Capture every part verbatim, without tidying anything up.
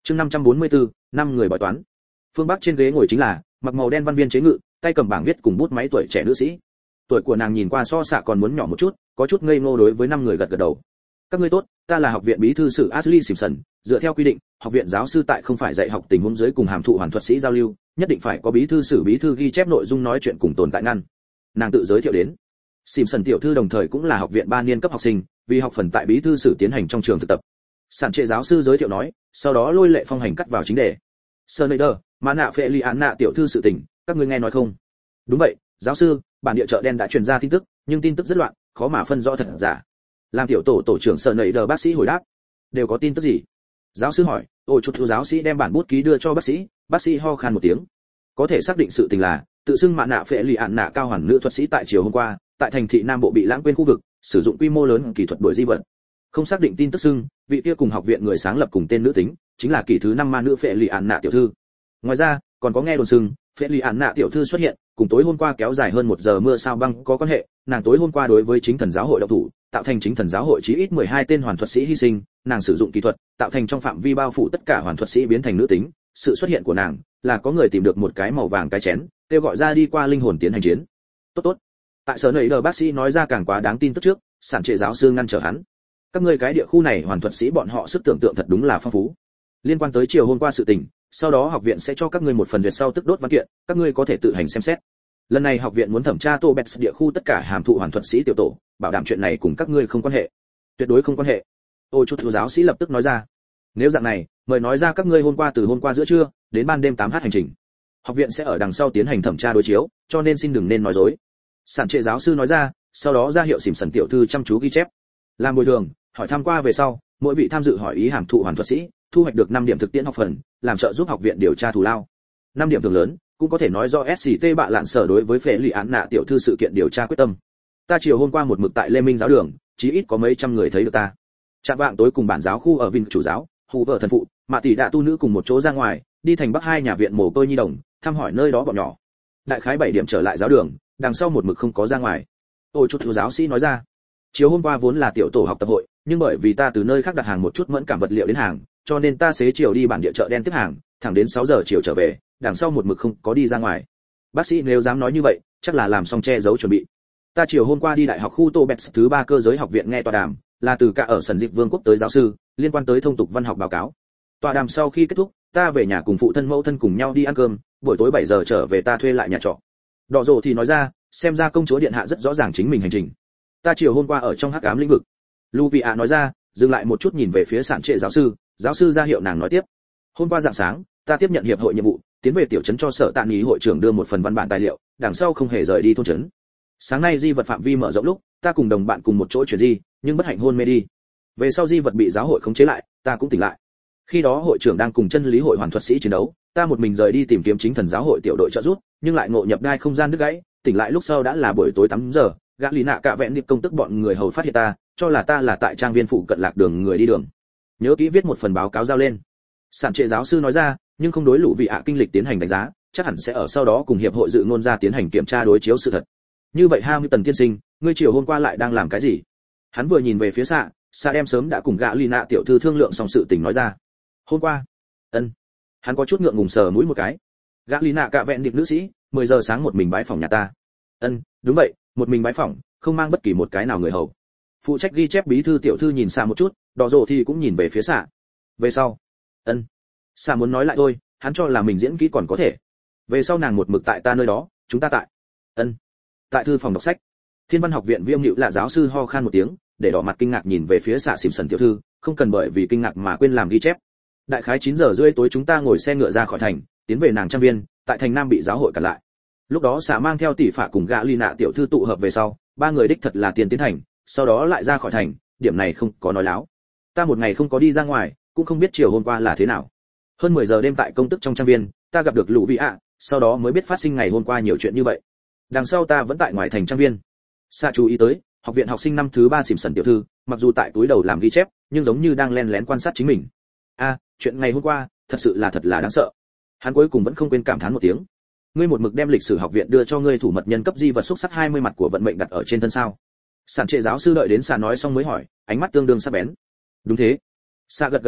Chương năm trăm bốn mươi tư, năm người bói toán. Phương Bắc trên ghế ngồi chính là mặc màu đen văn viên chế ngự, tay cầm bảng viết cùng bút máy tuổi trẻ nữ sĩ. Tuổi của nàng nhìn qua so xạ còn muốn nhỏ một chút, có chút ngây ngô đối với năm người gật gật đầu. Các ngươi tốt, ta là học viện bí thư sử Ashley Simpson, dựa theo quy định, học viện giáo sư tại không phải dạy học tình huống dưới cùng hàm thụ hoàn thuật sĩ giao lưu, nhất định phải có bí thư sử bí thư ghi chép nội dung nói chuyện cùng tồn tại ngăn. Nàng tự giới thiệu đến. Simpson tiểu thư đồng thời cũng là học viện ba niên cấp học sinh, vì học phần tại bí thư sử tiến hành trong trường thực tập. Sản trệ giáo sư giới thiệu nói, sau đó lôi lệ phong hành cắt vào chính đề. Snyder, mà nạ phệ li án nạ tiểu thư sự tình, các ngươi nghe nói không? Đúng vậy, giáo sư, bản địa chợ đen đã truyền ra tin tức, nhưng tin tức rất loạn, khó mà phân rõ thật giả. Làm tiểu tổ tổ trưởng Snyder bác sĩ hồi đáp, đều có tin tức gì? Giáo sư hỏi. Ôi chút thư giáo sĩ đem bản bút ký đưa cho bác sĩ, bác sĩ ho khan một tiếng. Có thể xác định sự tình là, tự xưng mạ nạ phệ li án nạ cao hoàn nữ thuật sĩ tại chiều hôm qua, tại thành thị Nam Bộ bị lãng quên khu vực, sử dụng quy mô lớn kỹ thuật đuổi di vật. Không xác định tin tức xưng, vị kia cùng học viện người sáng lập cùng tên nữ tính, chính là kỳ thứ năm ma nữ phệ li án nạ tiểu thư. Ngoài ra, còn có nghe đồn xưng, phệ li án nạ tiểu thư xuất hiện, cùng tối hôm qua kéo dài hơn một giờ mưa sao băng có quan hệ, nàng tối hôm qua đối với chính thần giáo hội động thủ, tạo thành chính thần giáo hội chí ít mười hai tên hoàn thuật sĩ hy sinh, nàng sử dụng kỹ thuật, tạo thành trong phạm vi bao phủ tất cả hoàn thuật sĩ biến thành nữ tính, sự xuất hiện của nàng là có người tìm được một cái màu vàng cái chén, kêu gọi ra đi qua linh hồn tiến hành chiến. Tốt tốt. Tại sở nảy đờ bác sĩ nói ra càng quá đáng tin tức trước, sản trệ giáo sư ngăn trở hắn. Các ngươi cái địa khu này hoàn thuật sĩ bọn họ sức tưởng tượng thật đúng là phong phú. Liên quan tới chiều hôm qua sự tình, sau đó học viện sẽ cho các ngươi một phần duyệt sau tức đốt văn kiện, các ngươi có thể tự hành xem xét. Lần này học viện muốn thẩm tra Tô Bets địa khu tất cả hàm thụ hoàn thuật sĩ tiểu tổ, bảo đảm chuyện này cùng các ngươi không quan hệ. Tuyệt đối không quan hệ. Ôi chút thiếu giáo sĩ lập tức nói ra. Nếu dạng này, mời nói ra các ngươi hôm qua từ hôm qua giữa trưa đến ban đêm tám h hành trình. Học viện sẽ ở đằng sau tiến hành thẩm tra đối chiếu, cho nên xin đừng nên nói dối. Sản trệ giáo sư nói ra, sau đó ra hiệu xỉm sần tiểu thư chăm chú ghi chép. Làm bồi thường, hỏi thăm qua về sau, mỗi vị tham dự hỏi ý hàm thụ hoàn thuật sĩ, thu hoạch được năm điểm thực tiễn học phần, làm trợ giúp học viện điều tra thù lao. năm điểm thường lớn, cũng có thể nói do ét xê tê bạ lạn sở đối với phệ lụy án nạ tiểu thư sự kiện điều tra quyết tâm. Ta chiều hôm qua một mực tại Lê Minh giáo đường, chí ít có mấy trăm người thấy được ta. Trạng vạng tối cùng bản giáo khu ở Vinh chủ giáo, hù vợ thần phụ, mạ tỷ đạ tu nữ cùng một chỗ ra ngoài, đi thành Bắc hai nhà viện mồ côi nhi đồng, thăm hỏi nơi đó bọn nhỏ. Đại khái bảy điểm trở lại giáo đường, đằng sau một mực không có ra ngoài. Ôi chút thiếu giáo sĩ nói ra. Chiều hôm qua vốn là tiểu tổ học tập hội, nhưng bởi vì ta từ nơi khác đặt hàng một chút mẫn cảm vật liệu đến hàng, cho nên ta xế chiều đi bản địa chợ đen tiếp hàng, thẳng đến sáu giờ chiều trở về, đằng sau một mực không có đi ra ngoài. Bác sĩ nếu dám nói như vậy, chắc là làm xong che giấu chuẩn bị. Ta chiều hôm qua đi đại học khu Tô Bets thứ ba cơ giới học viện nghe tọa đàm, là từ cả ở sần dịch vương quốc tới giáo sư, liên quan tới thông tục văn học báo cáo. Tọa đàm sau khi kết thúc, ta về nhà cùng phụ thân mẫu thân cùng nhau đi ăn cơm, buổi tối bảy giờ trở về ta thuê lại nhà trọ. Đỏ rồ thì nói ra, xem ra công chúa điện hạ rất rõ ràng chính mình hành trình. Ta chiều hôm qua ở trong hắc ám lĩnh vực. Luvia nói ra, dừng lại một chút nhìn về phía sản trệ giáo sư, giáo sư ra hiệu nàng nói tiếp. Hôm qua rạng sáng, ta tiếp nhận hiệp hội nhiệm vụ, tiến về tiểu trấn cho sở tạ nghỉ hội trưởng đưa một phần văn bản tài liệu, đằng sau không hề rời đi thôn trấn. Sáng nay di vật phạm vi mở rộng lúc, ta cùng đồng bạn cùng một chỗ chuyển di, nhưng bất hạnh hôn mê đi. Về sau di vật bị giáo hội khống chế lại, ta cũng tỉnh lại. Khi đó hội trưởng đang cùng chân lý hội hoàn thuật sĩ chiến đấu, ta một mình rời đi tìm kiếm chính thần giáo hội tiểu đội trợ giúp, nhưng lại ngộ nhập đai không gian đứt gãy, tỉnh lại lúc sau đã là buổi tối tám giờ, gã lý nạ cạ vẹn điệp công tức bọn người hầu phát hiện ta, cho là ta là tại trang viên phụ cận lạc đường người đi đường. Nhớ kỹ viết một phần báo cáo giao lên. Sản trệ giáo sư nói ra, nhưng không đối lũ vị ạ kinh lịch tiến hành đánh giá, chắc hẳn sẽ ở sau đó cùng hiệp hội dự ngôn ra tiến hành kiểm tra đối chiếu sự thật. Như vậy Hamilton tiên sinh, ngươi chiều hôm qua lại đang làm cái gì? Hắn vừa nhìn về phía xạ, xạ em sớm đã cùng gã lý nạ tiểu thư thương lượng xong sự tình nói ra. Hôm qua? Ân. Hắn có chút ngượng ngùng sờ mũi một cái. Gã lý nạ cạ vẹn điệp nữ sĩ, mười giờ sáng một mình bái phòng nhà ta. Ân, đúng vậy, một mình bái phỏng, không mang bất kỳ một cái nào người hầu. Phụ trách ghi chép bí thư tiểu thư nhìn xa một chút, đỏ rồ thì cũng nhìn về phía xạ. Về sau, ân, xạ muốn nói lại thôi, hắn cho là mình diễn kỹ còn có thể. Về sau nàng một mực tại ta nơi đó, chúng ta tại, ân, tại thư phòng đọc sách. Thiên văn học viện Viêm Nữu là giáo sư ho khan một tiếng, để đỏ mặt kinh ngạc nhìn về phía xạ xỉm sần tiểu thư, không cần bởi vì kinh ngạc mà quên làm ghi chép. Đại khái chín giờ rưỡi tối chúng ta ngồi xe ngựa ra khỏi thành, tiến về nàng trang viên, tại thành Nam bị giáo hội cản lại. Lúc đó xạ mang theo tỷ phạ cùng gã ly nạ tiểu thư tụ hợp về sau, ba người đích thật là tiền tiến thành, sau đó lại ra khỏi thành, điểm này không có nói láo. Ta một ngày không có đi ra ngoài, cũng không biết chiều hôm qua là thế nào. Hơn mười giờ đêm tại công tức trong trang viên, ta gặp được lũ vị ạ, sau đó mới biết phát sinh ngày hôm qua nhiều chuyện như vậy. Đằng sau ta vẫn tại ngoài thành trang viên. Xạ chú ý tới, học viện học sinh năm thứ ba xỉm sần tiểu thư, mặc dù tại túi đầu làm ghi chép, nhưng giống như đang lén lén quan sát chính mình. A, à, chuyện ngày hôm qua, thật sự là thật là đáng sợ. Hắn cuối cùng vẫn không quên cảm thán một tiếng. Ngươi một mực đem lịch sử học viện đưa cho ngươi thủ mật nhân cấp di vật xúc sắc hai mươi mặt của vận mệnh đặt ở trên thân sao? Sản trệ giáo sư đợi đến xạ nói xong mới hỏi, ánh mắt tương đương sắc bén. Đúng thế. Xạ gật gật đầu,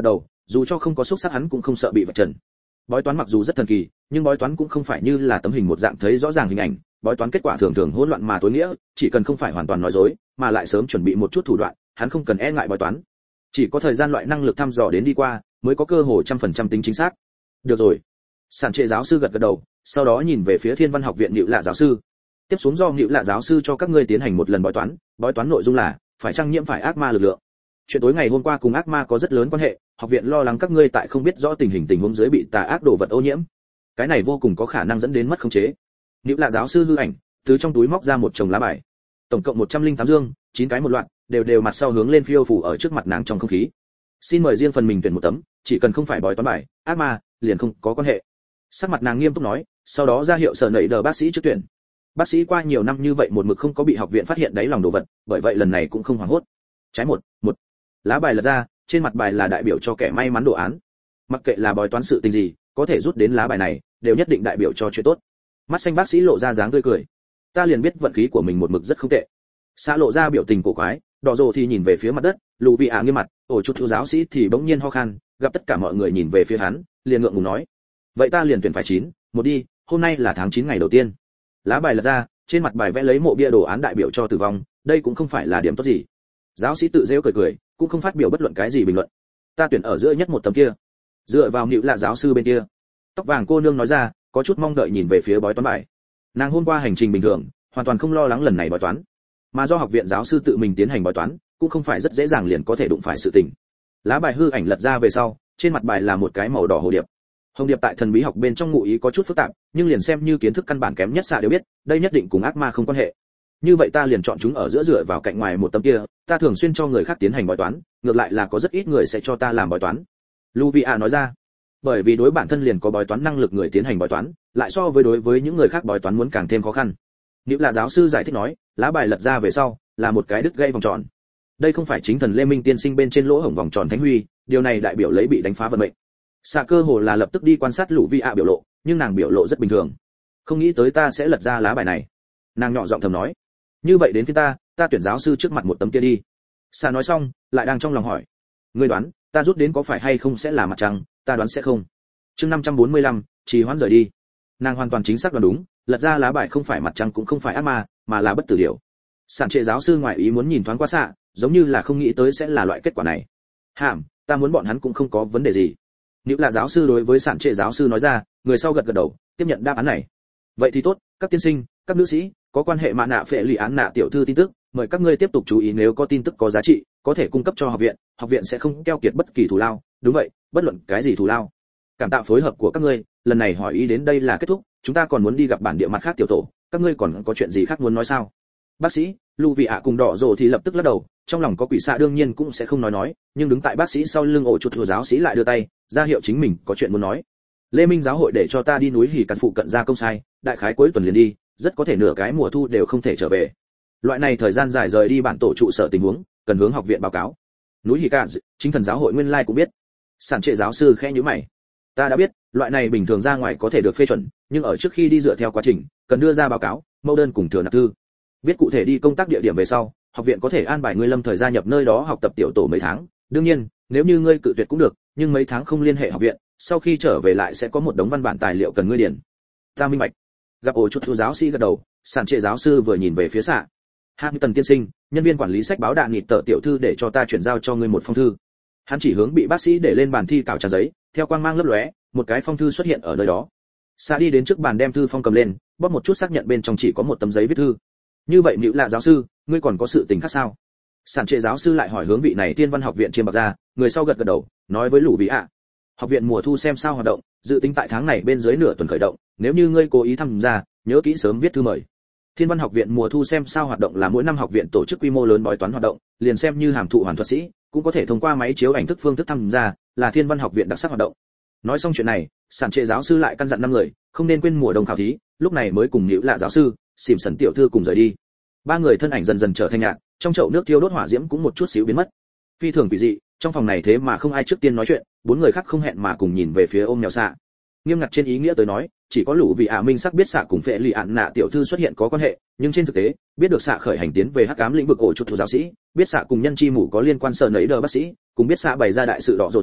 dù cho không có xúc sắc hắn cũng không sợ bị vạch trần. Bói toán mặc dù rất thần kỳ, nhưng bói toán cũng không phải như là tấm hình một dạng thấy rõ ràng hình ảnh, bói toán kết quả thường thường hỗn loạn mà tối nghĩa, chỉ cần không phải hoàn toàn nói dối, mà lại sớm chuẩn bị một chút thủ đoạn, hắn không cần e ngại bói toán. Chỉ có thời gian loại năng lực thăm dò đến đi qua, mới có cơ hội trăm phần trăm tính chính xác. Được rồi. Sản trệ giáo sư gật gật đầu, sau đó nhìn về phía Thiên Văn học viện Nữu Lạ giáo sư. Tiếp xuống do Nữu Lạ giáo sư cho các ngươi tiến hành một lần bói toán, bói toán nội dung là phải trang nhiễm phải ác ma lực lượng. Chuyện tối ngày hôm qua cùng ác ma có rất lớn quan hệ, học viện lo lắng các ngươi tại không biết rõ tình hình tình huống dưới bị tà ác đồ vật ô nhiễm. Cái này vô cùng có khả năng dẫn đến mất khống chế. Nữu Lạ giáo sư hư ảnh, từ trong túi móc ra một chồng lá bài. Tổng cộng một trăm linh tám dương, chín cái một loạt, đều đều mặt sau hướng lên phiêu phủ ở trước mặt nàng trong không khí. Xin mời riêng phần mình tuyển một tấm, chỉ cần không phải bói toán bài, ác ma, liền không có quan hệ. Sắc mặt nàng nghiêm túc nói, sau đó ra hiệu sở nảy đờ bác sĩ trước tuyển. Bác sĩ qua nhiều năm như vậy một mực không có bị học viện phát hiện đáy lòng đồ vật, bởi vậy lần này cũng không hoảng hốt. Trái một, một. Lá bài lật ra, trên mặt bài là đại biểu cho kẻ may mắn đồ án. Mặc kệ là bói toán sự tình gì, có thể rút đến lá bài này, đều nhất định đại biểu cho chuyện tốt. Mắt xanh bác sĩ lộ ra dáng tươi cười. Ta liền biết vận khí của mình một mực rất không tệ. Xã lộ ra biểu tình cổ quái, đỏ rồ thì nhìn về phía mặt đất, lù vị ả nghiêm mặt, ổ chút thiếu giáo sĩ thì bỗng nhiên ho khan, gặp tất cả mọi người nhìn về phía hắn, liền ngượng ngùng nói: vậy ta liền tuyển phải chín, một đi, hôm nay là tháng chín ngày đầu tiên. Lá bài lật ra, trên mặt bài vẽ lấy mộ bia đồ án đại biểu cho tử vong, đây cũng không phải là điểm tốt gì. Giáo sĩ tự giễu cười cười, cũng không phát biểu bất luận cái gì bình luận. Ta tuyển ở giữa nhất một tấm kia. Dựa vào Nữu Lạ giáo sư bên kia. Tóc vàng cô nương nói ra, có chút mong đợi nhìn về phía bói toán bài. Nàng hôm qua hành trình bình thường, hoàn toàn không lo lắng lần này bói toán. Mà do học viện giáo sư tự mình tiến hành bói toán, cũng không phải rất dễ dàng liền có thể đụng phải sự tình. Lá bài hư ảnh lật ra về sau, trên mặt bài là một cái màu đỏ hồ điệp. Hồng điệp tại thần bí học bên trong ngụ ý có chút phức tạp, nhưng liền xem như kiến thức căn bản kém nhất xạ đều biết, đây nhất định cùng ác ma không quan hệ. Như vậy ta liền chọn chúng ở giữa dựa vào cạnh ngoài một tấm kia, ta thường xuyên cho người khác tiến hành bói toán, ngược lại là có rất ít người sẽ cho ta làm bói toán. Luvia nói ra, bởi vì đối bản thân liền có bói toán năng lực người tiến hành bói toán, lại so với đối với những người khác bói toán muốn càng thêm khó khăn. Nữu Lạ giáo sư giải thích nói, lá bài lật ra về sau, là một cái đứt gãy vòng tròn. Đây không phải chính thần Lê Minh tiên sinh bên trên lỗ hổng vòng tròn thánh huy, điều này đại biểu lấy bị đánh phá vận mệnh. Xạ cơ hồ là lập tức đi quan sát Lũ Vi ạ biểu lộ, nhưng nàng biểu lộ rất bình thường. Không nghĩ tới ta sẽ lật ra lá bài này. Nàng nhỏ giọng thầm nói, như vậy đến phía ta, ta tuyển giáo sư trước mặt một tấm kia đi. Xạ nói xong, lại đang trong lòng hỏi, ngươi đoán, ta rút đến có phải hay không sẽ là mặt trăng? Ta đoán sẽ không. Chương năm trăm bốn mươi lăm, trì hoãn rời đi. Nàng hoàn toàn chính xác đoán đúng, lật ra lá bài không phải mặt trăng cũng không phải ác ma, mà là bất tử điểu. Sản trệ giáo sư ngoại ý muốn nhìn thoáng qua xạ, giống như là không nghĩ tới sẽ là loại kết quả này. Hàm, ta muốn bọn hắn cũng không có vấn đề gì. Nữu Lạ giáo sư đối với sản trệ giáo sư nói ra, người sau gật gật đầu, tiếp nhận đáp án này. Vậy thì tốt, các tiên sinh, các nữ sĩ, có quan hệ mạ nạ phệ lụy án nạ tiểu thư tin tức, mời các ngươi tiếp tục chú ý, nếu có tin tức có giá trị, có thể cung cấp cho học viện, học viện sẽ không keo kiệt bất kỳ thù lao, đúng vậy, bất luận cái gì thù lao. Cảm tạ phối hợp của các ngươi, lần này hỏi ý đến đây là kết thúc, chúng ta còn muốn đi gặp bản địa mặt khác tiểu tổ, các ngươi còn có chuyện gì khác muốn nói sao? Bác sĩ, Lưu Vị ạ cùng đỏ rồ thì lập tức lắc đầu, trong lòng có quỷ xạ đương nhiên cũng sẽ không nói nói, nhưng đứng tại bác sĩ sau lưng ổ chuột thừa giáo sĩ lại đưa tay, ra hiệu chính mình có chuyện muốn nói. Lê Minh giáo hội để cho ta đi núi Hỉ Cản phụ cận ra công sai, đại khái cuối tuần liền đi, rất có thể nửa cái mùa thu đều không thể trở về. Loại này thời gian dài rời đi bản tổ trụ sở tình huống, cần hướng học viện báo cáo. Núi Hỉ Cản, chính thần giáo hội nguyên lai cũng biết. Sản trệ giáo sư khẽ nhíu mày. Ta đã biết, loại này bình thường ra ngoài có thể được phê chuẩn, nhưng ở trước khi đi dựa theo quá trình, cần đưa ra báo cáo, mẫu đơn cùng thừa nạp thư. Biết cụ thể đi công tác địa điểm về sau, học viện có thể an bài ngươi lâm thời gia nhập nơi đó học tập tiểu tổ mấy tháng. Đương nhiên, nếu như ngươi cự tuyệt cũng được, nhưng mấy tháng không liên hệ học viện, sau khi trở về lại sẽ có một đống văn bản tài liệu cần ngươi điền. Ta minh bạch. Gặp ổ chút thu giáo sĩ gật đầu, sản trệ giáo sư vừa nhìn về phía xạ. Hamilton tiên sinh, nhân viên quản lý sách báo đạn nịt tờ tiểu thư để cho ta chuyển giao cho ngươi một phong thư. Hắn chỉ hướng bị bác sĩ để lên bàn thi cào trang giấy, theo quang mang lấp lóe, một cái phong thư xuất hiện ở nơi đó. Xạ đi đến trước bàn đem thư phong cầm lên, bóp một chút xác nhận bên trong chỉ có một tấm giấy viết thư. Như vậy Nữu Lạ giáo sư, ngươi còn có sự tình khác sao? Sản trệ giáo sư lại hỏi hướng vị này Thiên Văn học viện chiêm bạc ra, người sau gật gật đầu, nói với Lũ Vị ạ, học viện mùa thu xem sao hoạt động, dự tính tại tháng này bên dưới nửa tuần khởi động, nếu như ngươi cố ý tham gia, nhớ kỹ sớm viết thư mời. Thiên Văn học viện mùa thu xem sao hoạt động là mỗi năm học viện tổ chức quy mô lớn bói toán hoạt động, liền xem như hàm thụ hoàn thuật sĩ, cũng có thể thông qua máy chiếu ảnh thức phương thức tham gia, là Thiên Văn học viện đặc sắc hoạt động. Nói xong chuyện này, sản trệ giáo sư lại căn dặn năm người, không nên quên mùa đông khảo thí, lúc này mới cùng Nữu Lạ giáo sư, xỉm sần tiểu thư cùng rời đi. Ba người thân ảnh dần dần trở thành nhạt, trong chậu nước thiêu đốt hỏa diễm cũng một chút xíu biến mất. Phi thường quỷ dị, trong phòng này thế mà không ai trước tiên nói chuyện, bốn người khác không hẹn mà cùng nhìn về phía ôm mèo xạ. Nghiêm ngặt trên ý nghĩa tới nói, chỉ có Lũ Vị ạ minh sắc biết xạ cùng phệ lụy ạn nạ tiểu thư xuất hiện có quan hệ, nhưng trên thực tế, biết được xạ khởi hành tiến về hắc ám lĩnh vực ổ chuột thủ giáo sĩ, biết xạ cùng nhân chi mủ có liên quan sợ nấy đờ bác sĩ, cùng biết xạ bày ra đại sự đỏ rồ thì,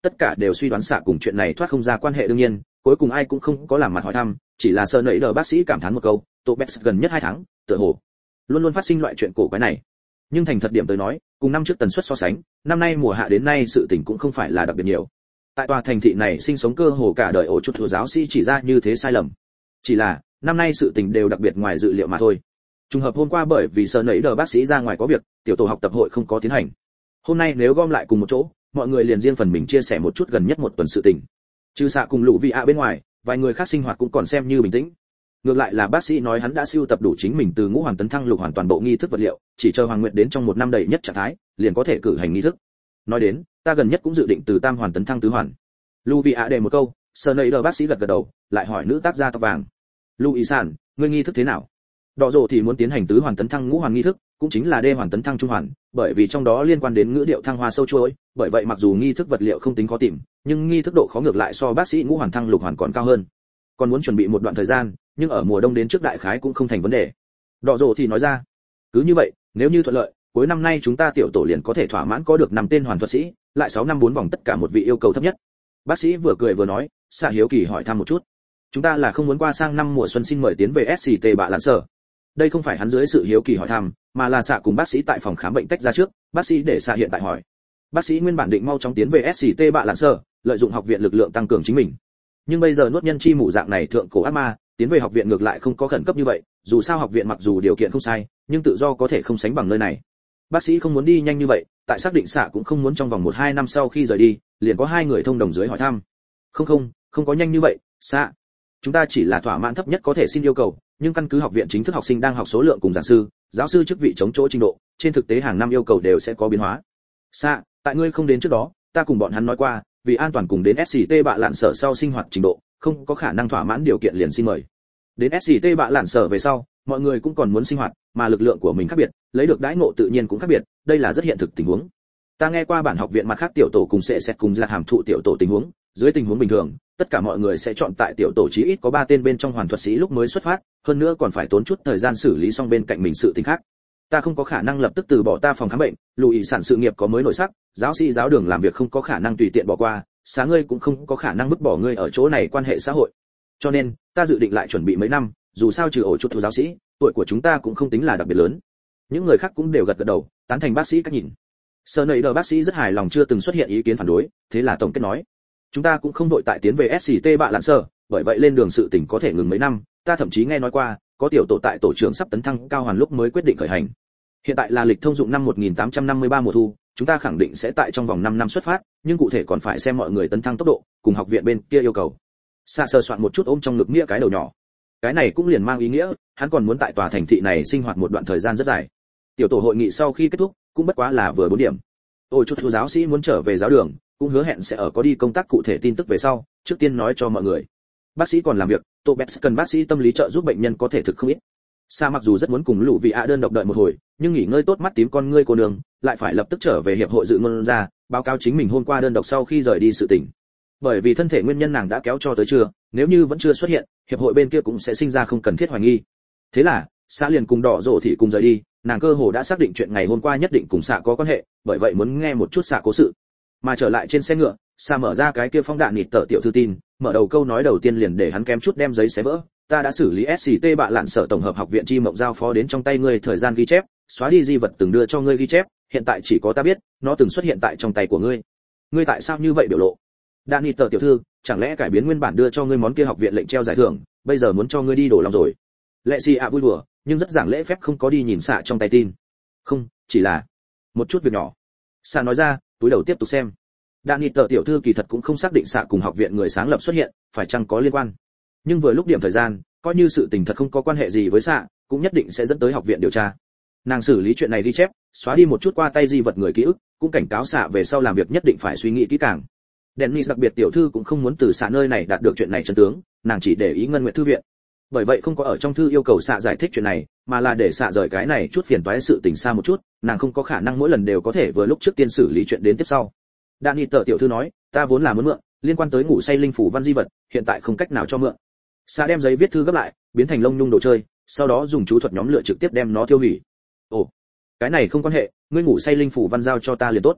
tất cả đều suy đoán xạ cùng chuyện này thoát không ra quan hệ. đương nhiên cuối cùng ai cũng không có làm mặt hỏi thăm, chỉ là sơ nảy đờ bác sĩ cảm thán một câu, tổ bét gần nhất hai tháng tựa hồ luôn luôn phát sinh loại chuyện cổ quái này. Nhưng thành thật điểm tới nói, cùng năm trước tần suất so sánh, năm nay mùa hạ đến nay sự tình cũng không phải là đặc biệt nhiều. Tại tòa thành thị này sinh sống cơ hồ cả đời ổ chuột thừa giáo sĩ chỉ ra như thế sai lầm. Chỉ là năm nay sự tình đều đặc biệt ngoài dự liệu mà thôi. Trùng hợp hôm qua bởi vì sơ nảy đờ bác sĩ ra ngoài có việc, tiểu tổ học tập hội không có tiến hành. Hôm nay nếu gom lại cùng một chỗ, mọi người liền riêng phần mình chia sẻ một chút gần nhất một tuần sự tình. Trừ xạ cùng lũ vị ạ bên ngoài, vài người khác sinh hoạt cũng còn xem như bình tĩnh. Ngược lại là bác sĩ nói hắn đã sưu tập đủ chính mình từ ngũ hoàn tấn thăng lục hoàn toàn bộ nghi thức vật liệu, chỉ chờ Hoàng Nguyệt đến trong một năm đầy nhất trạng thái, liền có thể cử hành nghi thức. Nói đến, ta gần nhất cũng dự định từ tam hoàn tấn thăng tứ hoàn. Lũ vị ạ đề một câu, Sneijder bác sĩ gật gật đầu, lại hỏi nữ tác gia tóc vàng. Louis sản, ngươi nghi thức thế nào? Đỏ rồ thì muốn tiến hành tứ hoàn tấn thăng ngũ hoàn nghi thức, cũng chính là đê hoàn tấn thăng trung hoàn, bởi vì trong đó liên quan đến ngữ điệu thăng hoa sâu chuỗi, bởi vậy mặc dù nghi thức vật liệu không tính khó tìm, nhưng nghi thức độ khó ngược lại so bác sĩ ngũ hoàn thăng lục hoàn còn cao hơn. Còn muốn chuẩn bị một đoạn thời gian, nhưng ở mùa đông đến trước đại khái cũng không thành vấn đề. Đỏ rồ thì nói ra, cứ như vậy, nếu như thuận lợi, cuối năm nay chúng ta tiểu tổ liền có thể thỏa mãn có được năm tên hoàn thuật sĩ, lại sáu năm bốn vòng tất cả một vị yêu cầu thấp nhất. Bác sĩ vừa cười vừa nói, Sa hiếu kỳ hỏi thăm một chút. Chúng ta là không muốn qua sang năm mùa xuân xin mời tiến về ét xê tê bạ lạn sở. Đây không phải hắn dưới sự hiếu kỳ hỏi thăm, mà là Sa cùng bác sĩ tại phòng khám bệnh tách ra trước, bác sĩ để Sa hiện tại hỏi. Bác sĩ nguyên bản định mau chóng tiến về ét xê tê bạ lạn sở, lợi dụng học viện lực lượng tăng cường chính mình. Nhưng bây giờ nuốt nhân chi mù dạng này thượng cổ ác ma, tiến về học viện ngược lại không có khẩn cấp như vậy, dù sao học viện mặc dù điều kiện không sai, nhưng tự do có thể không sánh bằng nơi này. Bác sĩ không muốn đi nhanh như vậy, tại xác định Sa cũng không muốn trong vòng một hai năm sau khi rời đi, liền có hai người thông đồng dưới hỏi thăm. Không không, không có nhanh như vậy, Sa. Chúng ta chỉ là thỏa mãn thấp nhất có thể xin yêu cầu, nhưng căn cứ học viện chính thức học sinh đang học số lượng cùng giảng sư, giáo sư chức vị chống chỗ trình độ, trên thực tế hàng năm yêu cầu đều sẽ có biến hóa. Sa, tại ngươi không đến trước đó, ta cùng bọn hắn nói qua, vì an toàn cùng đến ét xê tê bạ lạn sở sau sinh hoạt trình độ, không có khả năng thỏa mãn điều kiện liền xin mời. Đến ét xê tê bạ lạn sở về sau, mọi người cũng còn muốn sinh hoạt, mà lực lượng của mình khác biệt, lấy được đãi ngộ tự nhiên cũng khác biệt, đây là rất hiện thực tình huống. Ta nghe qua bản học viện mặt khác tiểu tổ cùng sẽ xét cùng là hàm thụ tiểu tổ tình huống, dưới tình huống bình thường, tất cả mọi người sẽ chọn tại tiểu tổ chí ít có ba tên bên trong hoàn thuật sĩ lúc mới xuất phát, hơn nữa còn phải tốn chút thời gian xử lý xong bên cạnh mình sự tình khác. Ta không có khả năng lập tức từ bỏ ta phòng khám bệnh, lùi sản sự nghiệp có mới nổi sắc, giáo sĩ giáo đường làm việc không có khả năng tùy tiện bỏ qua, sáng ngươi cũng không có khả năng vứt bỏ ngươi ở chỗ này quan hệ xã hội. Cho nên, ta dự định lại chuẩn bị mấy năm, dù sao trừ ổ chút giáo sĩ, tuổi của chúng ta cũng không tính là đặc biệt lớn. Những người khác cũng đều gật gật đầu, tán thành bác sĩ cách nhìn. Sneijder bác sĩ rất hài lòng chưa từng xuất hiện ý kiến phản đối, thế là tổng kết nói, chúng ta cũng không vội tại tiến về ét xê tê bạ lạn sở, bởi vậy lên đường sự tỉnh có thể ngừng mấy năm, ta thậm chí nghe nói qua, có tiểu tổ tại tổ trưởng sắp tấn thăng cao hoàn lúc mới quyết định khởi hành. Hiện tại là lịch thông dụng năm một nghìn tám trăm năm mươi ba mùa thu, chúng ta khẳng định sẽ tại trong vòng năm năm xuất phát, nhưng cụ thể còn phải xem mọi người tấn thăng tốc độ, cùng học viện bên kia yêu cầu. Sa sơ soạn một chút ôm trong ngực nghĩa cái đầu nhỏ. Cái này cũng liền mang ý nghĩa, hắn còn muốn tại tòa thành thị này sinh hoạt một đoạn thời gian rất dài. Tiểu tổ hội nghị sau khi kết thúc, cũng bất quá là vừa bốn điểm. Ôi chút thu giáo sĩ muốn trở về giáo đường, cũng hứa hẹn sẽ ở có đi công tác cụ thể tin tức về sau, trước tiên nói cho mọi người. Bác sĩ còn làm việc, Tobet cần bác sĩ tâm lý trợ giúp bệnh nhân có thể thực không ít. Sa mặc dù rất muốn cùng Lũ Vị ạ đơn độc đợi một hồi, nhưng nghỉ ngơi tốt mắt tím con ngươi cô nương, lại phải lập tức trở về hiệp hội dự ngôn ra, báo cáo chính mình hôm qua đơn độc sau khi rời đi sự tình. Bởi vì thân thể nguyên nhân nàng đã kéo cho tới trưa, nếu như vẫn chưa xuất hiện, hiệp hội bên kia cũng sẽ sinh ra không cần thiết hoài nghi. Thế là, Sa liền cùng Đỏ Rồ thị cùng rời đi, nàng cơ hồ đã xác định chuyện ngày hôm qua nhất định cùng Sa có quan hệ, bởi vậy muốn nghe một chút Sa cố sự. Mà trở lại trên xe ngựa, Sa mở ra cái kia phong đạn nịt tờ tiểu thư tin, mở đầu câu nói đầu tiên liền để hắn kém chút đem giấy xé vỡ. Ta đã xử lý ét xê tê bạ lạn sở tổng hợp học viện chi mộng giao phó đến trong tay ngươi thời gian ghi chép, xóa đi di vật từng đưa cho ngươi ghi chép, hiện tại chỉ có ta biết, nó từng xuất hiện tại trong tay của ngươi. Ngươi tại sao như vậy biểu lộ? Đạn nịt tờ tiểu thư, chẳng lẽ cải biến nguyên bản đưa cho ngươi món kia học viện lệnh treo giải thưởng, bây giờ muốn cho ngươi đi đổ lòng rồi? Lệ xì ạ vui đùa, nhưng rất giảng lễ phép không có đi nhìn Sa trong tay tin. Không, chỉ là một chút việc nhỏ. Sa nói ra, túi đầu tiếp tục xem. Đạn nịt tờ tiểu thư kỳ thật cũng không xác định Sa cùng học viện người sáng lập xuất hiện, phải chăng có liên quan. Nhưng vừa lúc điểm thời gian, coi như sự tình thật không có quan hệ gì với Sa, cũng nhất định sẽ dẫn tới học viện điều tra. Nàng xử lý chuyện này đi chép, xóa đi một chút qua tay di vật người ký ức, cũng cảnh cáo Sa về sau làm việc nhất định phải suy nghĩ kỹ càng. Dennis đặc biệt tiểu thư cũng không muốn từ Sa nơi này đạt được chuyện này chân tướng, nàng chỉ để ý Ngân Nguyệt thư viện. Bởi vậy không có ở trong thư yêu cầu Sa giải thích chuyện này, mà là để Sa rời cái này chút phiền toái sự tình xa một chút, nàng không có khả năng mỗi lần đều có thể vừa lúc trước tiên xử lý chuyện đến tiếp sau. Dennis tờ tiểu thư nói, ta vốn là muốn mượn, liên quan tới ngủ say linh phủ văn di vật, hiện tại không cách nào cho mượn. Sa đem giấy viết thư gấp lại, biến thành lông nhung đồ chơi, sau đó dùng chú thuật nhóm lửa trực tiếp đem nó tiêu hủy. Ồ, cái này không quan hệ, ngươi ngủ say linh phủ văn giao cho ta liền tốt.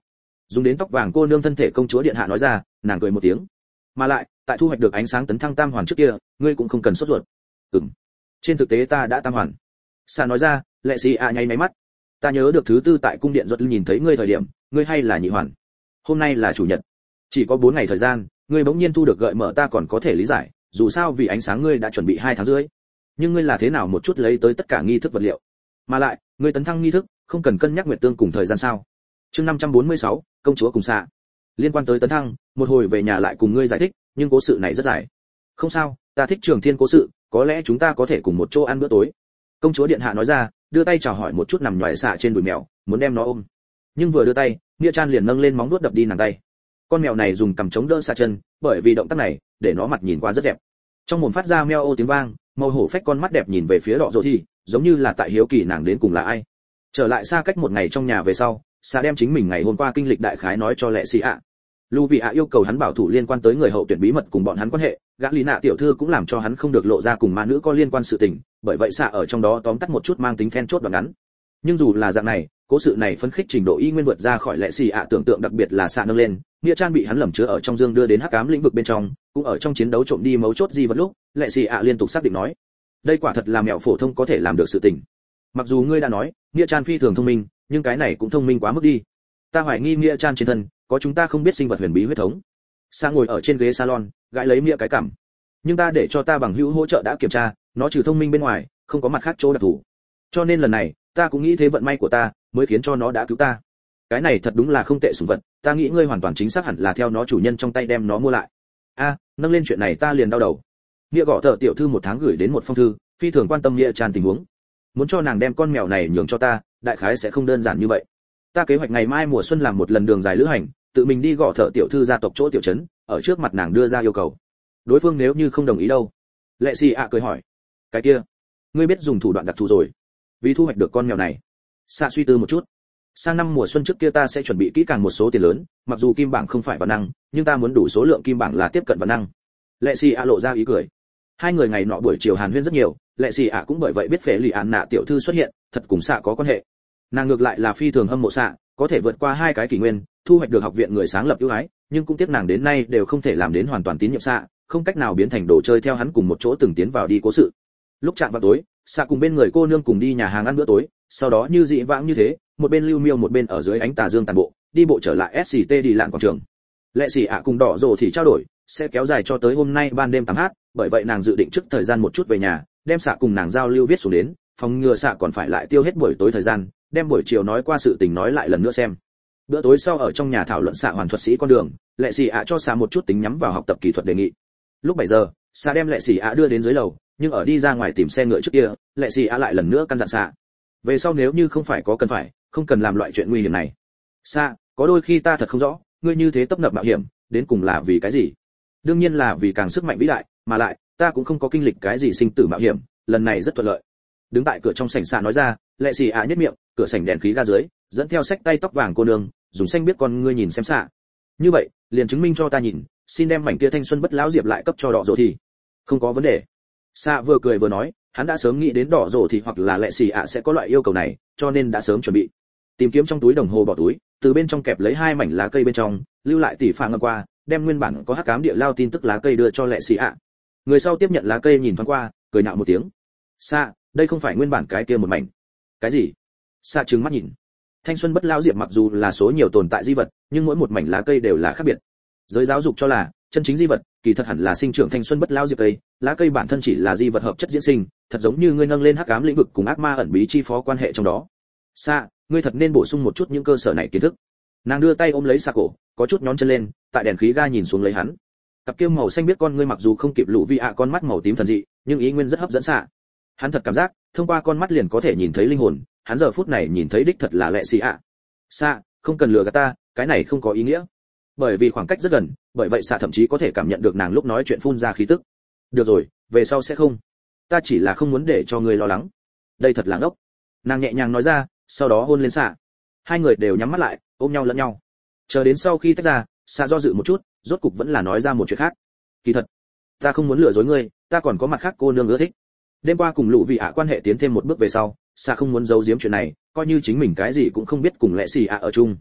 Dùng đến tóc vàng cô nương thân thể công chúa điện hạ nói ra, nàng cười một tiếng. Mà lại, tại thu hoạch được ánh sáng tấn thăng tam hoàn trước kia, ngươi cũng không cần sốt ruột. Ừm. Trên thực tế ta đã tam hoàn. Sa nói ra, lệ sĩ ạ nháy máy mắt. Ta nhớ được thứ tư tại cung điện ruột nhìn thấy ngươi thời điểm, ngươi hay là nhị hoàn. Hôm nay là chủ nhật, chỉ có bốn ngày thời gian, ngươi bỗng nhiên thu được gợi mở ta còn có thể lý giải, dù sao vì ánh sáng ngươi đã chuẩn bị hai tháng rưỡi. Nhưng ngươi là thế nào một chút lấy tới tất cả nghi thức vật liệu? Mà lại, ngươi tấn thăng nghi thức, không cần cân nhắc nguyệt tương cùng thời gian sao? Chương năm trăm bốn mươi sáu, công chúa cùng xạ. Liên quan tới tấn thăng, một hồi về nhà lại cùng ngươi giải thích, nhưng cố sự này rất dài. Không sao, ta thích Trường Thiên cố sự, có lẽ chúng ta có thể cùng một chỗ ăn bữa tối. Công chúa điện hạ nói ra, đưa tay chào hỏi một chút nằm nhòi xạ trên đùi mèo, muốn đem nó ôm. Nhưng vừa đưa tay, Nghĩa Chan liền nâng lên móng vuốt đập đi nàng tay. Con mèo này dùng cằm chống đỡ xạ chân, bởi vì động tác này, để nó mặt nhìn qua rất đẹp. Trong mồm phát ra meo ô tiếng vang, màu hổ phách con mắt đẹp nhìn về phía Đọ Dỗ Thì, giống như là tại hiếu kỳ nàng đến cùng là ai. Trở lại xa cách một ngày trong nhà về sau, xạ đem chính mình ngày hôm qua kinh lịch đại khái nói cho lệ sĩ ạ. Lưu Vị ạ yêu cầu hắn bảo thủ liên quan tới người hậu tuyển bí mật cùng bọn hắn quan hệ, gã Lý Nạ tiểu thư cũng làm cho hắn không được lộ ra cùng ma nữ có liên quan sự tình, bởi vậy xạ ở trong đó tóm tắt một chút mang tính then chốt đoạn ngắn. Nhưng dù là dạng này, cố sự này phấn khích trình độ y nguyên vượt ra khỏi lệ sĩ ạ tưởng tượng, đặc biệt là xạ nâng lên, Nghĩa Chan bị hắn lầm chứa ở trong dương đưa đến hắc ám lĩnh vực bên trong, cũng ở trong chiến đấu trộm đi mấu chốt gì vật lúc, lệ sĩ ạ liên tục xác định nói, đây quả thật là mèo phổ thông có thể làm được sự tình. Mặc dù ngươi đã nói, Nghĩa Chan phi thường thông minh, nhưng cái này cũng thông minh quá mức đi. Ta hoài nghi Nghĩa Chan trên thân có chúng ta không biết sinh vật huyền bí huyết thống. Sa ngồi ở trên ghế salon, gãi lấy Nghĩa cái cằm. Nhưng ta để cho ta bằng hữu hỗ trợ đã kiểm tra, nó trừ thông minh bên ngoài, không có mặt khác chỗ đặc thù. Cho nên lần này, ta cũng nghĩ thế vận may của ta, mới khiến cho nó đã cứu ta. Cái này thật đúng là không tệ sủng vật, ta nghĩ ngươi hoàn toàn chính xác hẳn là theo nó chủ nhân trong tay đem nó mua lại. A, nâng lên chuyện này ta liền đau đầu. Nghĩa gõ thợ tiểu thư một tháng gửi đến một phong thư, phi thường quan tâm Nghĩa Chan tình huống. Muốn cho nàng đem con mèo này nhường cho ta, đại khái sẽ không đơn giản như vậy. Ta kế hoạch ngày mai mùa xuân làm một lần đường dài lữ hành, tự mình đi gõ thợ tiểu thư gia tộc chỗ tiểu trấn, ở trước mặt nàng đưa ra yêu cầu. Đối phương nếu như không đồng ý đâu? Lệ Sĩ ạ cười hỏi. Cái kia, ngươi biết dùng thủ đoạn đặc thù rồi, vì thu hoạch được con mèo này. Sa suy tư một chút. Sang năm mùa xuân trước kia ta sẽ chuẩn bị kỹ càng một số tiền lớn, mặc dù kim bảng không phải vạn năng, nhưng ta muốn đủ số lượng kim bảng là tiếp cận vạn năng. Lệ Sĩ ạ lộ ra ý cười. Hai người ngày nọ buổi chiều hàn huyên rất nhiều, Lệ Sĩ ạ cũng bởi vậy biết phế lì án nạ tiểu thư xuất hiện, thật cùng Sa có quan hệ. Nàng ngược lại là phi thường hâm mộ Sa, có thể vượt qua hai cái kỷ nguyên, thu hoạch được học viện người sáng lập ưu ái, nhưng cũng tiếc nàng đến nay đều không thể làm đến hoàn toàn tín nhiệm Sa, không cách nào biến thành đồ chơi theo hắn cùng một chỗ từng tiến vào đi cố sự. Lúc chạm vào tối, Sa cùng bên người cô nương cùng đi nhà hàng ăn bữa tối, sau đó như dị vãng như thế, một bên lưu miêu một bên ở dưới ánh tà dương tàn bộ, đi bộ trở lại ét xê tê đi lạn quảng trường. Lệ Sĩ ạ cùng Đỏ Rồ thì trao đổi, sẽ kéo dài cho tới hôm nay ban đêm tám h, bởi vậy nàng dự định trước thời gian một chút về nhà, đem Sa cùng nàng giao lưu viết xuống đến, phòng ngừa Sa còn phải lại tiêu hết buổi tối thời gian, đem buổi chiều nói qua sự tình nói lại lần nữa xem. Bữa tối sau ở trong nhà thảo luận Sa hoàn thuật sĩ con đường, Lệ Sĩ ạ cho Sa một chút tính nhắm vào học tập kỹ thuật đề nghị. Lúc bảy giờ, Sa đem Lệ Sĩ ạ đưa đến dưới lầu, nhưng ở đi ra ngoài tìm xe ngựa trước kia, Lệ Sĩ ạ lại lần nữa căn dặn Sa, về sau nếu như không phải có cần phải, không cần làm loại chuyện nguy hiểm này. Sa, có đôi khi ta thật không rõ, ngươi như thế tấp nập mạo hiểm, đến cùng là vì cái gì? Đương nhiên là vì càng sức mạnh vĩ đại, mà lại, ta cũng không có kinh lịch cái gì sinh tử mạo hiểm, lần này rất thuận lợi. Đứng tại cửa trong sảnh Sa nói ra, Lệ Sĩ ạ nhếch miệng, cửa sảnh đèn khí ga dưới, dẫn theo sách tay tóc vàng cô nương, dùng xanh biết con ngươi nhìn xem Sa. Như vậy, liền chứng minh cho ta nhìn, xin đem mảnh kia thanh xuân bất lão diệp lại cấp cho Đỏ Rồ thì. Không có vấn đề. Sa vừa cười vừa nói, hắn đã sớm nghĩ đến Đỏ Rồ thì hoặc là Lệ Sĩ ạ sẽ có loại yêu cầu này, cho nên đã sớm chuẩn bị. Tìm kiếm trong túi đồng hồ bỏ túi, từ bên trong kẹp lấy hai mảnh lá cây bên trong, lưu lại tỉ phà ngâm qua, đem nguyên bản có hắc ám địa lao tin tức lá cây đưa cho Lệ Sĩ ạ. Người sau tiếp nhận lá cây nhìn thoáng qua, cười nhạo một tiếng. Sa, đây không phải nguyên bản cái kia một mảnh. Cái gì? Sa trừng mắt nhìn. Thanh xuân bất lão diệp mặc dù là số nhiều tồn tại di vật, nhưng mỗi một mảnh lá cây đều là khác biệt. Giới giáo dục cho là, chân chính di vật, kỳ thật hẳn là sinh trưởng thanh xuân bất lão diệp cây, lá cây bản thân chỉ là di vật hợp chất diễn sinh, thật giống như ngươi nâng lên hắc ám lĩnh vực cùng ác ma ẩn bí chi phó quan hệ trong đó. Sa, ngươi thật nên bổ sung một chút những cơ sở này kiến thức. Nàng đưa tay ôm lấy Sa cổ, có chút nhón chân lên, tại đèn khí ga nhìn xuống lấy hắn. Cặp kia màu xanh biết con ngươi mặc dù không kịp lũ vi ạ con mắt màu tím thần dị, nhưng ý nguyên rất hấp dẫn Sa. Hắn thật cảm giác, thông qua con mắt liền có thể nhìn thấy linh hồn, hắn giờ phút này nhìn thấy đích thật là Lệ Sĩ ạ. Sa, không cần lừa gạt ta, cái này không có ý nghĩa. Bởi vì khoảng cách rất gần, bởi vậy Sa thậm chí có thể cảm nhận được nàng lúc nói chuyện phun ra khí tức. Được rồi, về sau sẽ không. Ta chỉ là không muốn để cho ngươi lo lắng. Đây thật là ngốc. Nàng nhẹ nhàng nói ra, sau đó hôn lên Sa. Hai người đều nhắm mắt lại, ôm nhau lẫn nhau. Chờ đến sau khi tách ra, Sa do dự một chút, rốt cục vẫn là nói ra một chuyện khác. Kỳ thật, ta không muốn lừa dối ngươi, ta còn có mặt khác cô nương ưa thích. Đêm qua cùng Lũ Vị ạ quan hệ tiến thêm một bước về sau, Sa không muốn giấu giếm chuyện này, coi như chính mình cái gì cũng không biết cùng Lệ Sĩ ạ ở chung.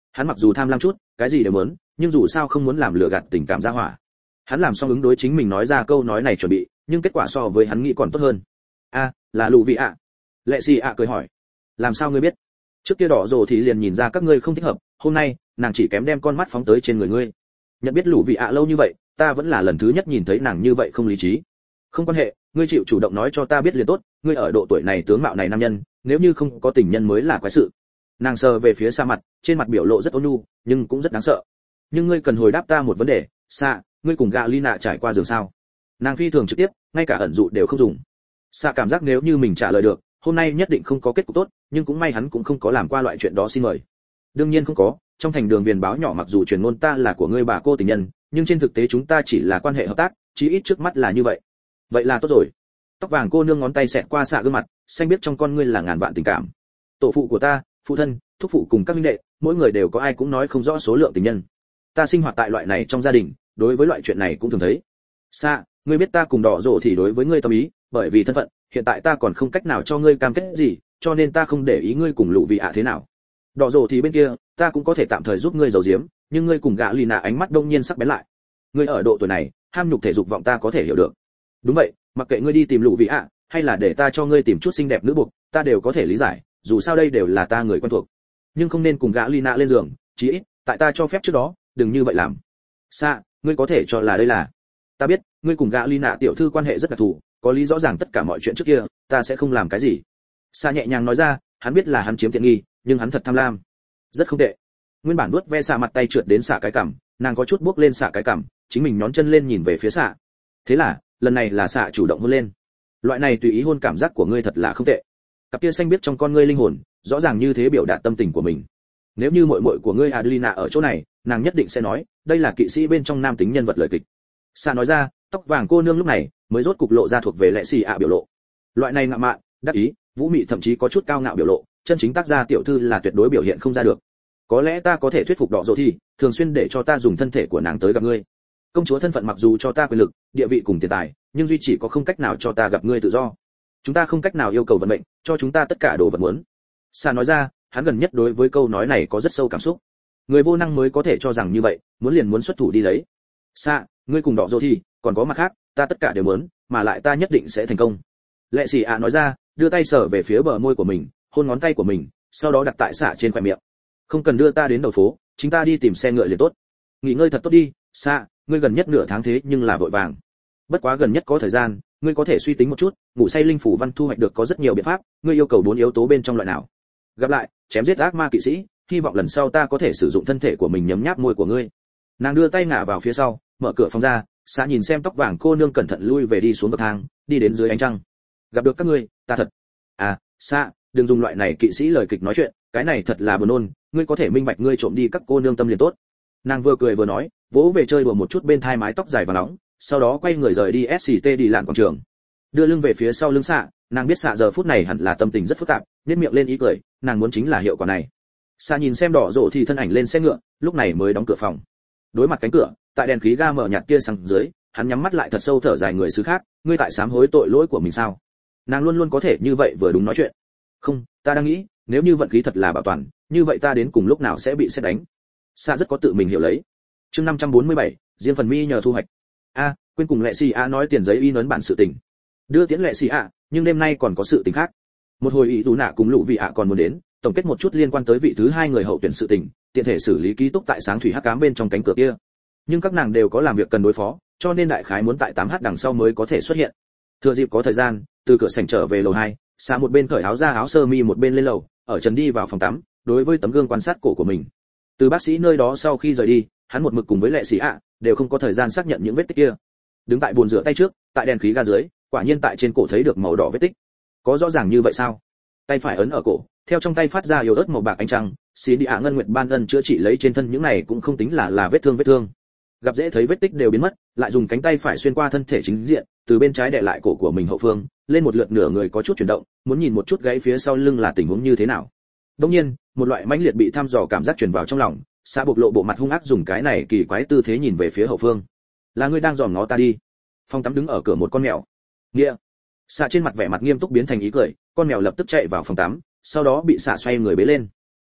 Hắn mặc dù tham lam chút, cái gì đều muốn, nhưng dù sao không muốn làm lừa gạt tình cảm ra hỏa. Hắn làm xong ứng đối chính mình nói ra câu nói này chuẩn bị, nhưng kết quả so với hắn nghĩ còn tốt hơn. A, là lù vị ạ. Lệ xì ạ cười hỏi. Làm sao ngươi biết? Trước kia đỏ rồ thì liền nhìn ra các ngươi không thích hợp, hôm nay nàng chỉ kém đem con mắt phóng tới trên người ngươi. Nhận biết lù vị ạ lâu như vậy, ta vẫn là lần thứ nhất nhìn thấy nàng như vậy không lý trí. Không quan hệ, ngươi chịu chủ động nói cho ta biết liền tốt, ngươi ở độ tuổi này tướng mạo này nam nhân, nếu như không có tình nhân mới là quái sự. Nàng sờ về phía xa mặt, trên mặt biểu lộ rất ôn nhu, nhưng cũng rất đáng sợ. Nhưng ngươi cần hồi đáp ta một vấn đề, xa, ngươi cùng gạ Lina trải qua giường sao? Nàng phi thường trực tiếp, ngay cả ẩn dụ đều không dùng. Xa cảm giác nếu như mình trả lời được, hôm nay nhất định không có kết cục tốt, nhưng cũng may hắn cũng không có làm qua loại chuyện đó xin mời. Đương nhiên không có, trong thành đường viền báo nhỏ mặc dù truyền ngôn ta là của ngươi bà cô tình nhân, nhưng trên thực tế chúng ta chỉ là quan hệ hợp tác, chí ít trước mắt là như vậy. Vậy là tốt rồi. Tóc vàng cô nương ngón tay xẹt qua xạ gương mặt, xanh biết trong con ngươi là ngàn vạn tình cảm. Tổ phụ của ta, phụ thân, thúc phụ cùng các huynh đệ, mỗi người đều có ai cũng nói không rõ số lượng tình nhân. Ta sinh hoạt tại loại này trong gia đình, đối với loại chuyện này cũng thường thấy. Xạ, ngươi biết ta cùng đỏ rồ thì đối với ngươi tâm ý, bởi vì thân phận, hiện tại ta còn không cách nào cho ngươi cam kết gì, cho nên ta không để ý ngươi cùng lũ vị ạ thế nào. Đỏ rồ thì bên kia, ta cũng có thể tạm thời giúp ngươi giấu giếm, nhưng ngươi cùng gã Lina ánh mắt đông nhiên sắc bén lại. Ngươi ở độ tuổi này, ham nhục thể dục vọng ta có thể hiểu được. Đúng vậy, mặc kệ ngươi đi tìm lũ vị ạ, hay là để ta cho ngươi tìm chút xinh đẹp nữ buộc, ta đều có thể lý giải, dù sao đây đều là ta người quen thuộc. Nhưng không nên cùng gã Lina lên giường, chí ít, tại ta cho phép trước đó, đừng như vậy làm. Sa, ngươi có thể cho là đây là. Ta biết, ngươi cùng gã Lina tiểu thư quan hệ rất đặc thù, có lý rõ ràng tất cả mọi chuyện trước kia, ta sẽ không làm cái gì. Sa nhẹ nhàng nói ra, hắn biết là hắn chiếm tiện nghi, nhưng hắn thật tham lam. Rất không tệ. Nguyên bản vuốt ve xạ mặt tay trượt đến xạ cái cằm, nàng có chút bước lên xạ cái cằm, chính mình nhón chân lên nhìn về phía xạ. Thế là, lần này là xạ chủ động hôn lên. Loại này tùy ý hôn cảm giác của ngươi thật là không tệ. Cặp kia xanh biết trong con ngươi linh hồn, rõ ràng như thế biểu đạt tâm tình của mình. Nếu như muội muội của ngươi Adelina ở chỗ này, nàng nhất định sẽ nói, đây là kỵ sĩ bên trong nam tính nhân vật lời kịch. Xạ nói ra, tóc vàng cô nương lúc này mới rốt cục lộ ra thuộc về lệ xì ạ biểu lộ. Loại này ngạo mạn, đắc ý, vũ mị thậm chí có chút cao ngạo biểu lộ, chân chính tác gia tiểu thư là tuyệt đối biểu hiện không ra được. Có lẽ ta có thể thuyết phục đỏ dỗ thì thường xuyên để cho ta dùng thân thể của nàng tới gặp ngươi. Công chúa thân phận mặc dù cho ta quyền lực, địa vị cùng tiền tài, nhưng duy chỉ có không cách nào cho ta gặp ngươi tự do. Chúng ta không cách nào yêu cầu vận mệnh cho chúng ta tất cả đồ vật muốn. Sa nói ra, hắn gần nhất đối với câu nói này có rất sâu cảm xúc. Người vô năng mới có thể cho rằng như vậy, muốn liền muốn xuất thủ đi lấy. Sa, ngươi cùng đỏ dỗ thì còn có mặt khác, ta tất cả đều muốn, mà lại ta nhất định sẽ thành công. Lệ Sĩ ạ nói ra, đưa tay sờ về phía bờ môi của mình, hôn ngón tay của mình, sau đó đặt tại xạ trên khóe miệng. Không cần đưa ta đến đầu phố, chúng ta đi tìm xe ngựa liền tốt. Nghỉ ngơi thật tốt đi, xạ, ngươi gần nhất nửa tháng thế nhưng là vội vàng. Bất quá gần nhất có thời gian, ngươi có thể suy tính một chút, ngủ say linh phủ văn thu hoạch được có rất nhiều biện pháp, ngươi yêu cầu bốn yếu tố bên trong loại nào? Gặp lại, chém giết ác ma kỵ sĩ, hy vọng lần sau ta có thể sử dụng thân thể của mình nhấm nháp môi của ngươi. Nàng đưa tay ngả vào phía sau, mở cửa phòng ra, xạ nhìn xem tóc vàng cô nương cẩn thận lui về đi xuống bậc thang, đi đến dưới ánh trăng. Gặp được các ngươi, ta thật. À, xạ, đừng dùng loại này kỵ sĩ lời kịch nói chuyện, cái này thật là buồn nôn, ngươi có thể minh bạch ngươi trộm đi các cô nương tâm liền tốt. Nàng vừa cười vừa nói, vỗ về chơi đùa một chút bên thai mái tóc dài và nóng, sau đó quay người rời đi ét xê tê đi làn quảng trường. Đưa lưng về phía sau lưng xạ, nàng biết xạ giờ phút này hẳn là tâm tình rất phức tạp, nhếch miệng lên ý cười, nàng muốn chính là hiệu quả này. Xạ nhìn xem đỏ rộ thì thân ảnh lên xe ngựa, lúc này mới đóng cửa phòng. Đối mặt cánh cửa, tại đèn khí ga mở nhạt tia sáng dưới, hắn nhắm mắt lại thật sâu thở dài người xứ khác, ngươi tại sám hối tội lỗi của mình sao? Nàng luôn luôn có thể như vậy vừa đúng nói chuyện. Không, ta đang nghĩ, nếu như vận khí thật là bảo toàn, như vậy ta đến cùng lúc nào sẽ bị xét đánh. Xạ rất có tự mình hiểu lấy. Chương năm trăm bốn mươi bảy, riêng phần mi nhờ thu hoạch. A, quên cùng Lệ Sĩ A nói tiền giấy in ấn bản sự tình. Đưa tiễn Lệ Sĩ A, nhưng đêm nay còn có sự tình khác. Một hồi ý dù nạ cùng lũ vị ạ còn muốn đến, tổng kết một chút liên quan tới vị thứ hai người hậu tuyển sự tình, tiện thể xử lý ký túc tại sáng thủy hắc ám bên trong cánh cửa kia. Nhưng các nàng đều có làm việc cần đối phó, cho nên đại khái muốn tại tám h đằng sau mới có thể xuất hiện. Thừa dịp có thời gian, từ cửa sảnh trở về lầu hai, xạ một bên cởi áo ra áo sơ mi một bên lên lầu, ở trần đi vào phòng tắm, đối với tấm gương quan sát cổ của mình. Từ bác sĩ nơi đó sau khi rời đi, hắn một mực cùng với Lệ Sĩ ạ, đều không có thời gian xác nhận những vết tích kia. Đứng tại bồn rửa tay trước, tại đèn khí ga dưới, quả nhiên tại trên cổ thấy được màu đỏ vết tích. Có rõ ràng như vậy sao? Tay phải ấn ở cổ, theo trong tay phát ra yếu ớt màu bạc ánh trăng, xí đi ạ ngân nguyệt ban ân chữa trị lấy trên thân những này cũng không tính là là vết thương vết thương. Gặp dễ thấy vết tích đều biến mất, lại dùng cánh tay phải xuyên qua thân thể chính diện, từ bên trái đè lại cổ của mình hậu phương, lên một lượt nửa người có chút chuyển động, muốn nhìn một chút gãy phía sau lưng là tình huống như thế nào. Đương nhiên, một loại mãnh liệt bị thăm dò cảm giác truyền vào trong lòng, xã bộc lộ bộ mặt hung ác dùng cái này kỳ quái tư thế nhìn về phía hậu phương. Là ngươi đang dòm ngó ta đi? Phong tắm đứng ở cửa một con mèo. Nghĩa. Xạ trên mặt vẻ mặt nghiêm túc biến thành ý cười, con mèo lập tức chạy vào phòng tắm, sau đó bị xạ xoay người bế lên.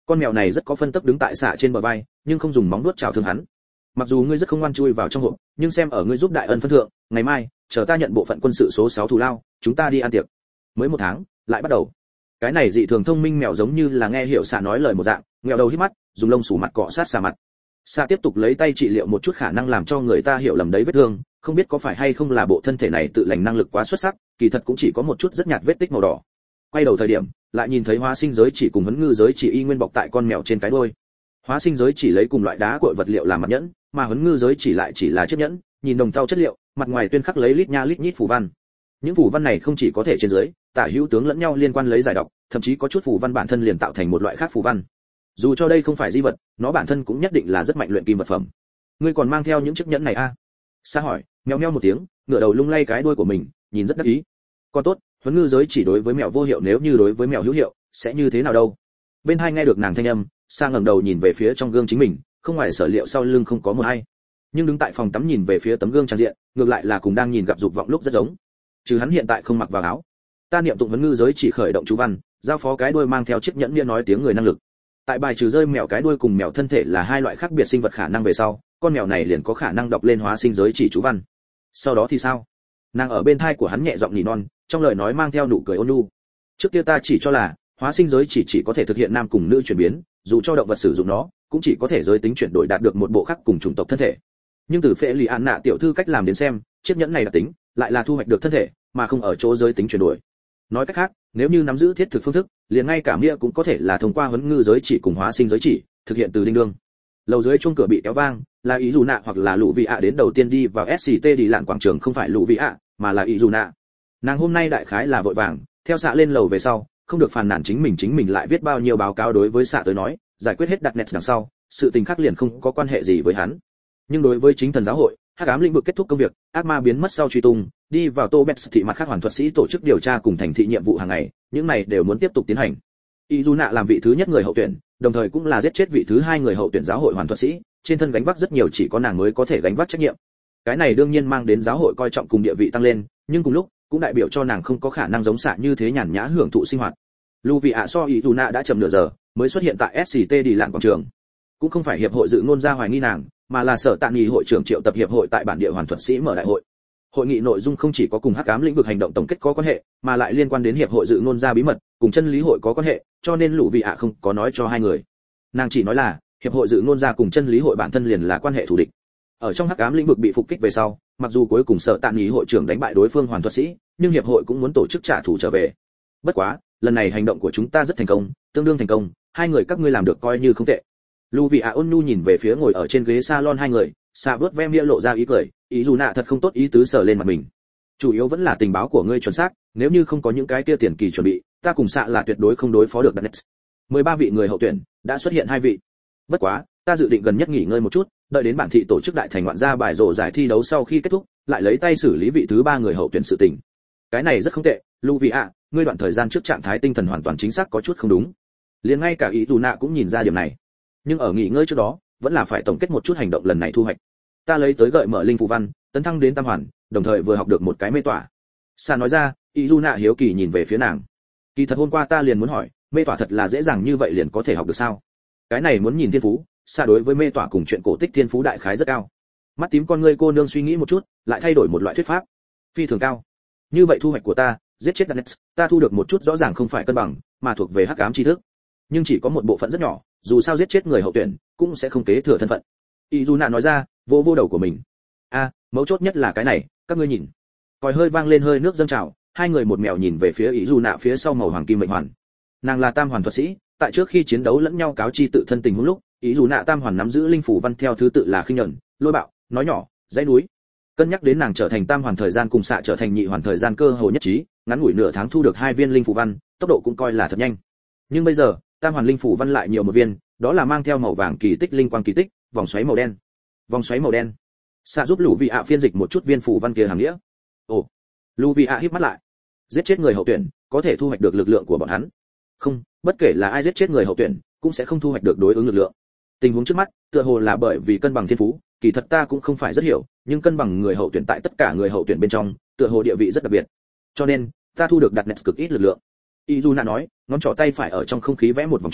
Con mèo này rất có phân tấp đứng tại xạ trên bờ vai, nhưng không dùng móng vuốt chào thương hắn. Mặc dù ngươi rất không ngoan chui vào trong hộp, nhưng xem ở ngươi giúp đại ân phân thượng, ngày mai chờ ta nhận bộ phận quân sự số sáu thù lao, chúng ta đi ăn tiệc. Mới một tháng lại bắt đầu. Cái này dị thường thông minh mèo giống như là nghe hiểu xạ nói lời một dạng, nghẹo đầu hít mắt, dùng lông sủ mặt cọ sát xạ mặt. Xạ tiếp tục lấy tay trị liệu một chút khả năng làm cho người ta hiểu lầm đấy vết thương, không biết có phải hay không là bộ thân thể này tự lành năng lực quá xuất sắc, kỳ thật cũng chỉ có một chút rất nhạt vết tích màu đỏ. Quay đầu thời điểm, lại nhìn thấy hóa sinh giới chỉ cùng huấn ngư giới chỉ y nguyên bọc tại con mèo trên cái đuôi. Hóa sinh giới chỉ lấy cùng loại đá cội vật liệu làm mặt nhẫn, mà huấn ngư giới chỉ lại chỉ là chiếc nhẫn, nhìn đồng thau chất liệu, mặt ngoài tuyên khắc lấy lít nha lít nhít phù văn. Những phù văn này không chỉ có thể trên dưới, tả hữu tướng lẫn nhau liên quan lấy giải đọc, thậm chí có chút phù văn bản thân liền tạo thành một loại khác phù văn. Dù cho đây không phải di vật, nó bản thân cũng nhất định là rất mạnh luyện kim vật phẩm. Ngươi còn mang theo những chiếc nhẫn này a? À? Sa hỏi, meo meo một tiếng, ngửa đầu lung lay cái đuôi của mình, nhìn rất đắc ý. Còn tốt, huấn ngư giới chỉ đối với mèo vô hiệu, nếu như đối với mèo hữu hiệu, sẽ như thế nào đâu? Bên hai nghe được nàng thanh âm, Sa ngẩng đầu nhìn về phía trong gương chính mình, không ngoài sở liệu sau lưng không có một ai. Nhưng đứng tại phòng tắm nhìn về phía tấm gương trang diện, ngược lại là cùng đang nhìn gặp dục vọng lúc rất giống. Trừ hắn hiện tại không mặc vào áo. Ta niệm tụng huấn ngư giới chỉ khởi động chú văn, giao phó cái đuôi mang theo chiếc nhẫn bia nói tiếng người năng lực. Tại bài trừ rơi mèo cái đuôi cùng mèo thân thể là hai loại khác biệt sinh vật khả năng về sau, con mèo này liền có khả năng đọc lên hóa sinh giới chỉ chú văn. Sau đó thì sao? Nàng ở bên thai của hắn nhẹ giọng nỉ non, trong lời nói mang theo nụ cười ôn nhu. Trước kia ta chỉ cho là hóa sinh giới chỉ chỉ có thể thực hiện nam cùng nữ chuyển biến, dù cho động vật sử dụng nó, cũng chỉ có thể giới tính chuyển đổi đạt được một bộ khác cùng chủng tộc thân thể. Nhưng từ phệ lì an nạ tiểu thư cách làm đến xem, chiếc nhẫn này đặc tính lại là thu hoạch được thân thể, mà không ở chỗ giới tính chuyển đổi. Nói cách khác, nếu như nắm giữ thiết thực phương thức, liền ngay cả mia cũng có thể là thông qua huấn ngư giới chỉ cùng hóa sinh giới chỉ thực hiện từ đinh đương. Lầu dưới chuông cửa bị kéo vang, là ý dù nạ hoặc là lũ vị ạ đến đầu tiên đi vào ét xê tê đi lạn quảng trường, không phải lũ vị ạ, mà là ý dù nạ. Nàng hôm nay đại khái là vội vàng, theo xạ lên lầu về sau, không được phàn nàn chính mình chính mình lại viết bao nhiêu báo cáo đối với xạ tới nói, giải quyết hết đặt nét đằng sau, sự tình khác liền không có quan hệ gì với hắn. Nhưng đối với chính thần giáo hội, hắc ám lĩnh vực kết thúc công việc, ác ma biến mất sau truy tung, đi vào tô bets thị mặt khác hoàn thuật sĩ tổ chức điều tra cùng thành thị nhiệm vụ hàng ngày, những này đều muốn tiếp tục tiến hành. Izuna làm vị thứ nhất người hậu tuyển, đồng thời cũng là giết chết vị thứ hai người hậu tuyển giáo hội hoàn thuật sĩ, trên thân gánh vác rất nhiều chỉ có nàng mới có thể gánh vác trách nhiệm. Cái này đương nhiên mang đến giáo hội coi trọng cùng địa vị tăng lên, nhưng cùng lúc cũng đại biểu cho nàng không có khả năng giống xạ như thế nhàn nhã hưởng thụ sinh hoạt. Luvia so Izuna đã chậm nửa giờ mới xuất hiện tại ét xê tê đi lạn quảng trường. Cũng không phải hiệp hội dự ngôn ra hoài nghi nàng, mà là sở tạ nghị hội trưởng triệu tập hiệp hội tại bản địa hoàn thuật sĩ mở đại hội. Hội nghị nội dung không chỉ có cùng hắc ám lĩnh vực hành động tổng kết có quan hệ, mà lại liên quan đến hiệp hội dự ngôn ra bí mật, cùng chân lý hội có quan hệ, cho nên lũ vị ạ không có nói cho hai người. Nàng chỉ nói là hiệp hội dự ngôn ra cùng chân lý hội bản thân liền là quan hệ thù địch. Ở trong hắc ám lĩnh vực bị phục kích về sau, mặc dù cuối cùng sở tạ nghị hội trưởng đánh bại đối phương hoàn thuật sĩ, nhưng hiệp hội cũng muốn tổ chức trả thù trở về. Bất quá, lần này hành động của chúng ta rất thành công, tương đương thành công, hai người các ngươi làm được coi như không tệ. Luvia ôn nhu nhìn về phía ngồi ở trên ghế salon hai người, xạ vớt ve mia lộ ra ý cười, ý dù nạ thật không tốt ý tứ sờ lên mặt mình. Chủ yếu vẫn là tình báo của ngươi chuẩn xác, nếu như không có những cái kia tiền kỳ chuẩn bị, ta cùng xạ là tuyệt đối không đối phó được Danet. mười ba vị người hậu tuyển, đã xuất hiện hai vị. Bất quá, ta dự định gần nhất nghỉ ngơi một chút, đợi đến bản thị tổ chức đại thành ngoạn gia bài rổ giải thi đấu sau khi kết thúc, lại lấy tay xử lý vị thứ ba người hậu tuyển sự tình. Cái này rất không tệ, Luvia, ngươi đoạn thời gian trước trạng thái tinh thần hoàn toàn chính xác có chút không đúng. Liền ngay cả ý dù nạ cũng nhìn ra điểm này. Nhưng ở nghỉ ngơi trước đó, vẫn là phải tổng kết một chút hành động lần này thu hoạch. Ta lấy tới gợi mở linh phù văn, tấn thăng đến tam hoàn, đồng thời vừa học được một cái mê tỏa. Sa nói ra, Izuna hiếu kỳ nhìn về phía nàng. Kỳ thật hôm qua ta liền muốn hỏi, mê tỏa thật là dễ dàng như vậy liền có thể học được sao? Cái này muốn nhìn thiên phú, Sa đối với mê tỏa cùng chuyện cổ tích thiên phú đại khái rất cao. Mắt tím con ngươi cô nương suy nghĩ một chút, lại thay đổi một loại thuyết pháp. Phi thường cao. Như vậy thu hoạch của ta, giết chết Danet, ta thu được một chút rõ ràng không phải cân bằng, mà thuộc về hắc ám tri thức. Nhưng chỉ có một bộ phận rất nhỏ, dù sao giết chết người hậu tuyển, cũng sẽ không kế thừa thân phận. Izuna nói ra, vô vô đầu của mình. A, mấu chốt nhất là cái này, các ngươi nhìn. Còi hơi vang lên hơi nước dâng trào, hai người một mèo nhìn về phía Izuna phía sau màu hoàng kim mệnh hoàn. Nàng là tam hoàn thuật sĩ, tại trước khi chiến đấu lẫn nhau cáo chi tự thân tình huống lúc, Izuna tam hoàn nắm giữ linh phủ văn theo thứ tự là khinh nhẫn, lôi bạo, nói nhỏ, dãy núi. Cân nhắc đến nàng trở thành tam hoàn thời gian cùng xạ trở thành nhị hoàn thời gian cơ hồ nhất trí, ngắn ngủi nửa tháng thu được hai viên linh phủ văn, tốc độ cũng coi là thật nhanh. Nhưng bây giờ, tam hoàn linh phủ văn lại nhiều một viên, đó là mang theo màu vàng kỳ tích linh quang kỳ tích, vòng xoáy màu đen. Vòng xoáy màu đen. Xạ giúp lũ vị ạ phiên dịch một chút viên phủ văn kia hàm nghĩa. Ồ. Lũ vị ạ híp mắt lại. Giết chết người hậu tuyển, có thể thu hoạch được lực lượng của bọn hắn. Không, bất kể là ai giết chết người hậu tuyển, cũng sẽ không thu hoạch được đối ứng lực lượng. Tình huống trước mắt, tựa hồ là bởi vì cân bằng thiên phú, kỳ thật ta cũng không phải rất hiểu, nhưng cân bằng người hậu tuyển tại tất cả người hậu tuyển bên trong, tựa hồ địa vị rất đặc biệt. Cho nên, ta thu được đặt nét cực ít lực lượng. Izuna nói, ngón trỏ tay phải ở trong không khí vẽ một vòng tròn,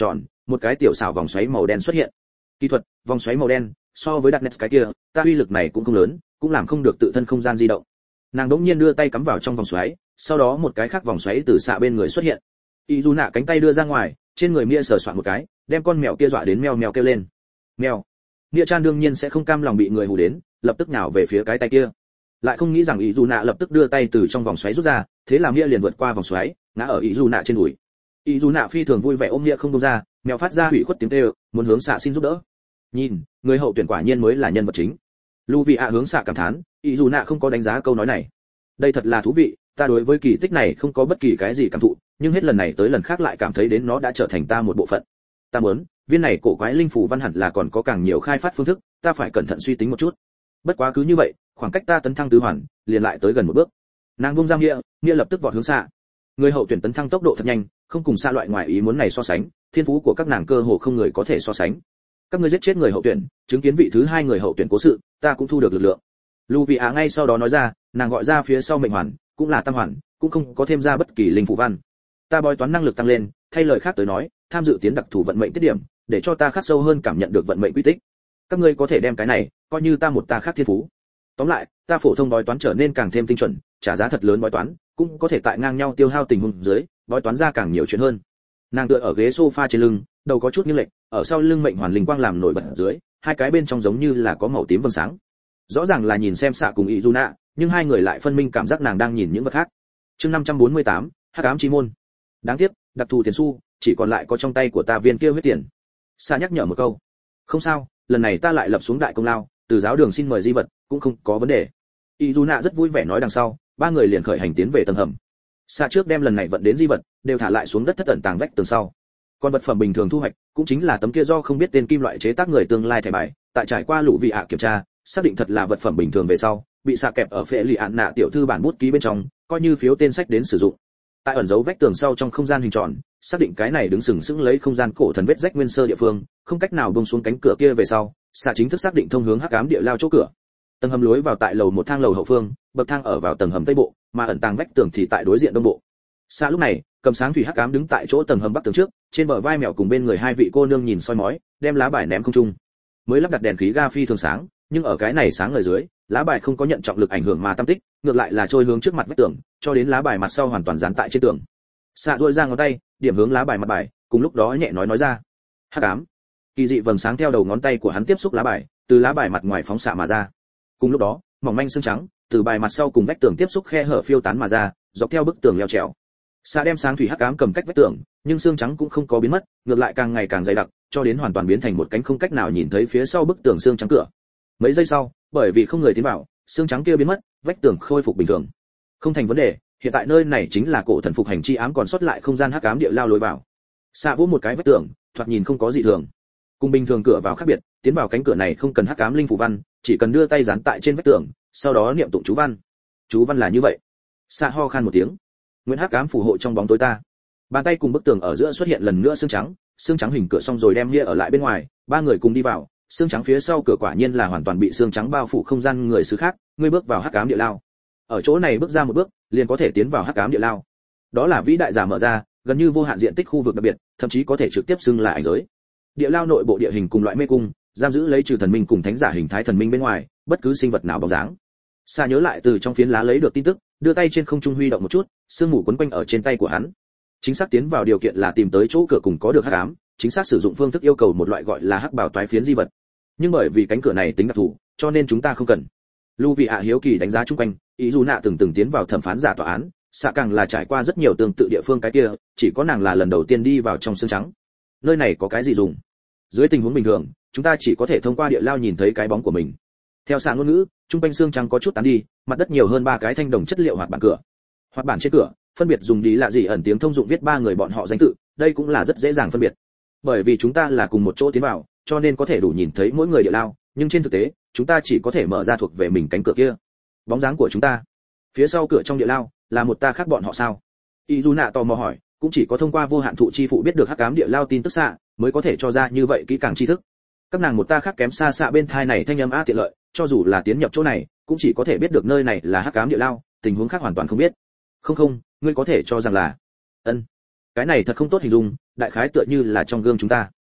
một cái tiểu xảo vòng xoáy màu đen xuất hiện. Kỹ thuật, vòng xoáy màu đen, so với đặt nét cái kia, ta uy lực này cũng không lớn, cũng làm không được tự thân không gian di động. Nàng đống nhiên đưa tay cắm vào trong vòng xoáy, sau đó một cái khác vòng xoáy từ xạ bên người xuất hiện. Izuna cánh tay đưa ra ngoài, trên người Mia sờ soạn một cái, đem con mèo kia dọa đến meo meo kêu lên. Mèo. Mia Chan đương nhiên sẽ không cam lòng bị người hù đến, lập tức nhào về phía cái tay kia. Lại không nghĩ rằng Izuna lập tức đưa tay từ trong vòng xoáy rút ra, thế là Mia liền vượt qua vòng xoáy, ngã ở Izuna trên đùi. Izuna phi thường vui vẻ ôm Mia không buông ra, mèo phát ra hủy khuất tiếng kêu, muốn hướng xạ xin giúp đỡ. Nhìn, người hậu tuyển quả nhiên mới là nhân vật chính. Luvia hướng xạ cảm thán, Izuna không có đánh giá câu nói này. Đây thật là thú vị, ta đối với kỳ tích này không có bất kỳ cái gì cảm thụ, nhưng hết lần này tới lần khác lại cảm thấy đến nó đã trở thành ta một bộ phận. Ta muốn, viên này cổ quái linh phù văn hẳn là còn có càng nhiều khai phát phương thức, ta phải cẩn thận suy tính một chút. Bất quá cứ như vậy, khoảng cách ta tấn thăng tứ hoàn, liền lại tới gần một bước. Nàng buông ra Nghĩa, Nghĩa lập tức vọt hướng xạ. Người hậu tuyển tấn thăng tốc độ thật nhanh, không cùng xa loại ngoài ý muốn này so sánh, thiên phú của các nàng cơ hồ không người có thể so sánh. Các ngươi giết chết người hậu tuyển, chứng kiến vị thứ hai người hậu tuyển cố sự, ta cũng thu được lực lượng. Luvia ngay sau đó nói ra, nàng gọi ra phía sau mệnh hoàn, cũng là tam hoàn, cũng không có thêm ra bất kỳ linh phù văn. Ta bói toán năng lực tăng lên, thay lời khác tới nói, tham dự tiến đặc thù vận mệnh tiết điểm, để cho ta khắc sâu hơn cảm nhận được vận mệnh quy tích. Các ngươi có thể đem cái này coi như ta một ta khác thiên phú. Tóm lại, ta phổ thông bói toán trở nên càng thêm tinh chuẩn, trả giá thật lớn bói toán, cũng có thể tại ngang nhau tiêu hao tình huống dưới, bói toán ra càng nhiều chuyện hơn. Nàng tựa ở ghế sofa trên lưng, đầu có chút nghiêng lệch, ở sau lưng mệnh hoàn linh quang làm nổi bật ở dưới, hai cái bên trong giống như là có màu tím vầng sáng. Rõ ràng là nhìn xem xạ cùng Izuna, nhưng hai người lại phân minh cảm giác nàng đang nhìn những vật khác. Chương năm trăm bốn mươi tám, Hắc ám chi môn. Đáng tiếc, đặc thù tiền xu, chỉ còn lại có trong tay của ta viên kia huyết tiền. Xạ nhắc nhở một câu. Không sao, lần này ta lại lập xuống đại công lao, từ giáo đường xin mời di vật, cũng không có vấn đề. Izuna rất vui vẻ nói đằng sau, ba người liền khởi hành tiến về tầng hầm. Xạ trước đem lần này vận đến di vật, đều thả lại xuống đất thất tận tàng vách tường sau. Còn vật phẩm bình thường thu hoạch, cũng chính là tấm kia do không biết tên kim loại chế tác người tương lai thẻ bài, tại trải qua lũ vị hạ kiểm tra, xác định thật là vật phẩm bình thường về sau, bị xạ kẹp ở phệ lì ạn nạ tiểu thư bản bút ký bên trong, coi như phiếu tên sách đến sử dụng. Tại ẩn dấu vách tường sau trong không gian hình tròn, xác định cái này đứng sừng sững lấy không gian cổ thần vết rách nguyên sơ địa phương, không cách nào buông xuống cánh cửa kia về sau, xạ chính thức xác định thông hướng hắc ám địa lao chỗ cửa. Tầng hầm lối vào tại lầu một thang lầu hậu phương, bậc thang ở vào tầng hầm tây bộ, mà ẩn tàng vách tường thì tại đối diện đông bộ. Xạ lúc này, cầm sáng thủy hắc ám đứng tại chỗ tầng hầm bắc tường trước, trên bờ vai mèo cùng bên người hai vị cô nương nhìn soi mói, đem lá bài ném không trung. Mới lắp đặt đèn khí ga phi thường sáng, nhưng ở cái này sáng ở dưới, lá bài không có nhận trọng lực ảnh hưởng mà tâm tích, ngược lại là trôi hướng trước mặt vách tường, cho đến lá bài mặt sau hoàn toàn dán tại trên tường. Xạ duỗi ra ngón tay, điểm hướng lá bài mặt bài, cùng lúc đó nhẹ nói nói ra. Hắc ám. Kỳ dị vầng sáng theo đầu ngón tay của hắn tiếp xúc lá bài, từ lá bài mặt ngoài phóng xạ mà ra. Cùng lúc đó, mỏng manh xương trắng, từ bài mặt sau cùng vách tường tiếp xúc khe hở phiêu tán mà ra, dọc theo bức tường leo trèo. Xạ đem sáng thủy hắc ám cầm cách vách tường, nhưng xương trắng cũng không có biến mất, ngược lại càng ngày càng dày đặc, cho đến hoàn toàn biến thành một cánh không cách nào nhìn thấy phía sau bức tường xương trắng cửa. Mấy giây sau, bởi vì không người tiến vào, xương trắng kia biến mất, vách tường khôi phục bình thường. Không thành vấn đề, hiện tại nơi này chính là cổ thần phục hành chi ám còn sót lại không gian hắc ám địa lao lối vào. Xạ vỗ một cái vách tường, thoạt nhìn không có gì thường. Cùng bình thường cửa vào khác biệt, tiến vào cánh cửa này không cần hắc ám linh phù văn, chỉ cần đưa tay dán tại trên vách tường, sau đó niệm tụng chú văn. Chú văn là như vậy. Xạ ho khan một tiếng. Nguyễn hắc ám phù hộ trong bóng tối ta. Bàn tay cùng bức tường ở giữa xuất hiện lần nữa xương trắng, xương trắng hình cửa xong rồi đem Nia ở lại bên ngoài, ba người cùng đi vào, xương trắng phía sau cửa quả nhiên là hoàn toàn bị xương trắng bao phủ không gian người xứ khác, ngươi bước vào hắc ám địa lao. Ở chỗ này bước ra một bước, liền có thể tiến vào hắc ám địa lao. Đó là vĩ đại giả mở ra, gần như vô hạn diện tích khu vực đặc biệt, thậm chí có thể trực tiếp xưng là ảnh giới. Địa lao nội bộ địa hình cùng loại mê cung, giam giữ lấy trừ thần minh cùng thánh giả hình thái thần minh bên ngoài, bất cứ sinh vật nào bóng dáng. Sa nhớ lại từ trong phiến lá lấy được tin tức, đưa tay trên không trung huy động một chút, sương mù quấn quanh ở trên tay của hắn. Chính xác tiến vào điều kiện là tìm tới chỗ cửa cùng có được hắc ám, chính xác sử dụng phương thức yêu cầu một loại gọi là hắc bảo toái phiến di vật. Nhưng bởi vì cánh cửa này tính đặc thù, cho nên chúng ta không cần. Luvia hiếu kỳ đánh giá chung quanh, ý dù nạ từng từng tiến vào thẩm phán giả tòa án, xạ càng là trải qua rất nhiều tương tự địa phương cái kia, chỉ có nàng là lần đầu tiên đi vào trong xương trắng. Nơi này có cái gì dùng? Dưới tình huống bình thường, chúng ta chỉ có thể thông qua địa lao nhìn thấy cái bóng của mình. Theo xạ ngôn ngữ, trung quanh xương trắng có chút tán đi, mặt đất nhiều hơn ba cái thanh đồng chất liệu hoạt bản cửa. Hoạt bản trên cửa, phân biệt dùng đi lạ gì ẩn tiếng thông dụng viết ba người bọn họ danh tự, đây cũng là rất dễ dàng phân biệt. Bởi vì chúng ta là cùng một chỗ tiến vào, cho nên có thể đủ nhìn thấy mỗi người địa lao, nhưng trên thực tế, chúng ta chỉ có thể mở ra thuộc về mình cánh cửa kia. Bóng dáng của chúng ta, phía sau cửa trong địa lao, là một ta khác bọn họ sao? Izuna tò mò hỏi, cũng chỉ có thông qua vô hạn thụ chi phụ biết được hắc ám địa lao tin tức xạ, mới có thể cho ra như vậy kỹ càng tri thức. Các nàng một ta khác kém xa xạ bên thai này thanh âm á tiện lợi, cho dù là tiến nhập chỗ này, cũng chỉ có thể biết được nơi này là hắc ám địa lao, tình huống khác hoàn toàn không biết. Không không, ngươi có thể cho rằng là, ân, cái này thật không tốt hình dung, đại khái tựa như là trong gương chúng ta.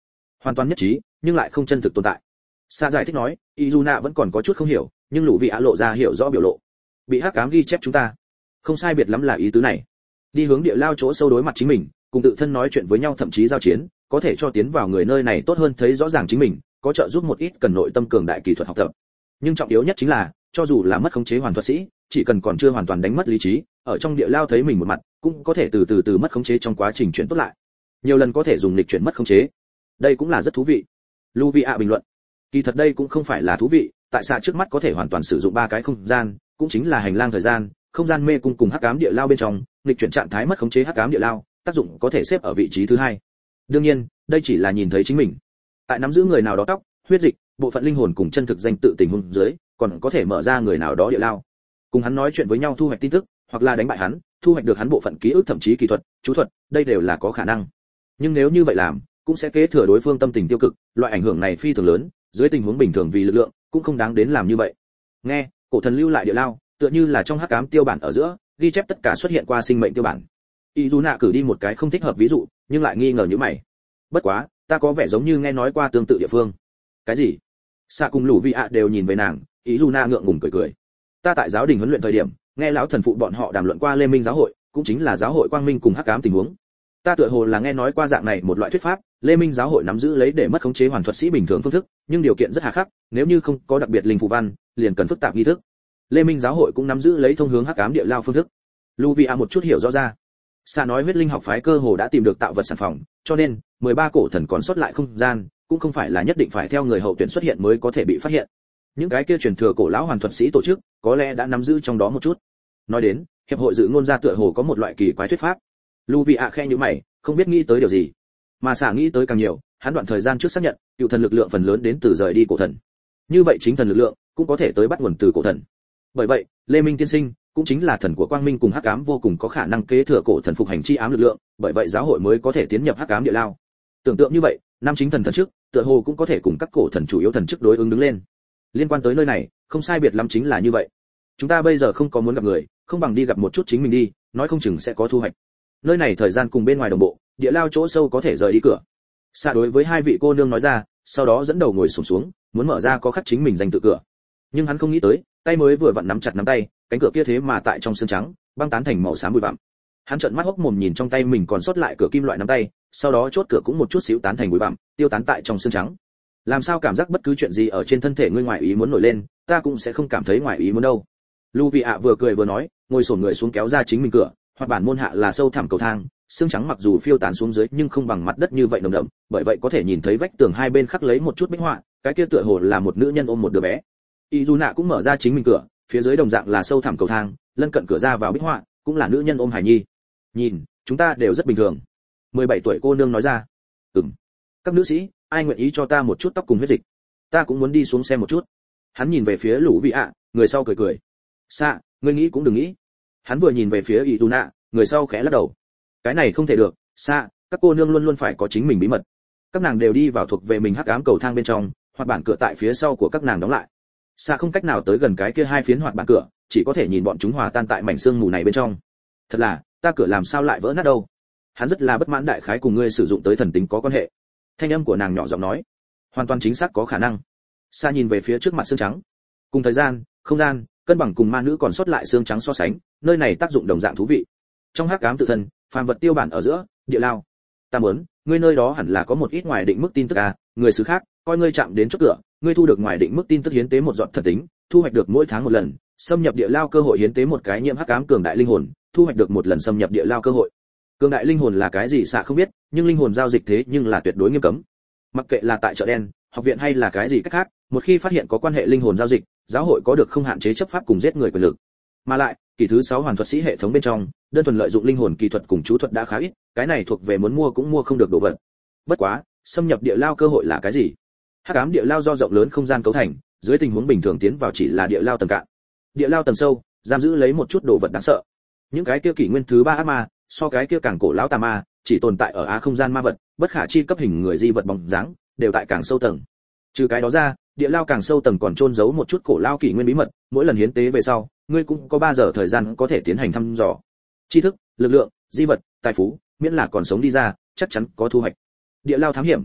hoàn toàn nhất trí nhưng lại không chân thực tồn tại. Sa giải thích nói, Izuna vẫn còn có chút không hiểu, nhưng lũ vị ạ lộ ra hiểu rõ biểu lộ. Bị hắc ám ghi chép chúng ta, không sai biệt lắm là ý tứ này. Đi hướng địa lao chỗ sâu đối mặt chính mình, cùng tự thân nói chuyện với nhau thậm chí giao chiến, có thể cho tiến vào người nơi này tốt hơn thấy rõ ràng chính mình, có trợ giúp một ít cần nội tâm cường đại kỹ thuật học tập. Nhưng trọng yếu nhất chính là, cho dù là mất khống chế hoàn thuật sĩ, chỉ cần còn chưa hoàn toàn đánh mất lý trí, ở trong địa lao thấy mình một mặt, cũng có thể từ từ từ mất khống chế trong quá trình chuyển tốt lại. Nhiều lần có thể dùng lịch chuyển mất khống chế. Đây cũng là rất thú vị. Luvia bình luận. Kỳ thật đây cũng không phải là thú vị, tại sao trước mắt có thể hoàn toàn sử dụng ba cái không gian, cũng chính là hành lang thời gian, không gian mê cung cùng hắc ám địa lao bên trong, lịch chuyển trạng thái mất khống chế hắc ám địa lao, tác dụng có thể xếp ở vị trí thứ hai. Đương nhiên, đây chỉ là nhìn thấy chính mình. Tại nắm giữ người nào đó tóc, huyết dịch, bộ phận linh hồn cùng chân thực danh tự tình huống dưới, còn có thể mở ra người nào đó địa lao. Cùng hắn nói chuyện với nhau thu hoạch tin tức, hoặc là đánh bại hắn, thu hoạch được hắn bộ phận ký ức thậm chí kỹ thuật, chú thuật, đây đều là có khả năng. Nhưng nếu như vậy làm, cũng sẽ kế thừa đối phương tâm tình tiêu cực, loại ảnh hưởng này phi thường lớn, dưới tình huống bình thường vì lực lượng, cũng không đáng đến làm như vậy. Nghe, cổ thần lưu lại địa lao, tựa như là trong hắc ám tiêu bản ở giữa, ghi chép tất cả xuất hiện qua sinh mệnh tiêu bản. Izuna cử đi một cái không thích hợp ví dụ, nhưng lại nghi ngờ như mày. Bất quá, ta có vẻ giống như nghe nói qua tương tự địa phương. Cái gì? Sa cùng Lũ Vi ạ đều nhìn về nàng, Izuna ngượng ngùng cười cười. Ta tại giáo đình huấn luyện thời điểm, nghe lão thần phụ bọn họ đàm luận qua Lê Minh giáo hội, cũng chính là giáo hội quang minh cùng hắc ám tình huống. Ta tựa hồ là nghe nói qua dạng này một loại thuyết pháp, Lê Minh giáo hội nắm giữ lấy để mất khống chế hoàn thuật sĩ bình thường phương thức, nhưng điều kiện rất hà khắc, nếu như không có đặc biệt linh phù văn, liền cần phức tạp nghi thức. Lê Minh giáo hội cũng nắm giữ lấy thông hướng hắc ám địa lao phương thức. Luvia một chút hiểu rõ ra. Sa nói huyết linh học phái cơ hồ đã tìm được tạo vật sản phẩm, cho nên mười ba cổ thần còn sót lại không gian, cũng không phải là nhất định phải theo người hậu tuyển xuất hiện mới có thể bị phát hiện. Những cái kia truyền thừa cổ lão hoàn thuật sĩ tổ chức, có lẽ đã nắm giữ trong đó một chút. Nói đến, hiệp hội dự ngôn gia tựa hồ có một loại kỳ quái thuyết pháp. Luvia khẽ nhíu mày, không biết nghĩ tới điều gì. Mà Sa nghĩ tới càng nhiều, hắn đoạn thời gian trước xác nhận, cựu thần lực lượng phần lớn đến từ rời đi cổ thần. Như vậy chính thần lực lượng cũng có thể tới bắt nguồn từ cổ thần. Bởi vậy, Lê Minh tiên sinh cũng chính là thần của quang minh cùng hắc ám vô cùng có khả năng kế thừa cổ thần phục hành chi ám lực lượng, bởi vậy giáo hội mới có thể tiến nhập hắc ám địa lao. Tưởng tượng như vậy, năm chính thần thần chức, tựa hồ cũng có thể cùng các cổ thần chủ yếu thần chức đối ứng đứng lên. Liên quan tới nơi này, không sai biệt lắm chính là như vậy. Chúng ta bây giờ không có muốn gặp người, không bằng đi gặp một chút chính mình đi, nói không chừng sẽ có thu hoạch. Nơi này thời gian cùng bên ngoài đồng bộ, địa lao chỗ sâu có thể rời đi cửa. Sa đối với hai vị cô nương nói ra, sau đó dẫn đầu ngồi xổm xuống, muốn mở ra có khắc chính mình danh tự cửa. Nhưng hắn không nghĩ tới, tay mới vừa vặn nắm chặt nắm tay, cánh cửa kia thế mà tại trong xương trắng, băng tán thành màu xám bụi bặm. Hắn trợn mắt hốc mồm nhìn trong tay mình còn sót lại cửa kim loại nắm tay, sau đó chốt cửa cũng một chút xíu tán thành bụi bặm, tiêu tán tại trong xương trắng. Làm sao cảm giác bất cứ chuyện gì ở trên thân thể ngươi ngoài ý muốn nổi lên, ta cũng sẽ không cảm thấy ngoài ý muốn đâu. Luvia vừa cười vừa nói, ngồi xổm người xuống kéo ra chính mình cửa, hoặc bản môn hạ là sâu thẳm cầu thang, xương trắng mặc dù phiêu tán xuống dưới nhưng không bằng mặt đất như vậy nồng đậm, bởi vậy có thể nhìn thấy vách tường hai bên khắc lấy một chút bích họa, cái kia tựa hồ là một nữ nhân ôm một đứa bé. Izuna cũng mở ra chính mình cửa, phía dưới đồng dạng là sâu thẳm cầu thang, lân cận cửa ra vào bích họa, cũng là nữ nhân ôm hài nhi. Nhìn, chúng ta đều rất bình thường. mười bảy tuổi cô nương nói ra. Ừm. Các nữ sĩ, ai nguyện ý cho ta một chút tóc cùng huyết dịch? Ta cũng muốn đi xuống xem một chút. Hắn nhìn về phía Lũ Vi ạ, người sau cười cười. Sa, ngươi nghĩ cũng đừng nghĩ. Hắn vừa nhìn về phía Izuna, người sau khẽ lắc đầu. Cái này không thể được, Sa, các cô nương luôn luôn phải có chính mình bí mật. Các nàng đều đi vào thuộc về mình hắc ám cầu thang bên trong, hoặc bản cửa tại phía sau của các nàng đóng lại. Sa không cách nào tới gần cái kia hai phiến hoạt bản cửa, chỉ có thể nhìn bọn chúng hòa tan tại mảnh xương mù này bên trong. Thật là, ta cửa làm sao lại vỡ nát đâu? Hắn rất là bất mãn, đại khái cùng ngươi sử dụng tới thần tính có quan hệ. Thanh âm của nàng nhỏ giọng nói, hoàn toàn chính xác có khả năng. Sa nhìn về phía trước mặt xương trắng. Cùng thời gian, không gian, cân bằng cùng ma nữ còn sót lại xương trắng so sánh, nơi này tác dụng đồng dạng thú vị. Trong hắc ám tự thân, phàm vật tiêu bản ở giữa, địa lao. Ta muốn, ngươi nơi đó hẳn là có một ít ngoài định mức tin tức à, người xứ khác, coi ngươi chạm đến chốt cửa, ngươi thu được ngoài định mức tin tức hiến tế một giọt thần tính, thu hoạch được mỗi tháng một lần, xâm nhập địa lao cơ hội hiến tế một cái nhiễm hắc ám cường đại linh hồn, thu hoạch được một lần xâm nhập địa lao cơ hội. Cường đại linh hồn là cái gì xạ không biết, nhưng linh hồn giao dịch thế nhưng là tuyệt đối nghiêm cấm. Mặc kệ là tại chợ đen, học viện hay là cái gì cách khác, một khi phát hiện có quan hệ linh hồn giao dịch, giáo hội có được không hạn chế chấp pháp cùng giết người quyền lực. Mà lại, kỳ thứ sáu hoàn thuật sĩ hệ thống bên trong, đơn thuần lợi dụng linh hồn kỳ thuật cùng chú thuật đã khá ít, cái này thuộc về muốn mua cũng mua không được đồ vật. Bất quá, xâm nhập địa lao cơ hội là cái gì? Hắc ám địa lao do rộng lớn không gian cấu thành, dưới tình huống bình thường tiến vào chỉ là địa lao tầng cạn. Địa lao tầng sâu, giam giữ lấy một chút đồ vật đáng sợ. Những cái kia kỷ nguyên thứ ba ác ma, so cái kia càng cổ lão tà ma, chỉ tồn tại ở á không gian ma vật, bất khả chi cấp hình người di vật bóng dáng, đều tại càng sâu tầng. Trừ cái đó ra, địa lao càng sâu tầng còn trôn giấu một chút cổ lao kỷ nguyên bí mật, mỗi lần hiến tế về sau, ngươi cũng có ba giờ thời gian có thể tiến hành thăm dò. Tri thức, lực lượng, di vật, tài phú, miễn là còn sống đi ra, chắc chắn có thu hoạch. Địa lao thám hiểm.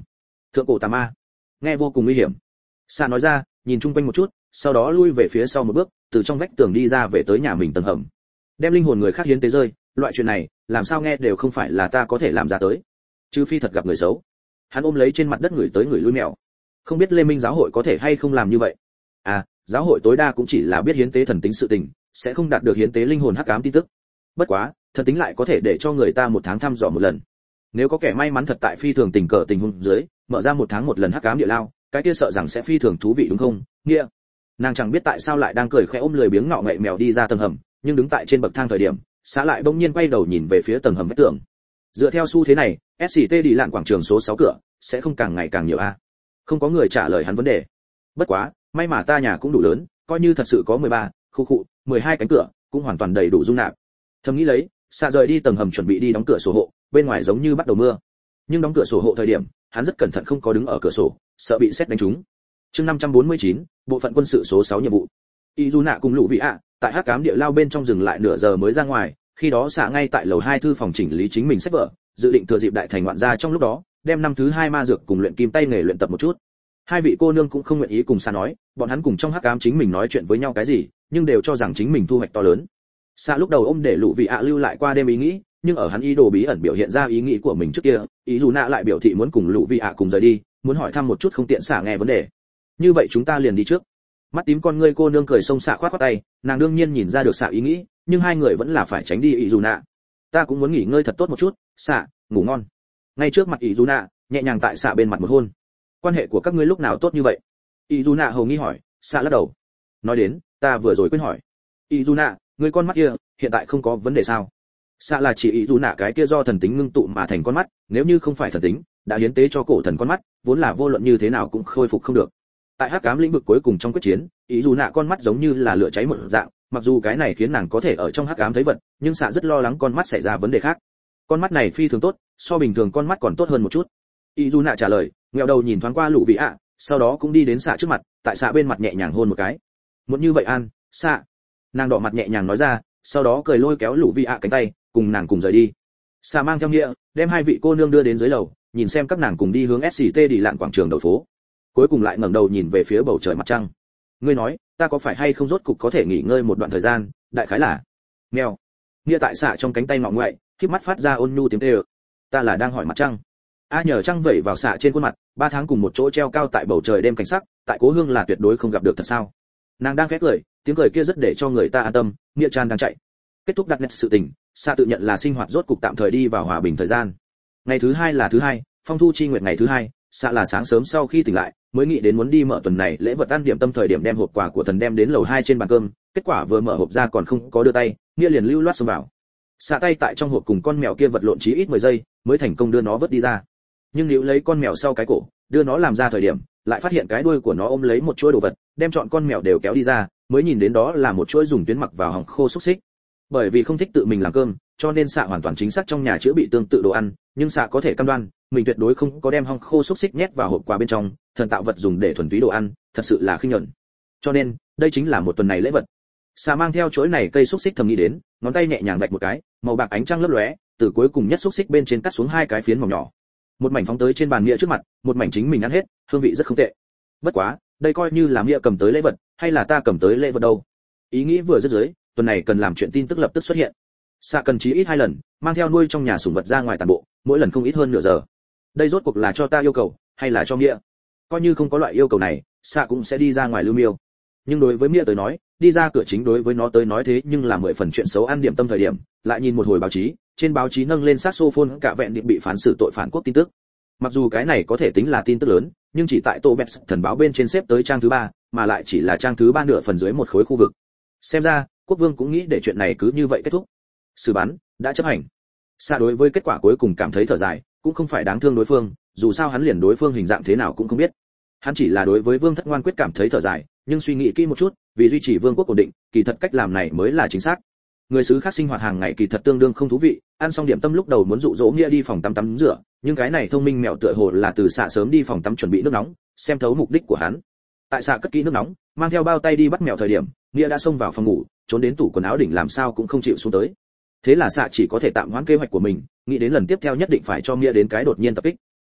Thượng cổ tà ma, nghe vô cùng nguy hiểm. Xạ nói ra, nhìn chung quanh một chút, sau đó lui về phía sau một bước, từ trong vách tường đi ra về tới nhà mình tầng hầm. Đem linh hồn người khác hiến tế rơi, loại chuyện này, làm sao nghe đều không phải là ta có thể làm ra tới. Trừ phi thật gặp người xấu. Hắn ôm lấy trên mặt đất người tới người lui mèo. Không biết Lê Minh giáo hội có thể hay không làm như vậy. À, giáo hội tối đa cũng chỉ là biết hiến tế thần tính sự tình, sẽ không đạt được hiến tế linh hồn hắc ám tin tức. Bất quá, thần tính lại có thể để cho người ta một tháng thăm dò một lần. Nếu có kẻ may mắn thật tại phi thường tình cờ tình huống dưới, mở ra một tháng một lần hắc ám địa lao, cái kia sợ rằng sẽ phi thường thú vị đúng không? Nghĩa. Nàng chẳng biết tại sao lại đang cười khẽ ôm lười biếng ngọ ngậy mèo đi ra tầng hầm, nhưng đứng tại trên bậc thang thời điểm, xã lại bỗng nhiên quay đầu nhìn về phía tầng hầm vách tường. Dựa theo xu thế này, ét xê tê đi lạn quảng trường số sáu cửa sẽ không càng ngày càng nhiều a. Không có người trả lời hắn vấn đề. Bất quá, may mà ta nhà cũng đủ lớn, coi như thật sự có mười ba, khu khu, mười hai cánh cửa, cũng hoàn toàn đầy đủ dung nạp. Thầm nghĩ lấy, xạ rời đi tầng hầm chuẩn bị đi đóng cửa sổ hộ, bên ngoài giống như bắt đầu mưa. Nhưng đóng cửa sổ hộ thời điểm, hắn rất cẩn thận không có đứng ở cửa sổ, sợ bị sét đánh trúng. Chương năm trăm bốn mươi chín, bộ phận quân sự số sáu nhiệm vụ. Izuna cùng Lũ Vị ạ, tại hắc ám địa lao bên trong dừng lại nửa giờ mới ra ngoài, khi đó xạ ngay tại lầu hai thư phòng chỉnh lý chính mình sách vở, dự định thừa dịp đại thành ngoạn gia trong lúc đó, đem năm thứ hai ma dược cùng luyện kim tay nghề luyện tập một chút. Hai vị cô nương cũng không nguyện ý cùng xạ nói, bọn hắn cùng trong hắc ám chính mình nói chuyện với nhau cái gì, nhưng đều cho rằng chính mình thu hoạch to lớn. Xạ lúc đầu ôm để Lũ Vị ạ lưu lại qua đêm ý nghĩ, nhưng ở hắn ý đồ bí ẩn biểu hiện ra ý nghĩ của mình trước kia, Izuna lại biểu thị muốn cùng Lũ Vị ạ cùng rời đi, muốn hỏi thăm một chút không tiện xạ nghe vấn đề. Như vậy chúng ta liền đi trước. Mắt tím con ngươi cô nương cười xông xạ khoát khoát tay, nàng đương nhiên nhìn ra được xạ ý nghĩ, nhưng hai người vẫn là phải tránh đi Izuna. Ta cũng muốn nghỉ ngơi thật tốt một chút, xạ, ngủ ngon. Ngay trước mặt Izuna, nhẹ nhàng tại xạ bên mặt một hôn. Quan hệ của các ngươi lúc nào tốt như vậy? Izuna hầu nghi hỏi, xạ lắc đầu. Nói đến, ta vừa rồi quên hỏi. Izuna, ngươi con mắt kia, hiện tại không có vấn đề sao? Xạ là chỉ Izuna cái kia do thần tính ngưng tụ mà thành con mắt, nếu như không phải thần tính, đã hiến tế cho cổ thần con mắt, vốn là vô luận như thế nào cũng khôi phục không được. Tại hắc ám lĩnh vực cuối cùng trong quyết chiến, Izuna con mắt giống như là lửa cháy một dạng, mặc dù cái này khiến nàng có thể ở trong hắc ám thấy vật, nhưng xạ rất lo lắng con mắt xảy ra vấn đề khác. Con mắt này phi thường tốt, so bình thường con mắt còn tốt hơn một chút. Izuna trả lời, ngẹo đầu nhìn thoáng qua Lũ Vị ạ, sau đó cũng đi đến xạ trước mặt, tại xạ bên mặt nhẹ nhàng hôn một cái. Muốn như vậy an, xạ. Nàng đỏ mặt nhẹ nhàng nói ra, sau đó cười lôi kéo Lũ Vị ạ cánh tay, cùng nàng cùng rời đi. Xạ mang theo nghĩa, đem hai vị cô nương đưa đến dưới lầu, nhìn xem các nàng cùng đi hướng ét xê tê đi lạn quảng trường đầu phố. Cuối cùng lại ngẩng đầu nhìn về phía bầu trời mặt trăng. Ngươi nói, ta có phải hay không rốt cục có thể nghỉ ngơi một đoạn thời gian, đại khái là. Mèo. Nghĩa tại xạ trong cánh tay ngọ ngoại, khép mắt phát ra ôn nhu tiếng kêu. Ta là đang hỏi mặt trăng. A nhờ trăng vẩy vào xạ trên khuôn mặt, ba tháng cùng một chỗ treo cao tại bầu trời đêm cảnh sắc, tại cố hương là tuyệt đối không gặp được thật sao? Nàng đang khét cười, tiếng cười kia rất để cho người ta an tâm. Nghĩa Chan đang chạy. Kết thúc đặt net sự tình, xạ tự nhận là sinh hoạt rốt cục tạm thời đi vào hòa bình thời gian. Ngày thứ hai là thứ hai, phong thu chi nguyệt ngày thứ hai, xạ là sáng sớm sau khi tỉnh lại, mới nghĩ đến muốn đi mở tuần này lễ vật ăn điểm tâm thời điểm đem hộp quà của thần đem đến lầu hai trên bàn cơm, kết quả vừa mở hộp ra còn không có đưa tay, Nghĩa liền lưu loát xông vào. Xạ tay tại trong hộp cùng con mèo kia vật lộn chí ít mười giây, mới thành công đưa nó vớt đi ra. Nhưng nếu lấy con mèo sau cái cổ, đưa nó làm ra thời điểm, lại phát hiện cái đuôi của nó ôm lấy một chuỗi đồ vật, đem chọn con mèo đều kéo đi ra, mới nhìn đến đó là một chuỗi dùng tuyến mặc vào họng khô xúc xích. Bởi vì không thích tự mình làm cơm, cho nên xạ hoàn toàn chính xác trong nhà chữa bị tương tự đồ ăn, nhưng xạ có thể cam đoan mình tuyệt đối không có đem hong khô xúc xích nhét vào hộp quà bên trong, thần tạo vật dùng để thuần túy đồ ăn, thật sự là khinh nhẫn. Cho nên, đây chính là một tuần này lễ vật. Xạ mang theo chuỗi này cây xúc xích thầm nghĩ đến, ngón tay nhẹ nhàng vạch một cái, màu bạc ánh trăng lấp lóe, từ cuối cùng nhất xúc xích bên trên cắt xuống hai cái phiến mỏng nhỏ. Một mảnh phóng tới trên bàn Nghĩa trước mặt, một mảnh chính mình ăn hết, hương vị rất không tệ. Bất quá, đây coi như là Nghĩa cầm tới lễ vật, hay là ta cầm tới lễ vật đâu? Ý nghĩ vừa dứt dưới, tuần này cần làm chuyện tin tức lập tức xuất hiện. Xạ cần chí ít hai lần, mang theo nuôi trong nhà sủng vật ra ngoài toàn bộ, mỗi lần không ít hơn nửa giờ. Đây rốt cuộc là cho ta yêu cầu, hay là cho Nghĩa? Coi như không có loại yêu cầu này, xạ cũng sẽ đi ra ngoài lưu miêu. Nhưng đối với Nghĩa tới nói, đi ra cửa chính đối với nó tới nói thế nhưng là mười phần chuyện xấu ăn điểm tâm thời điểm, lại nhìn một hồi báo chí, trên báo chí nâng lên saxophone cả vẹn định bị phán xử tội phản quốc tin tức. Mặc dù cái này có thể tính là tin tức lớn, nhưng chỉ tại Tô Bets thần báo bên trên xếp tới trang thứ ba, mà lại chỉ là trang thứ ba nửa phần dưới một khối khu vực. Xem ra, quốc vương cũng nghĩ để chuyện này cứ như vậy kết thúc. Xử bắn đã chấp hành. Xa đối với kết quả cuối cùng cảm thấy thở dài, cũng không phải đáng thương đối phương, dù sao hắn liền đối phương hình dạng thế nào cũng không biết. Hắn chỉ là đối với Vương Thất Ngoan quyết cảm thấy thở dài, nhưng suy nghĩ kỹ một chút, vì duy trì vương quốc ổn định, kỳ thật cách làm này mới là chính xác. Người xứ khác sinh hoạt hàng ngày kỳ thật tương đương không thú vị, ăn xong điểm tâm lúc đầu muốn dụ dỗ Nghĩa đi phòng tắm tắm rửa, nhưng cái này thông minh mèo tựa hồ là từ xạ sớm đi phòng tắm chuẩn bị nước nóng, xem thấu mục đích của hắn. Tại xạ cất kỹ nước nóng, mang theo bao tay đi bắt mèo thời điểm, Nghĩa đã xông vào phòng ngủ, trốn đến tủ quần áo đỉnh làm sao cũng không chịu xuống tới. Thế là xạ chỉ có thể tạm hoãn kế hoạch của mình, nghĩ đến lần tiếp theo nhất định phải cho Nghĩa đến cái đột nhiên tập kích.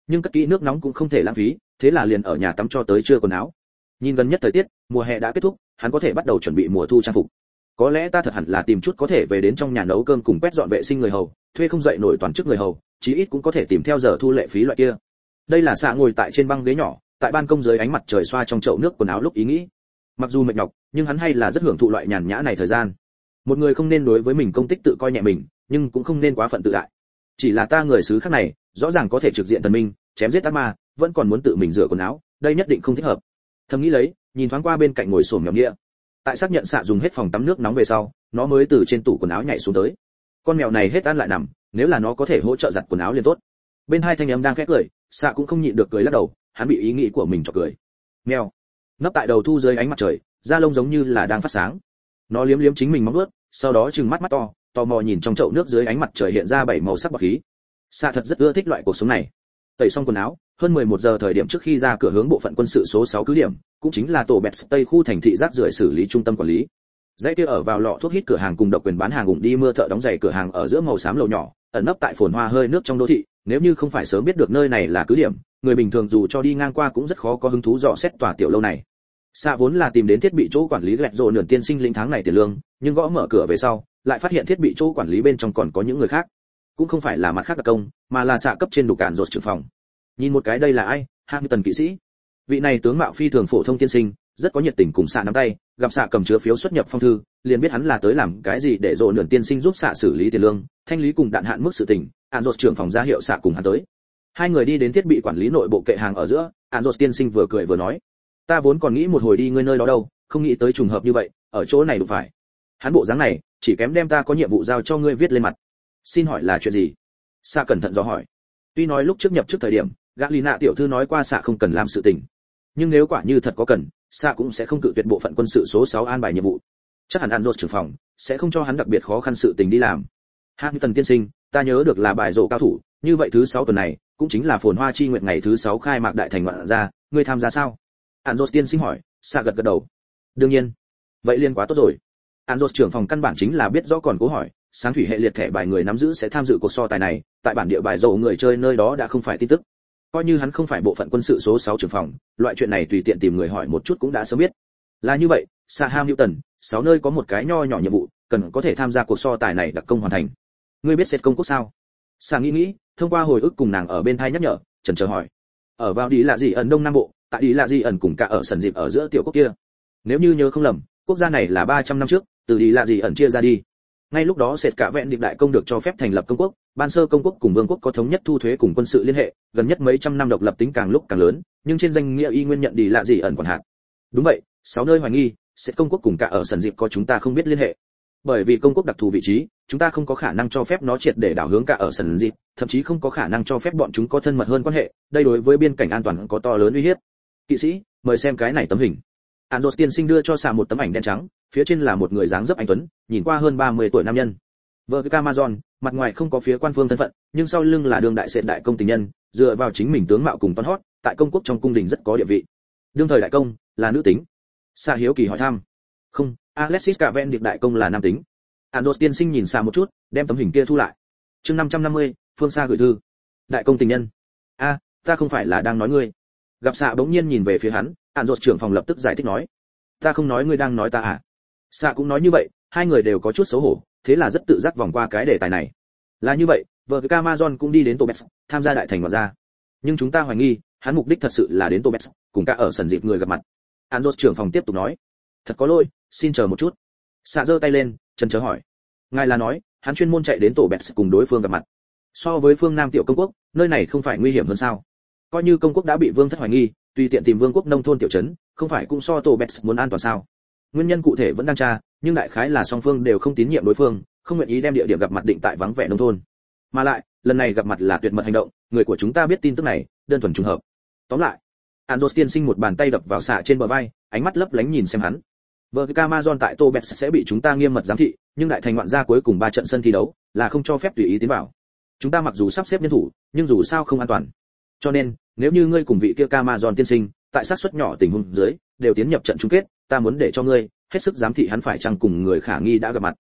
nhưng cất kỹ nước nóng cũng không thể lãng phí, thế là liền ở nhà tắm cho tới trưa quần áo. Nhìn gần nhất thời tiết, mùa hè đã kết thúc, hắn có thể bắt đầu chuẩn bị mùa thu trang phục. Có lẽ ta thật hẳn là tìm chút có thể về đến trong nhà nấu cơm cùng quét dọn vệ sinh người hầu, thuê không dậy nổi toàn chức người hầu, chí ít cũng có thể tìm theo giờ thu lệ phí loại kia. Đây là xạ ngồi tại trên băng ghế nhỏ, tại ban công dưới ánh mặt trời xoa trong chậu nước quần áo lúc ý nghĩ. Mặc dù mệt nhọc, nhưng hắn hay là rất hưởng thụ loại nhàn nhã này thời gian. Một người không nên đối với mình công tích tự coi nhẹ mình, nhưng cũng không nên quá phận tự đại. Chỉ là ta người xứ khác này, rõ ràng có thể trực diện thần minh, chém giết ác ma, vẫn còn muốn tự mình rửa quần áo, đây nhất định không thích hợp. Thầm nghĩ lấy, nhìn thoáng qua bên cạnh ngồi xổm nhậm nghĩa. Tại xác nhận xạ dùng hết phòng tắm nước nóng về sau, nó mới từ trên tủ quần áo nhảy xuống tới. Con mèo này hết ăn lại nằm, nếu là nó có thể hỗ trợ giặt quần áo liền tốt. Bên hai thanh âm đang khẽ cười, xạ cũng không nhịn được cười lắc đầu, hắn bị ý nghĩ của mình chọc cười. Mèo, nấp tại đầu thu dưới ánh mặt trời, da lông giống như là đang phát sáng. Nó liếm liếm chính mình móng vuốt, sau đó trừng mắt mắt to, tò mò nhìn trong chậu nước dưới ánh mặt trời hiện ra bảy màu sắc bạc khí. Xạ thật rất ưa thích loại cuộc sống này. Tẩy xong quần áo, hơn mười một giờ thời điểm trước khi ra cửa hướng bộ phận quân sự số sáu cứ điểm, cũng chính là tổ bẹt tây khu thành thị rác rưởi xử lý trung tâm quản lý. Dãy kia ở vào lọ thuốc hít cửa hàng cùng độc quyền bán hàng ủng đi mưa thợ đóng giày cửa hàng ở giữa màu xám lầu nhỏ, ẩn nấp tại phồn hoa hơi nước trong đô thị, nếu như không phải sớm biết được nơi này là cứ điểm, người bình thường dù cho đi ngang qua cũng rất khó có hứng thú dò xét tòa tiểu lâu này. Xạ vốn là tìm đến thiết bị chỗ quản lý lẹt rồ nửa tiên sinh lĩnh tháng này tiền lương, nhưng gõ mở cửa về sau, lại phát hiện thiết bị chỗ quản lý bên trong còn có những người khác, cũng không phải là mặt khác đặc công, mà là xạ cấp trên đủ cản rột trưởng phòng. Nhìn một cái đây là ai? Hamilton kỵ sĩ. Vị này tướng mạo phi thường phổ thông tiên sinh, rất có nhiệt tình cùng xạ nắm tay, gặp xạ cầm chứa phiếu xuất nhập phong thư, liền biết hắn là tới làm cái gì để rồ nửa tiên sinh giúp xạ xử lý tiền lương, thanh lý cùng đạn hạn mức sự tình. Án rột trưởng phòng ra hiệu xạ cùng hắn tới. Hai người đi đến thiết bị quản lý nội bộ kệ hàng ở giữa, Án rột tiên sinh vừa cười vừa nói, ta vốn còn nghĩ một hồi đi ngươi nơi đó đâu, không nghĩ tới trùng hợp như vậy, ở chỗ này đụng phải. Hắn bộ dáng này, chỉ kém đem ta có nhiệm vụ giao cho ngươi viết lên mặt. Xin hỏi là chuyện gì? Xạ cẩn thận dò hỏi. Tuy nói lúc trước nhập trước thời điểm, Galina tiểu thư nói qua xạ không cần làm sự tình, nhưng nếu quả như thật có cần, xạ cũng sẽ không cự tuyệt bộ phận quân sự số sáu an bài nhiệm vụ. Chắc hẳn Án rột trưởng phòng sẽ không cho hắn đặc biệt khó khăn sự tình đi làm. Hamilton tiên sinh, ta nhớ được là bài rổ cao thủ, như vậy thứ sáu tuần này, cũng chính là phồn hoa chi nguyện ngày thứ sáu khai mạc đại thành ngoạn ra, ngươi tham gia sao? Án rột tiên sinh hỏi. Xạ gật gật đầu. Đương nhiên. Vậy liên quá tốt rồi. Án rột trưởng phòng căn bản chính là biết rõ còn cố hỏi, sáng thủy hệ liệt thẻ bài người nắm giữ sẽ tham dự cuộc so tài này, tại bản địa bài rổ người chơi nơi đó đã không phải tin tức. Coi như hắn không phải bộ phận quân sự số sáu trưởng phòng, loại chuyện này tùy tiện tìm người hỏi một chút cũng đã sớm biết. Là như vậy, Xạ Hamilton, sáu nơi có một cái nho nhỏ nhiệm vụ, cần có thể tham gia cuộc so tài này đặc công hoàn thành. Ngươi biết xét công quốc sao? Xạ nghĩ nghĩ, thông qua hồi ức cùng nàng ở bên thai nhắc nhở, chần chờ hỏi. Ở vào đi là gì ẩn đông nam bộ, tại đi là gì ẩn cùng cả ở sần dịp ở giữa tiểu quốc kia. Nếu như nhớ không lầm, quốc gia này là ba trăm năm trước, từ đi là gì ẩn chia ra đi. Ngay lúc đó sệt cả vẹn điệp đại công được cho phép thành lập công quốc, ban sơ công quốc cùng vương quốc có thống nhất thu thuế cùng quân sự liên hệ, gần nhất mấy trăm năm độc lập tính càng lúc càng lớn, nhưng trên danh nghĩa y nguyên nhận đi là gì ẩn quản hạt. Đúng vậy, sáu nơi hoài nghi, sệt công quốc cùng cả ở sần dịp có chúng ta không biết liên hệ. Bởi vì công quốc đặc thù vị trí, chúng ta không có khả năng cho phép nó triệt để đảo hướng cả ở sần dịp, thậm chí không có khả năng cho phép bọn chúng có thân mật hơn quan hệ, đây đối với biên cảnh an toàn có to lớn uy hiếp. Kỵ sĩ, mời xem cái này tấm hình. Án rột tiên sinh đưa cho Xạ một tấm ảnh đen trắng, phía trên là một người dáng dấp anh tuấn, nhìn qua hơn ba mươi tuổi nam nhân. Vợ cái Amazon, mặt ngoài không có phía quan phương thân phận, nhưng sau lưng là đường đại sệt đại công tình nhân, dựa vào chính mình tướng mạo cùng toán hót, tại công quốc trong cung đình rất có địa vị. Đương thời đại công là nữ tính. Xạ hiếu kỳ hỏi thăm. Không, Alexis Caven điệp đại công là nam tính. Án rột tiên sinh nhìn Xạ một chút, đem tấm hình kia thu lại. Chương năm trăm năm mươi, phương xa gửi thư. Đại công tình nhân. A, ta không phải là đang nói ngươi. Gặp Xạ bỗng nhiên nhìn về phía hắn, Án rột trưởng phòng lập tức giải thích nói, ta không nói ngươi đang nói ta à? Xạ cũng nói như vậy, hai người đều có chút xấu hổ, thế là rất tự giác vòng qua cái đề tài này. Là như vậy, vợ cái Amazon cũng đi đến Tobes, tham gia đại thành ngoạn gia. Nhưng chúng ta hoài nghi, hắn mục đích thật sự là đến Tobes, cùng cả ở sần dịp người gặp mặt. Án rột trưởng phòng tiếp tục nói, thật có lỗi, xin chờ một chút. Xạ giơ tay lên, chần chờ hỏi, ngài là nói, hắn chuyên môn chạy đến Tobes cùng đối phương gặp mặt. So với phương Nam tiểu công quốc, nơi này không phải nguy hiểm hơn sao? Coi như công quốc đã bị vương thất hoài nghi, tùy tiện tìm vương quốc nông thôn tiểu trấn, không phải cũng so Tobes muốn an toàn sao? Nguyên nhân cụ thể vẫn đang tra, nhưng đại khái là song phương đều không tín nhiệm đối phương, không nguyện ý đem địa điểm gặp mặt định tại vắng vẻ nông thôn. Mà lại, lần này gặp mặt là tuyệt mật hành động, người của chúng ta biết tin tức này, đơn thuần trùng hợp. Tóm lại, Andros tiên sinh một bàn tay đập vào Xạ trên bờ vai, ánh mắt lấp lánh nhìn xem hắn. Vợ cái Amazon tại Tobes sẽ bị chúng ta nghiêm mật giám thị, nhưng đại thành ngoạn gia cuối cùng ba trận sân thi đấu là không cho phép tùy ý tiến vào. Chúng ta mặc dù sắp xếp nhân thủ, nhưng dù sao không an toàn. Cho nên, nếu như ngươi cùng vị kia Amazon tiên sinh, tại sát suất nhỏ tình huống dưới, đều tiến nhập trận chung kết, ta muốn để cho ngươi hết sức giám thị hắn phải chăng cùng người khả nghi đã gặp mặt.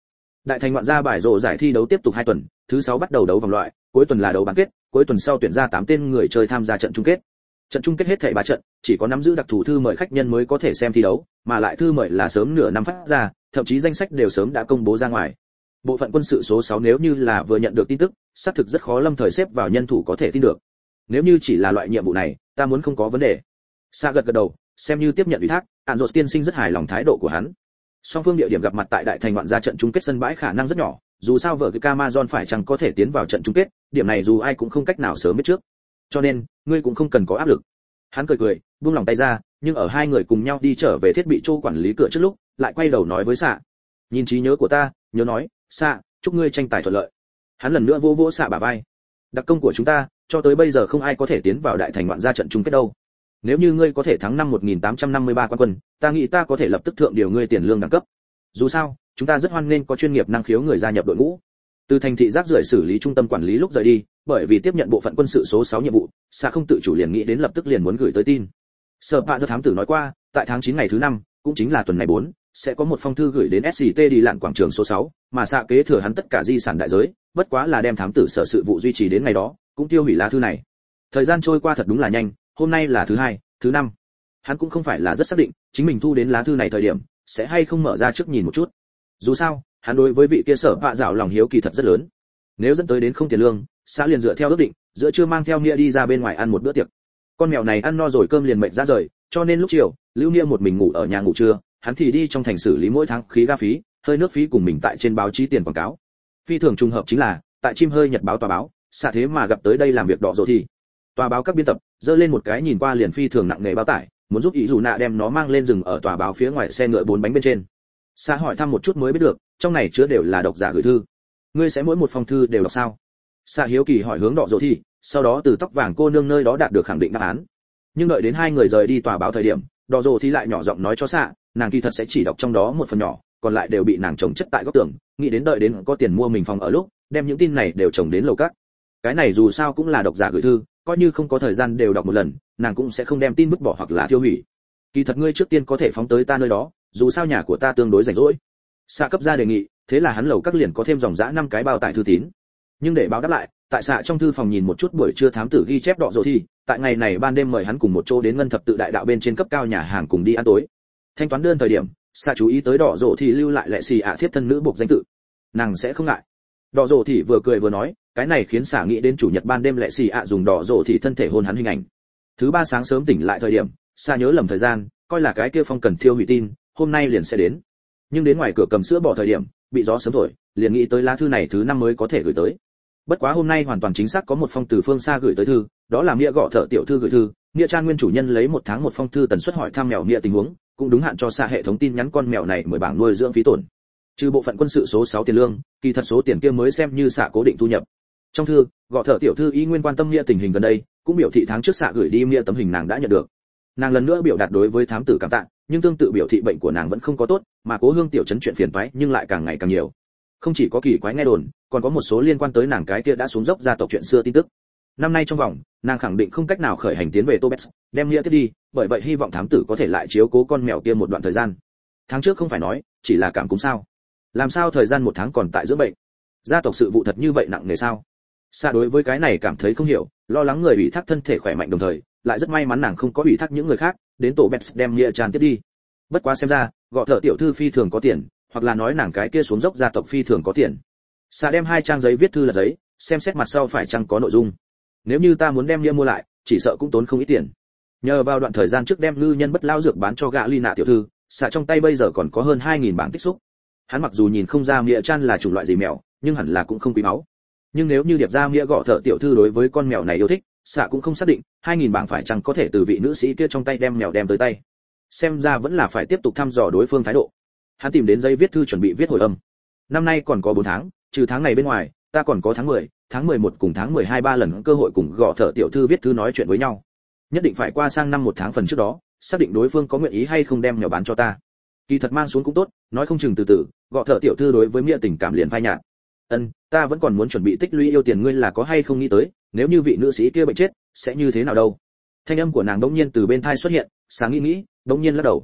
Đại thành ngoạn gia bài rổ giải thi đấu tiếp tục hai tuần, thứ sáu bắt đầu đấu vòng loại, cuối tuần là đấu bán kết, cuối tuần sau tuyển ra tám tên người chơi tham gia trận chung kết. Trận chung kết hết thảy ba trận, chỉ có nắm giữ đặc thù thư mời khách nhân mới có thể xem thi đấu, mà lại thư mời là sớm nửa năm phát ra, thậm chí danh sách đều sớm đã công bố ra ngoài. Bộ phận quân sự số sáu nếu như là vừa nhận được tin tức, xác thực rất khó lâm thời xếp vào nhân thủ có thể tin được. Nếu như chỉ là loại nhiệm vụ này, ta muốn không có vấn đề. Sa gật gật đầu, xem như tiếp nhận ủy thác, Án Tiên sinh rất hài lòng thái độ của hắn. Song phương địa điểm gặp mặt tại đại thành ngoạn gia trận chung kết sân bãi khả năng rất nhỏ, dù sao vợ cái Camazon phải chẳng có thể tiến vào trận chung kết, điểm này dù ai cũng không cách nào sớm biết trước. Cho nên, ngươi cũng không cần có áp lực. Hắn cười cười, buông lòng tay ra, nhưng ở hai người cùng nhau đi trở về thiết bị chỗ quản lý cửa trước lúc, lại quay đầu nói với Sạ, nhìn trí nhớ của ta, nhớ nói, Sạ, chúc ngươi tranh tài thuận lợi. Hắn lần nữa vỗ vỗ Sạ bả vai. Đặc công của chúng ta, cho tới bây giờ không ai có thể tiến vào đại thành ngoạn gia trận chung kết đâu. Nếu như ngươi có thể thắng năm một nghìn tám trăm năm mươi ba quan quân, ta nghĩ ta có thể lập tức thượng điều ngươi tiền lương đẳng cấp. Dù sao, chúng ta rất hoan nghênh có chuyên nghiệp năng khiếu người gia nhập đội ngũ. Từ thành thị rác rưởi xử lý trung tâm quản lý lúc rời đi, bởi vì tiếp nhận bộ phận quân sự số sáu nhiệm vụ, Sa không tự chủ liền nghĩ đến lập tức liền muốn gửi tới tin. Sở Pạ do thám tử nói qua, tại tháng chín ngày thứ năm, cũng chính là tuần này bốn, sẽ có một phong thư gửi đến ét xê tê đi lạn quảng trường số sáu, mà Sa kế thừa hắn tất cả di sản đại giới, bất quá là đem thám tử sở sự vụ duy trì đến ngày đó, cũng tiêu hủy lá thư này. Thời gian trôi qua thật đúng là nhanh, hôm nay là thứ hai, thứ năm. Hắn cũng không phải là rất xác định, chính mình thu đến lá thư này thời điểm, sẽ hay không mở ra trước nhìn một chút. Dù sao, hắn đối với vị kia Sở Pạ dạo lòng hiếu kỳ thật rất lớn. Nếu dẫn tới đến không tiền lương, xã liền dựa theo ước định, giữa trưa mang theo Mia đi ra bên ngoài ăn một bữa tiệc. Con mèo này ăn no rồi cơm liền mệt ra rời, cho nên lúc chiều, Lưu Mia một mình ngủ ở nhà ngủ trưa, hắn thì đi trong thành xử lý mỗi tháng khí ga phí, hơi nước phí cùng mình tại trên báo chí tiền quảng cáo. Phi thường trùng hợp chính là, tại chim hơi nhật báo tòa báo, xã thế mà gặp tới đây làm việc đỏ rồi thì. Tòa báo các biên tập, dơ lên một cái nhìn qua liền phi thường nặng nề báo tải, muốn giúp ý dù nạ đem nó mang lên rừng ở tòa báo phía ngoài xe ngựa bốn bánh bên trên. Xã hỏi thăm một chút mới biết được, trong này chứa đều là độc giả gửi thư. Ngươi sẽ mỗi một phong thư đều đọc sao? Xã hiếu kỳ hỏi hướng đỏ rồi thì, sau đó từ tóc vàng cô nương nơi đó đạt được khẳng định đáp án. Nhưng đợi đến hai người rời đi tòa báo thời điểm, đỏ rồi thì lại nhỏ giọng nói cho xã, nàng kỳ thật sẽ chỉ đọc trong đó một phần nhỏ, còn lại đều bị nàng chồng chất tại góc tường, nghĩ đến đợi đến có tiền mua mình phòng ở lúc, đem những tin này đều chồng đến lầu cát. Cái này dù sao cũng là độc giả gửi thư, coi như không có thời gian đều đọc một lần, nàng cũng sẽ không đem tin vứt bỏ hoặc là tiêu hủy. Kỳ thật ngươi trước tiên có thể phóng tới ta nơi đó, dù sao nhà của ta tương đối rảnh rỗi. Xạ cấp ra đề nghị, thế là hắn lầu các liền có thêm dòng dã năm cái bao tải thư tín. Nhưng để báo đáp lại, tại xạ trong thư phòng nhìn một chút buổi trưa thám tử ghi chép đọ rồi thì, tại ngày này ban đêm mời hắn cùng một chỗ đến ngân thập tự đại đạo bên trên cấp cao nhà hàng cùng đi ăn tối. Thanh toán đơn thời điểm, xạ chú ý tới đọ rổ thì lưu lại lệ xì ạ thiếp thân nữ buộc danh tự. Nàng sẽ không ngại. Đọ rổ thì vừa cười vừa nói, cái này khiến xạ nghĩ đến chủ nhật ban đêm lệ xì ạ dùng đọ rổ thì thân thể hôn hắn hình ảnh. Thứ ba sáng sớm tỉnh lại thời điểm, xạ nhớ lầm thời gian, coi là cái kia phong cần thiêu hủy tin, hôm nay liền sẽ đến. Nhưng đến ngoài cửa cầm sữa bỏ thời điểm, bị gió sớm thổi, liền nghĩ tới lá thư này thứ năm mới có thể gửi tới. Bất quá hôm nay hoàn toàn chính xác có một phong từ phương xa gửi tới thư, đó là Mia gõ thợ tiểu thư gửi thư, Mia Chan nguyên chủ nhân lấy một tháng một phong thư tần suất hỏi thăm mèo Mia tình huống, cũng đúng hạn cho xa hệ thống tin nhắn con mèo này mười bảng nuôi dưỡng phí tổn. Trừ bộ phận quân sự số sáu tiền lương, kỳ thật số tiền kia mới xem như xạ cố định thu nhập. Trong thư, gõ thợ tiểu thư ý nguyên quan tâm Mia tình hình gần đây, cũng biểu thị tháng trước xạ gửi đi Mia tấm hình nàng đã nhận được. Nàng lần nữa biểu đạt đối với thám tử cảm tạ, nhưng tương tự biểu thị bệnh của nàng vẫn không có tốt, mà Cố Hương tiểu trấn chuyện phiền toái nhưng lại càng ngày càng nhiều. Không chỉ có kỳ quái nghe đồn, còn có một số liên quan tới nàng cái kia đã xuống dốc gia tộc chuyện xưa tin tức. Năm nay trong vòng, nàng khẳng định không cách nào khởi hành tiến về Tobet, đem Mia tiếp đi, bởi vậy hy vọng thám tử có thể lại chiếu cố con mèo kia một đoạn thời gian. Tháng trước không phải nói, chỉ là cảm cúm sao? Làm sao thời gian một tháng còn tại dưỡng bệnh? Gia tộc sự vụ thật như vậy nặng nề sao? Sa đối với cái này cảm thấy không hiểu, lo lắng người ủy thác thân thể khỏe mạnh đồng thời, lại rất may mắn nàng không có ủy thác những người khác, đến tổ Bets đem Mia Chan tiếp đi. Bất quá xem ra, gõ thợ tiểu thư phi thường có tiền, hoặc là nói nàng cái kia xuống dốc gia tộc phi thường có tiền. Sa đem hai trang giấy viết thư là giấy, xem xét mặt sau phải chăng có nội dung. Nếu như ta muốn đem Mia mua lại, chỉ sợ cũng tốn không ít tiền. Nhờ vào đoạn thời gian trước đem ngư nhân bất lao dược bán cho gã ly nạ tiểu thư, Sa trong tay bây giờ còn có hơn hai nghìn bảng tích xúc. Hắn mặc dù nhìn không ra Mia Chan là chủng loại gì mèo, nhưng hẳn là cũng không quý báu. Nhưng nếu như điệp ra Mia gõ thợ tiểu thư đối với con mèo này yêu thích, Xạ cũng không xác định hai nghìn bảng phải chăng có thể từ vị nữ sĩ kia trong tay đem mèo đem tới tay. Xem ra vẫn là phải tiếp tục thăm dò đối phương thái độ. Hắn tìm đến giấy viết thư chuẩn bị viết hồi âm. Năm nay còn có bốn tháng, trừ tháng này bên ngoài, ta còn có tháng mười, tháng mười một cùng tháng mười hai ba lần cơ hội cùng gõ thợ tiểu thư viết thư nói chuyện với nhau. Nhất định phải qua sang năm một tháng phần trước đó, xác định đối phương có nguyện ý hay không đem mèo bán cho ta. Kỳ thật mang xuống cũng tốt, nói không chừng từ từ, gõ thợ tiểu thư đối với Mia tình cảm liền phai nhạt. Ân, ta vẫn còn muốn chuẩn bị tích lũy yêu tiền, ngươi là có hay không nghĩ tới, nếu như vị nữ sĩ kia bệnh chết, sẽ như thế nào đâu? Thanh âm của nàng đống nhiên từ bên tai xuất hiện, sáng nghĩ nghĩ, đống nhiên lắc đầu.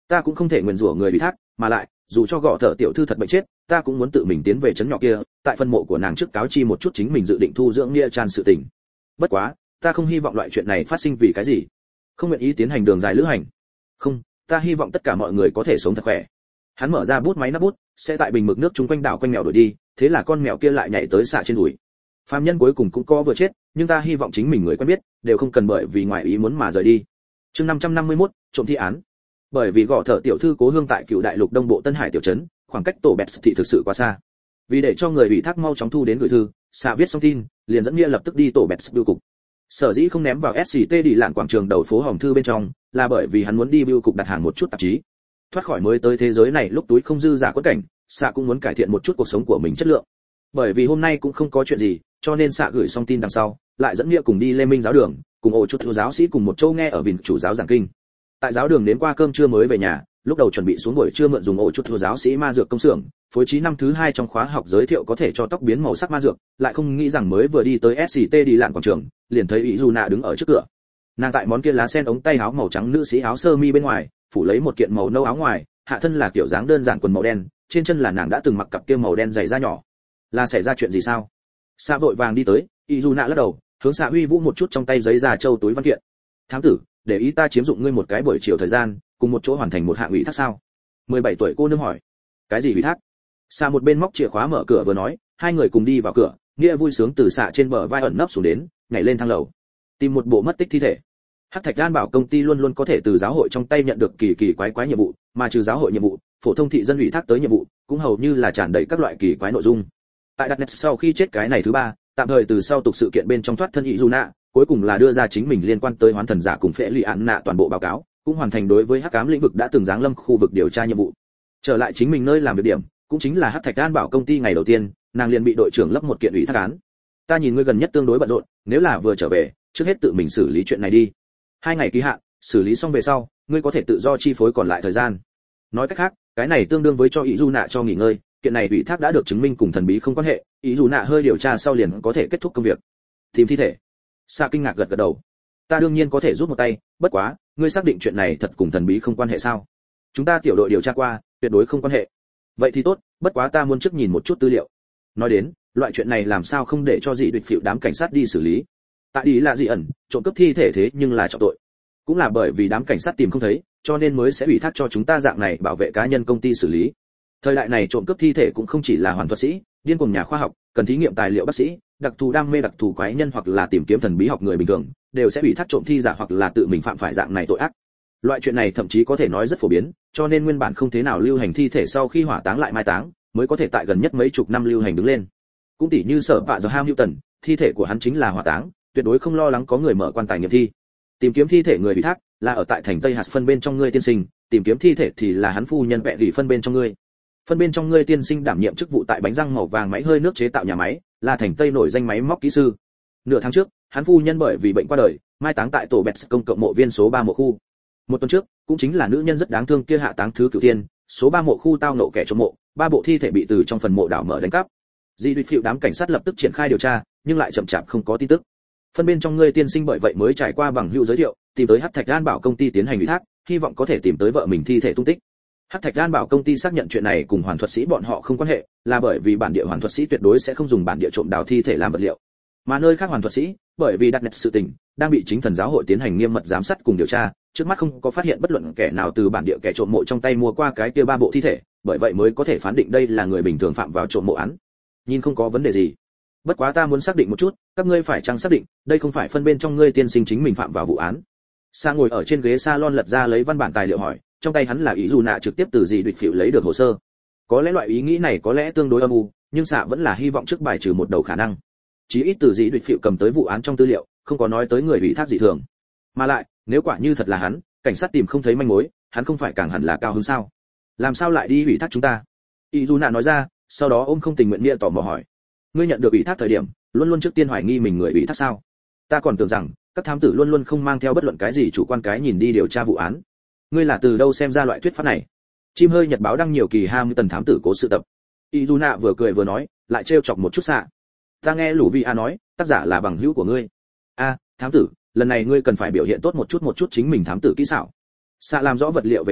ta cũng không thể nguyền rủa người ủy thác, mà lại dù cho gõ thở tiểu thư thật bệnh chết, ta cũng muốn tự mình tiến về trấn nhỏ kia, tại phân mộ của nàng trước cáo chi một chút chính mình dự định thu dưỡng nghĩa trang sự tình. Bất quá ta không hy vọng loại chuyện này phát sinh vì cái gì, không nguyện ý tiến hành đường dài lữ hành. Không, ta hy vọng tất cả mọi người có thể sống thật khỏe. Hắn mở ra bút máy nắp bút, sẽ tại bình mực nước chung quanh đảo quanh mèo đuổi đi, thế là con mèo kia lại nhảy tới xạ trên đùi. Phàm nhân cuối cùng cũng có vừa chết, nhưng ta hy vọng chính mình người quen biết đều không cần bởi vì ngoại ý muốn mà rời đi. Chương năm trăm năm mươi mốt, trộm thi án. Bởi vì gõ thở tiểu thư cố hương tại Cựu Đại Lục Đông Bộ Tân Hải tiểu trấn, khoảng cách tổ bẹt thị thực sự quá xa. Vì để cho người ủy thác mau chóng thu đến gửi thư, xạ viết xong tin, liền dẫn nghĩa lập tức đi tổ bẹt bưu cục. Sở dĩ không ném vào ét xê tê đi lạn quảng trường đầu phố Hồng Thư bên trong, là bởi vì hắn muốn đi bưu cục đặt hàng một chút tạp chí. Thoát khỏi mới tới thế giới này lúc túi không dư giả quất cảnh, xạ cũng muốn cải thiện một chút cuộc sống của mình chất lượng. Bởi vì hôm nay cũng không có chuyện gì, cho nên xạ gửi xong tin đằng sau, lại dẫn nghĩa cùng đi Lê Minh giáo đường, cùng ổ chút thiếu giáo sĩ cùng một châu nghe ở vịnh chủ giáo giảng kinh. Tại giáo đường đến qua cơm trưa mới về nhà, lúc đầu chuẩn bị xuống buổi trưa mượn dùng ổ chút thiếu giáo sĩ ma dược công xưởng, phối trí năm thứ hai trong khóa học giới thiệu có thể cho tóc biến màu sắc ma dược, lại không nghĩ rằng mới vừa đi tới ét xê tê đi lạn quảng trường, liền thấy ý dù nạ đứng ở trước cửa. Nàng tại món kia lá sen ống tay áo màu trắng nữ sĩ áo sơ mi bên ngoài, phủ lấy một kiện màu nâu áo ngoài, hạ thân là kiểu dáng đơn giản quần màu đen, trên chân là nàng đã từng mặc cặp kia màu đen giày da nhỏ. Là xảy ra chuyện gì sao? Sa vội vàng đi tới, ý dù nạ lắc đầu, hướng Sa huy vũ một chút trong tay giấy da châu túi văn kiện. Thám tử, để ý ta chiếm dụng ngươi một cái buổi chiều thời gian, cùng một chỗ hoàn thành một hạng ủy thác sao? mười bảy tuổi cô nương hỏi. Cái gì ủy thác? Sa một bên móc chìa khóa mở cửa vừa nói, hai người cùng đi vào cửa, nghĩa vui sướng từ xạ trên bờ vai ẩn nấp xuống đến, nhảy lên thang lầu, tìm một bộ mất tích thi thể. Hắc Thạch Gan bảo công ty luôn luôn có thể từ giáo hội trong tay nhận được kỳ kỳ quái quái nhiệm vụ, mà trừ giáo hội nhiệm vụ, phổ thông thị dân ủy thác tới nhiệm vụ, cũng hầu như là tràn đầy các loại kỳ quái nội dung. Tại đặt net sau khi chết cái này thứ ba, tạm thời từ sau tục sự kiện bên trong thoát thân ý Yuzuna, cuối cùng là đưa ra chính mình liên quan tới hoán thần giả cùng phệ lụy án nạ toàn bộ báo cáo, cũng hoàn thành đối với hắc ám lĩnh vực đã từng giáng lâm khu vực điều tra nhiệm vụ. Trở lại chính mình nơi làm việc điểm, cũng chính là Hắc Thạch Gan bảo công ty ngày đầu tiên, nàng liền bị đội trưởng lấp một kiện ủy thác án. Ta nhìn ngươi gần nhất tương đối bận rộn, nếu là vừa trở về, trước hết tự mình xử lý chuyện này đi. Hai ngày kỳ hạn, xử lý xong về sau, ngươi có thể tự do chi phối còn lại thời gian. Nói cách khác, cái này tương đương với cho ý du nạ cho nghỉ ngơi, kiện này ủy thác đã được chứng minh cùng thần bí không quan hệ, ý du nạ hơi điều tra sau liền có thể kết thúc công việc. Tìm thi thể. Sa kinh ngạc gật gật đầu. Ta đương nhiên có thể giúp một tay, bất quá, ngươi xác định chuyện này thật cùng thần bí không quan hệ sao? Chúng ta tiểu đội điều tra qua, tuyệt đối không quan hệ. Vậy thì tốt, bất quá ta muốn trước nhìn một chút tư liệu. Nói đến, loại chuyện này làm sao không để cho dị địch phịu đám cảnh sát đi xử lý? Tại đi là dị ẩn, trộm cướp thi thể thế nhưng là trọng tội. Cũng là bởi vì đám cảnh sát tìm không thấy, cho nên mới sẽ ủy thác cho chúng ta dạng này bảo vệ cá nhân công ty xử lý. Thời đại này trộm cướp thi thể cũng không chỉ là hoàn thuật sĩ, điên cuồng nhà khoa học, cần thí nghiệm tài liệu bác sĩ, đặc thù đam mê đặc thù quái nhân hoặc là tìm kiếm thần bí học người bình thường, đều sẽ ủy thác trộm thi giả hoặc là tự mình phạm phải dạng này tội ác. Loại chuyện này thậm chí có thể nói rất phổ biến, cho nên nguyên bản không thế nào lưu hành thi thể sau khi hỏa táng lại mai táng, mới có thể tại gần nhất mấy chục năm lưu hành đứng lên. Cũng tỉ như sở vạ giờ Hamilton, thi thể của hắn chính là hỏa táng, tuyệt đối không lo lắng có người mở quan tài nghiệm thi. Tìm kiếm thi thể người bị thác là ở tại thành Tây Hạt phân bên trong ngươi tiên sinh, tìm kiếm thi thể thì là hắn phu nhân vẽ gỉ phân bên trong ngươi. Phân bên trong ngươi tiên sinh đảm nhiệm chức vụ tại bánh răng màu vàng máy hơi nước chế tạo nhà máy, là thành Tây nổi danh máy móc kỹ sư. Nửa tháng trước, hắn phu nhân bởi vì bệnh qua đời, mai táng tại tổ bẹt công cộng mộ viên số ba mộ khu. Một tuần trước, cũng chính là nữ nhân rất đáng thương kia hạ táng thứ cửu tiên, số ba mộ khu tao nộ kẻ trộm mộ, ba bộ thi thể bị từ trong phần mộ đảo mở đánh cắp. Dị Đuỵ Phiệu đám cảnh sát lập tức triển khai điều tra, nhưng lại chậm chạp không có tin tức. Phân bên trong ngươi tiên sinh bởi vậy mới trải qua bằng hữu giới thiệu, tìm tới Hắc Thạch Gan bảo công ty tiến hành ủy thác, hy vọng có thể tìm tới vợ mình thi thể tung tích. Hắc Thạch Gan bảo công ty xác nhận chuyện này cùng hoàn thuật sĩ bọn họ không quan hệ, là bởi vì bản địa hoàn thuật sĩ tuyệt đối sẽ không dùng bản địa trộm đào thi thể làm vật liệu. Mà nơi khác hoàn thuật sĩ, bởi vì đặt nét sự tình, đang bị chính thần giáo hội tiến hành nghiêm mật giám sát cùng điều tra, trước mắt không có phát hiện bất luận kẻ nào từ bản địa kẻ trộm mộ trong tay mua qua cái kia ba bộ thi thể, bởi vậy mới có thể phán định đây là người bình thường phạm vào trộm mộ án. Nhìn không có vấn đề gì. Bất quá ta muốn xác định một chút, các ngươi phải chăng xác định, đây không phải phân bên trong ngươi tiên sinh chính mình phạm vào vụ án. Sa ngồi ở trên ghế salon lật ra lấy văn bản tài liệu hỏi, trong tay hắn là ý dù nạ trực tiếp từ Dị Đuỵ Phiệu lấy được hồ sơ. Có lẽ loại ý nghĩ này có lẽ tương đối âm u, nhưng Sa vẫn là hy vọng trước bài trừ một đầu khả năng. Chí ít từ Dị Đuỵ Phiệu cầm tới vụ án trong tư liệu, không có nói tới người ủy thác dị thường. Mà lại, nếu quả như thật là hắn, cảnh sát tìm không thấy manh mối, hắn không phải càng hẳn là cao hứng sao? Làm sao lại đi ủy thác chúng ta? Ý dù nạ nói ra, sau đó ôm không tình nguyện nghĩa tỏ mò hỏi, ngươi nhận được ủy thác thời điểm, luôn luôn trước tiên hoài nghi mình người ủy thác sao? Ta còn tưởng rằng các thám tử luôn luôn không mang theo bất luận cái gì chủ quan cái nhìn đi điều tra vụ án. Ngươi là từ đâu xem ra loại thuyết pháp này? Chim hơi nhật báo đăng nhiều kỳ Hamilton thám tử cố sự tập. Izuna vừa cười vừa nói, lại trêu chọc một chút xạ. Ta nghe Lũ Vi A nói, tác giả là bằng hữu của ngươi. A, thám tử, lần này ngươi cần phải biểu hiện tốt một chút một chút chính mình thám tử kỹ xảo. Xạ làm rõ vật liệu về sau,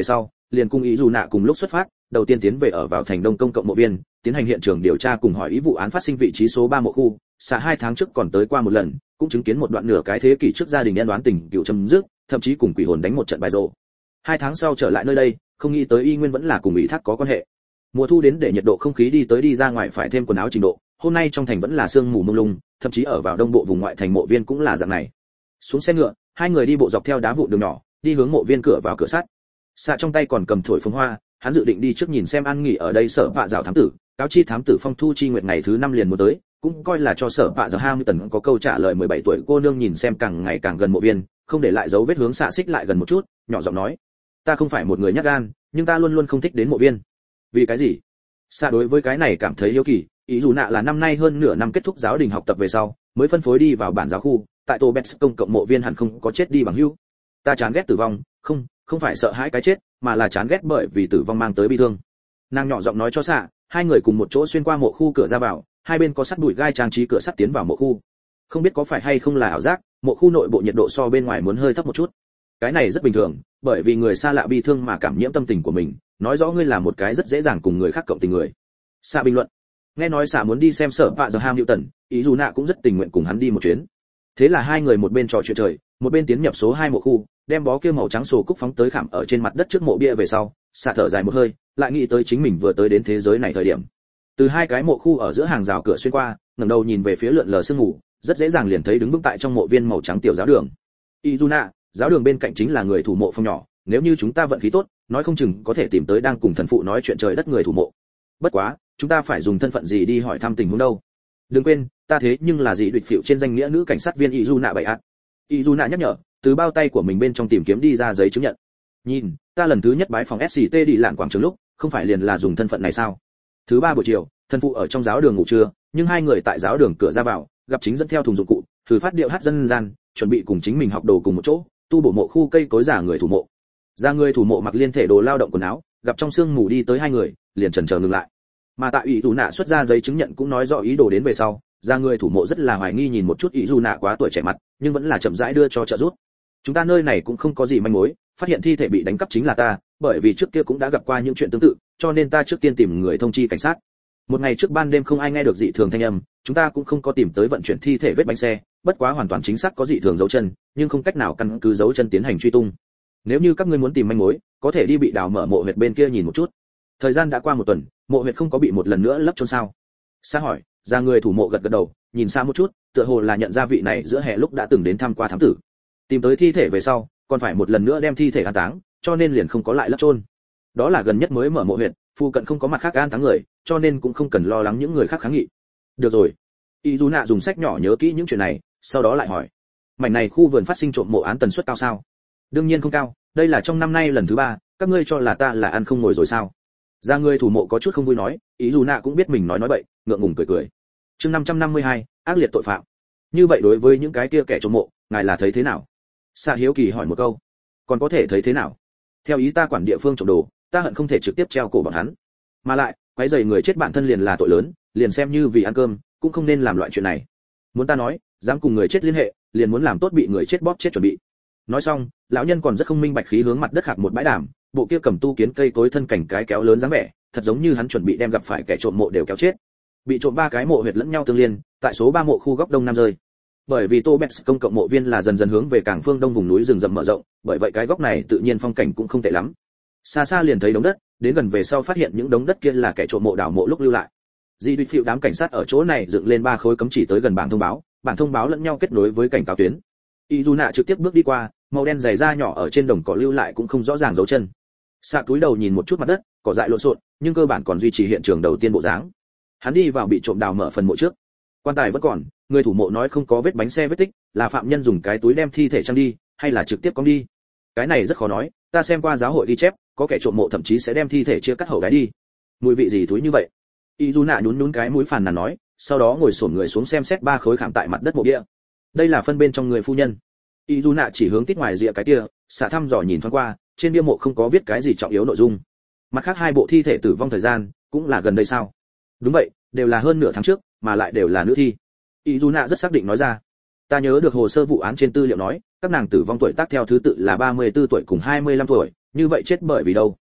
liền cùng ý dù nạ cùng lúc xuất phát, đầu tiên tiến về ở vào thành Đông công cộng mộ viên, tiến hành hiện trường điều tra cùng hỏi ý vụ án phát sinh vị trí số ba mộ khu. Xạ hai tháng trước còn tới qua một lần, cũng chứng kiến một đoạn nửa cái thế kỷ trước gia đình nhân đoán tình cựu chấm dứt, thậm chí cùng quỷ hồn đánh một trận bài rổ. Hai tháng sau trở lại nơi đây, không nghĩ tới y nguyên vẫn là cùng ủy thác có quan hệ. Mùa thu đến để nhiệt độ không khí đi tới đi ra ngoài phải thêm quần áo trình độ, hôm nay trong thành vẫn là sương mù mông lung, thậm chí ở vào đông bộ vùng ngoại thành mộ viên cũng là dạng này. Xuống xe ngựa, hai người đi bộ dọc theo đá vụn đường nhỏ, đi hướng mộ viên cửa vào cửa sắt. Xạ trong tay còn cầm thổi phồng hoa, hắn dự định đi trước nhìn xem an nghỉ ở đây sở vạ dạo thám tử, cáo chi thám tử phong thu chi nguyệt ngày thứ năm liền muốn tới, cũng coi là cho sở vạ dạo Hamilton có câu trả lời. Mười bảy tuổi cô nương nhìn xem càng ngày càng gần mộ viên, không để lại dấu vết hướng Xạ xích lại gần một chút, nhỏ giọng nói: ta không phải một người nhát gan, nhưng ta luôn luôn không thích đến mộ viên. Vì cái gì? Xạ đối với cái này cảm thấy hiếu kỳ. Ý dù nạ là năm nay hơn nửa năm kết thúc giáo đình học tập về sau mới phân phối đi vào bản giáo khu, tại Tô Bets công cộng mộ viên hẳn không có chết đi bằng hữu. Ta chán ghét tử vong, không không phải sợ hãi cái chết, mà là chán ghét bởi vì tử vong mang tới bi thương. Nàng nhỏ giọng nói cho Xạ. Hai người cùng một chỗ xuyên qua mộ khu cửa ra vào, hai bên có sắt bụi gai trang trí cửa sắt tiến vào mộ khu. Không biết có phải hay không là ảo giác, mộ khu nội bộ nhiệt độ so bên ngoài muốn hơi thấp một chút. Cái này rất bình thường, bởi vì người xa lạ bi thương mà cảm nhiễm tâm tình của mình, nói rõ ngươi là một cái rất dễ dàng cùng người khác cộng tình người. Xạ bình luận. Nghe nói Xạ muốn đi xem sở vạ giờ Hamilton, ý dù nạ cũng rất tình nguyện cùng hắn đi một chuyến. Thế là hai người một bên trò chuyện trời, một bên tiến nhập số hai mộ khu, đem bó kia màu trắng sổ cúc phóng tới khảm ở trên mặt đất trước mộ bia về sau, Xạ thở dài một hơi, lại nghĩ tới chính mình vừa tới đến thế giới này thời điểm. Từ hai cái mộ khu ở giữa hàng rào cửa xuyên qua, ngẩng đầu nhìn về phía lượn lờ sương mù, rất dễ dàng liền thấy đứng vững tại trong mộ viên màu trắng tiểu giáo đường. Izuna, giáo đường bên cạnh chính là người thủ mộ phòng nhỏ, nếu như chúng ta vận khí tốt, nói không chừng có thể tìm tới đang cùng thần phụ nói chuyện trời đất người thủ mộ. Bất quá, chúng ta phải dùng thân phận gì đi hỏi thăm tình huống đâu? Đừng quên, ta thế nhưng là dị địch phiệu trên danh nghĩa nữ cảnh sát viên Izuna bảy ạt. Izuna nhắc nhở, từ bao tay của mình bên trong tìm kiếm đi ra giấy chứng nhận. Nhìn, ta lần thứ nhất bái phòng ét xê tê đi lạn quảng trường lúc, không phải liền là dùng thân phận này sao? Thứ ba buổi chiều, thần phụ ở trong giáo đường ngủ trưa, nhưng hai người tại giáo đường cửa ra vào, gặp chính dẫn theo thùng dụng cụ, thử phát điệu hát dân gian, chuẩn bị cùng chính mình học đồ cùng một chỗ, tu bổ mộ khu cây cối giả người thủ mộ. Ra người thủ mộ mặc liên thể đồ lao động quần áo, gặp trong sương mù đi tới hai người, liền chần chờ ngừng lại. Mà tại ủy dù nạ xuất ra giấy chứng nhận cũng nói rõ ý đồ đến về sau, ra người thủ mộ rất là hoài nghi nhìn một chút ý dù nạ quá tuổi trẻ mặt, nhưng vẫn là chậm rãi đưa cho trợ giúp. Chúng ta nơi này cũng không có gì manh mối, phát hiện thi thể bị đánh cắp chính là ta, bởi vì trước kia cũng đã gặp qua những chuyện tương tự, cho nên ta trước tiên tìm người thông chi cảnh sát. Một ngày trước ban đêm không ai nghe được dị thường thanh âm, chúng ta cũng không có tìm tới vận chuyển thi thể vết bánh xe, bất quá hoàn toàn chính xác có dị thường dấu chân, nhưng không cách nào căn cứ dấu chân tiến hành truy tung. Nếu như các ngươi muốn tìm manh mối, có thể đi bị đào mở mộ huyệt bên kia nhìn một chút. Thời gian đã qua một tuần, mộ huyệt không có bị một lần nữa lấp chôn sao? Sa hỏi, ra người thủ mộ gật gật đầu, nhìn xa một chút, tựa hồ là nhận ra vị này giữa hè lúc đã từng đến thăm qua thám tử. Tìm tới thi thể về sau, còn phải một lần nữa đem thi thể an táng, cho nên liền không có lại lấp chôn. Đó là gần nhất mới mở mộ huyệt, phụ cận không có mặt khác an táng người, cho nên cũng không cần lo lắng những người khác kháng nghị. Được rồi. Izuna dùng sách nhỏ nhớ kỹ những chuyện này, sau đó lại hỏi, mảnh này khu vườn phát sinh trộm mộ án tần suất cao sao? Đương nhiên không cao, đây là trong năm nay lần thứ ba, các ngươi cho là ta là ăn không ngồi rồi sao? Ra người thủ mộ có chút không vui nói, Izuna cũng biết mình nói nói bậy, ngượng ngùng cười cười. Chương năm trăm năm mươi hai, ác liệt tội phạm. Như vậy đối với những cái kia kẻ trộm mộ, ngài là thấy thế nào? Sa hiếu kỳ hỏi một câu. Còn có thể thấy thế nào? Theo ý ta quản địa phương trộm đồ, ta hận không thể trực tiếp treo cổ bọn hắn. Mà lại, quấy rầy người chết bản thân liền là tội lớn, liền xem như vì ăn cơm, cũng không nên làm loại chuyện này. Muốn ta nói, dám cùng người chết liên hệ, liền muốn làm tốt bị người chết bóp chết chuẩn bị. Nói xong, lão nhân còn rất không minh bạch khí hướng mặt đất khạc một bãi đàm, bộ kia cầm tu kiến cây cối thân cảnh cái kéo lớn dáng vẻ, thật giống như hắn chuẩn bị đem gặp phải kẻ trộm mộ đều kéo chết. Bị trộm ba cái mộ huyệt lẫn nhau tương liên, tại số ba mộ khu góc đông nam rơi. Bởi vì Tô Bets công cộng mộ viên là dần dần hướng về cảng phương đông vùng núi rừng rậm mở rộng, bởi vậy cái góc này tự nhiên phong cảnh cũng không tệ lắm. Xa xa liền thấy đống đất, đến gần về sau phát hiện những đống đất kia là kẻ trộm mộ đào mộ lúc lưu lại. Di Duy Phiệu đám cảnh sát ở chỗ này dựng lên ba khối cấm chỉ tới gần bảng thông báo, bảng thông báo lẫn nhau kết nối với cảnh cáo tuyến. Izuna trực tiếp bước đi qua, màu đen dày da nhỏ ở trên đồng cỏ lưu lại cũng không rõ ràng dấu chân. Sạ cúi đầu nhìn một chút mặt đất, cỏ dại lộn xộn, nhưng cơ bản còn duy trì hiện trường đầu tiên bộ dáng. Hắn đi vào bị trộm đào mở phần mộ trước. Quan tài vẫn còn, người thủ mộ nói không có vết bánh xe vết tích, là phạm nhân dùng cái túi đem thi thể trang đi, hay là trực tiếp cong đi. Cái này rất khó nói, ta xem qua giáo hội ghi chép, có kẻ trộm mộ thậm chí sẽ đem thi thể chia cắt hầu đái đi. Mùi vị gì túi như vậy? Izuna nhún nhún cái mũi phàn nàn nói, sau đó ngồi xổm người xuống xem xét ba khối khảm tại mặt đất mộ địa. Đây là phân bên trong người phu nhân. Izuna chỉ hướng tít ngoài rìa cái kia, xả thăm dò nhìn thoáng qua, trên bia mộ không có viết cái gì trọng yếu nội dung. Mặt khác hai bộ thi thể tử vong thời gian, cũng là gần đây sao? Đúng vậy, đều là hơn nửa tháng trước, mà lại đều là nữ thi. Izuna rất xác định nói ra. Ta nhớ được hồ sơ vụ án trên tư liệu nói, các nàng tử vong tuổi tác theo thứ tự là ba mươi tư tuổi cùng hai mươi lăm tuổi, như vậy chết bởi vì đâu?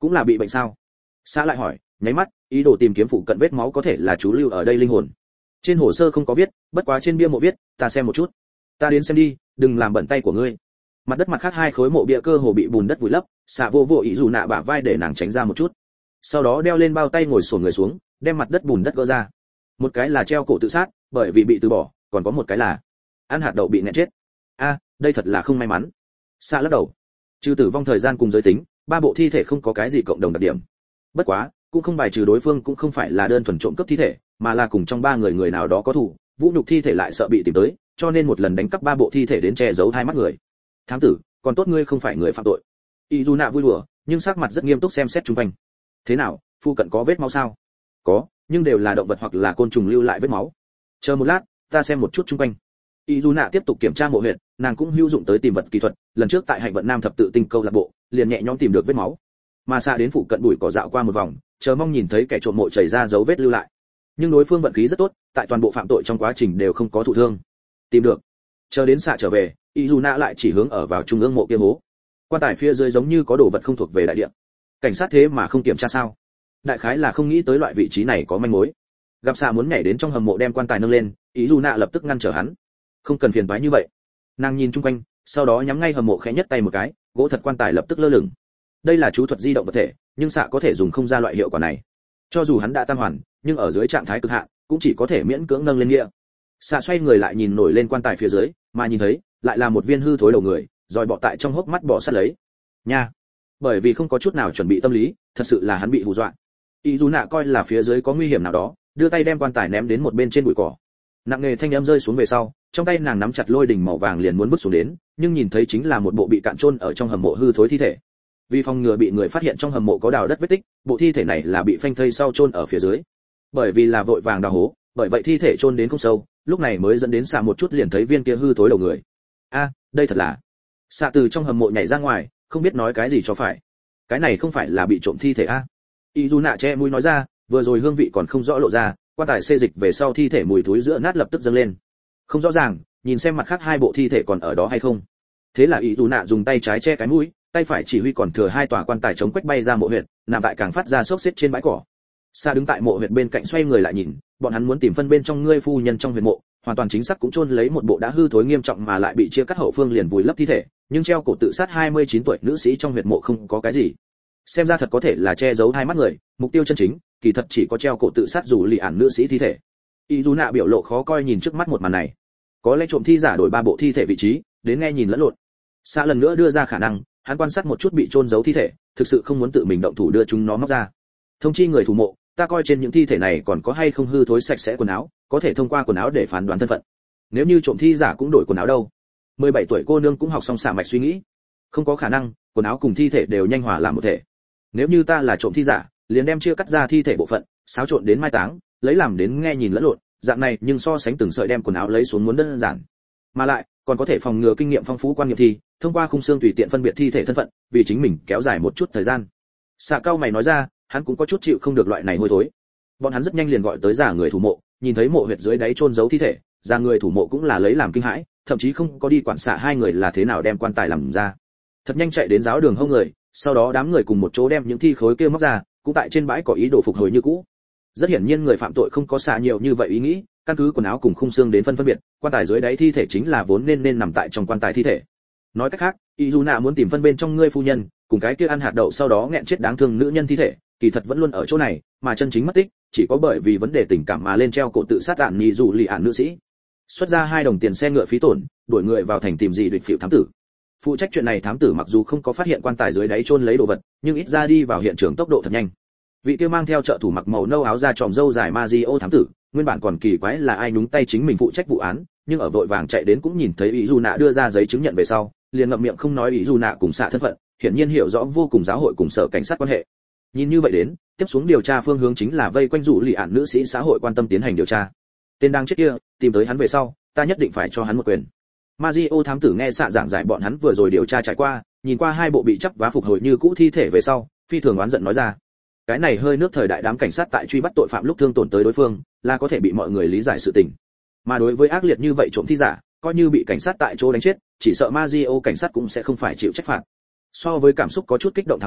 cũng là bị bệnh sao? Xã lại hỏi, nháy mắt, ý đồ tìm kiếm phụ cận vết máu có thể là chú lưu ở đây linh hồn. Trên hồ sơ không có viết, bất quá trên bia mộ viết, ta xem một chút. Ta đến xem đi, đừng làm bẩn tay của ngươi. Mặt đất mặt khác hai khối mộ bia cơ hồ bị bùn đất vùi lấp, xạ vô vô ý dù nạ bả vai để nàng tránh ra một chút. Sau đó đeo lên bao tay ngồi xổm người xuống, đem mặt đất bùn đất gỡ ra. Một cái là treo cổ tự sát, bởi vì bị từ bỏ, còn có một cái là ăn hạt đậu bị nẹt chết. A, đây thật là không may mắn. Xạ lắc đầu. Trừ tử vong thời gian cùng giới tính, ba bộ thi thể không có cái gì cộng đồng đặc điểm. Bất quá, cũng không bài trừ đối phương cũng không phải là đơn thuần trộm cướp thi thể, mà là cùng trong ba người người nào đó có thủ, vũ nhục thi thể lại sợ bị tìm tới, cho nên một lần đánh cắp ba bộ thi thể đến che giấu hai mắt người. Thám tử, còn tốt ngươi không phải người phạm tội. Izuna vui đùa, nhưng sắc mặt rất nghiêm túc xem xét xung quanh. Thế nào, phu cận có vết máu sao? Có, nhưng đều là động vật hoặc là côn trùng lưu lại vết máu. Chờ một lát, ta xem một chút xung quanh. Izuna tiếp tục kiểm tra mộ huyệt, nàng cũng hữu dụng tới tìm vật kỹ thuật, lần trước tại Hạnh vận Nam thập tự tinh câu lạc bộ, liền nhẹ nhõm tìm được vết máu. Mà xa đến phụ cận bụi cỏ dạo qua một vòng, chờ mong nhìn thấy kẻ trộm mộ chảy ra dấu vết lưu lại. Nhưng đối phương vận khí rất tốt, tại toàn bộ phạm tội trong quá trình đều không có thụ thương. Tìm được. Chờ đến xạ trở về, Izuna lại chỉ hướng ở vào trung ương mộ kia hố. Quan tài phía dưới giống như có đồ vật không thuộc về đại địa. Cảnh sát thế mà không kiểm tra sao? Đại khái là không nghĩ tới loại vị trí này có manh mối. Gặp xạ muốn nhảy đến trong hầm mộ đem quan tài nâng lên, Izuna lập tức ngăn trở hắn. Không cần phiền toái như vậy. Nàng nhìn chung quanh, sau đó nhắm ngay hầm mộ khẽ nhất tay một cái, gỗ thật quan tài lập tức lơ lửng. Đây là chú thuật di động vật thể, nhưng xạ có thể dùng không ra loại hiệu quả này. Cho dù hắn đã tam hoàn, nhưng ở dưới trạng thái cực hạn, cũng chỉ có thể miễn cưỡng nâng lên nghĩa. Xạ xoay người lại nhìn nổi lên quan tài phía dưới, mà nhìn thấy lại là một viên hư thối đầu người, rồi bọ tại trong hốc mắt bò sát lấy. Nha. Bởi vì không có chút nào chuẩn bị tâm lý, thật sự là hắn bị hù dọa. Izuna coi là phía dưới có nguy hiểm nào đó, đưa tay đem quan tài ném đến một bên trên bụi cỏ. Nặng nề thanh âm rơi xuống về sau, trong tay nàng nắm chặt lôi đỉnh màu vàng liền muốn vứt xuống đến, nhưng nhìn thấy chính là một bộ bị cạn chôn ở trong hầm mộ hư thối thi thể. Vì phòng ngừa bị người phát hiện trong hầm mộ có đào đất vết tích, bộ thi thể này là bị phanh thây sau chôn ở phía dưới. Bởi vì là vội vàng đào hố, bởi vậy thi thể chôn đến không sâu, lúc này mới dẫn đến xạ một chút liền thấy viên kia hư thối đầu người. A, đây thật là. Xạ từ trong hầm mộ nhảy ra ngoài, không biết nói cái gì cho phải. Cái này không phải là bị trộm thi thể a? Izuna che mũi nói ra, vừa rồi hương vị còn không rõ lộ ra, quan tài xê dịch về sau thi thể mùi thối giữa nát lập tức dâng lên. Không rõ ràng, nhìn xem mặt khác hai bộ thi thể còn ở đó hay không. Thế là Izuna dùng tay trái che cái mũi, tay phải chỉ huy còn thừa hai tòa quan tài chống quách bay ra mộ huyệt, nằm tại càng phát ra xốc xếp trên bãi cỏ. Sa đứng tại mộ huyệt bên cạnh xoay người lại nhìn, bọn hắn muốn tìm phân bên trong ngươi phu nhân trong huyệt mộ, hoàn toàn chính xác cũng chôn lấy một bộ đã hư thối nghiêm trọng mà lại bị chia cắt hậu phương liền vùi lấp thi thể, nhưng treo cổ tự sát hai mươi chín tuổi nữ sĩ trong huyệt mộ không có cái gì. Xem ra thật có thể là che giấu hai mắt người, mục tiêu chân chính, kỳ thật chỉ có treo cổ tự sát dù lì ản nữ sĩ thi thể. Izuna biểu lộ khó coi nhìn trước mắt một màn này. Có lẽ trộm thi giả đổi ba bộ thi thể vị trí, đến nghe nhìn lẫn lộn. Sa lần nữa đưa ra khả năng, hắn quan sát một chút bị chôn giấu thi thể, thực sự không muốn tự mình động thủ đưa chúng nó móc ra. Thông chi người thủ mộ, ta coi trên những thi thể này còn có hay không hư thối sạch sẽ quần áo, có thể thông qua quần áo để phán đoán thân phận. Nếu như trộm thi giả cũng đổi quần áo đâu? mười bảy tuổi cô nương cũng học xong xả mạch suy nghĩ. Không có khả năng, quần áo cùng thi thể đều nhanh hòa làm một thể. Nếu như ta là trộm thi giả, liền đem chia cắt ra thi thể bộ phận, xáo trộn đến mai táng, lấy làm đến nghe nhìn lẫn lộn, dạng này nhưng so sánh từng sợi đem quần áo lấy xuống muốn đơn giản. Mà lại, còn có thể phòng ngừa kinh nghiệm phong phú quan nghiệm thi, thông qua khung xương tùy tiện phân biệt thi thể thân phận, vì chính mình kéo dài một chút thời gian. Xạ cao mày nói ra, hắn cũng có chút chịu không được loại này hôi thối. Bọn hắn rất nhanh liền gọi tới giả người thủ mộ, nhìn thấy mộ huyệt dưới đáy chôn giấu thi thể, giả người thủ mộ cũng là lấy làm kinh hãi, thậm chí không có đi quản xạ hai người là thế nào đem quan tài làm ra. Thật nhanh chạy đến giáo đường hông người, sau đó đám người cùng một chỗ đem những thi khối kia móc ra, cũng tại trên bãi có ý đồ phục hồi như cũ. Rất hiển nhiên người phạm tội không có xạ nhiều như vậy ý nghĩ, căn cứ quần áo cùng khung xương đến phân phân biệt, quan tài dưới đáy thi thể chính là vốn nên nên nằm tại trong quan tài thi thể. Nói cách khác, Izuna muốn tìm phân bên trong ngươi phu nhân, cùng cái kia ăn hạt đậu sau đó nghẹn chết đáng thương nữ nhân thi thể, kỳ thật vẫn luôn ở chỗ này, mà chân chính mất tích, chỉ có bởi vì vấn đề tình cảm mà lên treo cổ tự sát ạn nhị dù lì ạn nữ sĩ. Xuất ra hai đồng tiền xe ngựa phí tổn, đuổi người vào thành tìm gì địch phiểu thám tử. Phụ trách chuyện này thám tử mặc dù không có phát hiện quan tài dưới đáy chôn lấy đồ vật, nhưng ít ra đi vào hiện trường tốc độ thật nhanh. Vị kia mang theo trợ thủ mặc màu nâu áo da tròm râu dài Mazio thám tử, nguyên bản còn kỳ quái là ai nhúng tay chính mình phụ trách vụ án, nhưng ở vội vàng chạy đến cũng nhìn thấy Izuna đưa ra giấy chứng nhận về sau, liền ngậm miệng không nói Izuna cùng xạ thân phận, hiển nhiên hiểu rõ vô cùng giáo hội cùng sở cảnh sát quan hệ. Nhìn như vậy đến, tiếp xuống điều tra phương hướng chính là vây quanh rủ lì ạn nữ sĩ xã hội quan tâm tiến hành điều tra. Tên đang chết kia, tìm tới hắn về sau, ta nhất định phải cho hắn một quyền. Mazio thám tử nghe xạ giảng giải bọn hắn vừa rồi điều tra trải qua, nhìn qua hai bộ bị chấp vá phục hồi như cũ thi thể về sau, phi thường oán giận nói ra. Cái này hơi nước thời đại đám cảnh sát tại truy bắt tội phạm lúc thương tổn tới đối phương, là có thể bị mọi người lý giải sự tình. Mà đối với ác liệt như vậy trộm thi giả, coi như bị cảnh sát tại chỗ đánh chết, chỉ sợ Mazio cảnh sát cũng sẽ không phải chịu trách phạt. So với cảm xúc có chút kích động thám tử,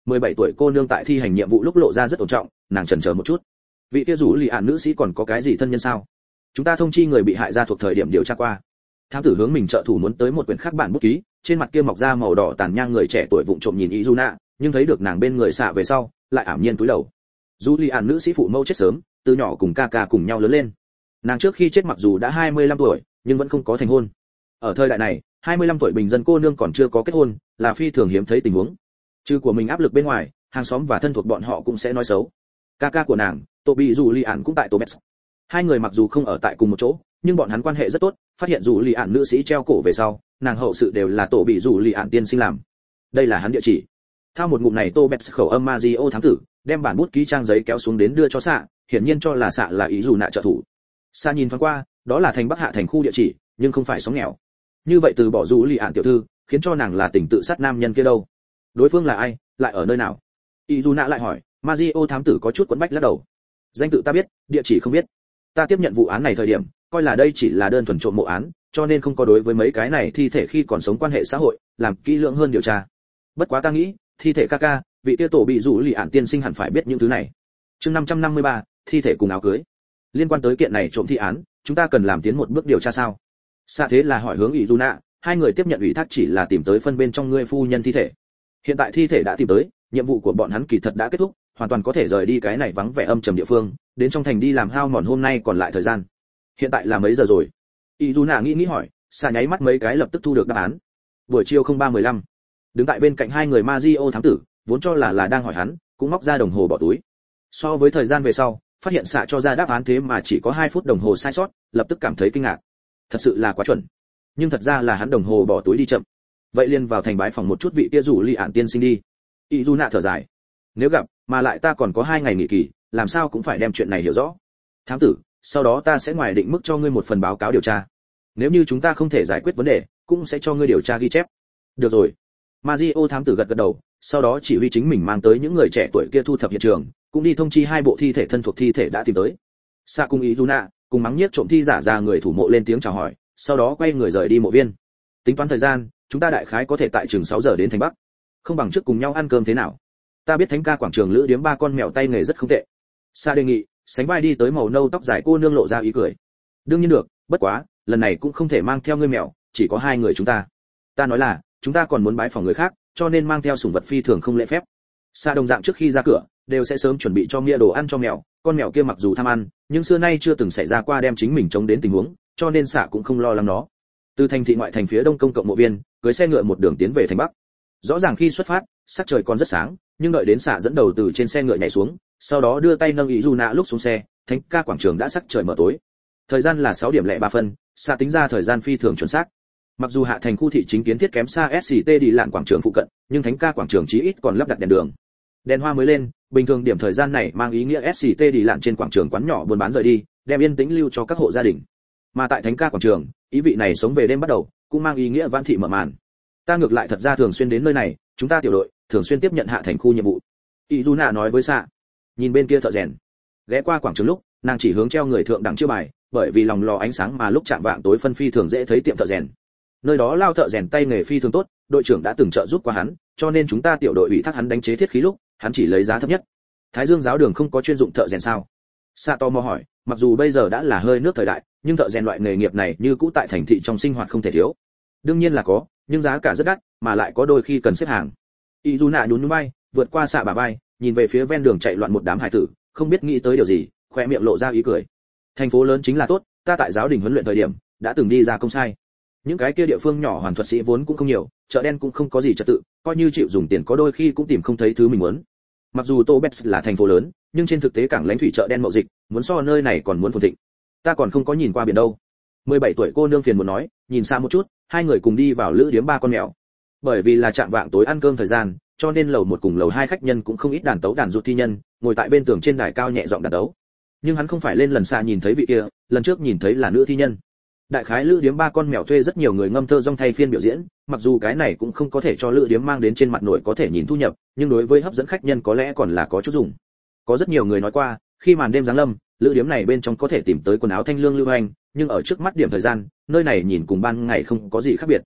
mười bảy tuổi cô nương tại thi hành nhiệm vụ lúc lộ ra rất ổn trọng, nàng chần chờ một chút. Vị kia rủ lì ạn nữ sĩ còn có cái gì thân nhân sao? Chúng ta thông chi người bị hại ra thuộc thời điểm điều tra qua. Thám tử hướng mình trợ thủ muốn tới một quyển khác bản bút ký, trên mặt kia mọc ra màu đỏ tàn nhang người trẻ tuổi vụng trộm nhìn Izuna, nhưng thấy được nàng bên người xạ về sau, lại ảm nhiên cúi đầu. Julian nữ sĩ phụ mẫu chết sớm, từ nhỏ cùng ca ca cùng nhau lớn lên. Nàng trước khi chết mặc dù đã hai mươi lăm tuổi, nhưng vẫn không có thành hôn. Ở thời đại này, hai mươi lăm tuổi bình dân cô nương còn chưa có kết hôn, là phi thường hiếm thấy tình huống. Trừ của mình áp lực bên ngoài, hàng xóm và thân thuộc bọn họ cũng sẽ nói xấu. Ca ca của nàng, Toby Julian cũng tại Tobes. Hai người mặc dù không ở tại cùng một chỗ, nhưng bọn hắn quan hệ rất tốt, phát hiện Julian nữ sĩ treo cổ về sau, nàng hậu sự đều là tổ bị Julian tiên sinh làm. Đây là hắn địa chỉ. Thao một ngụm này Tobes khẩu âm Mario thám tử, đem bản bút ký trang giấy kéo xuống đến đưa cho xạ, hiển nhiên cho là xạ là ý dù nạ trợ thủ. Xạ nhìn thoáng qua, đó là thành Bắc Hạ thành khu địa chỉ, nhưng không phải xóm nghèo. Như vậy từ bỏ Julian tiểu thư, khiến cho nàng là tình tự sát nam nhân kia đâu? Đối phương là ai, lại ở nơi nào? Ý dù nạ lại hỏi, Mario thám tử có chút quấn bách lắc đầu. Danh tự ta biết, địa chỉ không biết. Ta tiếp nhận vụ án này thời điểm, coi là đây chỉ là đơn thuần trộm mộ án, cho nên không có đối với mấy cái này thi thể khi còn sống quan hệ xã hội, làm kỹ lưỡng hơn điều tra. Bất quá ta nghĩ, thi thể ca ca, vị tiêu tổ bị rủ lì ản tiên sinh hẳn phải biết những thứ này. Chương năm trăm năm mươi ba, thi thể cùng áo cưới. Liên quan tới kiện này trộm thi án, chúng ta cần làm tiến một bước điều tra sao? Xa thế là hỏi hướng ủy Juna, hai người tiếp nhận ủy thác chỉ là tìm tới phân bên trong ngươi phu nhân thi thể. Hiện tại thi thể đã tìm tới, nhiệm vụ của bọn hắn kỳ thật đã kết thúc, hoàn toàn có thể rời đi cái này vắng vẻ âm trầm địa phương, đến trong thành đi làm hao mòn hôm nay còn lại thời gian. Hiện tại là mấy giờ rồi? Izuna nghĩ nghĩ hỏi, xa nháy mắt mấy cái lập tức thu được đáp án. Buổi chiều không ba mười lăm. Đứng tại bên cạnh hai người Mario thám tử, vốn cho là là đang hỏi hắn, cũng móc ra đồng hồ bỏ túi. So với thời gian về sau, phát hiện xạ cho ra đáp án thế mà chỉ có hai phút đồng hồ sai sót, lập tức cảm thấy kinh ngạc. Thật sự là quá chuẩn. Nhưng thật ra là hắn đồng hồ bỏ túi đi chậm. Vậy liền vào thành bái phòng một chút vị kia rủ Lý Ản tiên sinh đi. Izuna thở dài. Nếu gặp, mà lại ta còn có hai ngày nghỉ kỳ, làm sao cũng phải đem chuyện này hiểu rõ. Thám tử, sau đó ta sẽ ngoài định mức cho ngươi một phần báo cáo điều tra. Nếu như chúng ta không thể giải quyết vấn đề, cũng sẽ cho ngươi điều tra ghi chép. Được rồi. Mario thám tử gật gật đầu, sau đó chỉ huy chính mình mang tới những người trẻ tuổi kia thu thập hiện trường, cũng đi thông chi hai bộ thi thể thân thuộc thi thể đã tìm tới. Sa cùng Izuna, cùng mắng nhiếc trộm thi giả ra người thủ mộ lên tiếng chào hỏi, sau đó quay người rời đi mộ viên. Tính toán thời gian, chúng ta đại khái có thể tại chừng sáu giờ đến thành Bắc. Không bằng trước cùng nhau ăn cơm thế nào? Ta biết thánh ca quảng trường lữ điếm ba con mèo tay nghề rất không tệ. Sa đề nghị, sánh vai đi tới màu nâu tóc dài cô nương lộ ra ý cười. Đương nhiên được, bất quá, lần này cũng không thể mang theo ngươi mèo, chỉ có hai người chúng ta. Ta nói là, chúng ta còn muốn bái phỏng người khác, cho nên mang theo sủng vật phi thường không lễ phép. Sa đồng dạng trước khi ra cửa, đều sẽ sớm chuẩn bị cho nghĩa đồ ăn cho mèo, con mèo kia mặc dù tham ăn, nhưng xưa nay chưa từng xảy ra qua đem chính mình chống đến tình huống, cho nên Sa cũng không lo lắng nó. Từ thành thị ngoại thành phía đông công cộng mộ viên, cưới xe ngựa một đường tiến về thành Bắc. Rõ ràng khi xuất phát, sắc trời còn rất sáng, nhưng đợi đến Sa dẫn đầu từ trên xe ngựa nhảy xuống, sau đó đưa tay nâng Izuna lúc xuống xe, thánh ca quảng trường đã sắc trời mở tối. Thời gian là sáu điểm lẻ ba phân, Sa tính ra thời gian phi thường chuẩn xác. Mặc dù hạ thành khu thị chính kiến thiết kém xa ét xê tê đi lạn quảng trường phụ cận, nhưng thánh ca quảng trường chí ít còn lắp đặt đèn đường. Đèn hoa mới lên, bình thường điểm thời gian này mang ý nghĩa ét xê tê đi lạn trên quảng trường quán nhỏ buôn bán rời đi, đem yên tĩnh lưu cho các hộ gia đình. Mà tại thánh ca quảng trường, ý vị này sống về đêm bắt đầu, cũng mang ý nghĩa vãn thị mở màn. Ta ngược lại thật ra thường xuyên đến nơi này, chúng ta tiểu đội thường xuyên tiếp nhận hạ thành khu nhiệm vụ. Izuna nói với Sa. Nhìn bên kia thợ rèn, ghé qua quảng trường lúc, nàng chỉ hướng treo người thượng đẳng chiêu bài, bởi vì lòng lò ánh sáng mà lúc chạm vạng tối phân phi thường dễ thấy tiệm thợ rèn. Nơi đó lao thợ rèn tay nghề phi thường tốt, đội trưởng đã từng trợ giúp qua hắn, cho nên chúng ta tiểu đội ủy thác hắn đánh chế thiết khí lúc, hắn chỉ lấy giá thấp nhất. Thái Dương giáo đường không có chuyên dụng thợ rèn sao? Sato mò hỏi, mặc dù bây giờ đã là hơi nước thời đại, nhưng thợ rèn loại nghề nghiệp này như cũ tại thành thị trong sinh hoạt không thể thiếu. Đương nhiên là có, nhưng giá cả rất đắt, mà lại có đôi khi cần xếp hàng. Izuna nhún nhún vai, vượt qua xạ bà vai, nhìn về phía ven đường chạy loạn một đám hải tử, không biết nghĩ tới điều gì, khoe miệng lộ ra ý cười. Thành phố lớn chính là tốt, ta tại giáo đình huấn luyện thời điểm, đã từng đi ra công sai. Những cái kia địa phương nhỏ hoàn thuật sĩ vốn cũng không nhiều, chợ đen cũng không có gì trật tự, coi như chịu dùng tiền có đôi khi cũng tìm không thấy thứ mình muốn. Mặc dù Tobes là thành phố lớn, nhưng trên thực tế cảng lãnh thủy chợ đen mậu dịch, muốn so nơi này còn muốn phồn thịnh. Ta còn không có nhìn qua biển đâu. mười bảy tuổi cô nương phiền muốn nói, nhìn xa một chút, hai người cùng đi vào lữ điếm ba con mèo. Bởi vì là chạm vạng tối ăn cơm thời gian, cho nên lầu một cùng lầu hai khách nhân cũng không ít đàn tấu đàn rụt thi nhân, ngồi tại bên tường trên đài cao nhẹ giọng đàn tấu. Nhưng hắn không phải lên lần xa nhìn thấy vị kia, lần trước nhìn thấy là nữ thi nhân. Đại khái lữ điếm ba con mèo thuê rất nhiều người ngâm thơ rong thay phiên biểu diễn, mặc dù cái này cũng không có thể cho lữ điếm mang đến trên mặt nổi có thể nhìn thu nhập, nhưng đối với hấp dẫn khách nhân có lẽ còn là có chút dùng. Có rất nhiều người nói qua, khi màn đêm giáng lâm, lữ điếm này bên trong có thể tìm tới quần áo thanh lương lưu hành, nhưng ở trước mắt điểm thời gian, nơi này nhìn cùng ban ngày không có gì khác biệt.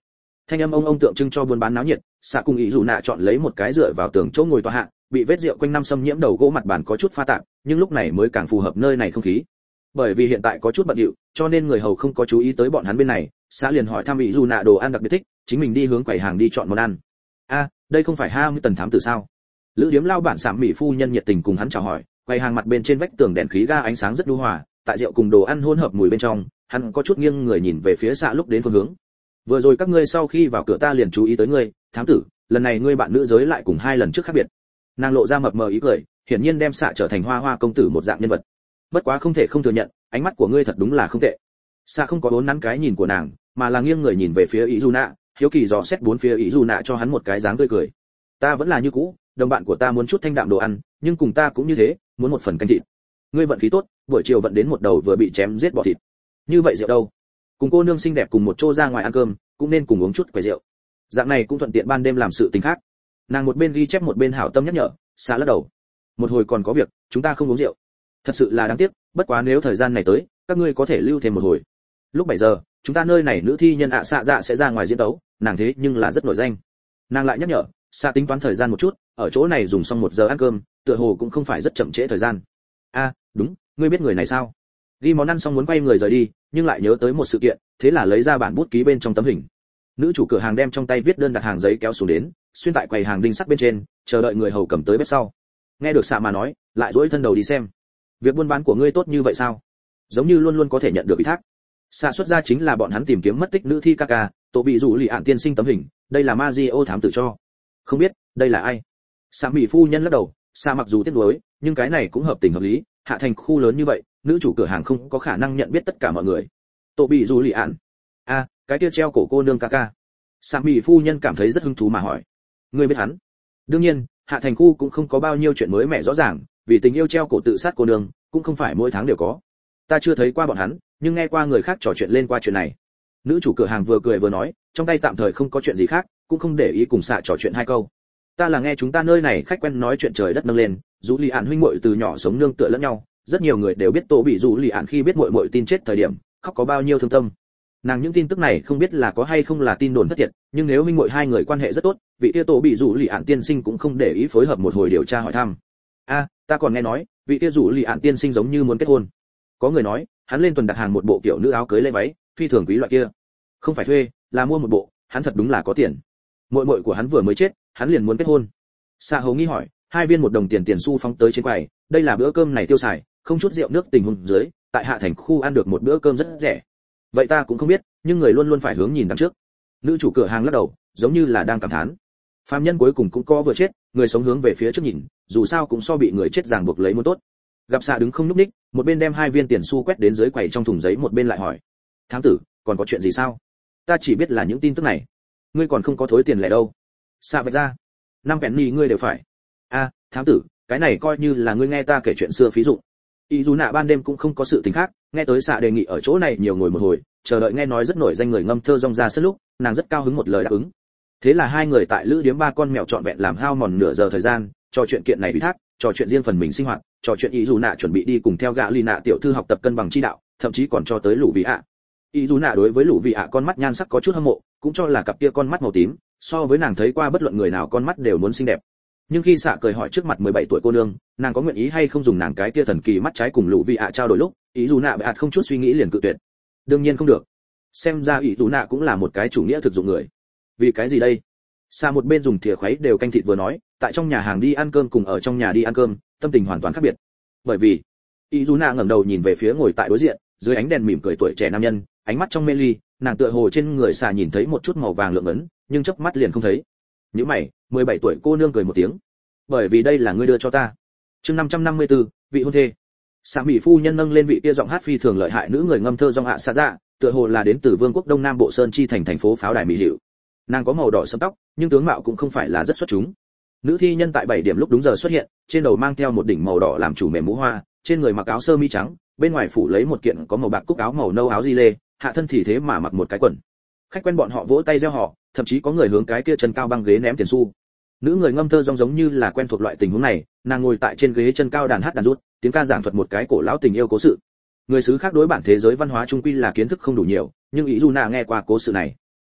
thanh âm ông ông tượng trưng cho buôn bán náo nhiệt. Xạ cùng ý dù nạ chọn lấy một cái dựa vào tường chỗ ngồi tọa hạ, bị vết rượu quanh năm xâm nhiễm đầu gỗ mặt bàn có chút pha tạp, nhưng lúc này mới càng phù hợp nơi này không khí. Bởi vì hiện tại có chút bận rộn, cho nên người hầu không có chú ý tới bọn hắn bên này. Xạ liền hỏi thăm ý dù nạ đồ ăn đặc biệt thích, chính mình đi hướng quầy hàng đi chọn món ăn. A, đây không phải hai mươi tần thám tử sao? Lữ điếm lao bản Sạm Mỹ phu nhân nhiệt tình cùng hắn chào hỏi, quầy hàng mặt bên trên vách tường đèn khí ga ánh sáng rất nhu hòa, tại rượu cùng đồ ăn hỗn hợp mùi bên trong, hắn có chút nghiêng người nhìn về phía Xạ lúc đến phương hướng. Vừa rồi các ngươi sau khi vào cửa ta liền chú ý tới ngươi, thám tử, lần này ngươi bạn nữ giới lại cùng hai lần trước khác biệt. Nàng lộ ra mập mờ ý cười, hiển nhiên đem Xạ trở thành hoa hoa công tử một dạng nhân vật. Bất quá không thể không thừa nhận, ánh mắt của ngươi thật đúng là không tệ. Xạ không có bốn nắn cái nhìn của nàng, mà là nghiêng người nhìn về phía Ý Du Nạ, hiếu kỳ dò xét bốn phía Ý Du Nạ cho hắn một cái dáng tươi cười. Ta vẫn là như cũ, đồng bạn của ta muốn chút thanh đạm đồ ăn, nhưng cùng ta cũng như thế, muốn một phần canh thịt. Ngươi vận khí tốt, buổi chiều vận đến một đầu vừa bị chém giết bò thịt. Như vậy rượu đâu? Cùng cô nương xinh đẹp cùng một chỗ ra ngoài ăn cơm, cũng nên cùng uống chút quầy rượu. Dạng này cũng thuận tiện ban đêm làm sự tình khác. Nàng một bên ghi chép một bên hảo tâm nhắc nhở. Xạ lắc đầu. Một hồi còn có việc, chúng ta không uống rượu. Thật sự là đáng tiếc, bất quá nếu thời gian này tới, các ngươi có thể lưu thêm một hồi. Lúc bảy giờ, chúng ta nơi này nữ thi nhân ạ xạ dạ sẽ ra ngoài diễn tấu, nàng thế nhưng là rất nổi danh. Nàng lại nhắc nhở, Xạ tính toán thời gian một chút, ở chỗ này dùng xong một giờ ăn cơm, tựa hồ cũng không phải rất chậm trễ thời gian. A, đúng, ngươi biết người này sao? Ghi món ăn xong muốn quay người rời đi, nhưng lại nhớ tới một sự kiện, thế là lấy ra bản bút ký bên trong tấm hình. Nữ chủ cửa hàng đem trong tay viết đơn đặt hàng giấy kéo xuống đến, xuyên tại quầy hàng đinh sắt bên trên, chờ đợi người hầu cầm tới bếp sau. Nghe được Xạ mà nói, lại duỗi thân đầu đi xem. Việc buôn bán của ngươi tốt như vậy sao? Giống như luôn luôn có thể nhận được ủy thác. Xạ xuất ra chính là bọn hắn tìm kiếm mất tích nữ thi Kaka, tổ bị rủ lì ạn tiên sinh tấm hình, đây là Mazio thám tử cho. Không biết, đây là ai? Xạ Mỹ phu nhân lắc đầu, Xạ mặc dù tiếc nuối, nhưng cái này cũng hợp tình hợp lý, hạ thành khu lớn như vậy, nữ chủ cửa hàng không có khả năng nhận biết tất cả mọi người. Tổ bị rủ lì ạn. A, cái kia treo cổ cô nương Kaka. Xạ Mỹ phu nhân cảm thấy rất hứng thú mà hỏi. Ngươi biết hắn? Đương nhiên, hạ thành khu cũng không có bao nhiêu chuyện mới mẻ rõ ràng, vì tình yêu treo cổ tự sát cô nương, cũng không phải mỗi tháng đều có. Ta chưa thấy qua bọn hắn, nhưng nghe qua người khác trò chuyện lên qua chuyện này. Nữ chủ cửa hàng vừa cười vừa nói, trong tay tạm thời không có chuyện gì khác, cũng không để ý cùng Xạ trò chuyện hai câu. Ta là nghe chúng ta nơi này khách quen nói chuyện trời đất nâng lên, dù lì ạn huynh muội từ nhỏ sống nương tựa lẫn nhau, rất nhiều người đều biết Tô bị dù lì ạn khi biết muội muội tin chết thời điểm, khóc có bao nhiêu thương tâm. Nàng những tin tức này không biết là có hay không là tin đồn thất thiệt, nhưng nếu huynh muội hai người quan hệ rất tốt, vị kia Tô bị dù lì ạn tiên sinh cũng không để ý phối hợp một hồi điều tra hỏi thăm. A, ta còn nghe nói, vị kia dù lì ạn tiên sinh giống như muốn kết hôn. Có người nói, hắn lên tuần đặt hàng một bộ kiểu nữ áo cưới lê váy, phi thường quý loại kia. Không phải thuê, là mua một bộ, hắn thật đúng là có tiền. Muội muội của hắn vừa mới chết, hắn liền muốn kết hôn. Sa Hầu nghi hỏi, hai viên một đồng tiền tiền xu phóng tới trên quầy, đây là bữa cơm này tiêu xài, không chút rượu nước tình huống dưới, tại hạ thành khu ăn được một bữa cơm rất rẻ. Vậy ta cũng không biết, nhưng người luôn luôn phải hướng nhìn đằng trước. Nữ chủ cửa hàng lắc đầu, giống như là đang cảm thán. Phàm nhân cuối cùng cũng có vừa chết, người sống hướng về phía trước nhìn, dù sao cũng so bị người chết ràng buộc lấy muốn tốt. Gặp Sa đứng không nhúc ních, một bên đem hai viên tiền xu quét đến dưới quầy trong thùng giấy, một bên lại hỏi, thám tử, còn có chuyện gì sao? Ta chỉ biết là những tin tức này. Ngươi còn không có thối tiền lẻ đâu. Sa vạch ra, năm penny ngươi đều phải. A, thám tử, cái này coi như là ngươi nghe ta kể chuyện xưa phí dụ. Ý dù nạ ban đêm cũng không có sự tình khác, nghe tới Sa đề nghị ở chỗ này nhiều ngồi một hồi, chờ đợi nghe nói rất nổi danh người ngâm thơ rong ra sân lúc, nàng rất cao hứng một lời đáp ứng. Thế là hai người tại lữ điếm ba con mèo trọn vẹn làm hao mòn nửa giờ thời gian, trò chuyện kiện này ủy thác, trò chuyện riêng phần mình sinh hoạt, trò chuyện ý dù nạ chuẩn bị đi cùng theo gã lì nạ tiểu thư học tập cân bằng chi đạo, thậm chí còn cho tới lũ vị ạ. Ý dù nạ đối với lũ vị ạ con mắt nhan sắc có chút hâm mộ, cũng cho là cặp kia con mắt màu tím, so với nàng thấy qua bất luận người nào con mắt đều muốn xinh đẹp. Nhưng khi Xạ cười hỏi trước mặt mười bảy tuổi cô nương, nàng có nguyện ý hay không dùng nàng cái kia thần kỳ mắt trái cùng lũ vị ạ trao đổi lúc, ý dù nạ bệ không chút suy nghĩ liền cự tuyệt. Đương nhiên không được. Xem ra ý dù nạ cũng là một cái chủ nghĩa thực dụng người. Vì cái gì đây? Xạ một bên dùng thìa khuấy đều canh thịt vừa nói, tại trong nhà hàng đi ăn cơm cùng ở trong nhà đi ăn cơm, tâm tình hoàn toàn khác biệt. Bởi vì, ý dù nạ ngẩng đầu nhìn về phía ngồi tại đối diện, dưới ánh đèn mỉm cười tuổi trẻ nam nhân, ánh mắt trong mê ly, nàng tựa hồ trên người Xạ nhìn thấy một chút màu vàng lượng ấn, nhưng chớp mắt liền không thấy. Nhíu mày, mười bảy tuổi cô nương cười một tiếng. Bởi vì đây là ngươi đưa cho ta. Chương năm trăm năm mươi tư, vị hôn thê. Xạ Mỹ phu nhân nâng lên vị kia giọng hát phi thường lợi hại nữ người ngâm thơ dòng hạ xa dạ, tựa hồ là đến từ vương quốc đông nam bộ sơn chi thành thành phố pháo đài mỹ hiệu. Nàng có màu đỏ sẫm tóc, nhưng tướng mạo cũng không phải là rất xuất chúng. Nữ thi nhân tại bảy điểm lúc đúng giờ xuất hiện, trên đầu mang theo một đỉnh màu đỏ làm chủ mềm mũ hoa, trên người mặc áo sơ mi trắng, bên ngoài phủ lấy một kiện có màu bạc cúc áo màu nâu áo di lê, hạ thân thì thế mà mặc một cái quần. Khách quen bọn họ vỗ tay reo hò, thậm chí có người hướng cái kia chân cao băng ghế ném tiền xu. Nữ người ngâm thơ rong giống như là quen thuộc loại tình huống này, nàng ngồi tại trên ghế chân cao đàn hát đàn rút, tiếng ca giảng thuật một cái cổ lão tình yêu cố sự. Người xứ khác đối bản thế giới văn hóa trung quy là kiến thức không đủ nhiều, nhưng ý dù nạ nghe qua cố sự này,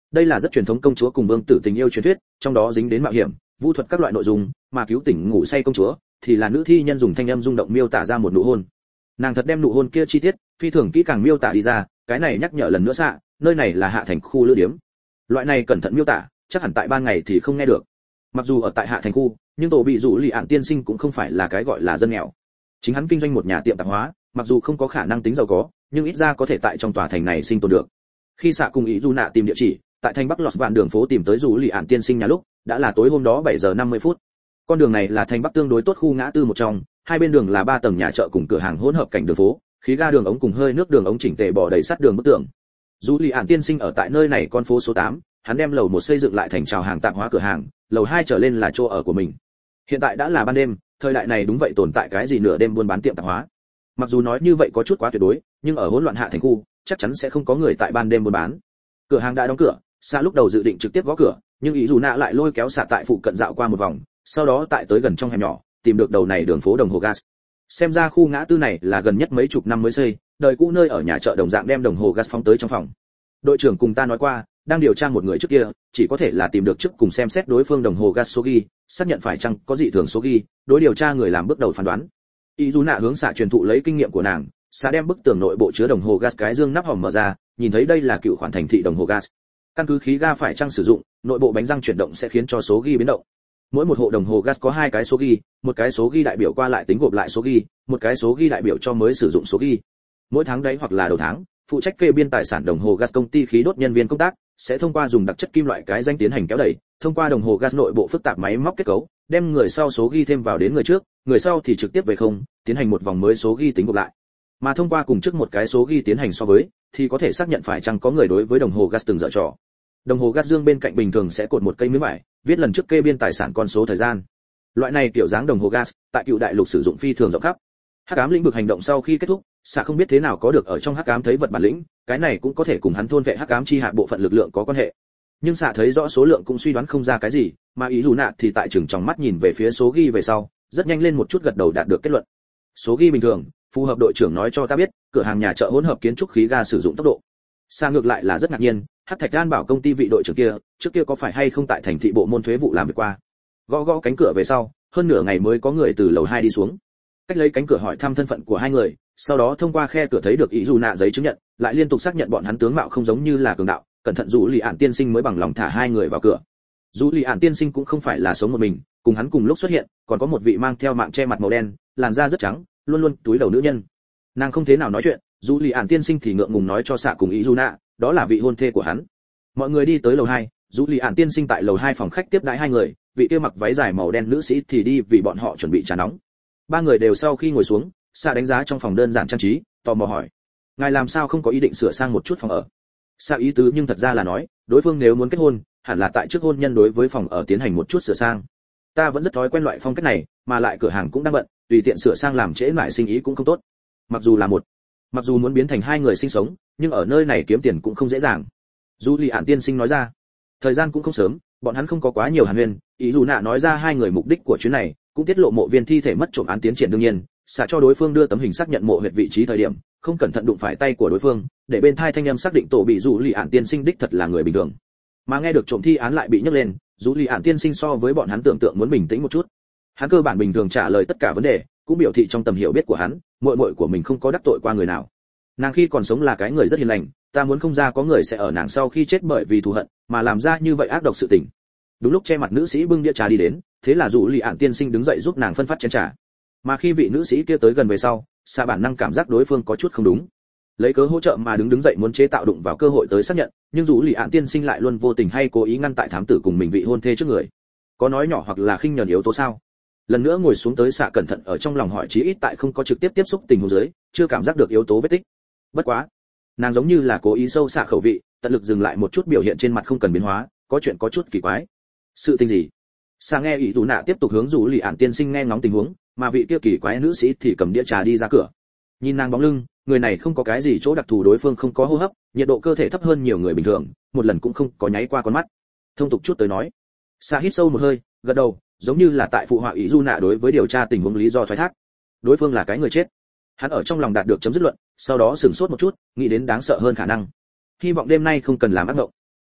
Đây là rất truyền thống công chúa cùng vương tử tình yêu truyền thuyết, trong đó dính đến mạo hiểm, vũ thuật các loại nội dung, mà cứu tỉnh ngủ say công chúa thì là nữ thi nhân dùng thanh âm rung động miêu tả ra một nụ hôn. Nàng thật đem nụ hôn kia chi tiết phi thường kỹ càng miêu tả đi ra, cái này nhắc nhở lần nữa xạ, nơi này là hạ thành khu lữ điếm. Loại này cẩn thận miêu tả, chắc hẳn tại ban ngày thì không nghe được. Mặc dù ở tại hạ thành khu, nhưng tổ bị rủ lì ạn tiên sinh cũng không phải là cái gọi là dân nghèo. Chính hắn kinh doanh một nhà tiệm tạp hóa, mặc dù không có khả năng tính giàu có, nhưng ít ra có thể tại trong tòa thành này sinh tồn được. Khi xạ cùng ý du nạ tìm địa chỉ, tại thành Bắc Lọt Vạn đường phố tìm tới rủ lì ạn tiên sinh nhà lúc, đã là tối hôm đó bảy giờ năm mươi phút. Con đường này là thành Bắc tương đối tốt khu ngã tư một trong, hai bên đường là ba tầng nhà chợ cùng cửa hàng hỗn hợp cảnh đường phố, khí ga đường ống cùng hơi nước đường ống chỉnh tề bò đầy sắt đường bức tường. Rủ lì ạn tiên sinh ở tại nơi này con phố số tám, hắn đem lầu một xây dựng lại thành chào hàng tạp hóa cửa hàng, lầu hai trở lên là chỗ ở của mình. Hiện tại đã là ban đêm, thời đại này đúng vậy tồn tại cái gì nửa đêm buôn bán tiệm tạp hóa. Mặc dù nói như vậy có chút quá tuyệt đối, nhưng ở hỗn loạn hạ thành khu, chắc chắn sẽ không có người tại ban đêm buôn bán. Cửa hàng đã đóng cửa, Sa lúc đầu dự định trực tiếp gõ cửa, nhưng ý dù nạ lại lôi kéo Sa tại phụ cận dạo qua một vòng, sau đó tại tới gần trong hẻm nhỏ, tìm được đầu này đường phố đồng hồ gas. Xem ra khu ngã tư này là gần nhất mấy chục năm mới xây, đời cũ nơi ở nhà chợ đồng dạng đem đồng hồ gas phóng tới trong phòng. Đội trưởng cùng ta nói qua, đang điều tra một người trước kia, chỉ có thể là tìm được trước cùng xem xét đối phương đồng hồ gas số ghi, xác nhận phải chăng có dị thường số ghi, đối điều tra người làm bước đầu phán đoán. Ý dù nạ hướng Sa truyền thụ lấy kinh nghiệm của nàng, Sa đem bức tường nội bộ chứa đồng hồ gas cái dương nắp hòm mở ra, nhìn thấy đây là cựu khoản thành thị đồng hồ gas. Căn cứ khí ga phải chăng sử dụng, nội bộ bánh răng chuyển động sẽ khiến cho số ghi biến động. Mỗi một hộ đồng hồ gas có hai cái số ghi, một cái số ghi đại biểu qua lại tính gộp lại số ghi, một cái số ghi đại biểu cho mới sử dụng số ghi. Mỗi tháng đấy hoặc là đầu tháng, phụ trách kê biên tài sản đồng hồ gas công ty khí đốt nhân viên công tác sẽ thông qua dùng đặc chất kim loại cái danh tiến hành kéo đẩy, thông qua đồng hồ gas nội bộ phức tạp máy móc kết cấu, đem người sau số ghi thêm vào đến người trước, người sau thì trực tiếp về không, tiến hành một vòng mới số ghi tính gộp lại. Mà thông qua cùng trước một cái số ghi tiến hành so với, thì có thể xác nhận phải chăng có người đối với đồng hồ gas từng dở trò. Đồng hồ gas dương bên cạnh bình thường sẽ cột một cây miếng vải, viết lần trước kê biên tài sản con số thời gian. Loại này kiểu dáng đồng hồ gas, tại cựu đại lục sử dụng phi thường rộng khắp. Hắc ám lĩnh vực hành động sau khi kết thúc, Sa không biết thế nào có được ở trong hắc ám thấy vật bản lĩnh, cái này cũng có thể cùng hắn thôn vệ hắc ám chi hạ bộ phận lực lượng có quan hệ. Nhưng Sa thấy rõ số lượng cũng suy đoán không ra cái gì, mà ý dù nạ thì tại chừng trong mắt nhìn về phía số ghi về sau, rất nhanh lên một chút gật đầu đạt được kết luận. Số ghi bình thường, phù hợp đội trưởng nói cho ta biết, cửa hàng nhà chợ hỗn hợp kiến trúc khí ga sử dụng tốc độ. Sa ngược lại là rất ngạc nhiên, Hắc Thạch An bảo công ty vị đội trưởng kia, trước kia có phải hay không tại thành thị bộ môn thuế vụ làm việc qua. Gõ gõ cánh cửa về sau, hơn nửa ngày mới có người từ lầu hai đi xuống. Cách lấy cánh cửa hỏi thăm thân phận của hai người, sau đó thông qua khe cửa thấy được ý dù nạ giấy chứng nhận, lại liên tục xác nhận bọn hắn tướng mạo không giống như là cường đạo, cẩn thận dù lì ạn tiên sinh mới bằng lòng thả hai người vào cửa. Dù lì ạn tiên sinh cũng không phải là sống một mình, cùng hắn cùng lúc xuất hiện, còn có một vị mang theo mạng che mặt màu đen, làn da rất trắng, luôn luôn túi đầu nữ nhân. Nàng không thế nào nói chuyện, dù lì ạn tiên sinh thì ngượng ngùng nói cho Sa cùng ý dù nạ, đó là vị hôn thê của hắn. Mọi người đi tới lầu hai, dù lì ạn tiên sinh tại lầu hai phòng khách tiếp đãi hai người, vị kia mặc váy dài màu đen nữ sĩ thì đi vì bọn họ chuẩn bị trà nóng. Ba người đều sau khi ngồi xuống, Sa đánh giá trong phòng đơn giản trang trí, tò mò hỏi: ngài làm sao không có ý định sửa sang một chút phòng ở? Sa ý tứ nhưng thật ra là nói, đối phương nếu muốn kết hôn, hẳn là tại trước hôn nhân đối với phòng ở tiến hành một chút sửa sang. Ta vẫn rất thói quen loại phong cách này, mà lại cửa hàng cũng đang bận, tùy tiện sửa sang làm trễ lại sinh ý cũng không tốt. Mặc dù là một, mặc dù muốn biến thành hai người sinh sống, nhưng ở nơi này kiếm tiền cũng không dễ dàng. Dù lì ạn tiên sinh nói ra, thời gian cũng không sớm, bọn hắn không có quá nhiều hàn huyên, ý dù nạ nói ra hai người mục đích của chuyến này, cũng tiết lộ mộ viên thi thể mất trộm án tiến triển đương nhiên, xả cho đối phương đưa tấm hình xác nhận mộ huyệt vị trí thời điểm, không cẩn thận đụng phải tay của đối phương, để bên thai thanh âm xác định tổ bị dù lì ạn tiên sinh đích thật là người bình thường. Mà nghe được trộm thi án lại bị nhấc lên, dù lì ạn tiên sinh so với bọn hắn tưởng tượng muốn bình tĩnh một chút. Hắn cơ bản bình thường trả lời tất cả vấn đề, cũng biểu thị trong tầm hiểu biết của hắn, muội muội của mình không có đắc tội qua người nào. Nàng khi còn sống là cái người rất hiền lành, ta muốn không ra có người sẽ ở nàng sau khi chết bởi vì thù hận mà làm ra như vậy ác độc sự tình. Đúng lúc che mặt nữ sĩ bưng đĩa trà đi đến, thế là dù lì ạn tiên sinh đứng dậy giúp nàng phân phát chén trà. Mà khi vị nữ sĩ kia tới gần về sau, Sa bản năng cảm giác đối phương có chút không đúng, lấy cớ hỗ trợ mà đứng đứng dậy muốn chế tạo đụng vào cơ hội tới xác nhận, nhưng dù lì ạn tiên sinh lại luôn vô tình hay cố ý ngăn tại thám tử cùng mình vị hôn thê trước người. Có nói nhỏ hoặc là khinh nhờn yếu tố sao? Lần nữa ngồi xuống tới Sa cẩn thận ở trong lòng hỏi, chí ít tại không có trực tiếp tiếp xúc tình huống dưới, chưa cảm giác được yếu tố vết tích. Bất quá, nàng giống như là cố ý sâu xạ khẩu vị, tận lực dừng lại một chút biểu hiện trên mặt không cần biến hóa, có chuyện có chút kỳ quái. Sự tình gì? Sa nghe ý dù nạ tiếp tục hướng dù lì ạn tiên sinh nghe ngóng tình huống, mà vị kia kỳ quái nữ sĩ thì cầm đĩa trà đi ra cửa. Nhìn nàng bóng lưng, người này không có cái gì chỗ đặc thù, đối phương không có hô hấp, nhiệt độ cơ thể thấp hơn nhiều người bình thường, một lần cũng không có nháy qua con mắt. Thông tục chút tới nói, Sa hít sâu một hơi, gật đầu, giống như là tại phụ họa ý dù nạ đối với điều tra tình huống lý do thoái thác. Đối phương là cái người chết. Hắn ở trong lòng đạt được chấm dứt luận, sau đó sửng sốt một chút, nghĩ đến đáng sợ hơn khả năng. Hy vọng đêm nay không cần làm ác mộng.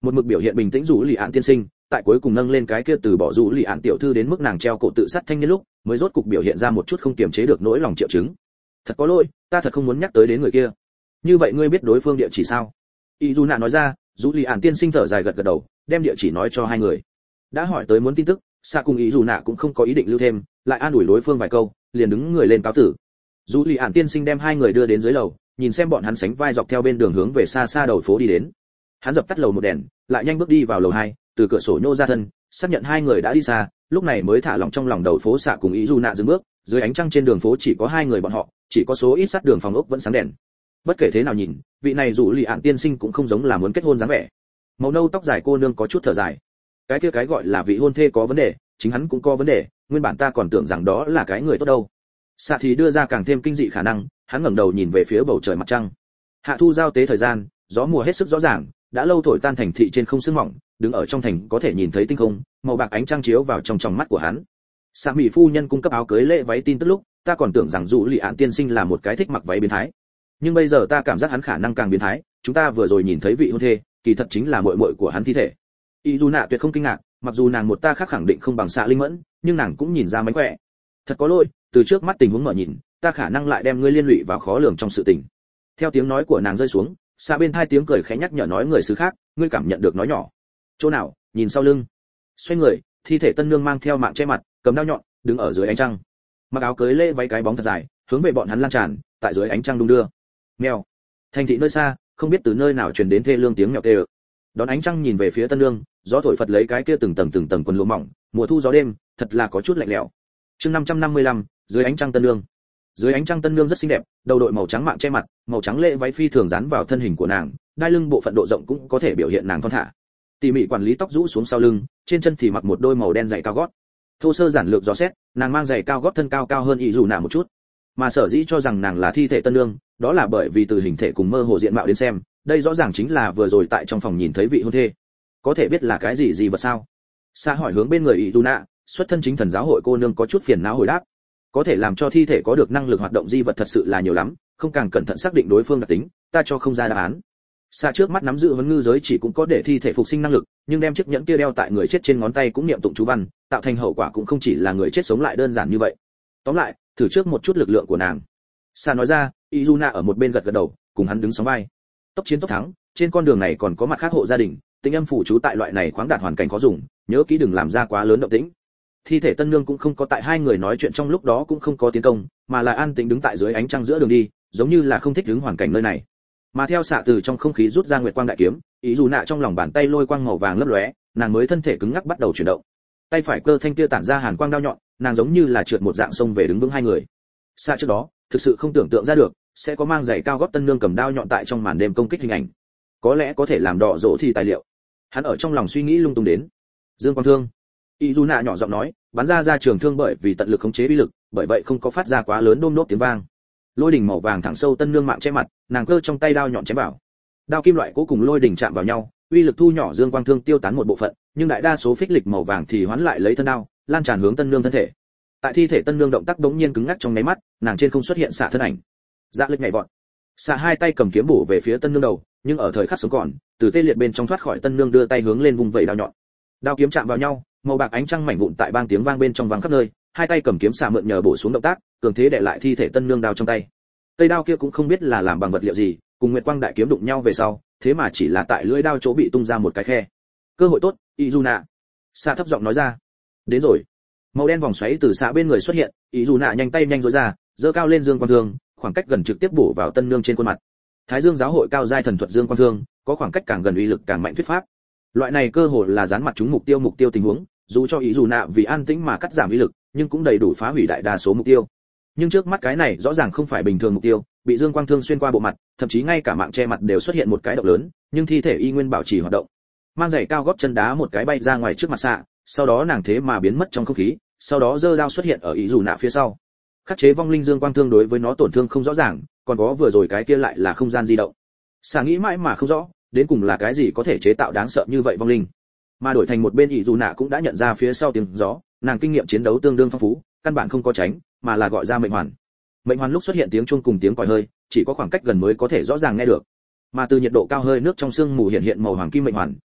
Một mực biểu hiện bình tĩnh rủ lì ạn tiên sinh, tại cuối cùng nâng lên cái kia từ bỏ rủ lì ạn tiểu thư đến mức nàng treo cổ tự sát thanh niên lúc, mới rốt cục biểu hiện ra một chút không kiềm chế được nỗi lòng triệu chứng. Thật có lỗi, ta thật không muốn nhắc tới đến người kia. Như vậy ngươi biết đối phương địa chỉ sao? Y Du Nạ nói ra, rủ lì ạn tiên sinh thở dài gật gật đầu, đem địa chỉ nói cho hai người. Đã hỏi tới muốn tin tức, Sa cùng Y Du Nạ cũng không có ý định lưu thêm, lại an ủi đối phương vài câu, liền đứng người lên cáo tử. Rủ lì ạn tiên sinh đem hai người đưa đến dưới lầu, nhìn xem bọn hắn sánh vai dọc theo bên đường hướng về xa xa đầu phố đi đến. Hắn dập tắt lầu một đèn, lại nhanh bước đi vào lầu hai, từ cửa sổ nhô ra thân, xác nhận hai người đã đi xa, lúc này mới thả lỏng trong lòng đầu phố xạ cùng ý du nạ dừng bước, dưới ánh trăng trên đường phố chỉ có hai người bọn họ, chỉ có số ít sát đường phòng ốc vẫn sáng đèn. Bất kể thế nào nhìn, vị này dù lì ạn tiên sinh cũng không giống là muốn kết hôn dáng vẻ. Màu nâu tóc dài cô nương có chút thở dài. Cái kia cái gọi là vị hôn thê có vấn đề, chính hắn cũng có vấn đề, nguyên bản ta còn tưởng rằng đó là cái người tốt đâu. Xạ thì đưa ra càng thêm kinh dị khả năng, hắn ngẩng đầu nhìn về phía bầu trời mặt trăng. Hạ thu giao tế thời gian, gió mùa hết sức rõ ràng, đã lâu thổi tan thành thị trên không sương mỏng, đứng ở trong thành có thể nhìn thấy tinh không, màu bạc ánh trăng chiếu vào trong tròng mắt của hắn. Sa mỹ phu nhân cung cấp áo cưới lễ váy tin tức lúc, ta còn tưởng rằng dù lì ạn tiên sinh là một cái thích mặc váy biến thái, nhưng bây giờ ta cảm giác hắn khả năng càng biến thái. Chúng ta vừa rồi nhìn thấy vị hôn thê, kỳ thật chính là muội muội của hắn thi thể. Y Du Nạ tuyệt không kinh ngạc, mặc dù nàng một ta khác khẳng định không bằng Xạ Linh Mẫn, nhưng nàng cũng nhìn ra mánh khỏe. Thật có lỗi, từ trước mắt tình huống mở nhìn, ta khả năng lại đem ngươi liên lụy vào khó lường trong sự tình. Theo tiếng nói của nàng rơi xuống, xa bên thai tiếng cười khẽ nhắc nhở nói người xứ khác, ngươi cảm nhận được nói nhỏ. Chỗ nào? Nhìn sau lưng. Xoay người, thi thể tân nương mang theo mạng che mặt, cầm dao nhọn, đứng ở dưới ánh trăng. Mặc áo cưới lê váy cái bóng thật dài, hướng về bọn hắn lan tràn, tại dưới ánh trăng đung đưa. Mèo. Thành thị nơi xa, không biết từ nơi nào truyền đến thê lương tiếng mèo kêu. Đón ánh trăng nhìn về phía tân nương, gió thổi phật lấy cái kia từng tầng từng tầng quần lụa mỏng, mùa thu gió đêm, thật là có chút lạnh lẽo. Chương năm trăm năm mươi lăm, dưới ánh trăng tân nương. Dưới ánh trăng tân nương rất xinh đẹp, đầu đội màu trắng mạng che mặt, màu trắng lệ váy phi thường dán vào thân hình của nàng, đai lưng bộ phận độ rộng cũng có thể biểu hiện nàng thon thả. Tỉ mỉ quản lý tóc rũ xuống sau lưng, trên chân thì mặc một đôi màu đen giày cao gót. Thô sơ giản lược dò xét, nàng mang giày cao gót thân cao cao hơn Y Du Nạ một chút. Mà sở dĩ cho rằng nàng là thi thể tân nương, đó là bởi vì từ hình thể cùng mơ hồ diện mạo đến xem, đây rõ ràng chính là vừa rồi tại trong phòng nhìn thấy vị hôn thê. Có thể biết là cái gì gì vật sao? Sa hỏi hướng bên người Y Du Nạ, xuất thân chính thần giáo hội cô nương có chút phiền não hồi đáp. Có thể làm cho thi thể có được năng lực hoạt động di vật thật sự là nhiều lắm, không càng cẩn thận xác định đối phương đặc tính, ta cho không ra đáp án. Sa trước mắt nắm giữ vấn ngư giới chỉ cũng có để thi thể phục sinh năng lực, nhưng đem chiếc nhẫn kia đeo tại người chết trên ngón tay cũng niệm tụng chú văn, tạo thành hậu quả cũng không chỉ là người chết sống lại đơn giản như vậy. Tóm lại, thử trước một chút lực lượng của nàng. Sa nói ra, Izuna ở một bên gật gật đầu, cùng hắn đứng sóng vai. Tốc chiến tốc thắng, trên con đường này còn có mặt khác hộ gia đình, tinh âm phủ trú tại loại này khoáng đạt hoàn cảnh khó dùng, nhớ kỹ đừng làm ra quá lớn động tĩnh. Thi thể tân nương cũng không có tại hai người nói chuyện trong lúc đó cũng không có tiến công, mà là an tĩnh đứng tại dưới ánh trăng giữa đường đi, giống như là không thích đứng hoàn cảnh nơi này. Mà theo xạ từ trong không khí rút ra nguyệt quang đại kiếm, ý dù nạ trong lòng bàn tay lôi quang màu vàng lấp lóe, nàng mới thân thể cứng ngắc bắt đầu chuyển động. Tay phải cơ thanh kia tản ra hàn quang đao nhọn, nàng giống như là trượt một dạng sông về đứng vững hai người. Xạ trước đó, thực sự không tưởng tượng ra được, sẽ có mang giày cao gót tân nương cầm đao nhọn tại trong màn đêm công kích hình ảnh. Có lẽ có thể làm đỏ rỗ thì tài liệu. Hắn ở trong lòng suy nghĩ lung tung đến. Dương Quang Thương. Y Du Nạ nhỏ giọng nói, bắn ra ra trường thương bởi vì tận lực khống chế uy lực, bởi vậy không có phát ra quá lớn đôm nốt tiếng vang. Lôi đỉnh màu vàng thẳng sâu tân nương mạng che mặt, nàng cơ trong tay đao nhọn chém vào. Đao kim loại cố cùng lôi đỉnh chạm vào nhau, uy lực thu nhỏ Dương Quang Thương tiêu tán một bộ phận, nhưng đại đa số phích lịch màu vàng thì hoán lại lấy thân đao, lan tràn hướng tân nương thân thể. Tại thi thể tân nương động tác đống nhiên cứng ngắc trong nháy mắt, nàng trên không xuất hiện xạ thân ảnh. Dạ lực nhảy vọt, xạ hai tay cầm kiếm bổ về phía tân nương đầu, nhưng ở thời khắc sống còn, từ tê liệt bên trong thoát khỏi tân nương đưa tay hướng lên vùng vẩy đao nhọn. Đao kiếm chạm vào nhau, màu bạc ánh trăng mảnh vụn tại bang tiếng vang bên trong vang khắp nơi, hai tay cầm kiếm xạ mượn nhờ bổ xuống động tác, cường thế để lại thi thể tân nương đao trong tay. Cây đao kia cũng không biết là làm bằng vật liệu gì, cùng nguyệt quang đại kiếm đụng nhau về sau, thế mà chỉ là tại lưỡi đao chỗ bị tung ra một cái khe. Cơ hội tốt, Izuna. Xạ thấp giọng nói ra. Đến rồi. Màu đen vòng xoáy từ xạ bên người xuất hiện, Izuna nhanh tay nhanh rối ra, giơ cao lên Dương Quang Thương, khoảng cách gần trực tiếp bổ vào tân nương trên khuôn mặt. Thái Dương giáo hội cao giai thần thuật Dương Quang Thương, có khoảng cách càng gần uy lực càng mạnh thuyết pháp. Loại này cơ hội là dán mặt trúng mục tiêu mục tiêu tình huống, dù cho Izuna vì an tĩnh mà cắt giảm uy lực, nhưng cũng đầy đủ phá hủy đại đa số mục tiêu. Nhưng trước mắt cái này rõ ràng không phải bình thường mục tiêu, bị Dương Quang Thương xuyên qua bộ mặt, thậm chí ngay cả mạng che mặt đều xuất hiện một cái động lớn, nhưng thi thể y nguyên bảo trì hoạt động. Mang giày cao gót chân đá một cái bay ra ngoài trước mặt xạ, sau đó nàng thế mà biến mất trong không khí, sau đó giơ đao xuất hiện ở ý dù nạ phía sau. Khắc chế vong linh Dương Quang Thương đối với nó tổn thương không rõ ràng, còn có vừa rồi cái kia lại là không gian di động. Xạ nghĩ mãi mà không rõ, đến cùng là cái gì có thể chế tạo đáng sợ như vậy vong linh. Mà đổi thành một bên ý dù nạ cũng đã nhận ra phía sau tiếng gió, nàng kinh nghiệm chiến đấu tương đương phong phú, căn bản không có tránh, mà là gọi ra mệnh hoàn. Mệnh hoàn lúc xuất hiện tiếng chuông cùng tiếng còi hơi, chỉ có khoảng cách gần mới có thể rõ ràng nghe được. Mà từ nhiệt độ cao hơi nước trong sương mù hiện hiện màu hoàng kim mệnh hoàn,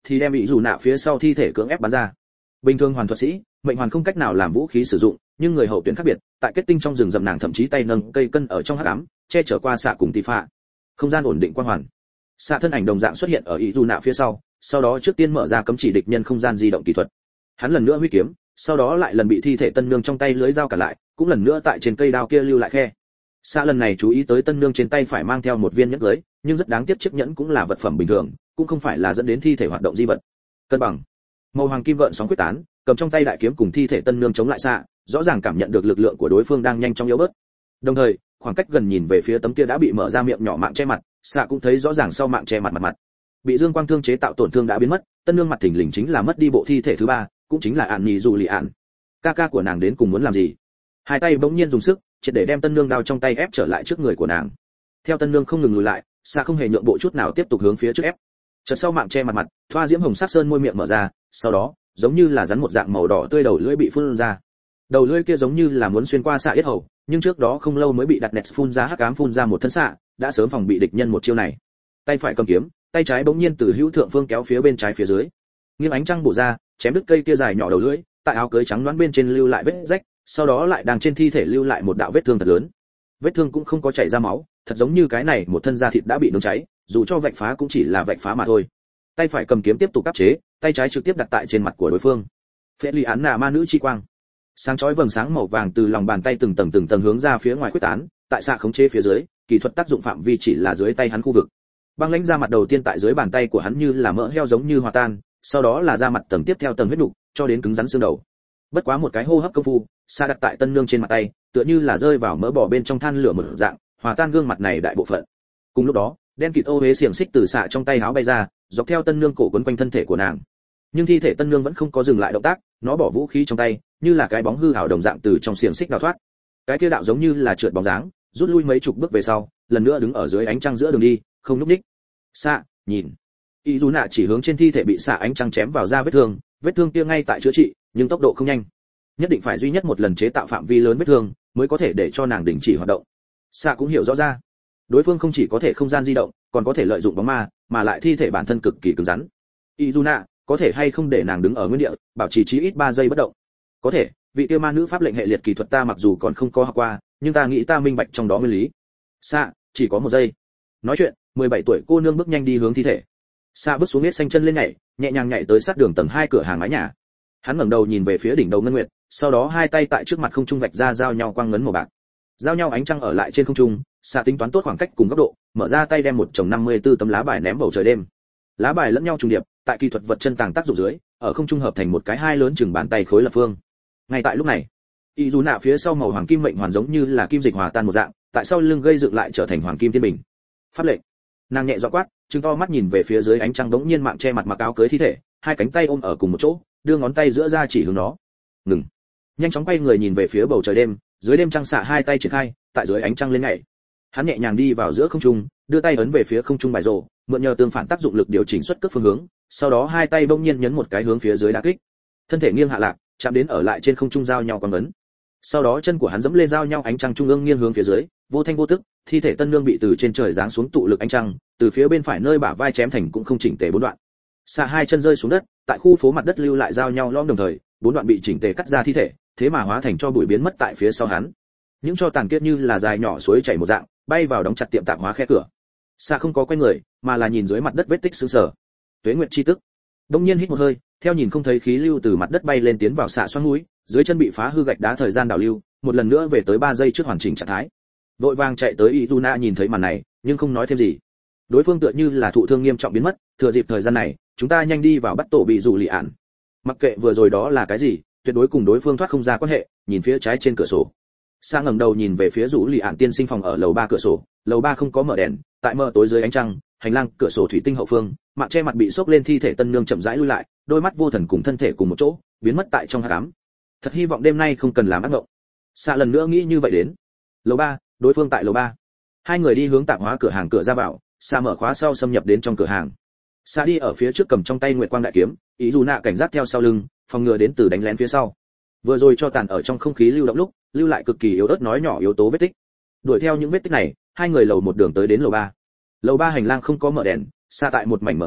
thì đem bị dù nạ phía sau thi thể cưỡng ép bắn ra. Bình thường hoàn thuật sĩ, mệnh hoàn không cách nào làm vũ khí sử dụng, nhưng người hậu tuyển khác biệt, tại kết tinh trong rừng rậm nàng thậm chí tay nâng cây cân ở trong hắc ám, che chở qua xạ cùng Tifa. Không gian ổn định quang hoàn. Xạ thân ảnh đồng dạng xuất hiện ở ý dù nạ phía sau, sau đó trước tiên mở ra cấm chỉ địch nhân không gian di động kỹ thuật. Hắn lần nữa huy kiếm, sau đó lại lần bị thi thể tân nương trong tay lưới dao cả lại, cũng lần nữa tại trên cây đao kia lưu lại khe. Xạ lần này chú ý tới tân nương trên tay phải mang theo một viên nhẫn cưới, nhưng rất đáng tiếc chiếc nhẫn cũng là vật phẩm bình thường, cũng không phải là dẫn đến thi thể hoạt động di vật. Cân bằng. Màu hoàng kim gợn sóng quyết tán, cầm trong tay đại kiếm cùng thi thể tân nương chống lại xạ, rõ ràng cảm nhận được lực lượng của đối phương đang nhanh chóng yếu bớt. Đồng thời, khoảng cách gần nhìn về phía tấm kia đã bị mở ra miệng nhỏ mạng che mặt, xạ cũng thấy rõ ràng sau mạng che mặt mặt mặt. Bị dương quang thương chế tạo tổn thương đã biến mất, tân nương mặt thình lình chính là mất đi bộ thi thể thứ ba, cũng chính là ạn nhì dù lì ạn. Ca ca của nàng đến cùng muốn làm gì? Hai tay bỗng nhiên dùng sức, triệt để đem tân nương đao trong tay ép trở lại trước người của nàng. Theo tân nương không ngừng lùi lại, xạ không hề nhượng bộ chút nào tiếp tục hướng phía trước ép. Chợt sau mạng che mặt mặt, thoa diễm hồng sắc sơn môi miệng mở ra, sau đó, giống như là rắn một dạng màu đỏ tươi đầu lưỡi bị phun ra. Đầu lưỡi kia giống như là muốn xuyên qua xạ yết hầu, nhưng trước đó không lâu mới bị đặt nẹt phun ra hắc ám phun ra một thân xạ, đã sớm phòng bị địch nhân một chiêu này. Tay phải cầm kiếm, tay trái bỗng nhiên từ hữu thượng phương kéo phía bên trái phía dưới. Nghiêng ánh trăng bổ ra, chém đứt cây kia dài nhỏ đầu lưỡi, tại áo cưới trắng đoán bên trên lưu lại vết rách, sau đó lại đang trên thi thể lưu lại một đạo vết thương thật lớn. Vết thương cũng không có chảy ra máu, thật giống như cái này một thân da thịt đã bị nung cháy, dù cho vạch phá cũng chỉ là vạch phá mà thôi. Tay phải cầm kiếm tiếp tục áp chế, tay trái trực tiếp đặt tại trên mặt của đối phương. Phệ Lý Án Nà ma nữ chi quang, sáng chói vầng sáng màu vàng từ lòng bàn tay từng tầng từng tầng hướng ra phía ngoài khuếch tán, tại xạ khống chế phía dưới, kỹ thuật tác dụng phạm vi chỉ là dưới tay hắn khu vực. Băng lãnh ra mặt đầu tiên tại dưới bàn tay của hắn như là mỡ heo giống như hòa tan, sau đó là ra mặt tầng tiếp theo tầng huyết nục, cho đến cứng rắn xương đầu. Bất quá một cái hô hấp công phu, xạ đặt tại tân nương trên mặt tay, tựa như là rơi vào mỡ bò bên trong than lửa một dạng, hòa tan gương mặt này đại bộ phận. Cùng lúc đó, đen kịt ô huế xiềng xích từ xạ trong tay áo bay ra, dọc theo tân nương cổ quấn quanh thân thể của nàng. Nhưng thi thể tân nương vẫn không có dừng lại động tác, nó bỏ vũ khí trong tay, như là cái bóng hư ảo đồng dạng từ trong xiềng xích đào thoát. Cái kia đạo giống như là trượt bóng dáng, rút lui mấy chục bước về sau, lần nữa đứng ở dưới ánh trăng giữa đường đi, không nhúc nhích. Xạ, nhìn. Y Dù Nạ chỉ hướng trên thi thể bị xạ ánh trăng chém vào da vết thương, vết thương kia ngay tại chữa trị, nhưng tốc độ không nhanh. Nhất định phải duy nhất một lần chế tạo phạm vi lớn vết thương, mới có thể để cho nàng đình chỉ hoạt động. Xạ cũng hiểu rõ ra, đối phương không chỉ có thể không gian di động, còn có thể lợi dụng bóng ma, mà lại thi thể bản thân cực kỳ cứng rắn. Y Dù Nạ có thể hay không để nàng đứng ở nguyên địa, bảo trì chí ít ba giây bất động? Có thể, vị kia ma nữ pháp lệnh hệ liệt kỳ thuật ta mặc dù còn không có học qua, nhưng ta nghĩ ta minh bạch trong đó nguyên lý. Xạ, chỉ có một giây. Nói chuyện, mười bảy tuổi cô nương bước nhanh đi hướng thi thể. Xạ bước xuống nết xanh chân lên nhảy, nhẹ nhàng nhảy tới sát đường tầng hai cửa hàng mái nhà. Hắn ngẩng đầu nhìn về phía đỉnh đầu ngân nguyệt, sau đó hai tay tại trước mặt không trung vạch ra giao nhau quang ngấn màu bạc. Giao nhau ánh trăng ở lại trên không trung, Xạ tính toán tốt khoảng cách cùng góc độ, mở ra tay đem một chồng năm mươi tư tấm lá bài ném bầu trời đêm. Lá bài lẫn nhau trùng điệp, tại kỹ thuật vật chân tàng tác dụng dưới, ở không trung hợp thành một cái hai lớn chừng bàn tay khối lập phương. Ngay tại lúc này, Y Dù Nạ phía sau màu hoàng kim mệnh hoàn giống như là kim dịch hòa tan một dạng, tại sau lưng gây dựng lại trở thành hoàng kim thiên bình. Pháp lệnh. Nàng nhẹ giọng quát, trừng to mắt nhìn về phía dưới ánh trăng đống nhiên mạng che mặt mặc áo cưới thi thể, hai cánh tay ôm ở cùng một chỗ, đưa ngón tay giữa ra chỉ hướng nó. Ngừng. Nhanh chóng quay người nhìn về phía bầu trời đêm, dưới đêm trăng xạ hai tay triển khai, tại dưới ánh trăng lên nhảy. Hắn nhẹ nhàng đi vào giữa không trung, đưa tay ấn về phía không trung bài rổ, mượn nhờ tương phản tác dụng lực điều chỉnh xuất cước phương hướng, sau đó hai tay bỗng nhiên nhấn một cái hướng phía dưới đá kích. Thân thể nghiêng hạ lạc, chạm đến ở lại trên không trung giao nhau quang ấn. Sau đó chân của hắn dẫm lên giao nhau ánh trăng trung ương nghiêng hướng phía dưới, vô thanh vô tức, thi thể tân nương bị từ trên trời giáng xuống tụ lực ánh trăng, từ phía bên phải nơi bả vai chém thành cũng không chỉnh tề bốn đoạn. Xạ hai chân rơi xuống đất, tại khu phố mặt đất lưu lại giao nhau lõm đồng thời, bốn đoạn bị chỉnh tề cắt ra thi thể, thế mà hóa thành cho bụi biến mất tại phía sau hắn. Những cho tàn kiết như là dài nhỏ suối chảy một dạng, bay vào đóng chặt tiệm tạp hóa khe cửa. Xạ không có quay người, mà là nhìn dưới mặt đất vết tích sững sờ. Tuế nguyệt chi tức. Đông nhiên hít một hơi, theo nhìn không thấy khí lưu từ mặt đất bay lên tiến vào xạ xoắn mũi, dưới chân bị phá hư gạch đá thời gian đảo lưu, một lần nữa về tới ba giây trước hoàn chỉnh trạng thái. Vội vàng chạy tới Izuna nhìn thấy màn này, nhưng không nói thêm gì. Đối phương tựa như là thụ thương nghiêm trọng biến mất, thừa dịp thời gian này, chúng ta nhanh đi vào bắt tổ bị dụ lì ản. Mặc kệ vừa rồi đó là cái gì, tuyệt đối cùng đối phương thoát không ra quan hệ, nhìn phía trái trên cửa sổ. Sa ngẩng đầu nhìn về phía rủ lì ản tiên sinh phòng ở lầu ba cửa sổ, lầu ba không có mở đèn, tại mờ tối dưới ánh trăng, hành lang cửa sổ thủy tinh hậu phương, mạng che mặt bị xốc lên thi thể tân nương chậm rãi lui lại, đôi mắt vô thần cùng thân thể cùng một chỗ, biến mất tại trong hắc ám. Thật hy vọng đêm nay không cần làm ác mộng. Sa lần nữa nghĩ như vậy đến. Lầu ba, đối phương tại lầu ba. Hai người đi hướng tạp hóa cửa hàng cửa ra vào, Sa mở khóa sau xâm nhập đến trong cửa hàng. Sa đi ở phía trước cầm trong tay nguyệt quang đại kiếm, ý dù nạ cảnh giác theo sau lưng, phòng ngừa đến từ đánh lén phía sau. Vừa rồi cho tàn ở trong không khí lưu động lúc, lưu lại cực kỳ yếu ớt nói nhỏ yếu tố vết tích. Đuổi theo những vết tích này, hai người lầu một đường tới đến lầu ba. Lầu ba hành lang không có mở đèn, Sa tại một mảnh mở tối,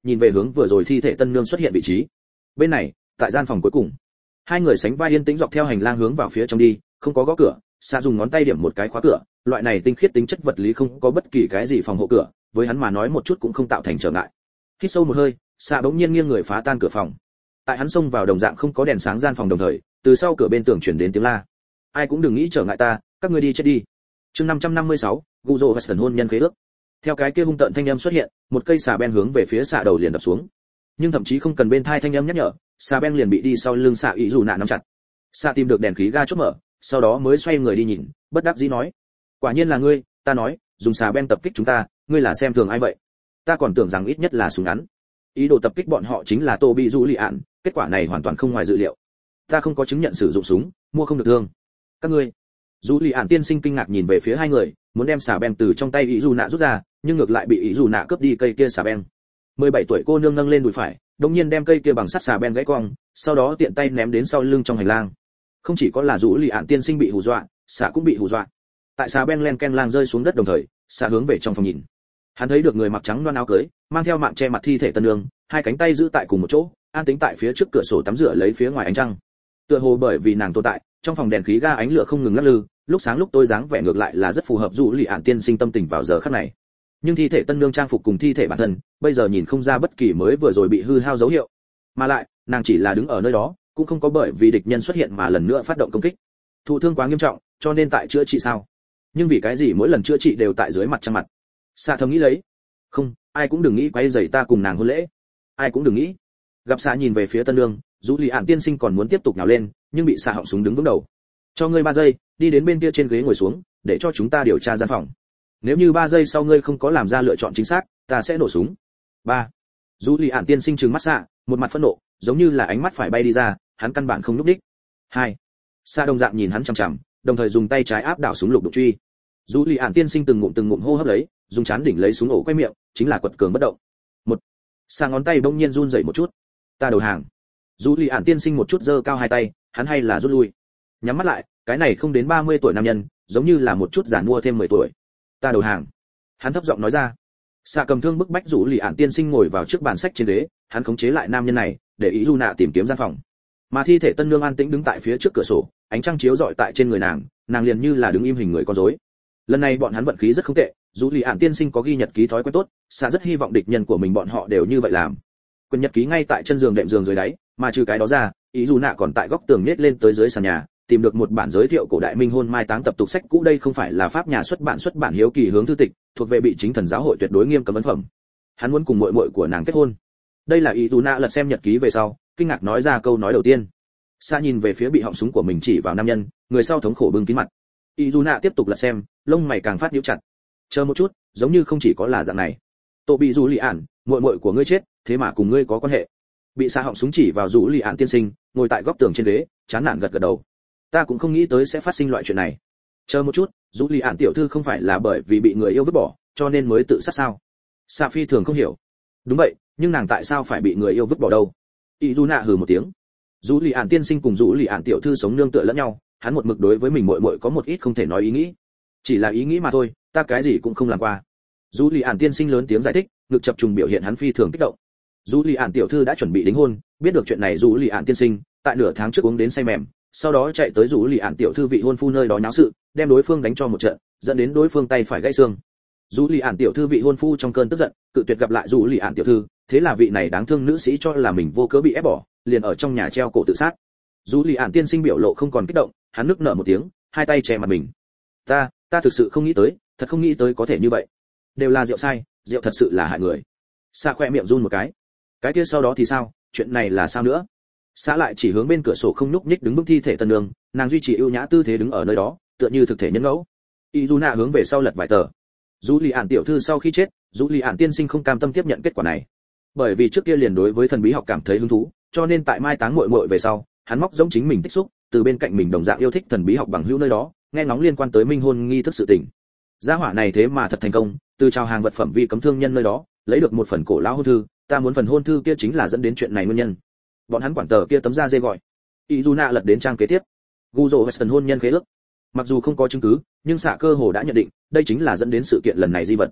nhìn về hướng vừa rồi thi thể tân nương xuất hiện vị trí. Bên này, tại gian phòng cuối cùng, hai người sánh vai yên tĩnh dọc theo hành lang hướng vào phía trong đi, không có gõ cửa. Sa dùng ngón tay điểm một cái khóa cửa, loại này tinh khiết tính chất vật lý không có bất kỳ cái gì phòng hộ cửa, với hắn mà nói một chút cũng không tạo thành trở ngại. Hít sâu một hơi, Sa bỗng nhiên nghiêng người phá tan cửa phòng. Tại hắn xông vào đồng dạng không có đèn sáng gian phòng đồng thời, từ sau cửa bên tường truyền đến tiếng la. Ai cũng đừng nghĩ trở ngại ta, các ngươi đi chết đi. Chương năm trăm năm mươi sáu, Guzo Western hôn nhân khế ước. Theo cái kia hung tợn thanh âm xuất hiện, một cây xà beng hướng về phía Sa đầu liền đập xuống. Nhưng thậm chí không cần bên thai thanh âm nhắc nhở, xà beng liền bị đi sau lưng Sa ý dù nạ nắm chặt. Sa tìm được đèn khí ga chốt mở, sau đó mới xoay người đi nhìn, bất đắc dĩ nói: quả nhiên là ngươi, ta nói dùng xà beng tập kích chúng ta, ngươi là xem thường ai vậy? Ta còn tưởng rằng ít nhất là súng ngắn. Ý đồ tập kích bọn họ chính là Toby Julian, kết quả này hoàn toàn không ngoài dự liệu. Ta không có chứng nhận sử dụng súng, mua không được thương. Các ngươi? Julian tiên sinh kinh ngạc nhìn về phía hai người, muốn đem xà beng từ trong tay ý dù nạ rút ra, nhưng ngược lại bị ý dù nạ cướp đi cây kia xà beng. mười bảy tuổi cô nương nâng lên đùi phải, đột nhiên đem cây kia bằng sắt xà beng gãy cong, sau đó tiện tay ném đến sau lưng trong hành lang. Không chỉ có là Julian tiên sinh bị hù dọa, xà cũng bị hù dọa. Tại xà beng len ken lang rơi xuống đất đồng thời, xà hướng về trong phòng nhìn. Hắn thấy được người mặc trắng loan áo cưới, mang theo mạng che mặt thi thể tân nương, hai cánh tay giữ tại cùng một chỗ, an tĩnh tại phía trước cửa sổ tắm rửa lấy phía ngoài ánh trăng. Tựa hồ bởi vì nàng tồn tại, trong phòng đèn khí ga ánh lửa không ngừng lắc lư, lúc sáng lúc tối dáng vẻ ngược lại là rất phù hợp Julian tiên sinh tâm tình vào giờ khắc này. Nhưng thi thể tân nương trang phục cùng thi thể bản thân, bây giờ nhìn không ra bất kỳ mới vừa rồi bị hư hao dấu hiệu. Mà lại, nàng chỉ là đứng ở nơi đó, cũng không có bởi vì địch nhân xuất hiện mà lần nữa phát động công kích. Thụ thương quá nghiêm trọng, cho nên tại chữa trị sao? Nhưng vì cái gì mỗi lần chữa trị đều tại dưới mặt trăng mặt? Sa thầm nghĩ lấy. Không, ai cũng đừng nghĩ quay rầy ta cùng nàng hôn lễ. Ai cũng đừng nghĩ. Gặp Sa nhìn về phía tân nương, Julian tiên sinh còn muốn tiếp tục nhào lên, nhưng bị Sa họng súng đứng vững đầu. Cho ngươi ba giây, đi đến bên kia trên ghế ngồi xuống, để cho chúng ta điều tra gian phòng. Nếu như ba giây sau ngươi không có làm ra lựa chọn chính xác, ta sẽ nổ súng. Ba. Julian tiên sinh trừng mắt Sa, một mặt phẫn nộ, giống như là ánh mắt phải bay đi ra, hắn căn bản không lúc đích. Hai. Sa đồng dạng nhìn hắn chằm chằm, đồng thời dùng tay trái áp đảo súng lục đục truy. Julian tiên sinh từng ngụm từng ngụm hô hấp lấy, dùng chán đỉnh lấy súng ổ quay miệng, chính là quật cường bất động. Một. Sa ngón tay bỗng nhiên run rẩy một chút. Ta đầu hàng. Julian tiên sinh một chút giơ cao hai tay, hắn hay là rút lui. Nhắm mắt lại, cái này không đến ba mươi tuổi nam nhân, giống như là một chút giản mua thêm mười tuổi. Ta đầu hàng. Hắn thấp giọng nói ra. Sa cầm thương bức bách Julian tiên sinh ngồi vào trước bàn sách trên ghế, hắn khống chế lại nam nhân này, để ý du nạ tìm kiếm gian phòng. Mà thi thể tân nương an tĩnh đứng tại phía trước cửa sổ, ánh trăng chiếu rọi tại trên người nàng, nàng liền như là đứng im hình người con rối. Lần này bọn hắn vận khí rất không tệ, dù lì ạn tiên sinh có ghi nhật ký thói quen tốt, Sa rất hy vọng địch nhân của mình bọn họ đều như vậy làm. Quyển nhật ký ngay tại chân giường đệm giường dưới đáy, mà trừ cái đó ra, ý dù nạ còn tại góc tường nhét lên tới dưới sàn nhà, tìm được một bản giới thiệu cổ đại minh hôn mai táng tập tục sách cũ. Đây không phải là pháp nhà xuất bản xuất bản hiếu kỳ hướng thư tịch, thuộc về bị chính thần giáo hội tuyệt đối nghiêm cấm ấn phẩm. Hắn muốn cùng muội muội của nàng kết hôn. Đây là ý dù nạ lật xem nhật ký về sau, kinh ngạc nói ra câu nói đầu tiên. Sa nhìn về phía bị họng súng của mình chỉ vào nam nhân, người sau thống khổ bưng kín mặt. Y Du Nạ tiếp tục lật xem, lông mày càng phát nhíu chặt. Chờ một chút, giống như không chỉ có là dạng này. Tổ bị Dụ Lị Ản, muội muội của ngươi chết, thế mà cùng ngươi có quan hệ. Bị Sa họng súng chỉ vào Dụ Lị Ản tiên sinh, ngồi tại góc tường trên ghế, chán nản gật gật đầu. Ta cũng không nghĩ tới sẽ phát sinh loại chuyện này. Chờ một chút, Dụ Lị Ản tiểu thư không phải là bởi vì bị người yêu vứt bỏ, cho nên mới tự sát sao? Sa phi thường không hiểu. Đúng vậy, nhưng nàng tại sao phải bị người yêu vứt bỏ đâu? Y Du Nạ hừ một tiếng. Dụ Lị Ản tiên sinh cùng Dụ Lị Ản tiểu thư sống nương tựa lẫn nhau, hắn một mực đối với mình muội muội có một ít không thể nói ý nghĩ. Chỉ là ý nghĩ mà thôi, ta cái gì cũng không làm qua. Dụ Lị Ản tiên sinh lớn tiếng giải thích, ngực chập trùng biểu hiện hắn phi thường kích động. Dụ Lị Ản tiểu thư đã chuẩn bị đính hôn, biết được chuyện này Dụ Lị Ản tiên sinh tại nửa tháng trước uống đến say mềm, sau đó chạy tới Dụ Lị Ản tiểu thư vị hôn phu nơi đó nháo sự, đem đối phương đánh cho một trận, dẫn đến đối phương tay phải gãy xương. Dụ Lị Ản tiểu thư vị hôn phu trong cơn tức giận, cự tuyệt gặp lại Dụ Lị Ản tiểu thư, thế là vị này đáng thương nữ sĩ cho là mình vô cớ bị ép bỏ, liền ở trong nhà treo cổ tự sát. Dụ Lị Ản tiên sinh biểu lộ không còn kích động, hắn nức nở một tiếng, hai tay che mặt mình. Ta, ta thực sự không nghĩ tới, thật không nghĩ tới có thể như vậy. Đều là rượu sai, rượu thật sự là hại người. Sa khoe miệng run một cái. Cái kia sau đó thì sao, chuyện này là sao nữa? Sa lại chỉ hướng bên cửa sổ không nhúc nhích đứng bức thi thể tân nương, nàng duy trì ưu nhã tư thế đứng ở nơi đó, tựa như thực thể nhân ngẫu. Izuna hướng về sau lật vài tờ. Dụ Lị Ản tiểu thư sau khi chết, Dụ Lị Ản tiên sinh không cam tâm tiếp nhận kết quả này. Bởi vì trước kia liền đối với thần bí học cảm thấy hứng thú, cho nên tại mai táng muội muội về sau, hắn móc giống chính mình tích xúc, từ bên cạnh mình đồng dạng yêu thích thần bí học bằng hữu nơi đó, nghe ngóng liên quan tới minh hôn nghi thức sự tình. Gia hỏa này thế mà thật thành công, từ chào hàng vật phẩm vi cấm thương nhân nơi đó, lấy được một phần cổ lão hôn thư, ta muốn phần hôn thư kia chính là dẫn đến chuyện này nguyên nhân. Bọn hắn quản tờ kia tấm da dê gọi. Izuna lật đến trang kế tiếp. Guzo Western hôn nhân khế ước. Mặc dù không có chứng cứ, nhưng xạ cơ hồ đã nhận định, đây chính là dẫn đến sự kiện lần này di vật.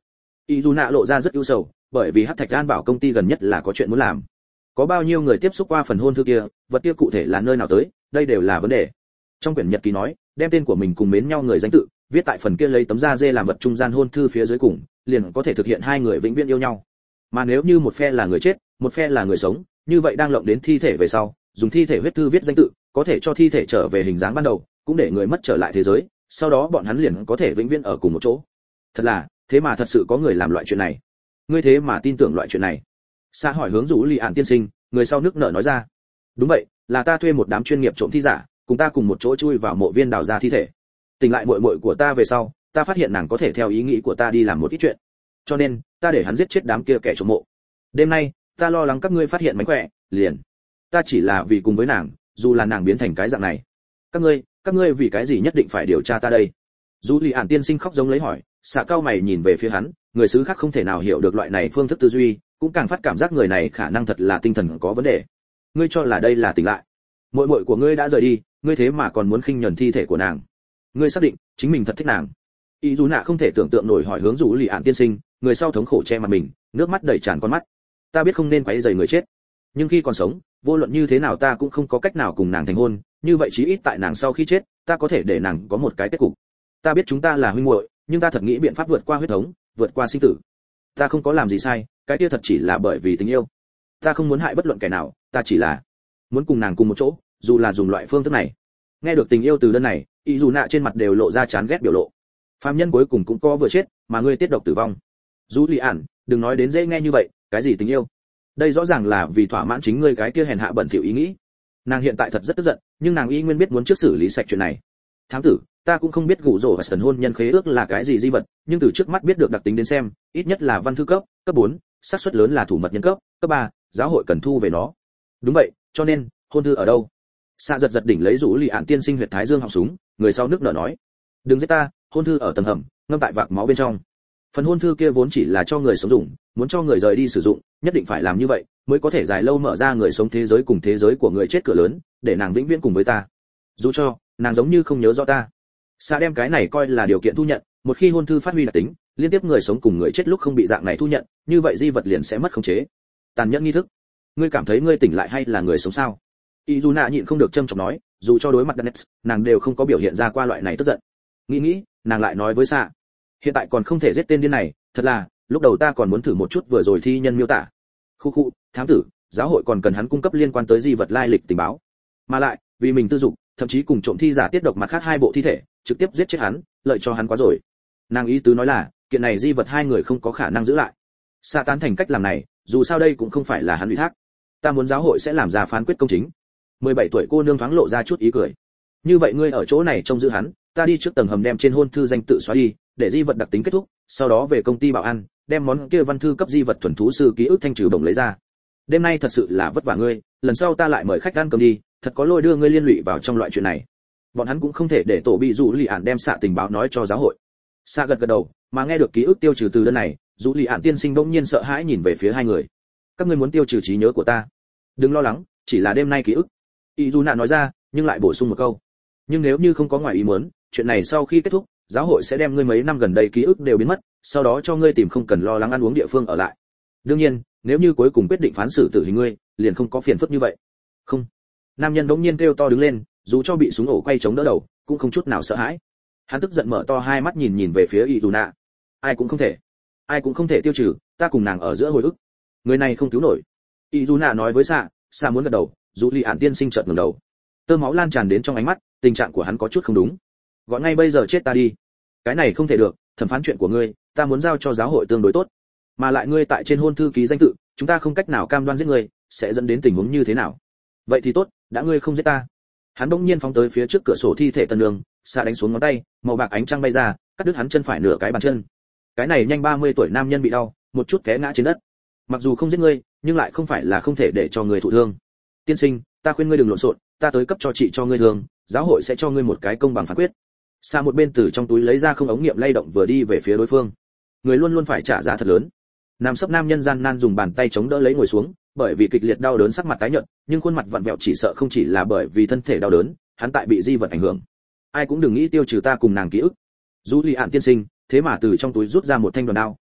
Y dù nạ lộ ra rất ưu sầu, bởi vì Hắc Thạch An bảo công ty gần nhất là có chuyện muốn làm. Có bao nhiêu người tiếp xúc qua phần hôn thư kia, vật kia cụ thể là nơi nào tới, đây đều là vấn đề. Trong quyển nhật ký nói, đem tên của mình cùng mến nhau người danh tự viết tại phần kia lấy tấm da dê làm vật trung gian hôn thư phía dưới cùng, liền có thể thực hiện hai người vĩnh viễn yêu nhau. Mà nếu như một phe là người chết, một phe là người sống, như vậy đang lộng đến thi thể về sau, dùng thi thể huyết thư viết danh tự, có thể cho thi thể trở về hình dáng ban đầu, cũng để người mất trở lại thế giới, sau đó bọn hắn liền có thể vĩnh viễn ở cùng một chỗ. Thật là, thế mà thật sự có người làm loại chuyện này. Ngươi thế mà tin tưởng loại chuyện này? Sa hỏi hướng rủ Lý Ản tiên sinh, người sau nước nợ nói ra. Đúng vậy, là ta thuê một đám chuyên nghiệp trộm thi giả, cùng ta cùng một chỗ chui vào mộ viên đào ra thi thể. Tỉnh lại muội muội của ta về sau, ta phát hiện nàng có thể theo ý nghĩ của ta đi làm một ít chuyện. Cho nên, ta để hắn giết chết đám kia kẻ trộm mộ. Đêm nay, ta lo lắng các ngươi phát hiện mánh khỏe, liền. Ta chỉ là vì cùng với nàng, dù là nàng biến thành cái dạng này. Các ngươi, các ngươi vì cái gì nhất định phải điều tra ta đây? Dù Lý Ản tiên sinh khóc giống lấy hỏi, xạ cao mày nhìn về phía hắn, người xứ khác không thể nào hiểu được loại này phương thức tư duy, cũng càng phát cảm giác người này khả năng thật là tinh thần có vấn đề. Ngươi cho là đây là tỉnh lại? Muội muội của ngươi đã rời đi, ngươi thế mà còn muốn khinh nhẫn thi thể của nàng? Ngươi xác định chính mình thật thích nàng? Y dù nạ không thể tưởng tượng nổi hỏi hướng Dù Lý Ản tiên sinh, người sau thống khổ che mặt mình, nước mắt đầy tràn con mắt. Ta biết không nên quấy rầy người chết, nhưng khi còn sống, vô luận như thế nào ta cũng không có cách nào cùng nàng thành hôn, như vậy chí ít tại nàng sau khi chết, ta có thể để nàng có một cái kết cục. Ta biết chúng ta là huynh muội, nhưng ta thật nghĩ biện pháp vượt qua huyết thống, vượt qua sinh tử. Ta không có làm gì sai, cái kia thật chỉ là bởi vì tình yêu. Ta không muốn hại bất luận kẻ nào, ta chỉ là muốn cùng nàng cùng một chỗ, dù là dùng loại phương thức này. Nghe được tình yêu từ đơn này, Y dù nạ trên mặt đều lộ ra chán ghét biểu lộ. Phàm nhân cuối cùng cũng có vừa chết, mà ngươi tiết độc tử vong. Dù Lý Ản, đừng nói đến dễ nghe như vậy, cái gì tình yêu? Đây rõ ràng là vì thỏa mãn chính ngươi cái kia hèn hạ bẩn thỉu ý nghĩ. Nàng hiện tại thật rất tức giận, nhưng nàng y nguyên biết muốn trước xử lý sạch chuyện này. Thám tử, ta cũng không biết gù rổ và sần hôn nhân khế ước là cái gì di vật, nhưng từ trước mắt biết được đặc tính đến xem, ít nhất là văn thư cấp, cấp bốn, xác suất lớn là thủ mật nhân cấp, cấp ba, giáo hội cần thu về nó. Đúng vậy, cho nên, hôn thư ở đâu? Sa giật giật đỉnh lấy rủ Lý Ản tiên sinh huyệt thái dương họng súng, người sau nước nở nói: "Đừng giết ta, hôn thư ở tầng hầm, ngâm tại vạc máu bên trong." Phần hôn thư kia vốn chỉ là cho người sống dùng, muốn cho người rời đi sử dụng, nhất định phải làm như vậy, mới có thể dài lâu mở ra người sống thế giới cùng thế giới của người chết cửa lớn, để nàng vĩnh viễn cùng với ta. Dù cho nàng giống như không nhớ rõ ta. Sa đem cái này coi là điều kiện thu nhận, một khi hôn thư phát huy đặc tính, liên tiếp người sống cùng người chết lúc không bị dạng này thu nhận, như vậy di vật liền sẽ mất khống chế. Tàn nhẫn nghi thức. Ngươi cảm thấy ngươi tỉnh lại hay là người sống sao? Izuna nhịn không được châm chọc nói, dù cho đối mặt Danet, nàng đều không có biểu hiện ra qua loại này tức giận. Nghĩ nghĩ, nàng lại nói với Sa, hiện tại còn không thể giết tên điên này, thật là, lúc đầu ta còn muốn thử một chút vừa rồi thi nhân miêu tả. Khu khu, thám tử, giáo hội còn cần hắn cung cấp liên quan tới di vật lai lịch tình báo. Mà lại, vì mình tư dục, thậm chí cùng trộm thi giả tiết độc mặt khác hai bộ thi thể, trực tiếp giết chết hắn, lợi cho hắn quá rồi. Nàng ý tứ nói là, kiện này di vật hai người không có khả năng giữ lại. Sa tán thành cách làm này, dù sao đây cũng không phải là hắn ủy thác. Ta muốn giáo hội sẽ làm ra phán quyết công chính. mười bảy tuổi cô nương thoáng lộ ra chút ý cười. Như vậy ngươi ở chỗ này trông giữ hắn, ta đi trước tầng hầm đem trên hôn thư danh tự xóa đi, để di vật đặc tính kết thúc, sau đó về công ty bảo an, đem món kia văn thư cấp di vật thuần thú sư ký ức thanh trừ bổng lấy ra. Đêm nay thật sự là vất vả ngươi, lần sau ta lại mời khách ăn cơm đi, thật có lôi đưa ngươi liên lụy vào trong loại chuyện này. Bọn hắn cũng không thể để tổ bị Dụ Lì Ản đem xạ tình báo nói cho giáo hội. Xạ gật gật đầu, mà nghe được ký ức tiêu trừ từ đơn này, Dụ Lì Ản tiên sinh bỗng nhiên sợ hãi nhìn về phía hai người. Các ngươi muốn tiêu trừ trí nhớ của ta? Đừng lo lắng, chỉ là đêm nay ký ức. Izuna nói ra, nhưng lại bổ sung một câu. Nhưng nếu như không có ngoài ý muốn, chuyện này sau khi kết thúc, giáo hội sẽ đem ngươi mấy năm gần đây ký ức đều biến mất, sau đó cho ngươi tìm không cần lo lắng ăn uống địa phương ở lại. Đương nhiên, nếu như cuối cùng quyết định phán xử tử hình ngươi, liền không có phiền phức như vậy. Không. Nam nhân bỗng nhiên kêu to đứng lên, dù cho bị súng ổ quay chống đỡ đầu, cũng không chút nào sợ hãi. Hắn tức giận mở to hai mắt nhìn nhìn về phía Izuna. Ai cũng không thể, ai cũng không thể tiêu trừ, ta cùng nàng ở giữa hồi ức. Người này không cứu nổi. Izuna nói với Sa, Sa muốn gật đầu, Dụ Lì Ản tiên sinh chợt ngẩng đầu. Tơ máu lan tràn đến trong ánh mắt, tình trạng của hắn có chút không đúng. Gọi ngay bây giờ chết ta đi. Cái này không thể được, thẩm phán chuyện của ngươi, ta muốn giao cho giáo hội tương đối tốt. Mà lại ngươi tại trên hôn thư ký danh tự, chúng ta không cách nào cam đoan giết ngươi, sẽ dẫn đến tình huống như thế nào? Vậy thì tốt, đã ngươi không giết ta. Hắn bỗng nhiên phóng tới phía trước cửa sổ thi thể Tân Nương, Sa đánh xuống ngón tay, màu bạc ánh trăng bay ra, cắt đứt hắn chân phải nửa cái bàn chân. Cái này nhanh ba mươi tuổi nam nhân bị đau, một chút té ngã trên đất. Mặc dù không giết ngươi, nhưng lại không phải là không thể để cho người thụ thương. Tiên sinh, ta khuyên ngươi đừng lộn xộn, ta tới cấp cho chị cho ngươi thương, giáo hội sẽ cho ngươi một cái công bằng phán quyết. Sa một bên từ trong túi lấy ra không ống nghiệm lay động vừa đi về phía đối phương. Người luôn luôn phải trả giá thật lớn. Nam sấp nam nhân gian nan dùng bàn tay chống đỡ lấy ngồi xuống, bởi vì kịch liệt đau đớn sắc mặt tái nhợt, nhưng khuôn mặt vặn vẹo chỉ sợ không chỉ là bởi vì thân thể đau đớn, hắn tại bị di vật ảnh hưởng. Ai cũng đừng nghĩ tiêu trừ ta cùng nàng ký ức. Dụ Lì Ản tiên sinh, thế mà từ trong túi rút ra một thanh đoàn đao,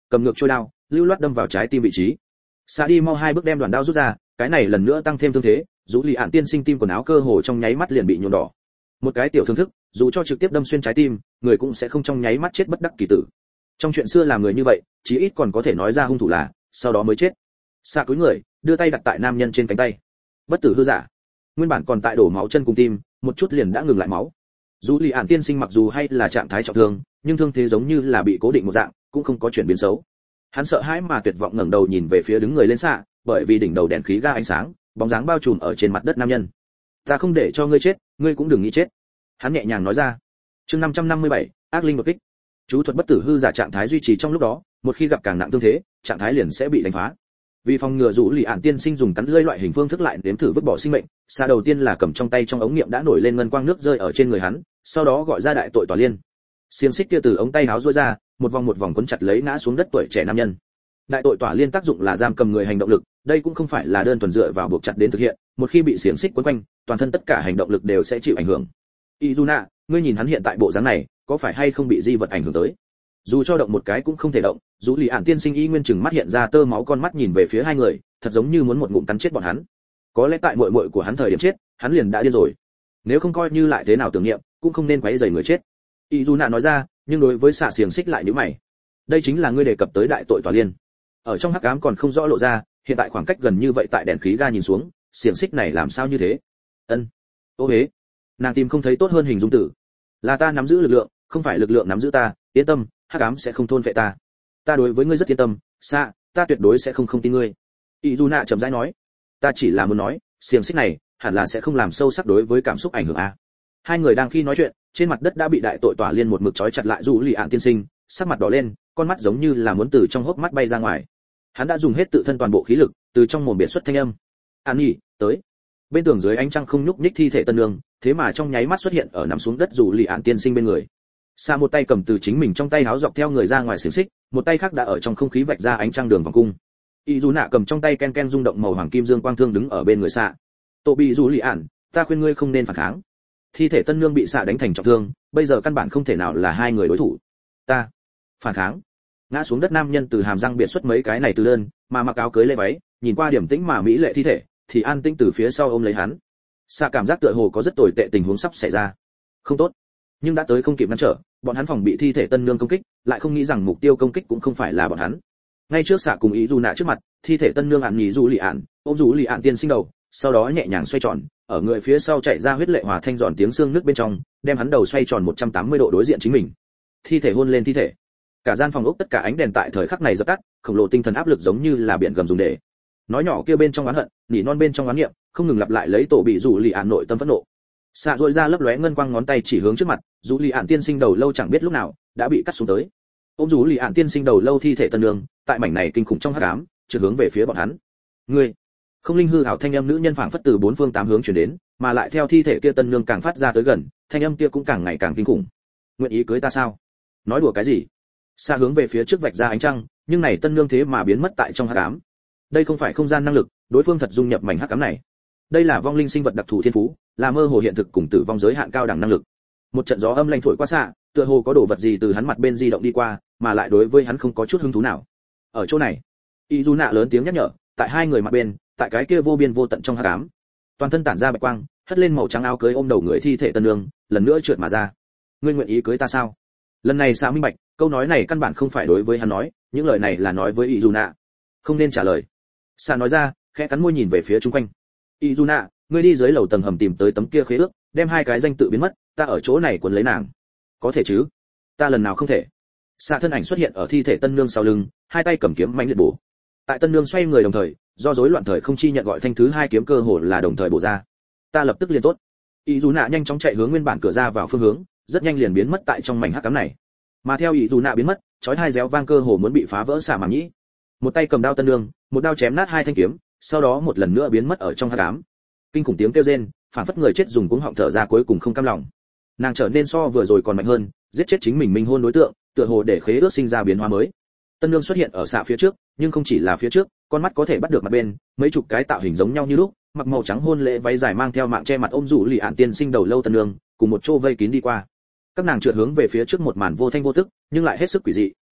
cầm ngược trôi đao lưu loát đâm vào trái tim vị trí. Xạ đi mau hai bước đem đoạn đao rút ra, cái này lần nữa tăng thêm thương thế, dù lì ạn tiên sinh tim quần áo cơ hồ trong nháy mắt liền bị nhuộm đỏ. Một cái tiểu thương thức, dù cho trực tiếp đâm xuyên trái tim, người cũng sẽ không trong nháy mắt chết bất đắc kỳ tử. Trong chuyện xưa làm người như vậy, chí ít còn có thể nói ra hung thủ là, sau đó mới chết. Xạ cúi người, đưa tay đặt tại nam nhân trên cánh tay. Bất tử hư giả. Nguyên bản còn tại đổ máu chân cùng tim, một chút liền đã ngừng lại máu. Dù lì ạn tiên sinh mặc dù hay là trạng thái trọng thương, nhưng thương thế giống như là bị cố định một dạng, cũng không có chuyển biến xấu. Hắn sợ hãi mà tuyệt vọng ngẩng đầu nhìn về phía đứng người lên xạ, bởi vì đỉnh đầu đèn khí ga ánh sáng, bóng dáng bao trùm ở trên mặt đất nam nhân. Ta không để cho ngươi chết, ngươi cũng đừng nghĩ chết. Hắn nhẹ nhàng nói ra. Chương năm trăm năm mươi bảy, ác linh đột kích. Chú thuật bất tử hư giả trạng thái duy trì trong lúc đó, một khi gặp càng nặng thương thế, trạng thái liền sẽ bị đánh phá. Vì phòng ngừa rủ lì ản tiên sinh dùng cắn lưỡi loại hình phương thức lại nếm thử vứt bỏ sinh mệnh, xa đầu tiên là cầm trong tay trong ống nghiệm đã nổi lên ngân quang nước rơi ở trên người hắn, sau đó gọi ra đại tội tòa liên. Xiềng xích kia từ ống tay áo duỗi ra, một vòng một vòng quấn chặt lấy ngã xuống đất tuổi trẻ nam nhân. Đại tội tỏa liên tác dụng là giam cầm người hành động lực, đây cũng không phải là đơn thuần dựa vào buộc chặt đến thực hiện, một khi bị xiềng xích quấn quanh, toàn thân tất cả hành động lực đều sẽ chịu ảnh hưởng. Izuna, ngươi nhìn hắn hiện tại bộ dáng này, có phải hay không bị di vật ảnh hưởng tới? Dù cho động một cái cũng không thể động, dù lì ản tiên sinh y nguyên chừng mắt hiện ra tơ máu con mắt nhìn về phía hai người, thật giống như muốn một ngụm cắn chết bọn hắn. Có lẽ tại muội muội của hắn thời điểm chết, hắn liền đã điên rồi. Nếu không coi như lại thế nào tưởng niệm, cũng không nên quấy rầy người chết. Izuna nói ra, nhưng đối với xạ xiềng xích lại nhíu mày. Đây chính là ngươi đề cập tới đại tội tòa liên. Ở trong hắc ám còn không rõ lộ ra, hiện tại khoảng cách gần như vậy tại đèn khí ga nhìn xuống, xiềng xích này làm sao như thế? Ân. Ô hế. Nàng tìm không thấy tốt hơn hình dung tử. Là ta nắm giữ lực lượng, không phải lực lượng nắm giữ ta, yên tâm, hắc ám sẽ không thôn phệ ta. Ta đối với ngươi rất yên tâm, xa, ta tuyệt đối sẽ không không tin ngươi. Izuna chậm rãi nói, ta chỉ là muốn nói, xiềng xích này hẳn là sẽ không làm sâu sắc đối với cảm xúc ảnh hưởng a. Hai người đang khi nói chuyện, trên mặt đất đã bị đại tội tỏa liên một mực trói chặt lại dù lì ạn tiên sinh, sắc mặt đỏ lên, con mắt giống như là muốn từ trong hốc mắt bay ra ngoài. Hắn đã dùng hết tự thân toàn bộ khí lực, từ trong mồm biển xuất thanh âm. An Nhi, tới. Bên tường dưới ánh trăng không nhúc nhích thi thể tân nương, thế mà trong nháy mắt xuất hiện ở nằm xuống đất dù lì ạn tiên sinh bên người. Xa một tay cầm từ chính mình trong tay háo dọc theo người ra ngoài xiềng xích, một tay khác đã ở trong không khí vạch ra ánh trăng đường vòng cung. Izuna cầm trong tay ken ken rung động màu hoàng kim dương quang thương đứng ở bên người xạ. Tổ bị dù lì ạn, ta khuyên ngươi không nên phản kháng. Thi thể tân nương bị xạ đánh thành trọng thương, bây giờ căn bản không thể nào là hai người đối thủ. Ta phản kháng. Ngã xuống đất nam nhân từ hàm răng biệt xuất mấy cái này từ đơn, mà mặc áo cưới lê váy, nhìn qua điểm tĩnh mà mỹ lệ thi thể, thì an tĩnh từ phía sau ôm lấy hắn. Xạ cảm giác tựa hồ có rất tồi tệ tình huống sắp xảy ra. Không tốt. Nhưng đã tới không kịp ngăn trở, bọn hắn phòng bị thi thể tân nương công kích, lại không nghĩ rằng mục tiêu công kích cũng không phải là bọn hắn. Ngay trước xạ cùng ý dù nạ trước mặt, thi thể tân nương ạn nhì dù lì ạn, ôm dù lì ạn tiên sinh đầu, sau đó nhẹ nhàng xoay tròn, ở người phía sau chạy ra huyết lệ hòa thanh giòn tiếng xương nước bên trong, đem hắn đầu xoay tròn một trăm tám mươi độ đối diện chính mình. Thi thể hôn lên thi thể. Cả gian phòng ốc tất cả ánh đèn tại thời khắc này dập tắt, khổng lồ tinh thần áp lực giống như là biển gầm dùng để. Nói nhỏ kia bên trong oán hận, nỉ non bên trong oán niệm, không ngừng lặp lại lấy tổ bị dù lì ạn nội tâm phẫn nộ. Xạ rọi ra lấp lóe ngân quang ngón tay chỉ hướng trước mặt, dù lì ạn tiên sinh đầu lâu chẳng biết lúc nào đã bị cắt xuống tới. Ôm dù lì ạn tiên sinh đầu lâu thi thể tân nương, tại mảnh này kinh khủng trong hắc ám, trượt hướng về phía bọn hắn. Ngươi, không linh hư ảo thanh âm nữ nhân phảng phất từ bốn phương tám hướng truyền đến, mà lại theo thi thể kia tân nương càng phát ra tới gần, thanh âm kia cũng càng ngày càng kinh khủng. Nguyện ý cưới ta sao? Nói đùa cái gì? Xa hướng về phía trước vạch ra ánh trăng, nhưng này tân nương thế mà biến mất tại trong hắc ám. Đây không phải không gian năng lực, đối phương thật dung nhập mảnh hắc ám này. Đây là vong linh sinh vật đặc thù thiên phú, là mơ hồ hiện thực cùng tử vong giới hạn cao đẳng năng lực. Một trận gió âm lạnh thổi qua xạ, tựa hồ có đồ vật gì từ hắn mặt bên di động đi qua, mà lại đối với hắn không có chút hứng thú nào. Ở chỗ này, Izuna lớn tiếng nhắc nhở, tại hai người mặt bên, tại cái kia vô biên vô tận trong hắc ám. Toàn thân tản ra bạch quang, hất lên màu trắng áo cưới ôm đầu người thi thể tân nương, lần nữa trượt mà ra. Ngươi nguyện ý cưới ta sao? Lần này xạ minh bạch, câu nói này căn bản không phải đối với hắn nói, những lời này là nói với Izuna. Không nên trả lời. Xạ nói ra, khẽ cắn môi nhìn về phía xung quanh. Izuna, ngươi đi dưới lầu tầng hầm tìm tới tấm kia khế ước, đem hai cái danh tự biến mất, ta ở chỗ này cuốn lấy nàng. Có thể chứ? Ta lần nào không thể. Xạ thân ảnh xuất hiện ở thi thể tân nương sau lưng, hai tay cầm kiếm mãnh liệt bổ. Tại tân nương xoay người đồng thời, do rối loạn thời không chi nhận gọi thanh thứ hai kiếm cơ hồ là đồng thời bổ ra. Ta lập tức liền tốt. Izuna nhanh chóng chạy hướng nguyên bản cửa ra vào phương hướng, rất nhanh liền biến mất tại trong mảnh hắc ám này. Mà theo Izuna biến mất, chói hai réo vang cơ hồ muốn bị phá vỡ xả màng nhĩ. Một tay cầm đao tân nương, một đao chém nát hai thanh kiếm, sau đó một lần nữa biến mất ở trong hắc ám. Kinh khủng tiếng kêu rên, phản phất người chết dùng cuống họng thở ra cuối cùng không cam lòng. Nàng trở nên so vừa rồi còn mạnh hơn, giết chết chính mình minh hôn đối tượng, tựa hồ để khế ước sinh ra biến hóa mới. Tân nương xuất hiện ở xạ phía trước, nhưng không chỉ là phía trước, con mắt có thể bắt được mặt bên, mấy chục cái tạo hình giống nhau như lúc, mặc màu trắng hôn lễ váy dài mang theo mạng che mặt ôm rủ lì ạn tiên sinh đầu lâu tân nương, cùng một chỗ vây kín đi qua. Các nàng trượt hướng về phía trước một màn vô thanh vô tức, nhưng lại hết sức quỷ dị,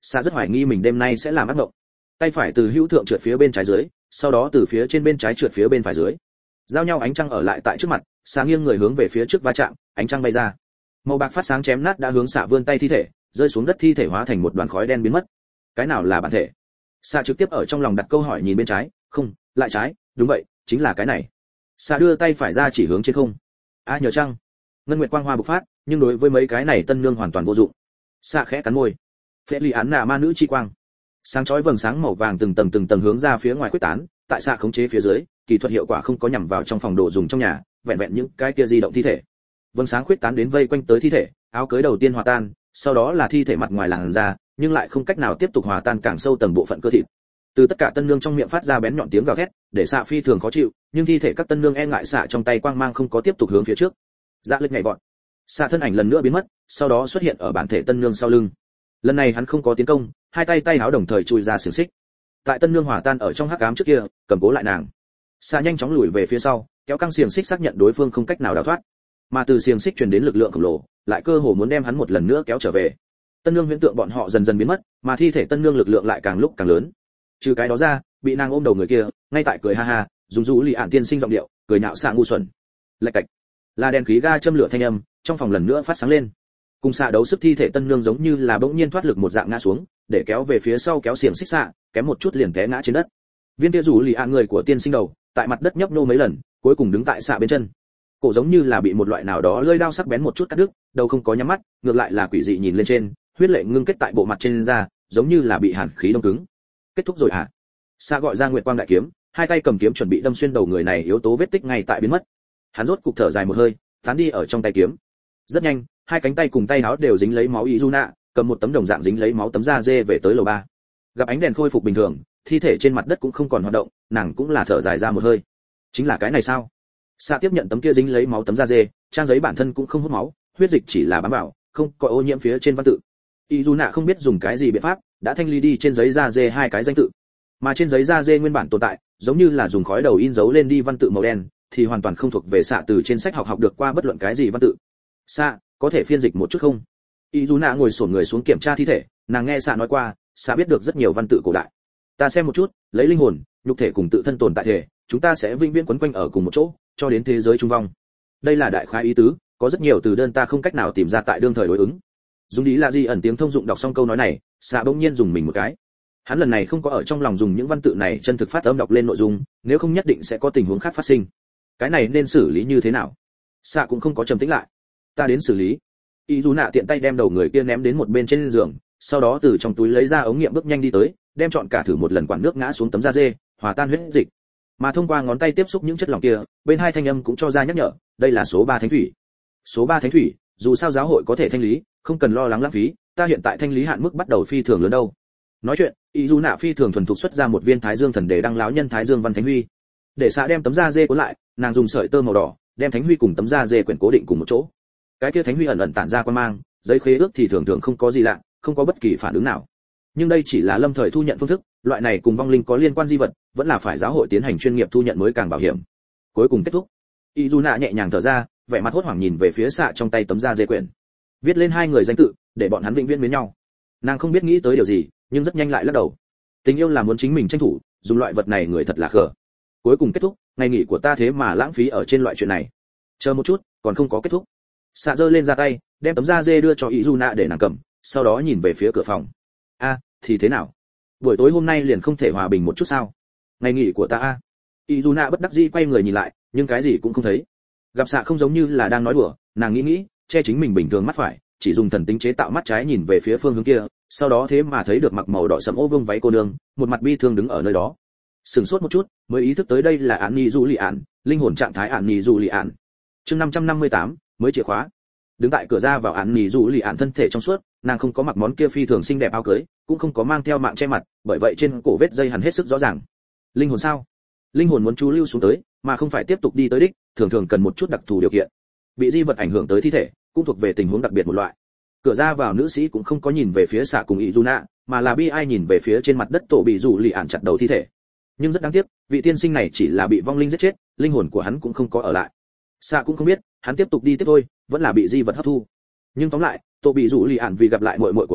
Xạ rất hoài nghi mình đêm nay sẽ làm ác mộng. Tay phải từ hữu thượng trượt phía bên trái dưới, sau đó từ phía trên bên trái trượt phía bên phải dưới. Giao nhau ánh trăng ở lại tại trước mặt, xạ nghiêng người hướng về phía trước va chạm, ánh trăng bay ra. Màu bạc phát sáng chém nát đã hướng xạ vươn tay thi thể, rơi xuống đất thi thể hóa thành một đoàn khói đen biến mất. Cái nào là bản thể? Xạ trực tiếp ở trong lòng đặt câu hỏi nhìn bên trái, không, lại trái, đúng vậy, chính là cái này. Xạ đưa tay phải ra chỉ hướng trên không. A nhờ trăng. Ngân nguyệt quang hoa bộc phát, nhưng đối với mấy cái này tân nương hoàn toàn vô dụng. Xạ khẽ cắn môi. Phệ Lý án nà ma nữ chi quang. Sáng chói vầng sáng màu vàng từng tầng từng tầng hướng ra phía ngoài khuếch tán, tại xạ khống chế phía dưới, kỹ thuật hiệu quả không có nhằm vào trong phòng đồ dùng trong nhà, vẹn vẹn những cái kia di động thi thể. Vầng sáng khuếch tán đến vây quanh tới thi thể, áo cưới đầu tiên hòa tan, sau đó là thi thể mặt ngoài làn da, nhưng lại không cách nào tiếp tục hòa tan càng sâu tầng bộ phận cơ thịt. Từ tất cả tân nương trong miệng phát ra bén nhọn tiếng gào thét, để xạ phi thường khó chịu, nhưng thi thể các tân nương e ngại xạ trong tay quang mang không có tiếp tục hướng phía trước. Dạ lệch nhảy vọt. Xạ thân ảnh lần nữa biến mất, sau đó xuất hiện ở bản thể tân nương sau lưng. Lần này hắn không có tiến công, hai tay tay áo đồng thời chui ra xiềng xích. Tại tân nương hòa tan ở trong hắc ám trước kia, cầm cố lại nàng. Xạ nhanh chóng lùi về phía sau, kéo căng xiềng xích xác nhận đối phương không cách nào đào thoát. Mà từ xiềng xích truyền đến lực lượng khổng lồ, lại cơ hồ muốn đem hắn một lần nữa kéo trở về. Tân nương huyễn tượng bọn họ dần dần biến mất, mà thi thể tân nương lực lượng lại càng lúc càng lớn. Trừ cái đó ra, bị nàng ôm đầu người kia, ngay tại cười ha ha, dùng rũ lì ản tiên sinh giọng điệu, cười nhạo xạ ngu xuẩn. Lạch cạch. Là đèn khí ga châm lửa thanh âm, trong phòng lần nữa phát sáng lên. Cùng xạ đấu sức thi thể tân nương giống như là bỗng nhiên thoát lực một dạng ngã xuống, để kéo về phía sau kéo xiềng xích xạ, kém một chút liền té ngã trên đất. Viên kia rủ lì ạn người của tiên sinh đầu, tại mặt đất nhấp nô mấy lần, cuối cùng đứng tại xạ bên chân. Cổ giống như là bị một loại nào đó lưỡi dao sắc bén một chút cắt đứt, đầu không có nhắm mắt, ngược lại là quỷ dị nhìn lên trên, huyết lệ ngưng kết tại bộ mặt trên da, giống như là bị hàn khí đông cứng. Kết thúc rồi hả? Xạ gọi ra nguyệt quang đại kiếm, hai tay cầm kiếm chuẩn bị đâm xuyên đầu người này, yếu tố vết tích ngay tại biến mất. Hắn rốt cục thở dài một hơi, tán đi ở trong tay kiếm. Rất nhanh, hai cánh tay cùng tay áo đều dính lấy máu Izuna, cầm một tấm đồng dạng dính lấy máu tấm da dê về tới lầu ba. Gặp ánh đèn khôi phục bình thường, thi thể trên mặt đất cũng không còn hoạt động, nàng cũng là thở dài ra một hơi. Chính là cái này sao? Xạ tiếp nhận tấm kia dính lấy máu tấm da dê, trang giấy bản thân cũng không hút máu, huyết dịch chỉ là bám vào, không có ô nhiễm phía trên văn tự. Izuna không biết dùng cái gì biện pháp, đã thanh ly đi trên giấy da dê hai cái danh tự. Mà trên giấy da dê nguyên bản tồn tại, giống như là dùng khói đầu in dấu lên đi văn tự màu đen, thì hoàn toàn không thuộc về xạ từ trên sách học học được qua bất luận cái gì văn tự. Xạ, có thể phiên dịch một chút không? Izuna ngồi xổm người xuống kiểm tra thi thể, nàng nghe xạ nói qua, xạ biết được rất nhiều văn tự cổ đại. Ta xem một chút, lấy linh hồn, nhục thể cùng tự thân tồn tại thể, chúng ta sẽ vĩnh viễn quấn quanh ở cùng một chỗ, cho đến thế giới trung vong. Đây là đại khái ý tứ, có rất nhiều từ đơn ta không cách nào tìm ra tại đương thời đối ứng. Dùng đi là gì ẩn tiếng thông dụng đọc xong câu nói này, xạ bỗng nhiên dùng mình một cái. Hắn lần này không có ở trong lòng dùng những văn tự này chân thực phát âm đọc lên nội dung, nếu không nhất định sẽ có tình huống khác phát sinh. Cái này nên xử lý như thế nào? Xạ cũng không có trầm tĩnh lại. Ta đến xử lý. Izuna tiện tay đem đầu người kia ném đến một bên trên giường, sau đó từ trong túi lấy ra ống nghiệm bước nhanh đi tới, đem chọn cả thử một lần quản nước ngã xuống tấm da dê, hòa tan huyết dịch. Mà thông qua ngón tay tiếp xúc những chất lỏng kia, bên hai thanh âm cũng cho ra nhắc nhở, đây là số ba thánh thủy. Số ba thánh thủy, dù sao giáo hội có thể thanh lý, không cần lo lắng lãng phí, ta hiện tại thanh lý hạn mức bắt đầu phi thường lớn đâu. Nói chuyện, Izuna phi thường thuần thục xuất ra một viên Thái Dương thần đề đăng lão nhân Thái Dương văn thánh huy. Để xạ đem tấm da dê cuốn lại, nàng dùng sợi tơ màu đỏ, đem thánh huy cùng tấm da dê quyển cố định cùng một chỗ. Cái kia thánh huy ẩn ẩn tản ra quang mang, giấy khế ước thì thường thường không có gì lạ, không có bất kỳ phản ứng nào. Nhưng đây chỉ là lâm thời thu nhận phương thức, loại này cùng vong linh có liên quan di vật, vẫn là phải giáo hội tiến hành chuyên nghiệp thu nhận mới càng bảo hiểm. Cuối cùng kết thúc, Izuna nhẹ nhàng thở ra, vẻ mặt hốt hoảng nhìn về phía xạ trong tay tấm da dê quyển, viết lên hai người danh tự, để bọn hắn vĩnh viễn mến nhau. Nàng không biết nghĩ tới điều gì, nhưng rất nhanh lại lắc đầu. Tình yêu là muốn chính mình tranh thủ, dùng loại vật này người thật là khờ. Cuối cùng kết thúc, ngày nghỉ của ta thế mà lãng phí ở trên loại chuyện này. Chờ một chút, còn không có kết thúc. Xạ giơ lên ra tay, đem tấm da dê đưa cho Izuna để nàng cầm, sau đó nhìn về phía cửa phòng. A, thì thế nào? Buổi tối hôm nay liền không thể hòa bình một chút sao? Ngày nghỉ của ta a. Izuna bất đắc dĩ quay người nhìn lại, nhưng cái gì cũng không thấy. Gặp xạ không giống như là đang nói đùa, nàng nghĩ nghĩ, che chính mình bình thường mắt phải, chỉ dùng thần tính chế tạo mắt trái nhìn về phía phương hướng kia, sau đó thế mà thấy được mặc màu đỏ sẫm ô vương váy cô nương, một mặt bi thương đứng ở nơi đó. Sửng sốt một chút, mới ý thức tới đây là Án Nhi Du Lị Án, linh hồn trạng thái Án Nhi Du Lị Án. Chương năm trăm năm mươi tám, mới chìa khóa. Đứng tại cửa ra vào Án Nhi Du Lị Án thân thể trong suốt, nàng không có mặc món kia phi thường xinh đẹp áo cưới, cũng không có mang theo mạng che mặt, bởi vậy trên cổ vết dây hằn hết sức rõ ràng. Linh hồn sao? Linh hồn muốn chú lưu xuống tới, mà không phải tiếp tục đi tới đích, thường thường cần một chút đặc thù điều kiện. Bị di vật ảnh hưởng tới thi thể, cũng thuộc về tình huống đặc biệt một loại. Cửa ra vào nữ sĩ cũng không có nhìn về phía xạ cùng Izuna, mà là bi ai nhìn về phía trên mặt đất tổ bị rủ lì ản chặt đầu thi thể. Nhưng rất đáng tiếc, vị tiên sinh này chỉ là bị vong linh giết chết, linh hồn của hắn cũng không có ở lại. Xạ cũng không biết, hắn tiếp tục đi tiếp thôi, vẫn là bị di vật hấp thu. Nhưng tóm lại, tổ bị rủ lì ản vì gặp lại muội muội của mình,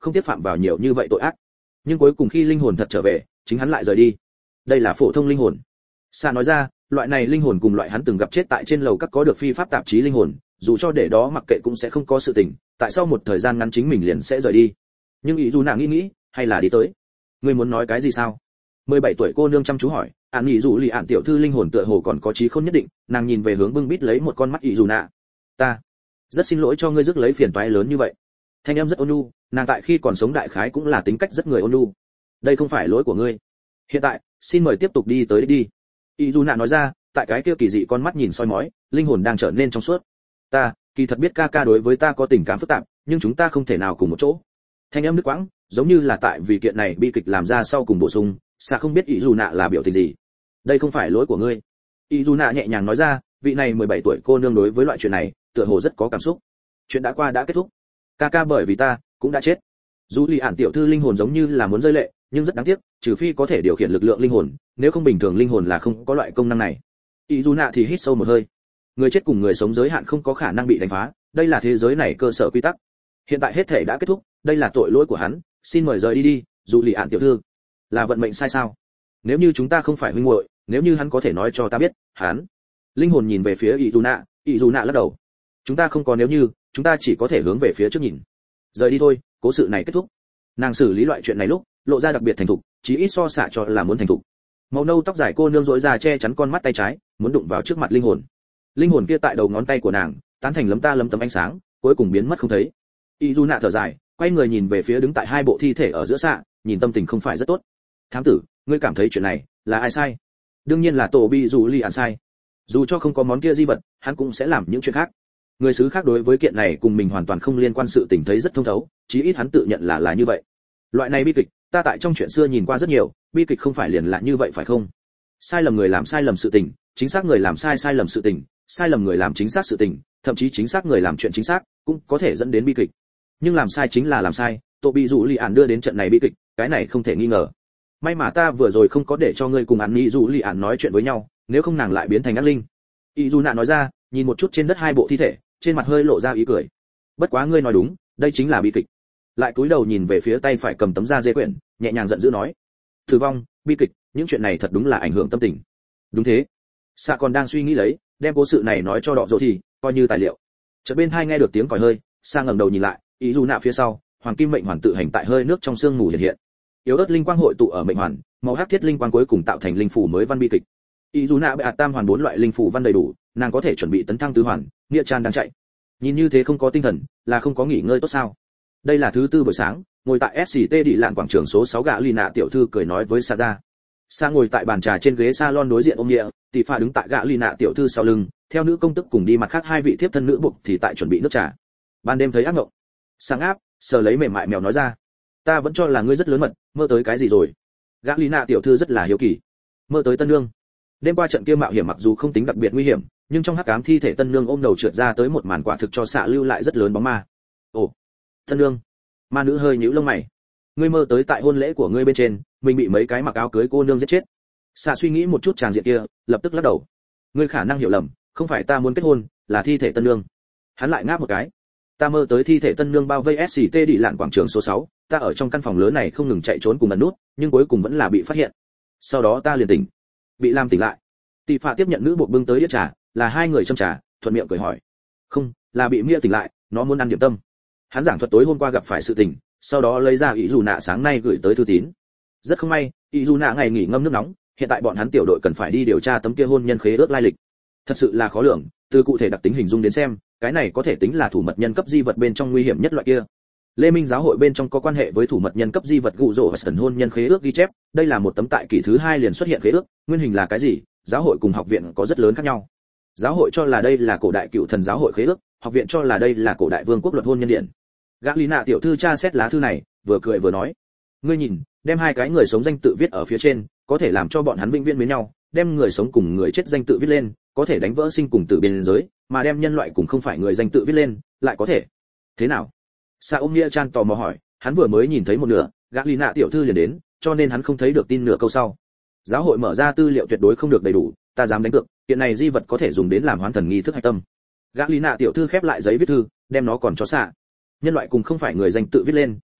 không tiếp phạm vào nhiều như vậy tội ác. Nhưng cuối cùng khi linh hồn thật trở về, chính hắn lại rời đi. Đây là phổ thông linh hồn. Sa nói ra, loại này linh hồn cùng loại hắn từng gặp chết tại trên lầu các có được phi pháp tạp chí linh hồn, dù cho để đó mặc kệ cũng sẽ không có sự tình, tại sao một thời gian ngắn chính mình liền sẽ rời đi. Nhưng ý dù nàng nghĩ nghĩ, hay là đi tới. Ngươi muốn nói cái gì sao? mười bảy tuổi cô nương chăm chú hỏi. Án ý dù lì ạn tiểu thư linh hồn tựa hồ còn có trí khôn nhất định, nàng nhìn về hướng bưng bít lấy một con mắt ý dù nạ. Ta rất xin lỗi cho ngươi rước lấy phiền toái lớn như vậy. Thanh âm rất ôn nhu, nàng tại khi còn sống đại khái cũng là tính cách rất người ôn nhu. Đây không phải lỗi của ngươi. Hiện tại, xin mời tiếp tục đi tới đi. Ý dù nạ nói ra, tại cái kia kỳ dị con mắt nhìn soi mói, linh hồn đang trở nên trong suốt. Ta, kỳ thật biết ca ca đối với ta có tình cảm phức tạp, nhưng chúng ta không thể nào cùng một chỗ. Thanh âm nước quãng, giống như là tại vì kiện này bi kịch làm ra sau cùng bổ sung, xa không biết ý dù nạ là biểu tình gì. Đây không phải lỗi của ngươi. Ý dù nạ nhẹ nhàng nói ra, vị này mười bảy tuổi cô nương đối với loại chuyện này, tựa hồ rất có cảm xúc. Chuyện đã qua đã kết thúc. Ca ca bởi vì ta cũng đã chết. Dù lì ản tiểu thư linh hồn giống như là muốn rơi lệ, nhưng rất đáng tiếc, trừ phi có thể điều khiển lực lượng linh hồn, nếu không bình thường linh hồn là không có loại công năng này. Ý dù nạ thì hít sâu một hơi. Người chết cùng người sống giới hạn không có khả năng bị đánh phá, đây là thế giới này cơ sở quy tắc. Hiện tại hết thể đã kết thúc, đây là tội lỗi của hắn, xin mời rời đi đi. Dù lì ản tiểu thư, là vận mệnh sai sao? Nếu như chúng ta không phải huynh muội, nếu như hắn có thể nói cho ta biết, hắn. Linh hồn nhìn về phía ý dù nạ, ý dù nạ lắc đầu. Chúng ta không có nếu như, chúng ta chỉ có thể hướng về phía trước nhìn. Rời đi thôi, cố sự này kết thúc. Nàng xử lý loại chuyện này lúc, lộ ra đặc biệt thành thục, chí ít so xạ cho là muốn thành thục. Màu nâu tóc dài cô nương rỗi ra che chắn con mắt tay trái, muốn đụng vào trước mặt linh hồn. Linh hồn kia tại đầu ngón tay của nàng, tán thành lấm ta lấm tấm ánh sáng, cuối cùng biến mất không thấy. Y Du nạ thở dài, quay người nhìn về phía đứng tại hai bộ thi thể ở giữa xạ, nhìn tâm tình không phải rất tốt. Thám tử, ngươi cảm thấy chuyện này là ai sai? Đương nhiên là Tổ Bi Dù Li An sai. Dù cho không có món kia di vật, hắn cũng sẽ làm những chuyện khác. Người xứ khác đối với kiện này cùng mình hoàn toàn không liên quan sự tình thấy rất thông thấu, chí ít hắn tự nhận là là như vậy. Loại này bi kịch, ta tại trong chuyện xưa nhìn qua rất nhiều, bi kịch không phải liền là như vậy phải không? Sai lầm người làm sai lầm sự tình, chính xác người làm sai sai lầm sự tình, sai lầm người làm chính xác sự tình, thậm chí chính xác người làm chuyện chính xác, cũng có thể dẫn đến bi kịch. Nhưng làm sai chính là làm sai, Tô Bị Dụ Lì Ản đưa đến trận này bi kịch, cái này không thể nghi ngờ. May mà ta vừa rồi không có để cho ngươi cùng Án Nhi Dụ Lì Ản nói chuyện với nhau, nếu không nàng lại biến thành ác linh. Y Du Nạ nói ra, nhìn một chút trên đất hai bộ thi thể, trên mặt hơi lộ ra ý cười. Bất quá ngươi nói đúng, đây chính là bi kịch. Lại cúi đầu nhìn về phía tay phải cầm tấm da dê quyển, nhẹ nhàng giận dữ nói: tử vong, bi kịch, những chuyện này thật đúng là ảnh hưởng tâm tình. Đúng thế. Sạ còn đang suy nghĩ lấy, đem cố sự này nói cho Đọ Dỗ thì coi như tài liệu. Chợt bên hai nghe được tiếng còi hơi, Sa ngẩng đầu nhìn lại, Ý Du Nạ phía sau, hoàng kim mệnh hoàn tự hành tại hơi nước trong sương mù hiện hiện. Yếu ớt linh quang hội tụ ở mệnh hoàn, màu hắc thiết linh quang cuối cùng tạo thành linh phủ mới văn bi kịch. Ý Du Nạ bệ ạt tam hoàn bốn loại linh phủ văn đầy đủ, nàng có thể chuẩn bị tấn thăng tứ hoàn, nghĩa tràn đang chạy. Nhìn như thế không có tinh thần, là không có nghỉ ngơi tốt sao? Đây là thứ tư buổi sáng, ngồi tại ét xê tê đi lạn quảng trường số sáu gã Lì Nạ tiểu thư cười nói với Sa ra. Sa ngồi tại bàn trà trên ghế salon đối diện ôm nghĩa, tỷ phà đứng tại gã Lì Nạ tiểu thư sau lưng, theo nữ công tức cùng đi mặt khác hai vị thiếp thân nữ buộc thì tại chuẩn bị nước trà. Ban đêm thấy ác mộng. Sang áp, sờ lấy mềm mại mèo nói ra. Ta vẫn cho là ngươi rất lớn mật, mơ tới cái gì rồi? Gã Lì Nạ tiểu thư rất là hiếu kỳ. Mơ tới tân nương. Đêm qua trận kia mạo hiểm mặc dù không tính đặc biệt nguy hiểm, nhưng trong hắc ám thi thể tân nương ôm đầu trượt ra tới một màn quả thực cho Xạ lưu lại rất lớn bóng ma. Ồ, tân nương. Ma nữ hơi nhíu lông mày. Ngươi mơ tới tại hôn lễ của ngươi bên trên, mình bị mấy cái mặc áo cưới cô nương giết chết. Xạ suy nghĩ một chút tràng diện kia, lập tức lắc đầu. Ngươi khả năng hiểu lầm, không phải ta muốn kết hôn, là thi thể tân nương. Hắn lại ngáp một cái. Ta mơ tới thi thể tân nương bao vây ét xê tê đi lạn quảng trường số sáu, ta ở trong căn phòng lớn này không ngừng chạy trốn cùng ẩn nút, nhưng cuối cùng vẫn là bị phát hiện. Sau đó ta liền tỉnh, bị làm tỉnh lại. Tỷ phạ tiếp nhận nữ buộc bưng tới đĩa trà, là hai người châm trà, thuận miệng cười hỏi. Không, là bị Mia tỉnh lại, nó muốn ăn điểm tâm. Hắn giảng thuật tối hôm qua gặp phải sự tình, sau đó lấy ra Ý Dù Nạ sáng nay gửi tới thư tín. Rất không may, Ý Dù Nạ ngày nghỉ ngâm nước nóng, hiện tại bọn hắn tiểu đội cần phải đi điều tra tấm kia hôn nhân khế ước lai lịch. Thật sự là khó lường, từ cụ thể đặc tính hình dung đến xem, cái này có thể tính là thủ mật nhân cấp di vật bên trong nguy hiểm nhất loại kia. Lê Minh giáo hội bên trong có quan hệ với thủ mật nhân cấp di vật gụ rỗ và sần hôn nhân khế ước ghi chép, đây là một tấm tại kỷ thứ hai liền xuất hiện khế ước, nguyên hình là cái gì? Giáo hội cùng học viện có rất lớn khác nhau. Giáo hội cho là đây là cổ đại cựu thần giáo hội khế ước, học viện cho là đây là cổ đại vương quốc luật hôn nhân điện. Gã Lý Nạ tiểu thư tra xét lá thư này, vừa cười vừa nói: ngươi nhìn, đem hai cái người sống danh tự viết ở phía trên, có thể làm cho bọn hắn vĩnh viễn mến nhau, đem người sống cùng người chết danh tự viết lên, có thể đánh vỡ sinh cùng tử biên giới, mà đem nhân loại cùng không phải người danh tự viết lên, lại có thể thế nào? Sa ôm Nia Chan tò mò hỏi, hắn vừa mới nhìn thấy một nửa, Gã Lý Nạ tiểu thư liền đến, cho nên hắn không thấy được tin nửa câu sau. Giáo hội mở ra tư liệu tuyệt đối không được đầy đủ, ta dám đánh cược, kiện này di vật có thể dùng đến làm hoán thần nghi thức hạch tâm. Gã Lý Nạ tiểu thư khép lại giấy viết thư, đem nó còn cho Sa. Nhân loại cùng không phải người danh tự viết lên,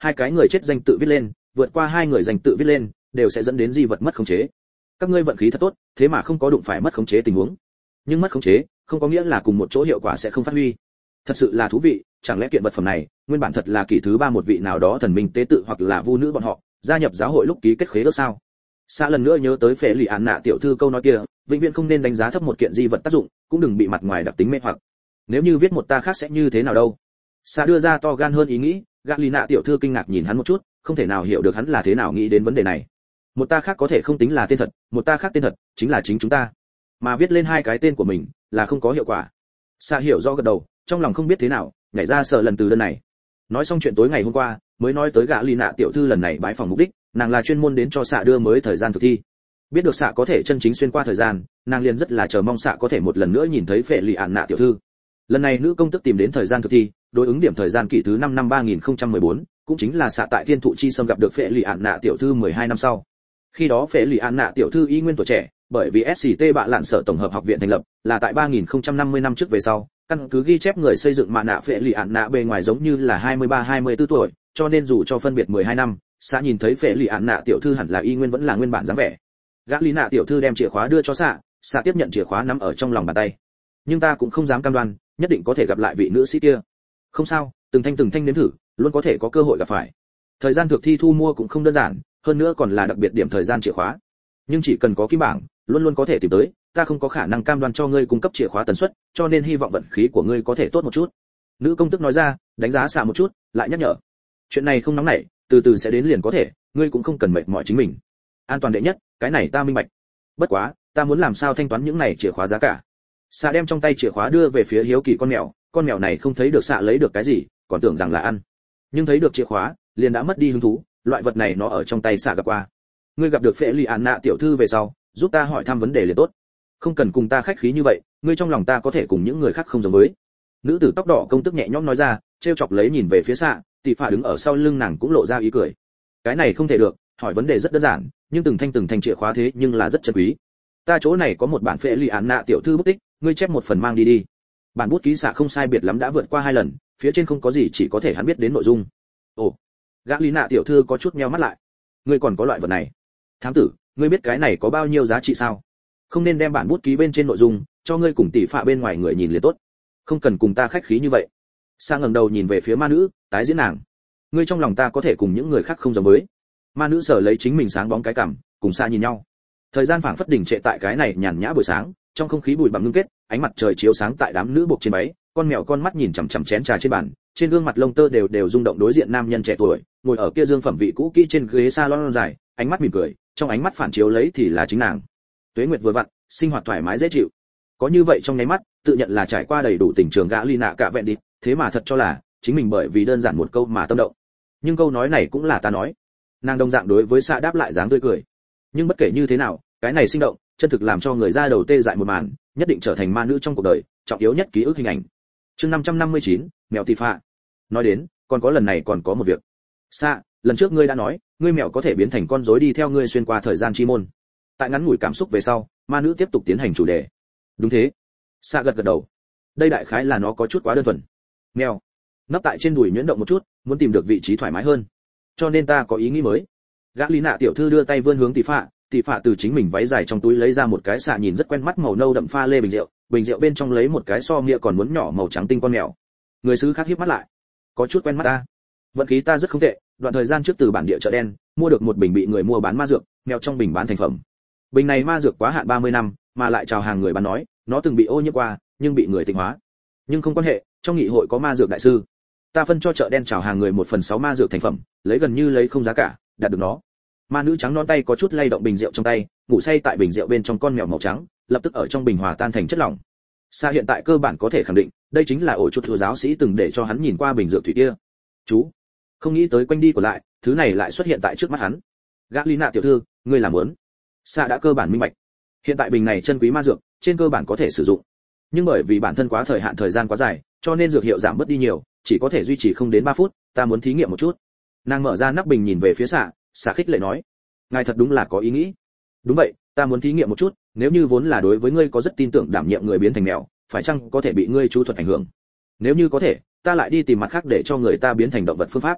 hai cái người chết danh tự viết lên, vượt qua hai người danh tự viết lên, đều sẽ dẫn đến di vật mất khống chế. Các ngươi vận khí thật tốt, thế mà không có đụng phải mất khống chế tình huống. Nhưng mất khống chế, không có nghĩa là cùng một chỗ hiệu quả sẽ không phát huy. Thật sự là thú vị, chẳng lẽ kiện vật phẩm này, nguyên bản thật là kỷ thứ ba một vị nào đó thần minh tế tự hoặc là vu nữ bọn họ, gia nhập giáo hội lúc ký kết khế ước sao? Xa lần nữa nhớ tới phệ lì án nạ tiểu thư câu nói kia, vĩnh viễn không nên đánh giá thấp một kiện di vật tác dụng, cũng đừng bị mặt ngoài đặc tính mê hoặc. Nếu như viết một ta khác sẽ như thế nào đâu? Xa đưa ra to gan hơn ý nghĩ, gã lì nạ tiểu thư kinh ngạc nhìn hắn một chút, không thể nào hiểu được hắn là thế nào nghĩ đến vấn đề này. Một ta khác có thể không tính là tên thật, một ta khác tên thật chính là chính chúng ta, mà viết lên hai cái tên của mình là không có hiệu quả. Xa hiểu do gật đầu, trong lòng không biết thế nào, nhảy ra sợ lần từ đơn này. Nói xong chuyện tối ngày hôm qua, mới nói tới gã lì nạ tiểu thư lần này bái phòng mục đích, nàng là chuyên môn đến cho xạ đưa mới thời gian thực thi. Biết được xạ có thể chân chính xuyên qua thời gian, nàng liền rất là chờ mong xạ có thể một lần nữa nhìn thấy phệ lì ạn nạ tiểu thư. Lần này nữ công tức tìm đến thời gian thực thi, đối ứng điểm thời gian kỷ thứ năm năm ba nghìn không trăm mười bốn, cũng chính là xạ tại thiên thụ chi xâm gặp được phệ lì ạn nạ tiểu thư mười hai năm sau. Khi đó phệ lì ạn nạ tiểu thư y nguyên tuổi trẻ, bởi vì ét xê tê bạ lạn sở tổng hợp học viện thành lập, là tại ba nghìn không trăm năm mươi năm trước về sau, căn cứ ghi chép người xây dựng mạ nạ phệ lì ạn nạ bề ngoài giống như là hai mươi ba hai mươi tư tuổi, cho nên dù cho phân biệt mười hai năm, xạ nhìn thấy phệ lì ạn nạ tiểu thư hẳn là y nguyên vẫn là nguyên bản dáng vẻ. Gã lý nạ tiểu thư đem chìa khóa đưa cho xạ, xạ tiếp nhận chìa khóa nắm ở trong lòng bàn tay. Nhưng ta cũng không dám cam đoan nhất định có thể gặp lại vị nữ sĩ kia. Không sao, từng thanh từng thanh nếm thử, luôn có thể có cơ hội gặp phải. Thời gian thực thi thu mua cũng không đơn giản, hơn nữa còn là đặc biệt điểm thời gian chìa khóa. Nhưng chỉ cần có kim bảng, luôn luôn có thể tìm tới, ta không có khả năng cam đoan cho ngươi cung cấp chìa khóa tần suất, cho nên hy vọng vận khí của ngươi có thể tốt một chút. Nữ công tức nói ra, đánh giá xạ một chút, lại nhắc nhở. Chuyện này không nóng nảy, từ từ sẽ đến liền có thể, ngươi cũng không cần mệt mỏi chính mình. An toàn đệ nhất, cái này ta minh bạch. Bất quá, ta muốn làm sao thanh toán những này chìa khóa giá cả. Xạ đem trong tay chìa khóa đưa về phía hiếu kỳ con mèo, con mèo này không thấy được xạ lấy được cái gì, còn tưởng rằng là ăn. Nhưng thấy được chìa khóa, liền đã mất đi hứng thú, loại vật này nó ở trong tay xạ gặp qua. Ngươi gặp được phệ lì án nạ tiểu thư về sau, giúp ta hỏi thăm vấn đề liền tốt. Không cần cùng ta khách khí như vậy, ngươi trong lòng ta có thể cùng những người khác không giống với. Nữ tử tóc đỏ công tức nhẹ nhõm nói ra, trêu chọc lấy nhìn về phía xạ, tỷ phạ đứng ở sau lưng nàng cũng lộ ra ý cười. Cái này không thể được, hỏi vấn đề rất đơn giản, nhưng từng thanh từng thanh chìa khóa thế nhưng là rất chân quý. Ta chỗ này có một bản phệ lì án nạ tiểu thư bút tích, ngươi chép một phần mang đi đi. Bản bút ký xạ không sai biệt lắm đã vượt qua hai lần, phía trên không có gì chỉ có thể hắn biết đến nội dung. Ồ, gã lý nạ tiểu thư có chút nheo mắt lại. Ngươi còn có loại vật này? Thám tử, ngươi biết cái này có bao nhiêu giá trị sao? Không nên đem bản bút ký bên trên nội dung cho ngươi cùng tỷ phạ bên ngoài người nhìn liền tốt. Không cần cùng ta khách khí như vậy. Sa ngẩng đầu nhìn về phía ma nữ, tái diễn nàng. Ngươi trong lòng ta có thể cùng những người khác không giống với. Ma nữ sở lấy chính mình sáng bóng cái cằm, cùng Sa nhìn nhau. Thời gian phảng phất đỉnh trệ tại cái này nhàn nhã buổi sáng, trong không khí bụi bặm ngưng kết, ánh mặt trời chiếu sáng tại đám nữ buộc trên váy, con mèo con mắt nhìn chằm chằm chén trà trên bàn, trên gương mặt lông tơ đều đều rung động đối diện nam nhân trẻ tuổi, ngồi ở kia dương phẩm vị cũ kỹ trên ghế salon dài, ánh mắt mỉm cười, trong ánh mắt phản chiếu lấy thì là chính nàng. Tuế nguyệt vừa vặn, sinh hoạt thoải mái dễ chịu. Có như vậy trong nháy mắt, tự nhận là trải qua đầy đủ tình trường gã ly nạ cả vẹn đi, thế mà thật cho là chính mình bởi vì đơn giản một câu mà tâm động. Nhưng câu nói này cũng là ta nói. Nàng đồng dạng đối với Sa đáp lại dáng tươi cười. Nhưng bất kể như thế nào, cái này sinh động, chân thực làm cho người ra đầu tê dại một màn, nhất định trở thành ma nữ trong cuộc đời, trọng yếu nhất ký ức hình ảnh. Chương năm trăm năm mươi chín, mèo tỷ phạ. Nói đến, còn có lần này còn có một việc. Sa, lần trước ngươi đã nói, ngươi mèo có thể biến thành con rối đi theo ngươi xuyên qua thời gian chi môn. Tại ngắn ngủi cảm xúc về sau, ma nữ tiếp tục tiến hành chủ đề. Đúng thế. Sa gật gật đầu. Đây đại khái là nó có chút quá đơn thuần. Mèo. Nấp tại trên đùi nhuyễn động một chút, muốn tìm được vị trí thoải mái hơn. Cho nên ta có ý nghĩ mới. Gã lý nạ tiểu thư đưa tay vươn hướng tỷ phạ, tỷ phạ từ chính mình váy dài trong túi lấy ra một cái xạ nhìn rất quen mắt màu nâu đậm pha lê bình rượu, bình rượu bên trong lấy một cái so mịa còn muốn nhỏ màu trắng tinh con mèo. Người sứ khác híp mắt lại. Có chút quen mắt ta. Vận khí ta rất không tệ, đoạn thời gian trước từ bản địa chợ đen mua được một bình bị người mua bán ma dược, mèo trong bình bán thành phẩm. Bình này ma dược quá hạn ba mươi năm, mà lại chào hàng người bán nói, nó từng bị ô nhiễm qua, nhưng bị người tịnh hóa. Nhưng không quan hệ, trong nghị hội có ma dược đại sư. Ta phân cho chợ đen chào hàng người một phần sáu ma dược thành phẩm, lấy gần như lấy không giá cả, đạt được nó. Ma nữ trắng non tay có chút lay động bình rượu trong tay, ngủ say tại bình rượu bên trong con mèo màu trắng, lập tức ở trong bình hòa tan thành chất lỏng. Sa hiện tại cơ bản có thể khẳng định, đây chính là ổ chuột thừa giáo sĩ từng để cho hắn nhìn qua bình rượu thủy kia. Chú, không nghĩ tới quanh đi của lại, thứ này lại xuất hiện tại trước mắt hắn. Gã lý nạ tiểu thư, ngươi làm muốn? Sa đã cơ bản minh bạch. Hiện tại bình này chân quý ma dược, trên cơ bản có thể sử dụng. Nhưng bởi vì bản thân quá thời hạn thời gian quá dài, cho nên dược hiệu giảm bớt đi nhiều, chỉ có thể duy trì không đến ba phút, ta muốn thí nghiệm một chút. Nàng mở ra nắp bình nhìn về phía Sa, Sa khích lệ nói, ngài thật đúng là có ý nghĩ. Đúng vậy, ta muốn thí nghiệm một chút, nếu như vốn là đối với ngươi có rất tin tưởng đảm nhiệm người biến thành mèo, phải chăng có thể bị ngươi chú thuật ảnh hưởng? Nếu như có thể, ta lại đi tìm mặt khác để cho người ta biến thành động vật phương pháp.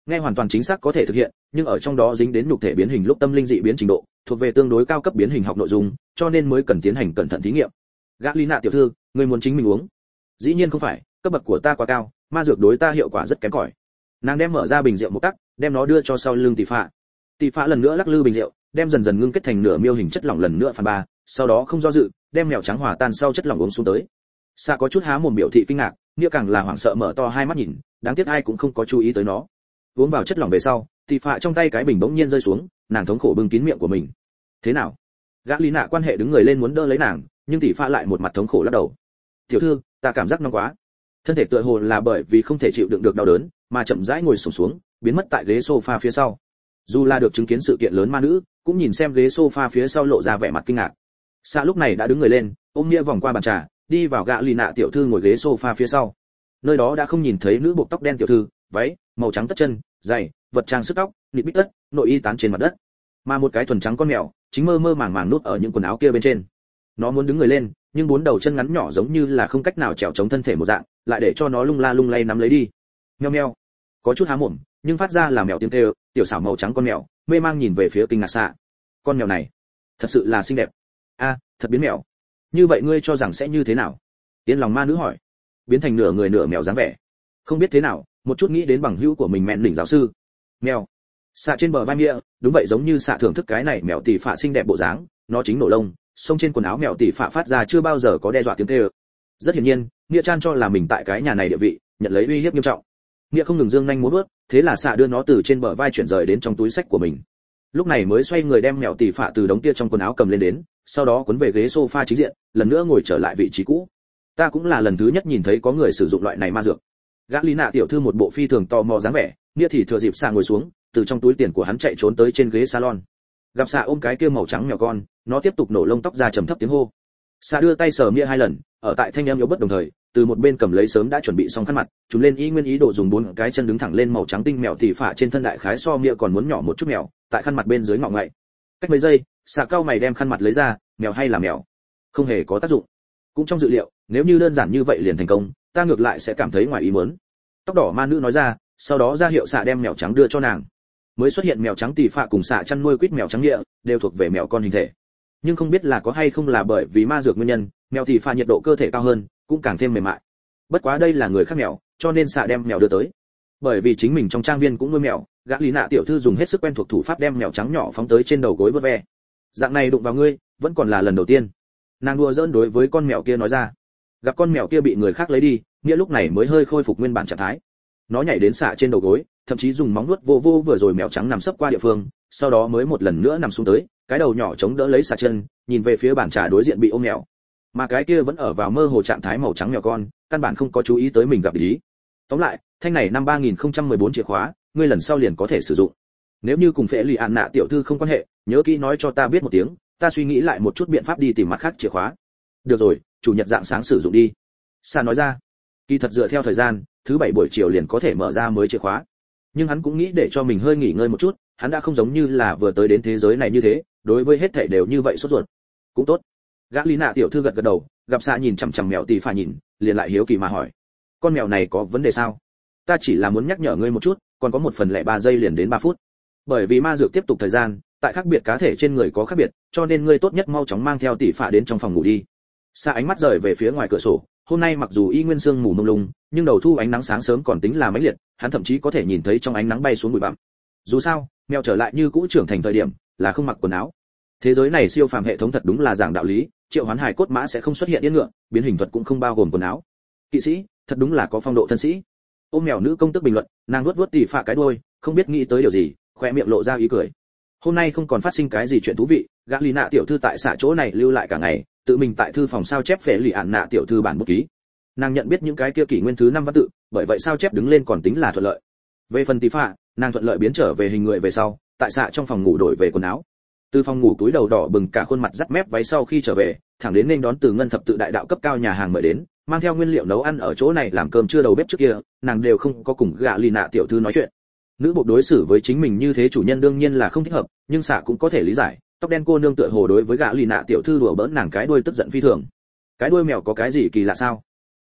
nghe hoàn toàn chính xác có thể thực hiện, nhưng ở trong đó dính đến nhục thể biến hình lúc tâm linh dị biến trình độ, thuộc về tương đối cao cấp biến hình học nội dung, cho nên mới cần tiến hành cẩn thận thí nghiệm. Galina tiểu thư, người muốn chính mình uống? Dĩ nhiên không phải, cấp bậc của ta quá cao, ma dược đối ta hiệu quả rất kém cỏi. Nàng đem mở ra bình rượu một tắc, đem nó đưa cho sau lưng tỷ phạ. Tỷ phạ lần nữa lắc lư bình rượu, đem dần dần ngưng kết thành nửa miêu hình chất lỏng lần nữa phản ba, sau đó không do dự, đem mèo trắng hòa tan sau chất lỏng uống xuống tới. Xạ có chút há mồm biểu thị kinh ngạc, nghĩa càng là hoảng sợ mở to hai mắt nhìn, đáng tiếc ai cũng không có chú ý tới nó. Uống vào chất lỏng về sau, tỷ phạ trong tay cái bình bỗng nhiên rơi xuống, nàng thống khổ bưng kín miệng của mình. Thế nào? Gã lý nạ quan hệ đứng người lên muốn đỡ lấy nàng, nhưng tỷ phạ lại một mặt thống khổ lắc đầu. Tiểu thư, ta cảm giác nóng quá. Thân thể tựa hồ là bởi vì không thể chịu đựng được đau đớn, mà chậm rãi ngồi xổm xuống, biến mất tại ghế sofa phía sau. Dù là được chứng kiến sự kiện lớn ma nữ, cũng nhìn xem ghế sofa phía sau lộ ra vẻ mặt kinh ngạc. Xạ lúc này đã đứng người lên, ôm nghĩa vòng qua bàn trà, đi vào gã lì nạ tiểu thư ngồi ghế sofa phía sau. Nơi đó đã không nhìn thấy nữ buộc tóc đen tiểu thư, váy màu trắng tất chân, giày, vật trang sức tóc, nịt bít tất, nội y tán trên mặt đất. Mà một cái thuần trắng con mèo, chính mơ mơ màng màng núp ở những quần áo kia bên trên. Nó muốn đứng người lên, nhưng bốn đầu chân ngắn nhỏ giống như là không cách nào trèo chống thân thể một dạng, lại để cho nó lung la lung lay nắm lấy đi. Meo meo. Có chút há mồm, nhưng phát ra là mèo tiếng kêu, tiểu xảo màu trắng con mèo, mê mang nhìn về phía kinh ngạc xạ. Con mèo này, thật sự là xinh đẹp. A, thật biến mèo. Như vậy ngươi cho rằng sẽ như thế nào? Tiên lòng ma nữ hỏi. Biến thành nửa người nửa mèo dáng vẻ. Không biết thế nào, một chút nghĩ đến bằng hữu của mình mẹn đỉnh giáo sư. Mèo. Xạ trên bờ vai mía, đúng vậy giống như xạ thưởng thức cái này mèo tỷ phạ xinh đẹp bộ dáng, nó chính nổ lông, xông trên quần áo mèo tỷ phạ phát ra chưa bao giờ có đe dọa tiếng kêu. Rất hiển nhiên, Nghĩa Chan cho là mình tại cái nhà này địa vị, nhận lấy uy hiếp nghiêm trọng. Nghĩa không ngừng dương nhanh múa vuốt, thế là xạ đưa nó từ trên bờ vai chuyển rời đến trong túi sách của mình. Lúc này mới xoay người đem mèo tỷ phạ từ đống tia trong quần áo cầm lên đến, sau đó cuốn về ghế sofa chính diện, lần nữa ngồi trở lại vị trí cũ. Ta cũng là lần thứ nhất nhìn thấy có người sử dụng loại này ma dược. Gã lý nạ tiểu thư một bộ phi thường tò mò dáng vẻ, Nghĩa thì thừa dịp xạ ngồi xuống, từ trong túi tiền của hắn chạy trốn tới trên ghế salon. Gặp xạ ôm cái kia màu trắng mèo con, nó tiếp tục nổ lông tóc ra trầm thấp tiếng hô. Xạ đưa tay sờ Nghĩa hai lần, ở tại thanh âm yếu bất đồng thời, từ một bên cầm lấy sớm đã chuẩn bị xong khăn mặt, chúng lên y nguyên ý đồ dùng bốn cái chân đứng thẳng lên màu trắng tinh mèo tỷ phạ trên thân đại khái so Nghĩa còn muốn nhỏ một chút mèo, tại khăn mặt bên dưới ngọ ngậy. Cách mấy giây, xạ cao mày đem khăn mặt lấy ra, mèo hay là mèo? Không hề có tác dụng. Cũng trong dự liệu, nếu như đơn giản như vậy liền thành công, ta ngược lại sẽ cảm thấy ngoài ý muốn. Tóc đỏ ma nữ nói ra, sau đó ra hiệu xạ đem mèo trắng đưa cho nàng. Mới xuất hiện mèo trắng tỷ phạ cùng xạ chăn nuôi quýt mèo trắng địa, đều thuộc về mèo con hình thể. Nhưng không biết là có hay không là bởi vì ma dược nguyên nhân, mèo tỷ phạ nhiệt độ cơ thể cao hơn, cũng càng thêm mềm mại. Bất quá đây là người khác mèo, cho nên xạ đem mèo đưa tới. Bởi vì chính mình trong trang viên cũng nuôi mèo, gã lý nạ tiểu thư dùng hết sức quen thuộc thủ pháp đem mèo trắng nhỏ phóng tới trên đầu gối vớt ve. Dạng này đụng vào ngươi, vẫn còn là lần đầu tiên. Nàng đùa giỡn đối với con mèo kia nói ra. Gặp con mèo kia bị người khác lấy đi, Nghĩa lúc này mới hơi khôi phục nguyên bản trạng thái. Nó nhảy đến xạ trên đầu gối, thậm chí dùng móng vuốt vô vô vừa rồi mèo trắng nằm sấp qua địa phương, sau đó mới một lần nữa nằm xuống tới, cái đầu nhỏ chống đỡ lấy xạ chân, nhìn về phía bàn trà đối diện bị ôm mèo. Mà cái kia vẫn ở vào mơ hồ trạng thái màu trắng mèo con, căn bản không có chú ý tới mình gặp ý. Tóm lại, thanh này năm ba nghìn không trăm mười bốn chìa khóa, ngươi lần sau liền có thể sử dụng. Nếu như cùng phệ lì ạn nạ tiểu thư không quan hệ, nhớ kỹ nói cho ta biết một tiếng, ta suy nghĩ lại một chút biện pháp đi tìm mặt khác chìa khóa. Được rồi, chủ nhật dạng sáng sử dụng đi. Sa nói ra. Kỳ thật dựa theo thời gian, thứ bảy buổi chiều liền có thể mở ra mới chìa khóa. Nhưng hắn cũng nghĩ để cho mình hơi nghỉ ngơi một chút, hắn đã không giống như là vừa tới đến thế giới này như thế, đối với hết thảy đều như vậy sốt ruột. Cũng tốt. Gã lý nạ tiểu thư gật gật đầu, gặp Sa nhìn chằm chằm mèo tỷ phạ nhìn, liền lại hiếu kỳ mà hỏi: con mèo này có vấn đề sao? Ta chỉ là muốn nhắc nhở ngươi một chút, còn có một phần lẻ ba giây liền đến ba phút. Bởi vì ma dược tiếp tục thời gian, tại khác biệt cá thể trên người có khác biệt, cho nên ngươi tốt nhất mau chóng mang theo tỷ phạ đến trong phòng ngủ đi. Sa ánh mắt rời về phía ngoài cửa sổ, hôm nay mặc dù y nguyên sương mù mông lung, nhưng đầu thu ánh nắng sáng sớm còn tính là mãnh liệt, hắn thậm chí có thể nhìn thấy trong ánh nắng bay xuống bụi bặm. Dù sao, mèo trở lại như cũ trưởng thành thời điểm, là không mặc quần áo. Thế giới này siêu phàm hệ thống thật đúng là giảng đạo lý, triệu hoán hài cốt mã sẽ không xuất hiện yên ngựa, biến hình thuật cũng không bao gồm quần áo. Kỵ sĩ, thật đúng là có phong độ thân sĩ. Ôm mèo nữ công tức bình luận, nàng vuốt vuốt tỷ phạ cái đuôi, không biết nghĩ tới điều gì, khoe miệng lộ ra ý cười. Hôm nay không còn phát sinh cái gì chuyện thú vị, gã lì nạ tiểu thư tại xạ chỗ này lưu lại cả ngày, tự mình tại thư phòng sao chép phệ lì ạn nạ tiểu thư bản bút ký. Nàng nhận biết những cái kia kỷ nguyên thứ năm văn tự, bởi vậy sao chép đứng lên còn tính là thuận lợi. Về phần tỷ phạ, nàng thuận lợi biến trở về hình người về sau, tại xạ trong phòng ngủ đổi về quần áo. Từ phòng ngủ túi đầu đỏ bừng cả khuôn mặt rắt mép váy sau khi trở về, thẳng đến nên đón từ ngân thập tự đại đạo cấp cao nhà hàng mời đến, mang theo nguyên liệu nấu ăn ở chỗ này làm cơm trưa đầu bếp trước kia, nàng đều không có cùng gã lì nạ tiểu thư nói chuyện. Nữ bộ đối xử với chính mình như thế chủ nhân đương nhiên là không thích hợp, nhưng xạ cũng có thể lý giải, tóc đen cô nương tựa hồ đối với gã lì nạ tiểu thư đùa bỡn nàng cái đuôi tức giận phi thường. Cái đuôi mèo có cái gì kỳ lạ sao?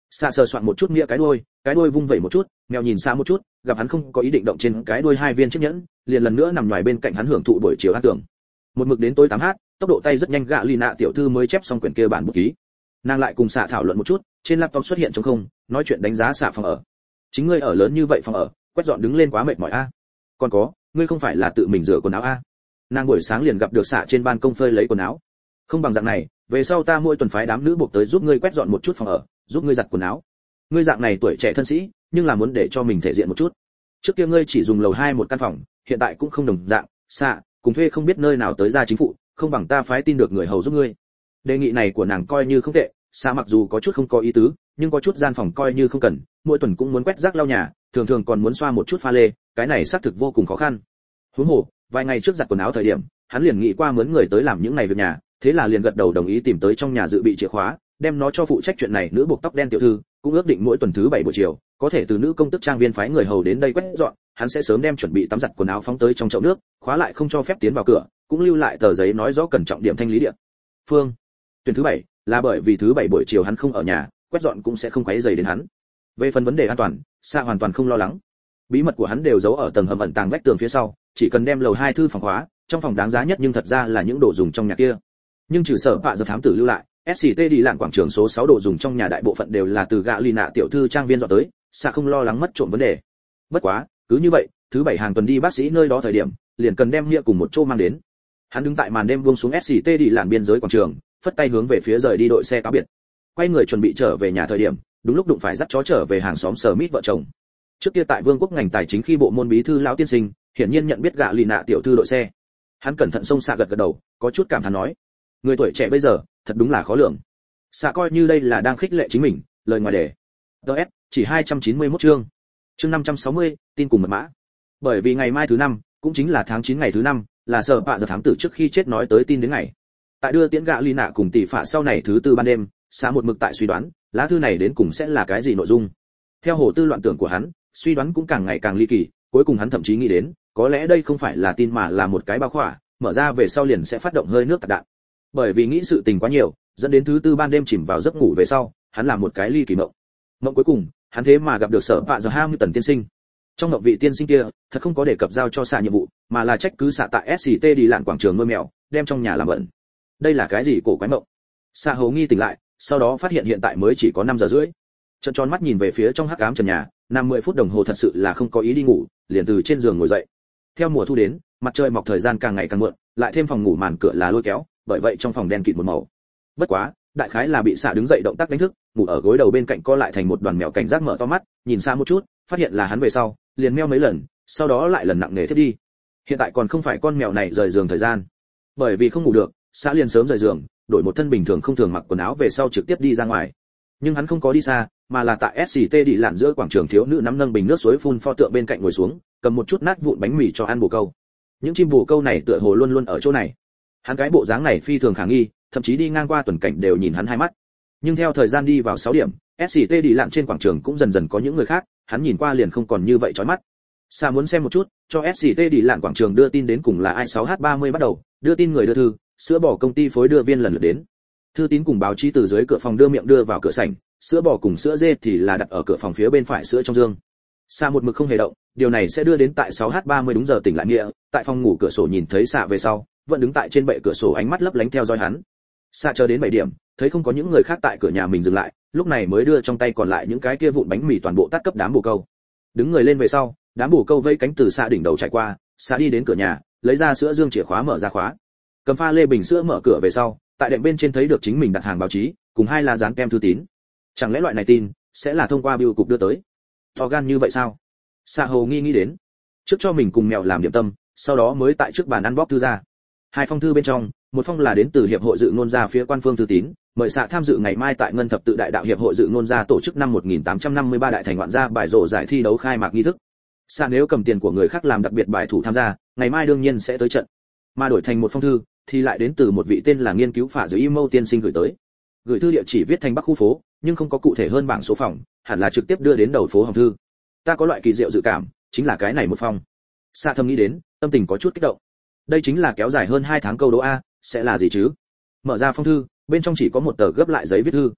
Xạ sờ soạn một chút nghĩa cái đuôi, cái đuôi vung vẩy một chút, mèo nhìn xa một chút, gặp hắn không có ý định động trên cái đuôi hai viên chiếc nhẫn, liền lần nữa nằm ngoài bên cạnh hắn hưởng thụ buổi chiều ăn tưởng. Một mực đến tối tám h, tốc độ tay rất nhanh, gạ lì nạ tiểu thư mới chép xong quyển kia bản bút ký. Nàng lại cùng xạ thảo luận một chút, trên laptop xuất hiện trống không, nói chuyện đánh giá xạ phòng ở. Chính ngươi ở lớn như vậy phòng ở, quét dọn đứng lên quá mệt mỏi a. Còn có, ngươi không phải là tự mình rửa quần áo a? Nàng buổi sáng liền gặp được xạ trên ban công phơi lấy quần áo. Không bằng dạng này, về sau ta mỗi tuần phái đám nữ buộc tới giúp ngươi quét dọn một chút phòng ở, giúp ngươi giặt quần áo. Ngươi dạng này tuổi trẻ thân sĩ, nhưng là muốn để cho mình thể diện một chút. Trước kia ngươi chỉ dùng lầu hai một căn phòng, hiện tại cũng không đồng dạng, xạ, cùng thuê không biết nơi nào tới ra chính phủ, không bằng ta phái tin được người hầu giúp ngươi. Đề nghị này của nàng coi như không tệ, xạ mặc dù có chút không có ý tứ, nhưng có chút gian phòng coi như không cần, mỗi tuần cũng muốn quét rác lau nhà, thường thường còn muốn xoa một chút pha lê, cái này xác thực vô cùng khó khăn. Huống hồ, vài ngày trước giặt quần áo thời điểm, hắn liền nghĩ qua mướn người tới làm những ngày việc nhà, thế là liền gật đầu đồng ý tìm tới trong nhà dự bị chìa khóa, đem nó cho phụ trách chuyện này nữ buộc tóc đen tiểu thư, cũng ước định mỗi tuần thứ bảy buổi chiều, có thể từ nữ công tức trang viên phái người hầu đến đây quét dọn, hắn sẽ sớm đem chuẩn bị tắm giặt quần áo phóng tới trong chậu nước, khóa lại không cho phép tiến vào cửa, cũng lưu lại tờ giấy nói rõ cần trọng điểm thanh lý địa phương. Tuyển thứ bảy là bởi vì thứ bảy buổi chiều hắn không ở nhà, quét dọn cũng sẽ không quấy rầy đến hắn. Về phần vấn đề an toàn, Sa hoàn toàn không lo lắng. Bí mật của hắn đều giấu ở tầng hầm ẩn tàng vách tường phía sau, chỉ cần đem lầu hai thư phòng khóa, trong phòng đáng giá nhất nhưng thật ra là những đồ dùng trong nhà kia. Nhưng trừ sở bạ giờ thám tử lưu lại, ét xê tê đi lạn quảng trường số sáu đồ dùng trong nhà đại bộ phận đều là từ gạ lì nạ tiểu thư trang viên dọn tới, Sa không lo lắng mất trộm vấn đề. Bất quá, cứ như vậy, thứ bảy hàng tuần đi bác sĩ nơi đó thời điểm, liền cần đem nghĩa cùng một chỗ mang đến. Hắn đứng tại màn đêm buông xuống ét xê tê đi lạn biên giới quảng trường, phất tay hướng về phía rời đi đội xe cáo biệt. Quay người chuẩn bị trở về nhà thời điểm, đúng lúc đụng phải dắt chó trở về hàng xóm Smith vợ chồng. Trước kia tại Vương quốc ngành tài chính khi bộ môn bí thư lão tiên sinh, hiển nhiên nhận biết gạ lì nạ tiểu thư đội xe. Hắn cẩn thận xông xạ gật gật đầu, có chút cảm thán nói: người tuổi trẻ bây giờ, thật đúng là khó lường. Xạ coi như đây là đang khích lệ chính mình, lời ngoài đề. đê ét chỉ hai trăm chín mươi mốt chương. Chương năm trăm sáu mươi, tin cùng mật mã. Bởi vì ngày mai thứ năm, cũng chính là tháng chín ngày thứ năm, là sở bạ giờ thám tử trước khi chết nói tới tin đến ngày. Tại đưa tiễn gạ lì nạ cùng tỷ phạ sau này thứ tư ban đêm, Xạ một mực tại suy đoán, lá thư này đến cùng sẽ là cái gì nội dung. Theo hồ tư loạn tưởng của hắn, suy đoán cũng càng ngày càng ly kỳ, cuối cùng hắn thậm chí nghĩ đến, có lẽ đây không phải là tin mà là một cái bao khỏa, mở ra về sau liền sẽ phát động hơi nước tạc đạn. Bởi vì nghĩ sự tình quá nhiều, dẫn đến thứ tư ban đêm chìm vào giấc ngủ về sau, hắn làm một cái ly kỳ mộng. Mộng cuối cùng, hắn thế mà gặp được sở bạ giờ Hamilton tiên sinh. Trong mộng vị tiên sinh kia, thật không có đề cập giao cho Xạ nhiệm vụ, mà là trách cứ Xạ tại ét xê tê đi lạn quảng trường nuôi mèo, đem trong nhà làm bẩn. Đây là cái gì cổ quái mộng? Xạ hầu nghi tỉnh lại, sau đó phát hiện hiện tại mới chỉ có năm giờ rưỡi. Trợn tròn mắt nhìn về phía trong hắc ám trần nhà, năm mười phút đồng hồ thật sự là không có ý đi ngủ, liền từ trên giường ngồi dậy. Theo mùa thu đến, mặt trời mọc thời gian càng ngày càng muộn, lại thêm phòng ngủ màn cửa là lôi kéo, bởi vậy trong phòng đen kịt một màu. Bất quá, đại khái là bị Xạ đứng dậy động tác đánh thức, ngủ ở gối đầu bên cạnh co lại thành một đoàn mèo cảnh giác mở to mắt, nhìn xa một chút, phát hiện là hắn về sau, liền meo mấy lần, sau đó lại lần nặng nề thiết đi. Hiện tại còn không phải con mèo này rời giường thời gian, bởi vì không ngủ được, Xạ liền sớm rời giường, đổi một thân bình thường không thường mặc quần áo về sau trực tiếp đi ra ngoài. Nhưng hắn không có đi xa, mà là tại ét xê tê đi lặn giữa quảng trường thiếu nữ nắm nâng bình nước suối phun pho tượng bên cạnh ngồi xuống, cầm một chút nát vụn bánh mì cho ăn bồ câu. Những chim bồ câu này tựa hồ luôn luôn ở chỗ này. Hắn cái bộ dáng này phi thường khả nghi, thậm chí đi ngang qua tuần cảnh đều nhìn hắn hai mắt. Nhưng theo thời gian đi vào sáu điểm, ét xê tê đi lặn trên quảng trường cũng dần dần có những người khác, hắn nhìn qua liền không còn như vậy chói mắt. Sa muốn xem một chút, cho ét xê tê đi lặn quảng trường đưa tin đến cùng là ai. Sáu h ba mươi bắt đầu, đưa tin người đưa thư, sữa bò công ty phối đưa viên lần lượt đến. Thư tín cùng báo chí từ dưới cửa phòng đưa miệng đưa vào cửa sảnh, sữa bò cùng sữa dê thì là đặt ở cửa phòng phía bên phải sữa trong dương. Sa một mực không hề động, điều này sẽ đưa đến tại sáu h ba mươi đúng giờ tỉnh lại nghĩa, tại phòng ngủ cửa sổ nhìn thấy Sa về sau, vẫn đứng tại trên bệ cửa sổ ánh mắt lấp lánh theo dõi hắn. Sa chờ đến bảy điểm, thấy không có những người khác tại cửa nhà mình dừng lại, lúc này mới đưa trong tay còn lại những cái kia vụn bánh mì toàn bộ tắt cấp đám bồ câu. Đứng người lên về sau, đám bồ câu vây cánh từ Sa đỉnh đầu chạy qua, Sa đi đến cửa nhà, lấy ra sữa dương chìa khóa mở ra khóa. Cầm pha lê bình sữa mở cửa về sau, tại đệm bên trên thấy được chính mình đặt hàng báo chí, cùng hai lá dán kem thư tín. Chẳng lẽ loại này tin sẽ là thông qua bưu cục đưa tới? To gan như vậy sao? Sa hồ nghi nghĩ đến. Trước cho mình cùng mèo làm điểm tâm, sau đó mới tại trước bàn ăn bóc thư ra. Hai phong thư bên trong, một phong là đến từ hiệp hội dự ngôn gia phía quan phương thư tín, mời Sa tham dự ngày mai tại Ngân Thập Tự Đại Đạo hiệp hội dự ngôn gia tổ chức năm một nghìn tám trăm năm mươi ba đại thành ngoạn gia bài rổ giải thi đấu khai mạc nghi thức. Sa nếu cầm tiền của người khác làm đặc biệt bài thủ tham gia, ngày mai đương nhiên sẽ tới trận. Mà đổi thành một phong thư thì lại đến từ một vị tên là nghiên cứu phả dưới email tiên sinh gửi tới. Gửi thư địa chỉ viết thành Bắc khu phố, nhưng không có cụ thể hơn bảng số phòng, hẳn là trực tiếp đưa đến đầu phố hòm thư. Ta có loại kỳ diệu dự cảm, chính là cái này một phong. Sa thầm nghĩ đến, tâm tình có chút kích động. Đây chính là kéo dài hơn hai tháng câu đố a, sẽ là gì chứ? Mở ra phong thư, bên trong chỉ có một tờ gấp lại giấy viết thư.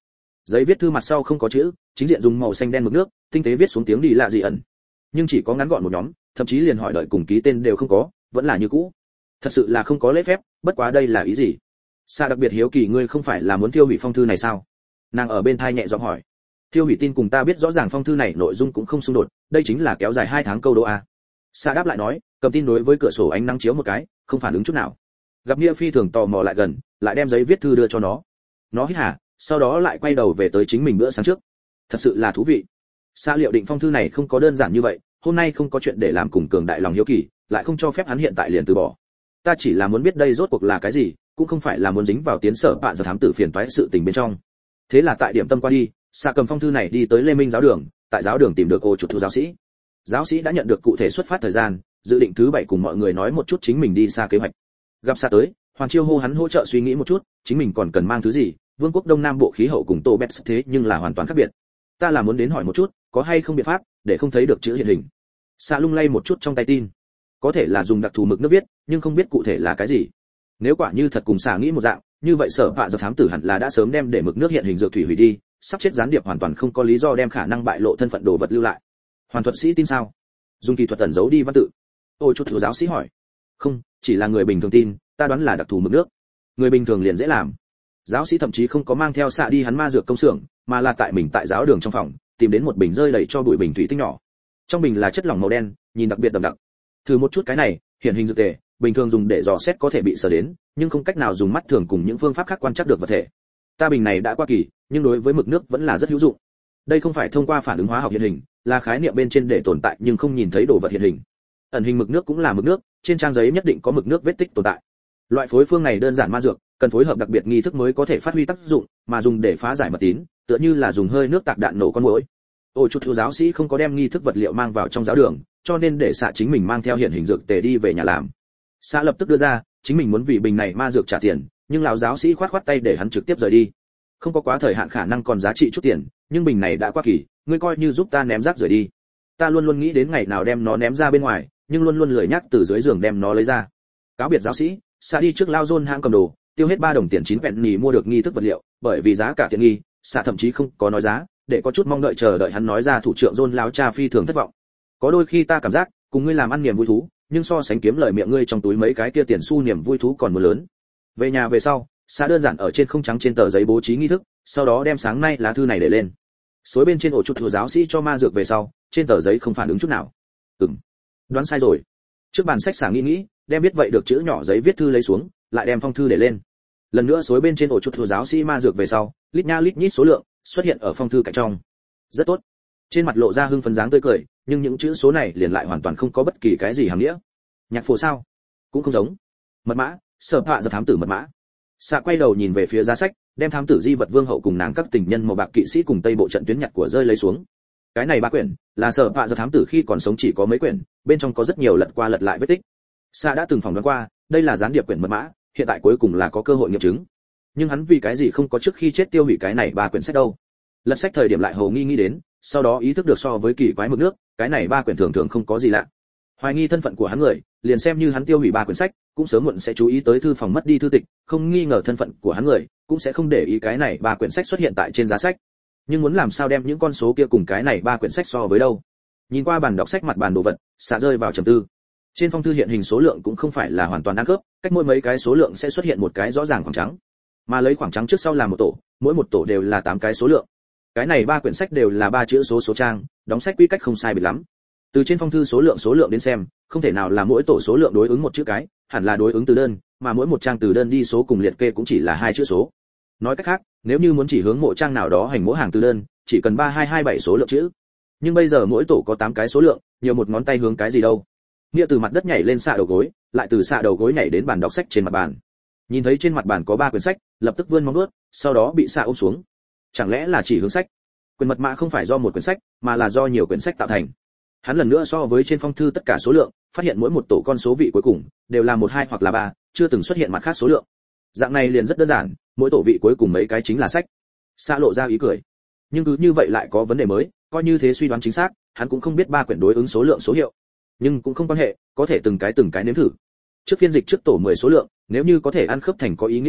Giấy viết thư mặt sau không có chữ, chính diện dùng màu xanh đen mực nước tinh tế viết xuống tiếng đi lạ gì ẩn, nhưng chỉ có ngắn gọn một nhóm, thậm chí liền hỏi đợi cùng ký tên đều không có, vẫn là như cũ. Thật sự là không có lễ phép, bất quá đây là ý gì? Sa đặc biệt hiếu kỳ, ngươi không phải là muốn tiêu hủy phong thư này sao? Nàng ở bên thai nhẹ giọng hỏi. Tiêu hủy tin cùng ta biết rõ ràng phong thư này nội dung cũng không xung đột, đây chính là kéo dài hai tháng câu đố a. Sa đáp lại nói, cầm tin đối với cửa sổ ánh nắng chiếu một cái, không phản ứng chút nào. Gặp Nghĩa phi thường tò mò lại gần, lại đem giấy viết thư đưa cho nó. Nó hít hà, sau đó lại quay đầu về tới chính mình bữa sáng trước. Thật sự là thú vị. Sa liệu định phong thư này không có đơn giản như vậy, hôm nay không có chuyện để làm cùng cường đại lòng hiếu kỳ, lại không cho phép hắn hiện tại liền từ bỏ. Ta chỉ là muốn biết đây rốt cuộc là cái gì, cũng không phải là muốn dính vào tiến sở bạn giờ thám tử phiền toái sự tình bên trong. Thế là tại điểm tâm qua đi, Sa cầm phong thư này đi tới Lê Minh giáo đường, tại giáo đường tìm được ô chủ thu giáo sĩ. Giáo sĩ đã nhận được cụ thể xuất phát thời gian, dự định thứ bảy cùng mọi người nói một chút chính mình đi xa kế hoạch. Gặp Sa tới, Hoàng Chiêu hô hắn hỗ trợ suy nghĩ một chút, chính mình còn cần mang thứ gì, vương quốc đông nam bộ khí hậu cùng Tô Bets thế nhưng là hoàn toàn khác biệt. Ta là muốn đến hỏi một chút, có hay không biện pháp để không thấy được chữ hiện hình. Sa lung lay một chút trong tay tin, có thể là dùng đặc thù mực nước viết, nhưng không biết cụ thể là cái gì. Nếu quả như thật cùng Sa nghĩ một dạng, như vậy sở vạ giờ thám tử hẳn là đã sớm đem để mực nước hiện hình dược thủy hủy đi, sắp chết gián điệp hoàn toàn không có lý do đem khả năng bại lộ thân phận đồ vật lưu lại. Hoàn thuật sĩ tin sao? Dùng kỳ thuật tẩn giấu đi văn tự. Ôi chút thiếu giáo sĩ hỏi. Không, chỉ là người bình thường tin, ta đoán là đặc thù mực nước. Người bình thường liền dễ làm. Giáo sĩ thậm chí không có mang theo Sa đi hắn ma dược công xưởng, mà là tại mình tại giáo đường trong phòng tìm đến một bình rơi đầy cho bụi bình thủy tinh nhỏ. Trong bình là chất lỏng màu đen, nhìn đặc biệt đậm đặc. Thử một chút cái này, hiện hình dược tề, bình thường dùng để dò xét có thể bị sờ đến, nhưng không cách nào dùng mắt thường cùng những phương pháp khác quan trắc được vật thể. Ta bình này đã qua kỳ, nhưng đối với mực nước vẫn là rất hữu dụng. Đây không phải thông qua phản ứng hóa học hiện hình, là khái niệm bên trên để tồn tại nhưng không nhìn thấy đồ vật hiện hình. Ẩn hình mực nước cũng là mực nước, trên trang giấy nhất định có mực nước vết tích tồn tại. Loại phối phương này đơn giản ma dược, cần phối hợp đặc biệt nghi thức mới có thể phát huy tác dụng, mà dùng để phá giải mật tín, tựa như là dùng hơi nước tạc đạn nổ con muỗi. Ôi chút thiếu giáo sĩ không có đem nghi thức vật liệu mang vào trong giáo đường, cho nên để Sa chính mình mang theo hiện hình dược tề đi về nhà làm. Sa lập tức đưa ra, chính mình muốn vì bình này ma dược trả tiền, nhưng lão giáo sĩ khoát khoát tay để hắn trực tiếp rời đi. Không có quá thời hạn khả năng còn giá trị chút tiền, nhưng bình này đã qua kỳ, ngươi coi như giúp ta ném rác rời đi. Ta luôn luôn nghĩ đến ngày nào đem nó ném ra bên ngoài, nhưng luôn luôn lười nhắc từ dưới giường đem nó lấy ra. Cáo biệt giáo sĩ, Sa đi trước Lao John hãng cầm đồ, tiêu hết ba đồng tiền chín penny mua được nghi thức vật liệu, bởi vì giá cả tiện nghi, Sa thậm chí không có nói giá, để có chút mong đợi chờ đợi hắn nói ra. Thủ trưởng John lão cha phi thường thất vọng. Có đôi khi ta cảm giác, cùng ngươi làm ăn niềm vui thú, nhưng so sánh kiếm lời miệng ngươi trong túi mấy cái kia tiền xu niềm vui thú còn muốn lớn. Về nhà về sau, Sa đơn giản ở trên không trắng trên tờ giấy bố trí nghi thức, sau đó đem sáng nay lá thư này để lên. Xối bên trên ổ chuột thừa giáo sĩ cho ma dược về sau, trên tờ giấy không phản ứng chút nào. Ừm, đoán sai rồi. Trước bàn sách Sa nghĩ nghĩ, đem viết vậy được chữ nhỏ giấy viết thư lấy xuống, lại đem phong thư để lên. Lần nữa xối bên trên ổ chuột thừa giáo sĩ ma dược về sau, lít nha lít nhít số lượng xuất hiện ở phong thư cạnh trong. Rất tốt. Trên mặt lộ ra hưng phấn dáng tươi cười, nhưng những chữ số này liền lại hoàn toàn không có bất kỳ cái gì hàm nghĩa. Nhạc phổ sao? Cũng không giống. Mật mã, sở họa giờ thám tử mật mã. Sa quay đầu nhìn về phía giá sách, đem thám tử di vật vương hậu cùng nàng các tình nhân màu bạc kỵ sĩ cùng tây bộ trận tuyến nhặt của rơi lấy xuống. Cái này ba quyển, là sở họa giờ thám tử khi còn sống chỉ có mấy quyển, bên trong có rất nhiều lật qua lật lại vết tích. Sa đã từng phỏng đoán qua, đây là gián điệp quyển mật mã, hiện tại cuối cùng là có cơ hội nghiệm chứng. Nhưng hắn vì cái gì không có trước khi chết tiêu hủy cái này ba quyển sách đâu? Lật sách thời điểm lại hồ nghi nghĩ đến, sau đó ý thức được so với kỳ quái mực nước, cái này ba quyển thường thường không có gì lạ. Hoài nghi thân phận của hắn người, liền xem như hắn tiêu hủy ba quyển sách, cũng sớm muộn sẽ chú ý tới thư phòng mất đi thư tịch, không nghi ngờ thân phận của hắn người, cũng sẽ không để ý cái này ba quyển sách xuất hiện tại trên giá sách. Nhưng muốn làm sao đem những con số kia cùng cái này ba quyển sách so với đâu? Nhìn qua bàn đọc sách mặt bàn đồ vật, Sa rơi vào trầm tư. Trên phong thư hiện hình số lượng cũng không phải là hoàn toàn ăn khớp, cách mỗi mấy cái số lượng sẽ xuất hiện một cái rõ ràng khoảng trắng. Mà lấy khoảng trắng trước sau làm một tổ, mỗi một tổ đều là tám cái số lượng. Cái này ba quyển sách đều là ba chữ số số trang, đóng sách quy cách không sai biệt lắm. Từ trên phong thư số lượng số lượng đến xem, không thể nào là mỗi tổ số lượng đối ứng một chữ cái, hẳn là đối ứng từ đơn, mà mỗi một trang từ đơn đi số cùng liệt kê cũng chỉ là hai chữ số. Nói cách khác, nếu như muốn chỉ hướng mỗi trang nào đó hành mỗi hàng từ đơn, chỉ cần ba hai hai bảy số lượng chữ. Nhưng bây giờ mỗi tổ có tám cái số lượng, nhiều một ngón tay hướng cái gì đâu. Nghĩa từ mặt đất nhảy lên xạ đầu gối, lại từ xạ đầu gối nhảy đến bàn đọc sách trên mặt bàn. Nhìn thấy trên mặt bàn có ba quyển sách, lập tức vươn móng vuốt, sau đó bị xạ ôm xuống. Chẳng lẽ là chỉ hướng sách? Quyền mật mã không phải do một quyển sách, mà là do nhiều quyển sách tạo thành. Hắn lần nữa so với trên phong thư tất cả số lượng, phát hiện mỗi một tổ con số vị cuối cùng đều là một hai hoặc là ba, chưa từng xuất hiện mặt khác số lượng. Dạng này liền rất đơn giản, mỗi tổ vị cuối cùng mấy cái chính là sách. Sa lộ ra ý cười. Nhưng cứ như vậy lại có vấn đề mới, coi như thế suy đoán chính xác, hắn cũng không biết ba quyển đối ứng số lượng số hiệu. Nhưng cũng không quan hệ, có thể từng cái từng cái nếm thử. Trước phiên dịch trước tổ mười số lượng, nếu như có thể ăn khớp thành có ý nghĩa câu,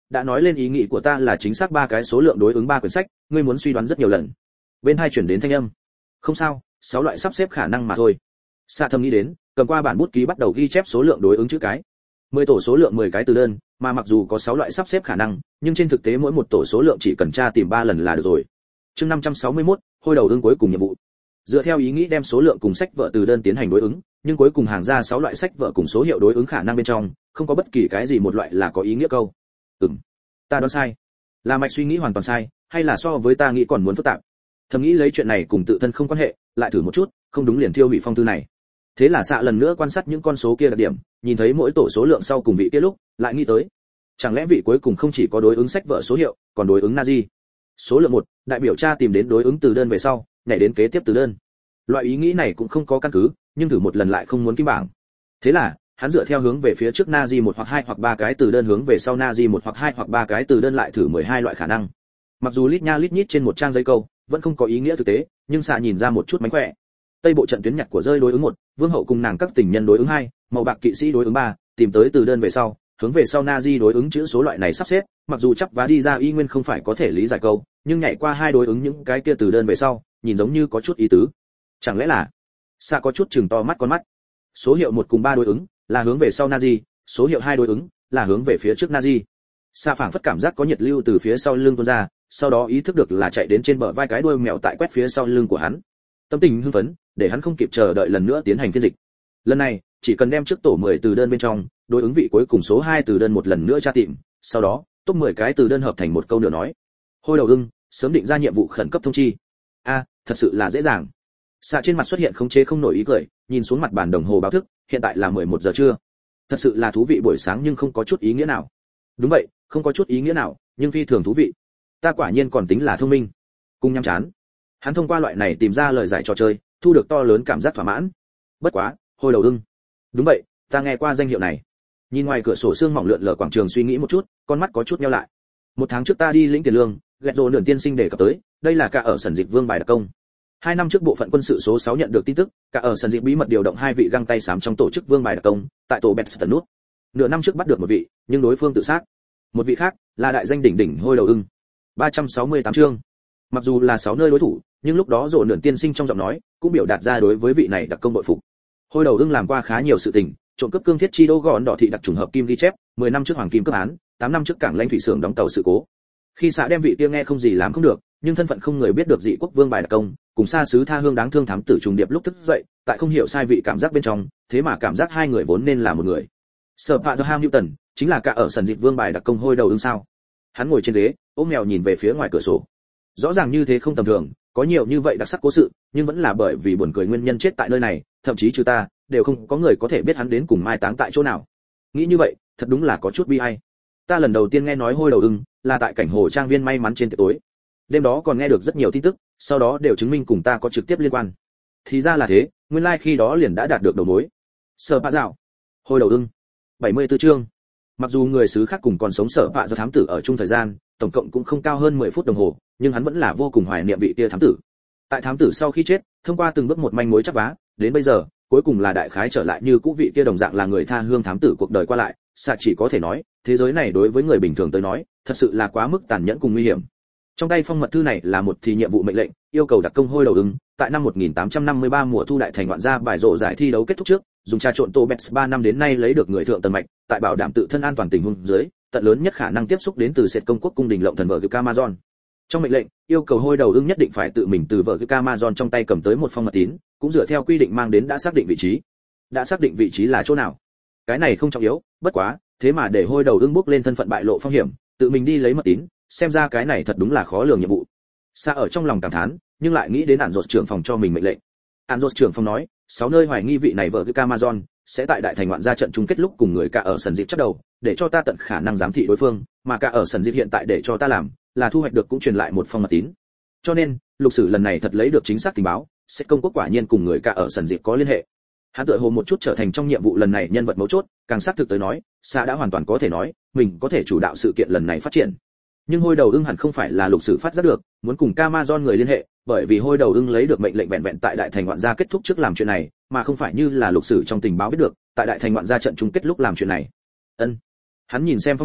đã nói lên ý nghĩ của ta là chính xác ba cái số lượng đối ứng ba quyển sách, ngươi muốn suy đoán rất nhiều lần. Bên hai chuyển đến thanh âm. Không sao, sáu loại sắp xếp khả năng mà thôi. Sa thầm nghĩ đến, cầm qua bản bút ký bắt đầu ghi chép số lượng đối ứng chữ cái. mười tổ số lượng mười cái từ đơn, mà mặc dù có sáu loại sắp xếp khả năng, nhưng trên thực tế mỗi một tổ số lượng chỉ cần tra tìm ba lần là được rồi. Chương năm trăm sáu mươi mốt, hôi đầu ưng cuối cùng nhiệm vụ. Dựa theo ý nghĩ đem số lượng cùng sách vở từ đơn tiến hành đối ứng, nhưng cuối cùng hàng ra sáu loại sách vở cùng số hiệu đối ứng khả năng bên trong, không có bất kỳ cái gì một loại là có ý nghĩa câu. Ừm, ta đoán sai. Là mạch suy nghĩ hoàn toàn sai, hay là so với ta nghĩ còn muốn phức tạp? Thầm nghĩ lấy chuyện này cùng tự thân không quan hệ, lại thử một chút, không đúng liền thiêu hủy phong thư này. Thế là xạ lần nữa quan sát những con số kia đặc điểm, nhìn thấy mỗi tổ số lượng sau cùng vị kia lúc, lại nghĩ tới, chẳng lẽ vị cuối cùng không chỉ có đối ứng sách vở số hiệu, còn đối ứng Nazi. Số lượng một, đại biểu tra tìm đến đối ứng từ đơn về sau, nhảy đến kế tiếp từ đơn. Loại ý nghĩ này cũng không có căn cứ, nhưng thử một lần lại không muốn kim bảng. Thế là, hắn dựa theo hướng về phía trước Nazi một hoặc hai hoặc ba cái từ đơn hướng về sau Nazi một hoặc hai hoặc ba cái từ đơn lại thử mười hai loại khả năng. Mặc dù lít nha lít nhít trên một trang giấy câu, vẫn không có ý nghĩa thực tế, nhưng xạ nhìn ra một chút mánh khỏe. Tây bộ trận tuyến nhặt của rơi đối ứng một, vương hậu cùng nàng các tình nhân đối ứng hai, màu bạc kỵ sĩ đối ứng ba, tìm tới từ đơn về sau, hướng về sau Nazi đối ứng chữ số loại này sắp xếp, mặc dù chắc vá đi ra y nguyên không phải có thể lý giải câu, nhưng nhảy qua hai đối ứng những cái kia từ đơn về sau, nhìn giống như có chút ý tứ. Chẳng lẽ là xạ có chút chừng to mắt con mắt. Số hiệu một cùng ba đối ứng là hướng về sau Nazi, số hiệu hai đối ứng là hướng về phía trước Nazi. Xạ phảng phất cảm giác có nhiệt lưu từ phía sau lưng tuôn ra, sau đó ý thức được là chạy đến trên bờ vai cái đuôi mèo tại quét phía sau lưng của hắn. Tâm tình hưng phấn, để hắn không kịp chờ đợi lần nữa tiến hành phiên dịch. Lần này, chỉ cần đem trước tổ mười từ đơn bên trong, đối ứng vị cuối cùng số hai từ đơn một lần nữa tra tìm, sau đó, top mười cái từ đơn hợp thành một câu nửa nói. Hôi đầu ưng, sớm định ra nhiệm vụ khẩn cấp thông chi. A, thật sự là dễ dàng. Xạ trên mặt xuất hiện không chế không nổi ý cười, nhìn xuống mặt bàn đồng hồ báo thức, hiện tại là mười một giờ trưa. Thật sự là thú vị buổi sáng nhưng không có chút ý nghĩa nào. Đúng vậy, không có chút ý nghĩa nào, nhưng phi thường thú vị. Ta quả nhiên còn tính là thông minh. Cung nhắm chán. Hắn thông qua loại này tìm ra lời giải trò chơi, thu được to lớn cảm giác thỏa mãn. Bất quá, hôi đầu ưng. Đúng vậy, ta nghe qua danh hiệu này. Nhìn ngoài cửa sổ sương mỏng lượn lờ quảng trường suy nghĩ một chút, con mắt có chút nheo lại. Một tháng trước ta đi lĩnh tiền lương, ghẹt rồ nườn tiên sinh đề cập tới, đây là cả ở sân dịch vương bài đặc công. Hai năm trước bộ phận quân sự số sáu nhận được tin tức, cả ở sân dịch bí mật điều động hai vị găng tay xám trong tổ chức vương bài đặc công, tại tổ Betston nút. Nửa năm trước bắt được một vị, nhưng đối phương tự sát. Một vị khác là đại danh đỉnh đỉnh hôi đầu ưng. ba trăm sáu mươi tám chương. Mặc dù là sáu nơi đối thủ, nhưng lúc đó rồ nườn tiên sinh trong giọng nói cũng biểu đạt ra đối với vị này đặc công bội phục. Hôi đầu ưng làm qua khá nhiều sự tình, trộm cướp cương thiết chi đô gọn đỏ thị đặc trùng hợp kim ghi chép, mười năm trước hoàng kim cướp án, tám năm trước cảng lãnh thủy xưởng đóng tàu sự cố. Khi xã đem vị kia nghe không gì làm không được, nhưng thân phận không người biết được dị quốc vương bài đặc công, cùng xa xứ tha hương đáng thương thám tử trùng điệp lúc thức dậy, tại không hiểu sai vị cảm giác bên trong, thế mà cảm giác hai người vốn nên là một người. Sở Pạ do Ham Newton, chính là cả ở sân dịch vương bài đặc công hôi đầu ưng sao? Hắn ngồi trên ghế, ôm mèo nhìn về phía ngoài cửa sổ. Rõ ràng như thế không tầm thường, có nhiều như vậy đặc sắc cố sự, nhưng vẫn là bởi vì buồn cười nguyên nhân chết tại nơi này, thậm chí trừ ta, đều không có người có thể biết hắn đến cùng mai táng tại chỗ nào. Nghĩ như vậy, thật đúng là có chút bi ai. Ta lần đầu tiên nghe nói hôi đầu ưng là tại cảnh hồ trang viên may mắn trên tiệc tối. Đêm đó còn nghe được rất nhiều tin tức, sau đó đều chứng minh cùng ta có trực tiếp liên quan. Thì ra là thế, nguyên lai like khi đó liền đã đạt được đầu mối. Sở Pạ dạo, hôi đầu ưng. bảy mươi tư chương. Mặc dù người xứ khác cùng còn sống Sở Pạ do thám tử ở chung thời gian, tổng cộng cũng không cao hơn mười phút đồng hồ, nhưng hắn vẫn là vô cùng hoài niệm vị kia thám tử. Tại thám tử sau khi chết, thông qua từng bước một manh mối chắc vá, đến bây giờ, cuối cùng là đại khái trở lại như cũ vị kia đồng dạng là người tha hương thám tử cuộc đời qua lại, xạ chỉ có thể nói, thế giới này đối với người bình thường tới nói, thật sự là quá mức tàn nhẫn cùng nguy hiểm. Trong tay phong mật thư này là một thì nhiệm vụ mệnh lệnh, yêu cầu đặc công hôi đầu ưng, tại năm một nghìn tám trăm năm mươi ba mùa thu đại thành ngoạn gia bài rộ giải thi đấu kết thúc trước, dùng trà trộn tô bets ba năm đến nay lấy được người thượng tần mạch, tại bảo đảm tự thân an toàn tình huống dưới, tận lớn nhất khả năng tiếp xúc đến từ sệt công quốc cung đình lộng thần vợ Amazon. Trong mệnh lệnh, yêu cầu hôi đầu ưng nhất định phải tự mình từ vợ Amazon trong tay cầm tới một phong mật tín, cũng dựa theo quy định mang đến đã xác định vị trí. Đã xác định vị trí là chỗ nào? Cái này không trọng yếu, bất quá, thế mà để hôi đầu ưng bước lên thân phận bại lộ phong hiểm, tự mình đi lấy mật tín, xem ra cái này thật đúng là khó lường nhiệm vụ. Xa ở trong lòng cảm thán, nhưng lại nghĩ đến Ản Rốt trưởng phòng cho mình mệnh lệnh. Ản Rốt trưởng phòng nói, sáu nơi hoài nghi vị này vợ Amazon sẽ tại đại thành ngoạn gia trận chung kết lúc cùng người cả ở sân dịp chấp đầu, để cho ta tận khả năng giám thị đối phương, mà cả ở sân dịp hiện tại để cho ta làm, là thu hoạch được cũng truyền lại một phong mật tín. Cho nên, lục sử lần này thật lấy được chính xác tình báo, sẽ công quốc quả nhiên cùng người cả ở sân dịp có liên hệ. Hắn tựa hồ một chút trở thành trong nhiệm vụ lần này nhân vật mấu chốt, càng xác thực tới nói, Sa đã hoàn toàn có thể nói, mình có thể chủ đạo sự kiện lần này phát triển. Nhưng hôi đầu ưng hẳn không phải là lục sử phát giác được, muốn cùng Amazon người liên hệ, bởi vì hôi đầu ưng lấy được mệnh lệnh vẹn vẹn tại đại thành ngoạn gia kết thúc trước làm chuyện này, mà không phải như là lục sử trong tình báo biết được, tại đại thành ngoạn gia trận chung kết lúc làm chuyện này. Ân. Hắn nhìn xem phong thư,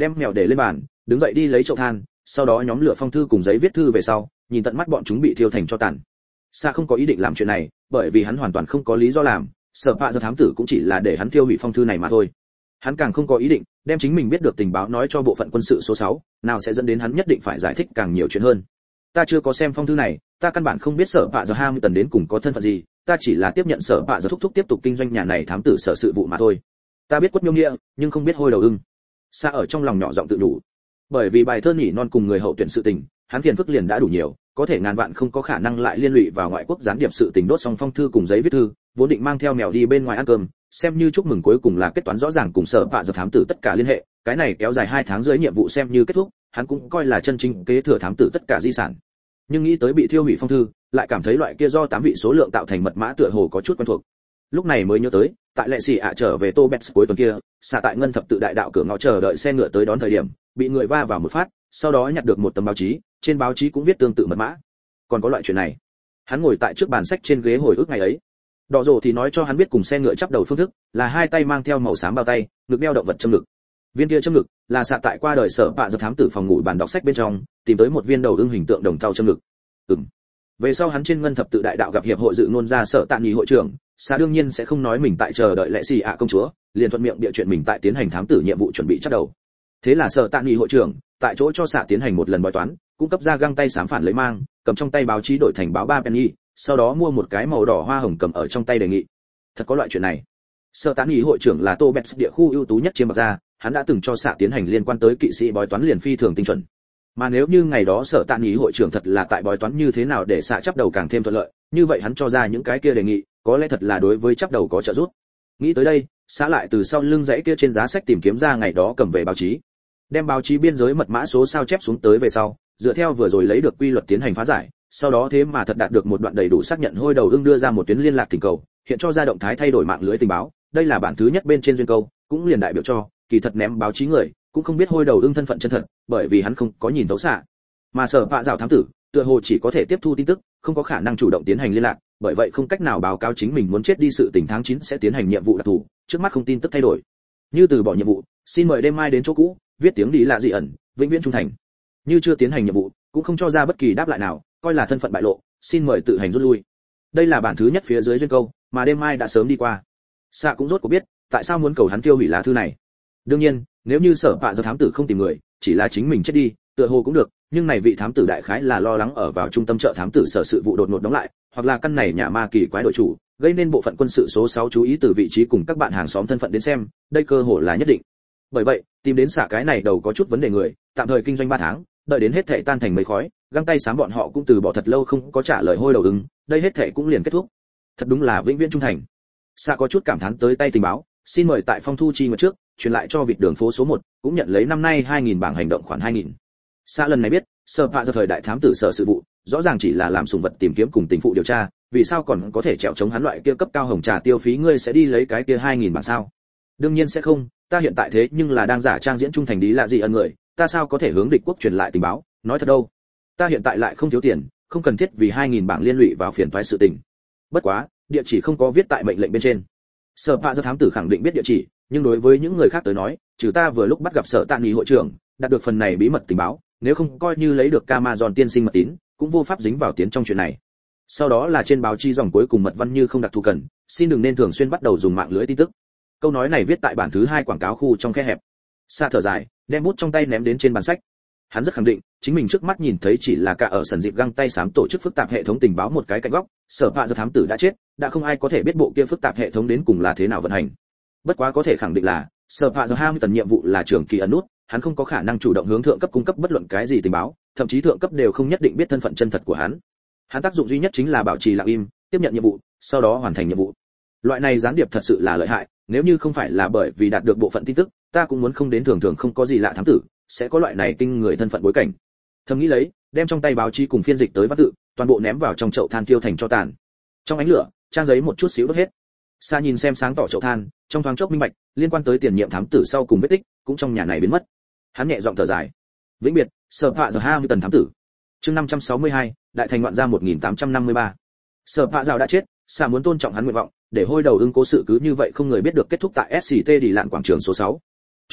đem mèo để lên bàn, đứng dậy đi lấy chậu than, sau đó nhóm lửa phong thư cùng giấy viết thư về sau, nhìn tận mắt bọn chúng bị thiêu thành tro tàn. Sa không có ý định làm chuyện này, bởi vì hắn hoàn toàn không có lý do làm, sở pạ giờ thám tử cũng chỉ là để hắn thiêu hủy phong thư này mà thôi. Hắn càng không có ý định đem chính mình biết được tình báo nói cho bộ phận quân sự số sáu, nào sẽ dẫn đến hắn nhất định phải giải thích càng nhiều chuyện hơn. Ta chưa có xem phong thư này, ta căn bản không biết sở pạ giờ Hamilton đến cùng có thân phận gì, ta chỉ là tiếp nhận sở pạ giờ thúc thúc tiếp tục kinh doanh nhà này thám tử sở sự vụ mà thôi. Ta biết quất miêu nghĩa, nhưng không biết hôi đầu ưng. Sa ở trong lòng nhỏ giọng tự đủ. Bởi vì bài thơ nhỉ non cùng người hậu tuyển sự tình, hắn phiền phức liền đã đủ nhiều, có thể ngàn vạn không có khả năng lại liên lụy vào ngoại quốc gián điệp sự tình đốt xong phong thư cùng giấy viết thư, vốn định mang theo mèo đi bên ngoài ăn cơm, xem như chúc mừng cuối cùng là kết toán rõ ràng cùng sở pạ giờ thám tử tất cả liên hệ, cái này kéo dài hai tháng dưới nhiệm vụ xem như kết thúc, hắn cũng coi là chân chính kế thừa thám tử tất cả di sản. Nhưng nghĩ tới bị thiêu hủy phong thư, lại cảm thấy loại kia do tám vị số lượng tạo thành mật mã tựa hồ có chút quen thuộc. Lúc này mới nhớ tới, tại lệ xì ạ trở về Tô Bets cuối tuần kia, xả tại ngân thập tự đại đạo cửa ngõ chờ đợi xe ngựa tới đón thời điểm, bị người va vào một phát, sau đó nhặt được một tấm báo chí, trên báo chí cũng viết tương tự mật mã. Còn có loại chuyện này. Hắn ngồi tại trước bàn sách trên ghế hồi ức ngày ấy. Đỏ rồ thì nói cho hắn biết cùng xe ngựa chắp đầu phương thức, là hai tay mang theo màu xám bao tay, ngực đeo động vật châm ngực. Viên kia châm ngực là xạ tại qua đời sở bạ giờ thám tử phòng ngủ bàn đọc sách bên trong, tìm tới một viên đầu ưng hình tượng đồng thau châm ngực. Ừm. Về sau hắn trên ngân thập tự đại đạo gặp hiệp hội dự ngôn ra sở tạn nhị hội trưởng, xạ đương nhiên sẽ không nói mình tại chờ đợi lệ xì ạ công chúa, liền thuận miệng địa chuyện mình tại tiến hành thám tử nhiệm vụ chuẩn bị chắc đầu. Thế là sở tạn nhị hội trưởng tại chỗ cho xạ tiến hành một lần bói toán, cung cấp ra găng tay xám phản lấy mang, cầm trong tay báo chí đổi thành báo ba penny, sau đó mua một cái màu đỏ hoa hồng cầm ở trong tay đề nghị. Thật có loại chuyện này. Sở tán nghị hội trưởng là Tô Bets địa khu ưu tú nhất chiêm bạc gia, hắn đã từng cho xạ tiến hành liên quan tới kỵ sĩ bói toán liền phi thường tinh chuẩn. Mà nếu như ngày đó sở tán nghị hội trưởng thật là tại bói toán như thế nào để xạ chấp đầu càng thêm thuận lợi, như vậy hắn cho ra những cái kia đề nghị, có lẽ thật là đối với chấp đầu có trợ giúp. Nghĩ tới đây, xạ lại từ sau lưng dãy kia trên giá sách tìm kiếm ra ngày đó cầm về báo chí, đem báo chí biên giới mật mã số sao chép xuống tới về sau, dựa theo vừa rồi lấy được quy luật tiến hành phá giải, sau đó thế mà thật đạt được một đoạn đầy đủ xác nhận hôi đầu ưng đưa ra một tuyến liên lạc thỉnh cầu, hiện cho ra động thái thay đổi mạng lưới tình báo, đây là bản thứ nhất bên trên duyên câu, cũng liền đại biểu cho kỳ thật ném báo chí người cũng không biết hôi đầu ưng thân phận chân thật, bởi vì hắn không có nhìn thấu xạ. Mà sở bạ rào thám tử tựa hồ chỉ có thể tiếp thu tin tức, không có khả năng chủ động tiến hành liên lạc, bởi vậy không cách nào báo cáo chính mình muốn chết đi sự tình tháng chín sẽ tiến hành nhiệm vụ đặc thù, trước mắt không tin tức thay đổi. Như từ bỏ nhiệm vụ, xin mời đêm mai đến chỗ cũ, viết tiếng đi lạ dị ẩn, vĩnh viễn trung thành. Như chưa tiến hành nhiệm vụ, cũng không cho ra bất kỳ đáp lại nào, coi là thân phận bại lộ, xin mời tự hành rút lui. Đây là bản thứ nhất phía dưới duyên câu, mà đêm mai đã sớm đi qua. Xạ cũng rốt cuộc biết, tại sao muốn cầu hắn tiêu hủy lá thư này. Đương nhiên, nếu như sở bạ giờ thám tử không tìm người, chỉ là chính mình chết đi, tựa hồ cũng được, nhưng này vị thám tử đại khái là lo lắng ở vào trung tâm chợ thám tử sở sự vụ đột ngột đóng lại, hoặc là căn này nhà ma kỳ quái đội chủ, gây nên bộ phận quân sự số sáu chú ý từ vị trí cùng các bạn hàng xóm thân phận đến xem, đây cơ hội là nhất định. Bởi vậy, tìm đến xạ cái này đầu có chút vấn đề người, tạm thời kinh doanh ba tháng, đợi đến hết thảy tan thành mây khói, găng tay xám bọn họ cũng từ bỏ thật lâu không có trả lời hôi đầu ứng, đây hết thảy cũng liền kết thúc. Thật đúng là vĩnh viễn trung thành. Xạ có chút cảm thán tới tay tình báo, xin mời tại phong thu chi nguyệt trước, truyền lại cho vịt đường phố số một, cũng nhận lấy năm nay hai nghìn bảng hành động khoản hai nghìn. Xạ lần này biết, sở phạ giờ thời đại thám tử sở sự vụ, rõ ràng chỉ là làm sùng vật tìm kiếm cùng tình phụ điều tra, vì sao còn có thể trèo chống hắn loại kia cấp cao hồng trà tiêu phí ngươi sẽ đi lấy cái kia hai nghìn bảng sao? Đương nhiên sẽ không, ta hiện tại thế nhưng là đang giả trang diễn trung thành đi là gì ân người, ta sao có thể hướng địch quốc truyền lại tình báo, nói thật đâu. Ta hiện tại lại không thiếu tiền, không cần thiết vì hai nghìn bảng liên lụy vào phiền toái sự tình. Bất quá, địa chỉ không có viết tại mệnh lệnh bên trên. Sở phạ giờ thám tử khẳng định biết địa chỉ, nhưng đối với những người khác tới nói, trừ ta vừa lúc bắt gặp sở tạn nghị hội trưởng, đạt được phần này bí mật tình báo, nếu không coi như lấy được Camazon tiên sinh mật tín, cũng vô pháp dính vào tiến trong chuyện này. Sau đó là trên báo chi dòng cuối cùng mật văn như không đặc thù cần, xin đừng nên thường xuyên bắt đầu dùng mạng lưới tin tức. Câu nói này viết tại bản thứ hai quảng cáo khu trong khe hẹp. Sa thở dài, đem bút trong tay ném đến trên bàn sách. Hắn rất khẳng định, chính mình trước mắt nhìn thấy chỉ là cả ở sần dịp găng tay xám tổ chức phức tạp hệ thống tình báo một cái cạnh góc, sở phạ giờ thám tử đã chết, đã không ai có thể biết bộ kia phức tạp hệ thống đến cùng là thế nào vận hành. Bất quá có thể khẳng định là, sở phạ giờ Hamilton nhiệm vụ là trường kỳ ẩn nút, hắn không có khả năng chủ động hướng thượng cấp cung cấp bất luận cái gì tình báo, thậm chí thượng cấp đều không nhất định biết thân phận chân thật của hắn. Hắn tác dụng duy nhất chính là bảo trì lặng im, tiếp nhận nhiệm vụ, sau đó hoàn thành nhiệm vụ. Loại này gián điệp thật sự là lợi hại, nếu như không phải là bởi vì đạt được bộ phận tin tức, ta cũng muốn không đến thường thường không có gì lạ thám tử, sẽ có loại này kinh người thân phận bối cảnh. Thầm nghĩ lấy, đem trong tay báo chí cùng phiên dịch tới văn tự, toàn bộ ném vào trong chậu than tiêu thành cho tàn. Trong ánh lửa, trang giấy một chút xíu đốt hết. Sa nhìn xem sáng tỏ chậu than, trong thoáng chốc minh bạch, liên quan tới tiền nhiệm thám tử sau cùng vết tích, cũng trong nhà này biến mất. Hắn nhẹ giọng thở dài. Vĩnh biệt, Sở Phạ Giờ Hamilton thám tử. Chương năm trăm sáu mươi hai, Đại thành ngoạn gia một nghìn tám trăm năm mươi ba. Sở Phạ Giàu đã chết, Sa muốn tôn trọng hắn nguyện vọng, để hôi đầu ưng cố sự cứ như vậy không người biết được kết thúc tại ét xê tê đi lạn quảng trường số sáu. Cho nên,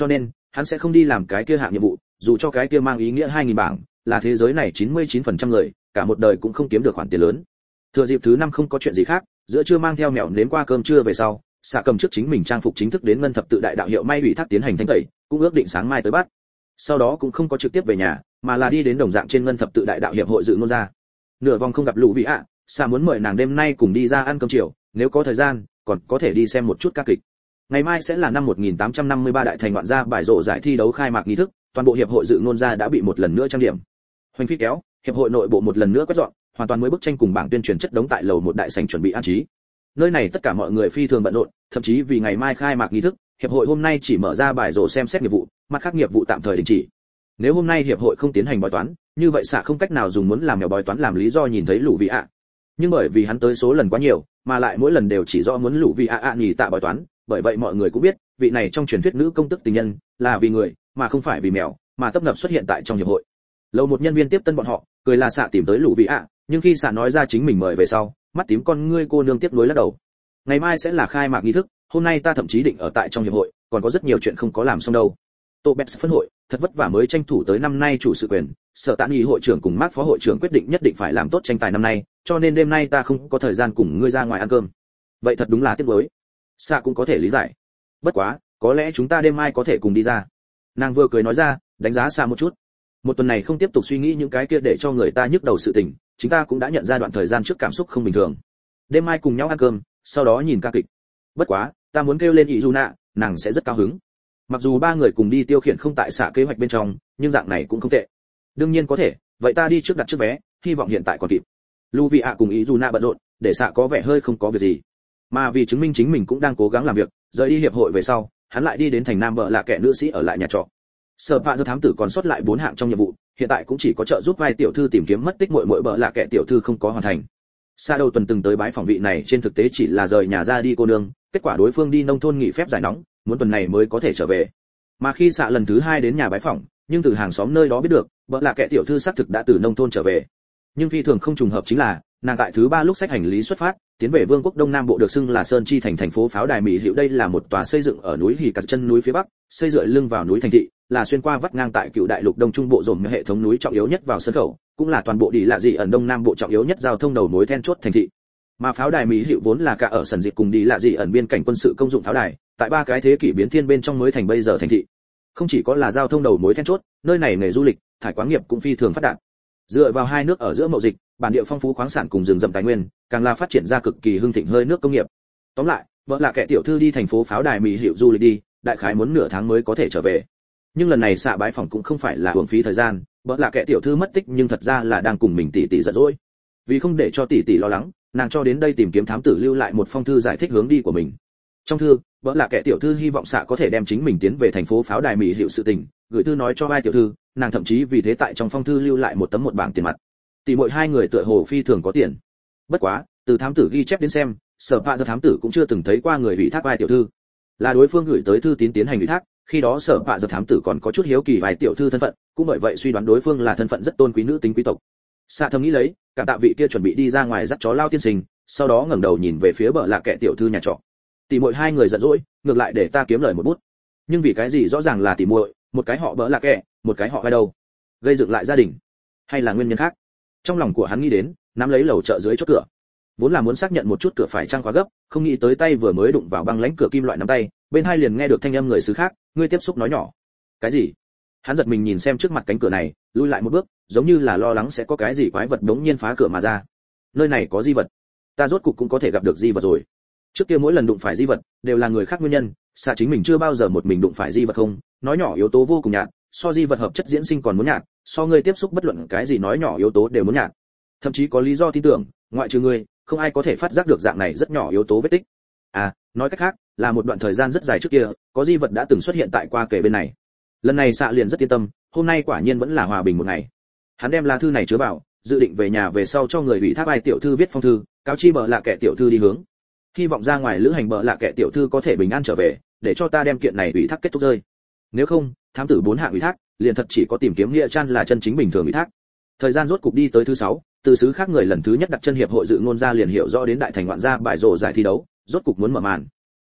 hắn sẽ không đi làm cái kia hạng nhiệm vụ, dù cho cái kia mang ý nghĩa hai nghìn bảng, là thế giới này chín mươi chín phần trăm người, cả một đời cũng không kiếm được khoản tiền lớn. Thừa dịp thứ năm không có chuyện gì khác, giữa trưa mang theo mèo nếm qua cơm trưa về sau, xạ cầm trước chính mình trang phục chính thức đến ngân thập tự đại đạo hiệu may ủy thác tiến hành thanh tẩy, cũng ước định sáng mai tới bắt. Sau đó cũng không có trực tiếp về nhà, mà là đi đến đồng dạng trên ngân thập tự đại đạo hiệp hội dự ngôn ra. Nửa vòng không gặp lũ vị ạ, xạ muốn mời nàng đêm nay cùng đi ra ăn cơm chiều, nếu có thời gian, còn có thể đi xem một chút ca kịch. Ngày mai sẽ là năm một nghìn tám trăm năm mươi ba đại thành ngoạn gia bài rổ giải thi đấu khai mạc nghi thức, toàn bộ hiệp hội dự ngôn gia đã bị một lần nữa trang điểm. Hoành phi kéo, hiệp hội nội bộ một lần nữa quét dọn, hoàn toàn mới bức tranh cùng bảng tuyên truyền chất đống tại lầu một đại sảnh chuẩn bị an trí. Nơi này tất cả mọi người phi thường bận rộn, thậm chí vì ngày mai khai mạc nghi thức, hiệp hội hôm nay chỉ mở ra bài rổ xem xét nghiệp vụ, mặt khác nghiệp vụ tạm thời đình chỉ. Nếu hôm nay hiệp hội không tiến hành bói toán, như vậy xạ không cách nào dùng muốn làm mèo bói toán làm lý do nhìn thấy lũ vị ạ. Nhưng bởi vì hắn tới số lần quá nhiều, mà lại mỗi lần đều chỉ do muốn lũ vị ạ ạ nhì tạ bói toán, bởi vậy mọi người cũng biết, vị này trong truyền thuyết nữ công tức tình nhân, là vì người, mà không phải vì mèo, mà tấp nập xuất hiện tại trong hiệp hội. Lâu một nhân viên tiếp tân bọn họ, cười là xạ tìm tới lũ vị ạ, nhưng khi xạ nói ra chính mình mời về sau, mắt tím con ngươi cô nương tiếp nối lắc đầu. Ngày mai sẽ là khai mạc nghi thức, hôm nay ta thậm chí định ở tại trong hiệp hội, còn có rất nhiều chuyện không có làm xong đâu. Tô Bets phân hội, thật vất vả mới tranh thủ tới năm nay chủ sự quyền, sở tán nghị hội trưởng cùng Mark phó hội trưởng quyết định nhất định phải làm tốt tranh tài năm nay, cho nên đêm nay ta không có thời gian cùng ngươi ra ngoài ăn cơm. Vậy thật đúng là tiếc nuối. Xạ cũng có thể lý giải. Bất quá, có lẽ chúng ta đêm mai có thể cùng đi ra. Nàng vừa cười nói ra, đánh giá Xạ một chút. Một tuần này không tiếp tục suy nghĩ những cái kia để cho người ta nhức đầu sự tình, chúng ta cũng đã nhận ra đoạn thời gian trước cảm xúc không bình thường. Đêm mai cùng nhau ăn cơm, sau đó nhìn ca kịch. Bất quá, ta muốn kêu lên Izuna, nàng sẽ rất cao hứng. Mặc dù ba người cùng đi tiêu khiển không tại xạ kế hoạch bên trong, nhưng dạng này cũng không tệ. Đương nhiên có thể, vậy ta đi trước đặt trước vé, hy vọng hiện tại còn kịp. Luvia cùng Izuna bận rộn, để xạ có vẻ hơi không có việc gì. Mà vì chứng minh chính mình cũng đang cố gắng làm việc, rời đi hiệp hội về sau, hắn lại đi đến thành Nam Bợ là kẻ nữ sĩ ở lại nhà trọ. Sở Pạ do thám tử còn sót lại bốn hạng trong nhiệm vụ, hiện tại cũng chỉ có trợ giúp vai tiểu thư tìm kiếm mất tích muội muội Bợ là kẻ tiểu thư không có hoàn thành. Sa đầu tuần từng tới bái phòng vị này trên thực tế chỉ là rời nhà ra đi cô nương, kết quả đối phương đi nông thôn nghỉ phép giải nóng, muốn tuần này mới có thể trở về. Mà khi xạ lần thứ hai đến nhà bái phòng, nhưng từ hàng xóm nơi đó biết được, Bợ là kẻ tiểu thư xác thực đã từ nông thôn trở về. Nhưng phi thường không trùng hợp chính là, nàng tại thứ ba lúc xách hành lý xuất phát, tiến về Vương quốc Đông Nam Bộ được xưng là Sơn Chi thành thành phố pháo đài Mỹ Hiệu. Đây là một tòa xây dựng ở núi Hỉ Cắt chân núi phía bắc, xây dựa lưng vào núi thành thị, là xuyên qua vắt ngang tại cựu đại lục Đông Trung Bộ dồn hệ thống núi trọng yếu nhất vào sân khẩu, cũng là toàn bộ đi lạ gì ẩn Đông Nam Bộ trọng yếu nhất giao thông đầu mối then chốt thành thị. Mà pháo đài Mỹ Hiệu vốn là cả ở sân dịch cùng đi lạ gì ẩn biên cảnh quân sự công dụng pháo đài, tại ba cái thế kỷ biến thiên bên trong mới thành bây giờ thành thị. Không chỉ có là giao thông đầu mối then chốt, nơi này nghề du lịch, thải quáng nghiệp cũng phi thường phát đạt. Dựa vào hai nước ở giữa mậu dịch, bản địa phong phú khoáng sản cùng rừng rậm tài nguyên, càng là phát triển ra cực kỳ hưng thịnh hơi nước công nghiệp. Tóm lại, vợ là kẻ tiểu thư đi thành phố pháo đài Mỹ Hiệu du lịch đi, đại khái muốn nửa tháng mới có thể trở về. Nhưng lần này xạ bái phòng cũng không phải là uổng phí thời gian, vợ là kẻ tiểu thư mất tích nhưng thật ra là đang cùng mình tỷ tỷ giận dỗi. Vì không để cho tỷ tỷ lo lắng, nàng cho đến đây tìm kiếm thám tử lưu lại một phong thư giải thích hướng đi của mình. Trong thư, vợ là kẻ tiểu thư hy vọng xạ có thể đem chính mình tiến về thành phố pháo đài Mỹ Hiệu sự tình, gửi thư nói cho vai tiểu thư, nàng thậm chí vì thế tại trong phong thư lưu lại một tấm một bảng tiền mặt. Tỷ muội hai người tựa hồ phi thường có tiền. Bất quá, từ thám tử ghi chép đến xem, sở pạ do thám tử cũng chưa từng thấy qua người ủy thác vai tiểu thư. Là đối phương gửi tới thư tín tiến hành ủy thác, khi đó sở pạ do thám tử còn có chút hiếu kỳ vai tiểu thư thân phận, cũng bởi vậy suy đoán đối phương là thân phận rất tôn quý nữ tính quý tộc. Xạ thầm nghĩ lấy, cảm tạ vị kia chuẩn bị đi ra ngoài dắt chó lao tiên sinh, sau đó ngẩng đầu nhìn về phía bờ lạ kẻ tiểu thư nhà trọ. Tỷ muội hai người giận dỗi, ngược lại để ta kiếm lời một bút. Nhưng vì cái gì rõ ràng là tỷ muội, một cái họ bờ lạ kẻ, một cái họ vai đâu? Gây dựng lại gia đình, hay là nguyên nhân khác? Trong lòng của hắn nghĩ đến, nắm lấy lầu chợ dưới chốt cửa, vốn là muốn xác nhận một chút cửa phải trang khóa gấp, không nghĩ tới tay vừa mới đụng vào băng lãnh cửa kim loại nắm tay, bên hai liền nghe được thanh âm người xứ khác, ngươi tiếp xúc nói nhỏ. Cái gì? Hắn giật mình nhìn xem trước mặt cánh cửa này, lùi lại một bước, giống như là lo lắng sẽ có cái gì quái vật đống nhiên phá cửa mà ra. Nơi này có di vật, ta rốt cục cũng có thể gặp được di vật rồi. Trước kia mỗi lần đụng phải di vật, đều là người khác nguyên nhân, xạ chính mình chưa bao giờ một mình đụng phải di vật không, nói nhỏ yếu tố vô cùng nhạt, so di vật hợp chất diễn sinh còn muốn nhạt, so ngươi tiếp xúc bất luận cái gì nói nhỏ yếu tố đều muốn nhạt. Thậm chí có lý do tin tưởng, ngoại trừ ngươi, không ai có thể phát giác được dạng này rất nhỏ yếu tố vết tích. À, nói cách khác, là một đoạn thời gian rất dài trước kia, có di vật đã từng xuất hiện tại qua kề bên này. Lần này xạ liền rất yên tâm, hôm nay quả nhiên vẫn là hòa bình một ngày. Hắn đem lá thư này chứa vào, dự định về nhà về sau cho người ủy thác ai tiểu thư viết phong thư, cáo chi bợ lạ kẻ tiểu thư đi hướng. Hy vọng ra ngoài lữ hành bợ lạ kẻ tiểu thư có thể bình an trở về, để cho ta đem kiện này ủy thác kết thúc rơi. Nếu không, thám tử bốn hạng ủy thác, liền thật chỉ có tìm kiếm nghĩa chan là chân chính bình thường ủy thác. Thời gian rốt cục đi tới thứ sáu, từ xứ khác người lần thứ nhất đặt chân hiệp hội dự ngôn ra liền hiểu rõ đến đại thành ngoạn gia bài rổ giải thi đấu, rốt cục muốn mở màn.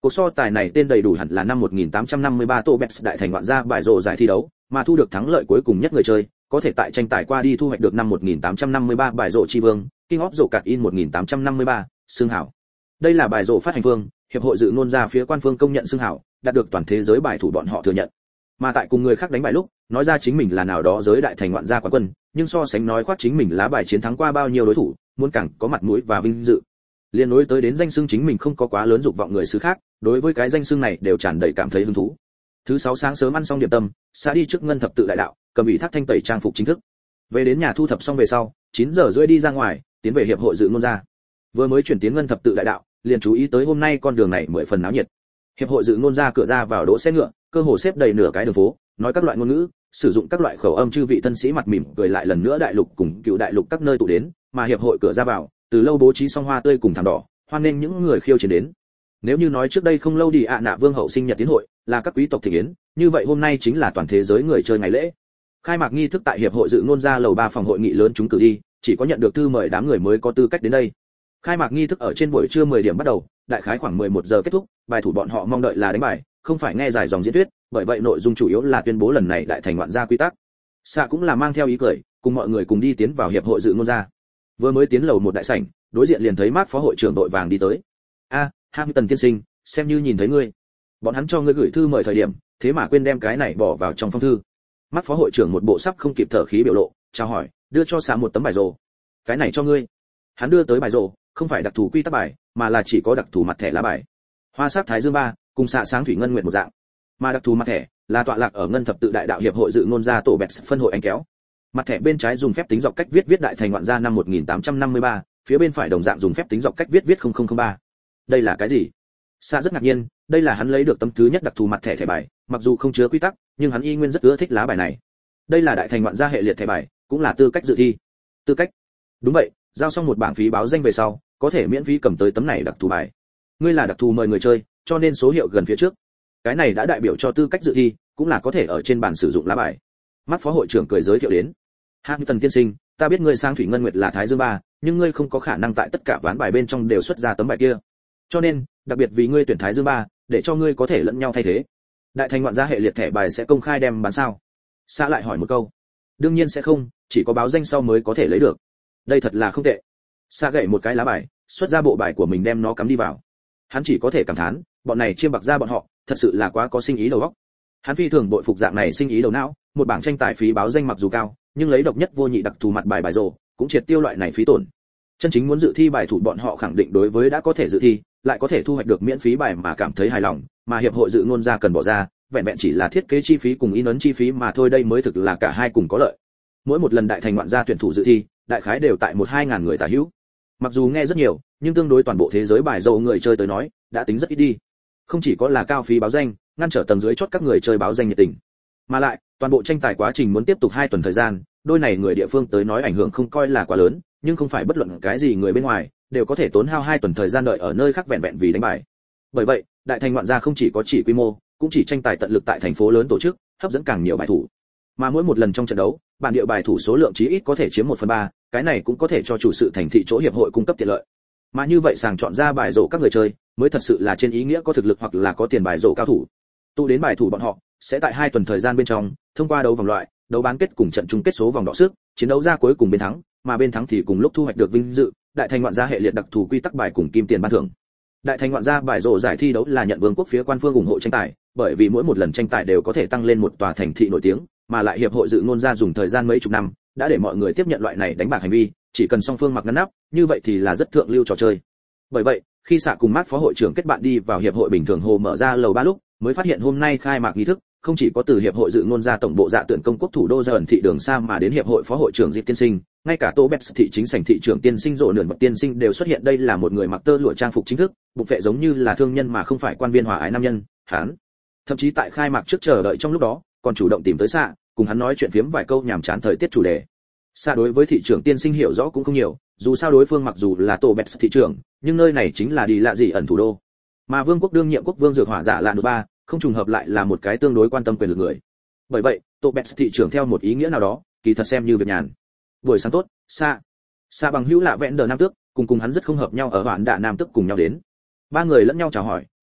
Cuộc so tài này tên đầy đủ hẳn là năm một nghìn tám trăm năm mươi ba Tobets đại thành ngoạn gia bài rổ giải thi đấu, mà thu được thắng lợi cuối cùng nhất người chơi, có thể tại tranh tài qua đi thu hoạch được năm một nghìn tám trăm năm mươi ba bài rổ chi vương, King of rổ cạt in một nghìn tám trăm năm mươi ba, xương hảo. Đây là bài rổ phát hành vương, hiệp hội dự ngôn ra phía quan phương công nhận xương hảo, đạt được toàn thế giới bài thủ bọn họ thừa nhận. Mà tại cùng người khác đánh bài lúc, nói ra chính mình là nào đó giới đại thành ngoạn gia quán quân, nhưng so sánh nói khoác chính mình lá bài chiến thắng qua bao nhiêu đối thủ, muốn càng có mặt mũi và vinh dự. Liên nối tới đến danh xưng chính mình không có quá lớn dục vọng người xứ khác, đối với cái danh xưng này đều tràn đầy cảm thấy hứng thú. Thứ sáu sáng sớm ăn xong điểm tâm, xã đi trước ngân thập tự đại đạo, cầm ủy thác thanh tẩy trang phục chính thức. Về đến nhà thu thập xong về sau, chín giờ rưỡi đi ra ngoài, tiến về hiệp hội dự ngôn ra. Vừa mới chuyển tiến ngân thập tự đại đạo, liền chú ý tới hôm nay con đường này mười phần náo nhiệt. Hiệp hội dự ngôn ra cửa ra vào đỗ xe ngựa, cơ hồ xếp đầy nửa cái đường phố, nói các loại ngôn ngữ, sử dụng các loại khẩu âm, chư vị thân sĩ mặt mỉm cười lại lần nữa đại lục cùng cựu đại lục các nơi tụ đến, mà hiệp hội cửa ra vào, từ lâu bố trí xong hoa tươi cùng thảm đỏ, hoan nghênh những người khiêu chiến đến. Nếu như nói trước đây không lâu đi ạ nạ vương hậu sinh nhật tiến hội là các quý tộc thịnh yến, như vậy hôm nay chính là toàn thế giới người chơi ngày lễ. Khai mạc nghi thức tại hiệp hội dự ngôn ra lầu ba phòng hội nghị lớn chúng cử đi, chỉ có nhận được thư mời đám người mới có tư cách đến đây. Khai mạc nghi thức ở trên buổi trưa mười điểm bắt đầu, đại khái khoảng mười một giờ kết thúc, bài thủ bọn họ mong đợi là đánh bài, không phải nghe dài dòng diễn thuyết, bởi vậy nội dung chủ yếu là tuyên bố lần này đại thành ngoạn gia quy tắc. Xạ cũng là mang theo ý cười, cùng mọi người cùng đi tiến vào hiệp hội dự ngôn ra. Vừa mới tiến lầu một đại sảnh, đối diện liền thấy Mark phó hội trưởng đội vàng đi tới. "A, Hamilton tiên sinh, xem như nhìn thấy ngươi. Bọn hắn cho ngươi gửi thư mời thời điểm, thế mà quên đem cái này bỏ vào trong phong thư." Mark phó hội trưởng một bộ sắp không kịp thở khí biểu lộ, chào hỏi, đưa cho Xạ một tấm bài rồ. "Cái này cho ngươi." Hắn đưa tới bài rồ, không phải đặc thù quy tắc bài, mà là chỉ có đặc thù mặt thẻ lá bài. Hoa sắc thái dương ba, cùng Xạ sáng thủy ngân nguyệt một dạng. Mà đặc thù mặt thẻ là tọa lạc ở ngân thập tự đại đạo hiệp hội dự ngôn gia tổ bẹt phân hội anh kéo. Mặt thẻ bên trái dùng phép tính dọc cách viết viết đại thành ngoạn gia năm một nghìn tám trăm năm mươi ba, phía bên phải đồng dạng dùng phép tính dọc cách viết viết không không không ba. Đây là cái gì? Sa rất ngạc nhiên, đây là hắn lấy được tấm thứ nhất đặc thù mặt thẻ thẻ bài, mặc dù không chứa quy tắc, nhưng hắn y nguyên rất ưa thích lá bài này. Đây là đại thành ngoạn gia hệ liệt thẻ bài, cũng là tư cách dự thi. Tư cách? Đúng vậy, giao xong một bảng phí báo danh về sau, có thể miễn phí cầm tới tấm này đặc thù bài. Ngươi là đặc thù mời người chơi, cho nên số hiệu gần phía trước. Cái này đã đại biểu cho tư cách dự thi, cũng là có thể ở trên bàn sử dụng lá bài. Mắt phó hội trưởng cười giới thiệu đến. Hamilton tiên sinh, ta biết ngươi sang thủy ngân nguyệt là thái dương ba, nhưng ngươi không có khả năng tại tất cả ván bài bên trong đều xuất ra tấm bài kia. Cho nên, đặc biệt vì ngươi tuyển thái dương ba, để cho ngươi có thể lẫn nhau thay thế. Đại thành ngoạn gia hệ liệt thẻ bài sẽ công khai đem bán sao? Sa lại hỏi một câu. Đương nhiên sẽ không, chỉ có báo danh sau mới có thể lấy được. Đây thật là không tệ. Sa gậy một cái lá bài, xuất ra bộ bài của mình đem nó cắm đi vào. Hắn chỉ có thể cảm thán, bọn này chiêm bạc ra bọn họ, thật sự là quá có sinh ý đầu óc. Hắn phi thường bội phục dạng này sinh ý đầu não, một bảng tranh tài phí báo danh mặc dù cao, nhưng lấy độc nhất vô nhị đặc thù mặt bài bài rồ, cũng triệt tiêu loại này phí tổn. Chân chính muốn dự thi bài thủ bọn họ khẳng định đối với đã có thể dự thi, lại có thể thu hoạch được miễn phí bài mà cảm thấy hài lòng, mà hiệp hội dự ngôn ra cần bỏ ra, vẹn vẹn chỉ là thiết kế chi phí cùng in ấn chi phí mà thôi, đây mới thực là cả hai cùng có lợi. Mỗi một lần đại thành ngoạn gia tuyển thủ dự thi, đại khái đều tại một hai ngàn người tả hữu. Mặc dù nghe rất nhiều, nhưng tương đối toàn bộ thế giới bài rồ người chơi tới nói, đã tính rất ít đi. Không chỉ có là cao phí báo danh, ngăn trở tầng dưới chót các người chơi báo danh nhiệt tình, mà lại toàn bộ tranh tài quá trình muốn tiếp tục hai tuần thời gian, đôi này người địa phương tới nói ảnh hưởng không coi là quá lớn, nhưng không phải bất luận cái gì người bên ngoài đều có thể tốn hao hai tuần thời gian đợi ở nơi khác vẹn vẹn vì đánh bài. Bởi vậy, đại thành ngoạn gia không chỉ có chỉ quy mô, cũng chỉ tranh tài tận lực tại thành phố lớn tổ chức, hấp dẫn càng nhiều bài thủ. Mà mỗi một lần trong trận đấu, bản địa bài thủ số lượng chí ít có thể chiếm một phần ba, cái này cũng có thể cho chủ sự thành thị chỗ hiệp hội cung cấp tiện lợi. Mà như vậy sàng chọn ra bài rổ các người chơi, mới thật sự là trên ý nghĩa có thực lực hoặc là có tiền bài rổ cao thủ. Tụ đến bài thủ bọn họ sẽ tại hai tuần thời gian bên trong, thông qua đấu vòng loại, đấu bán kết cùng trận chung kết số vòng đỏ sức, chiến đấu ra cuối cùng bên thắng, mà bên thắng thì cùng lúc thu hoạch được vinh dự, đại thành ngoạn gia hệ liệt đặc thù quy tắc bài cùng kim tiền ban thưởng. Đại thành ngoạn gia bài rổ giải thi đấu là nhận vương quốc phía quan phương ủng hộ tranh tài, bởi vì mỗi một lần tranh tài đều có thể tăng lên một tòa thành thị nổi tiếng, mà lại hiệp hội dự ngôn ra dùng thời gian mấy chục năm, đã để mọi người tiếp nhận loại này đánh bạc hành vi, chỉ cần song phương mặc ngăn nắp, như vậy thì là rất thượng lưu trò chơi. Bởi vậy, khi Sạ cùng Mark phó hội trưởng kết bạn đi vào hiệp hội bình thường hồ mở ra lầu ba lúc, mới phát hiện hôm nay khai mạc nghi thức, không chỉ có từ hiệp hội dự ngôn ra tổng bộ dạ tượng công quốc thủ đô ra ẩn thị đường xa mà đến hiệp hội phó hội trưởng Diệp tiên sinh, ngay cả Tô Bets thị chính sảnh thị trưởng tiên sinh rộ nườn bậc tiên sinh đều xuất hiện. Đây là một người mặc tơ lụa trang phục chính thức, bụng vệ giống như là thương nhân mà không phải quan viên hòa ái nam nhân, hắn thậm chí tại khai mạc trước chờ đợi trong lúc đó, còn chủ động tìm tới Sạ, cùng hắn nói chuyện phiếm vài câu nhảm chán thời tiết chủ đề. Sạ đối với thị trưởng tiên sinh hiểu rõ cũng không nhiều, dù sao đối phương mặc dù là Tô Bets thị trưởng, nhưng nơi này chính là đi lạ gì ẩn thủ đô. Mà vương quốc đương nhiệm quốc vương dược hỏa giả là ba, không trùng hợp lại là một cái tương đối quan tâm quyền lực người. Bởi vậy, Tô Bets thị trưởng theo một ý nghĩa nào đó, kỳ thật xem như việc nhàn. Buổi sáng tốt, Sạ. Sạ bằng hữu lạ vẹn đờ nam tước, cùng cùng hắn rất không hợp nhau ở hoạn đạ nam tước cùng nhau đến. Ba người lẫn nhau chào hỏi,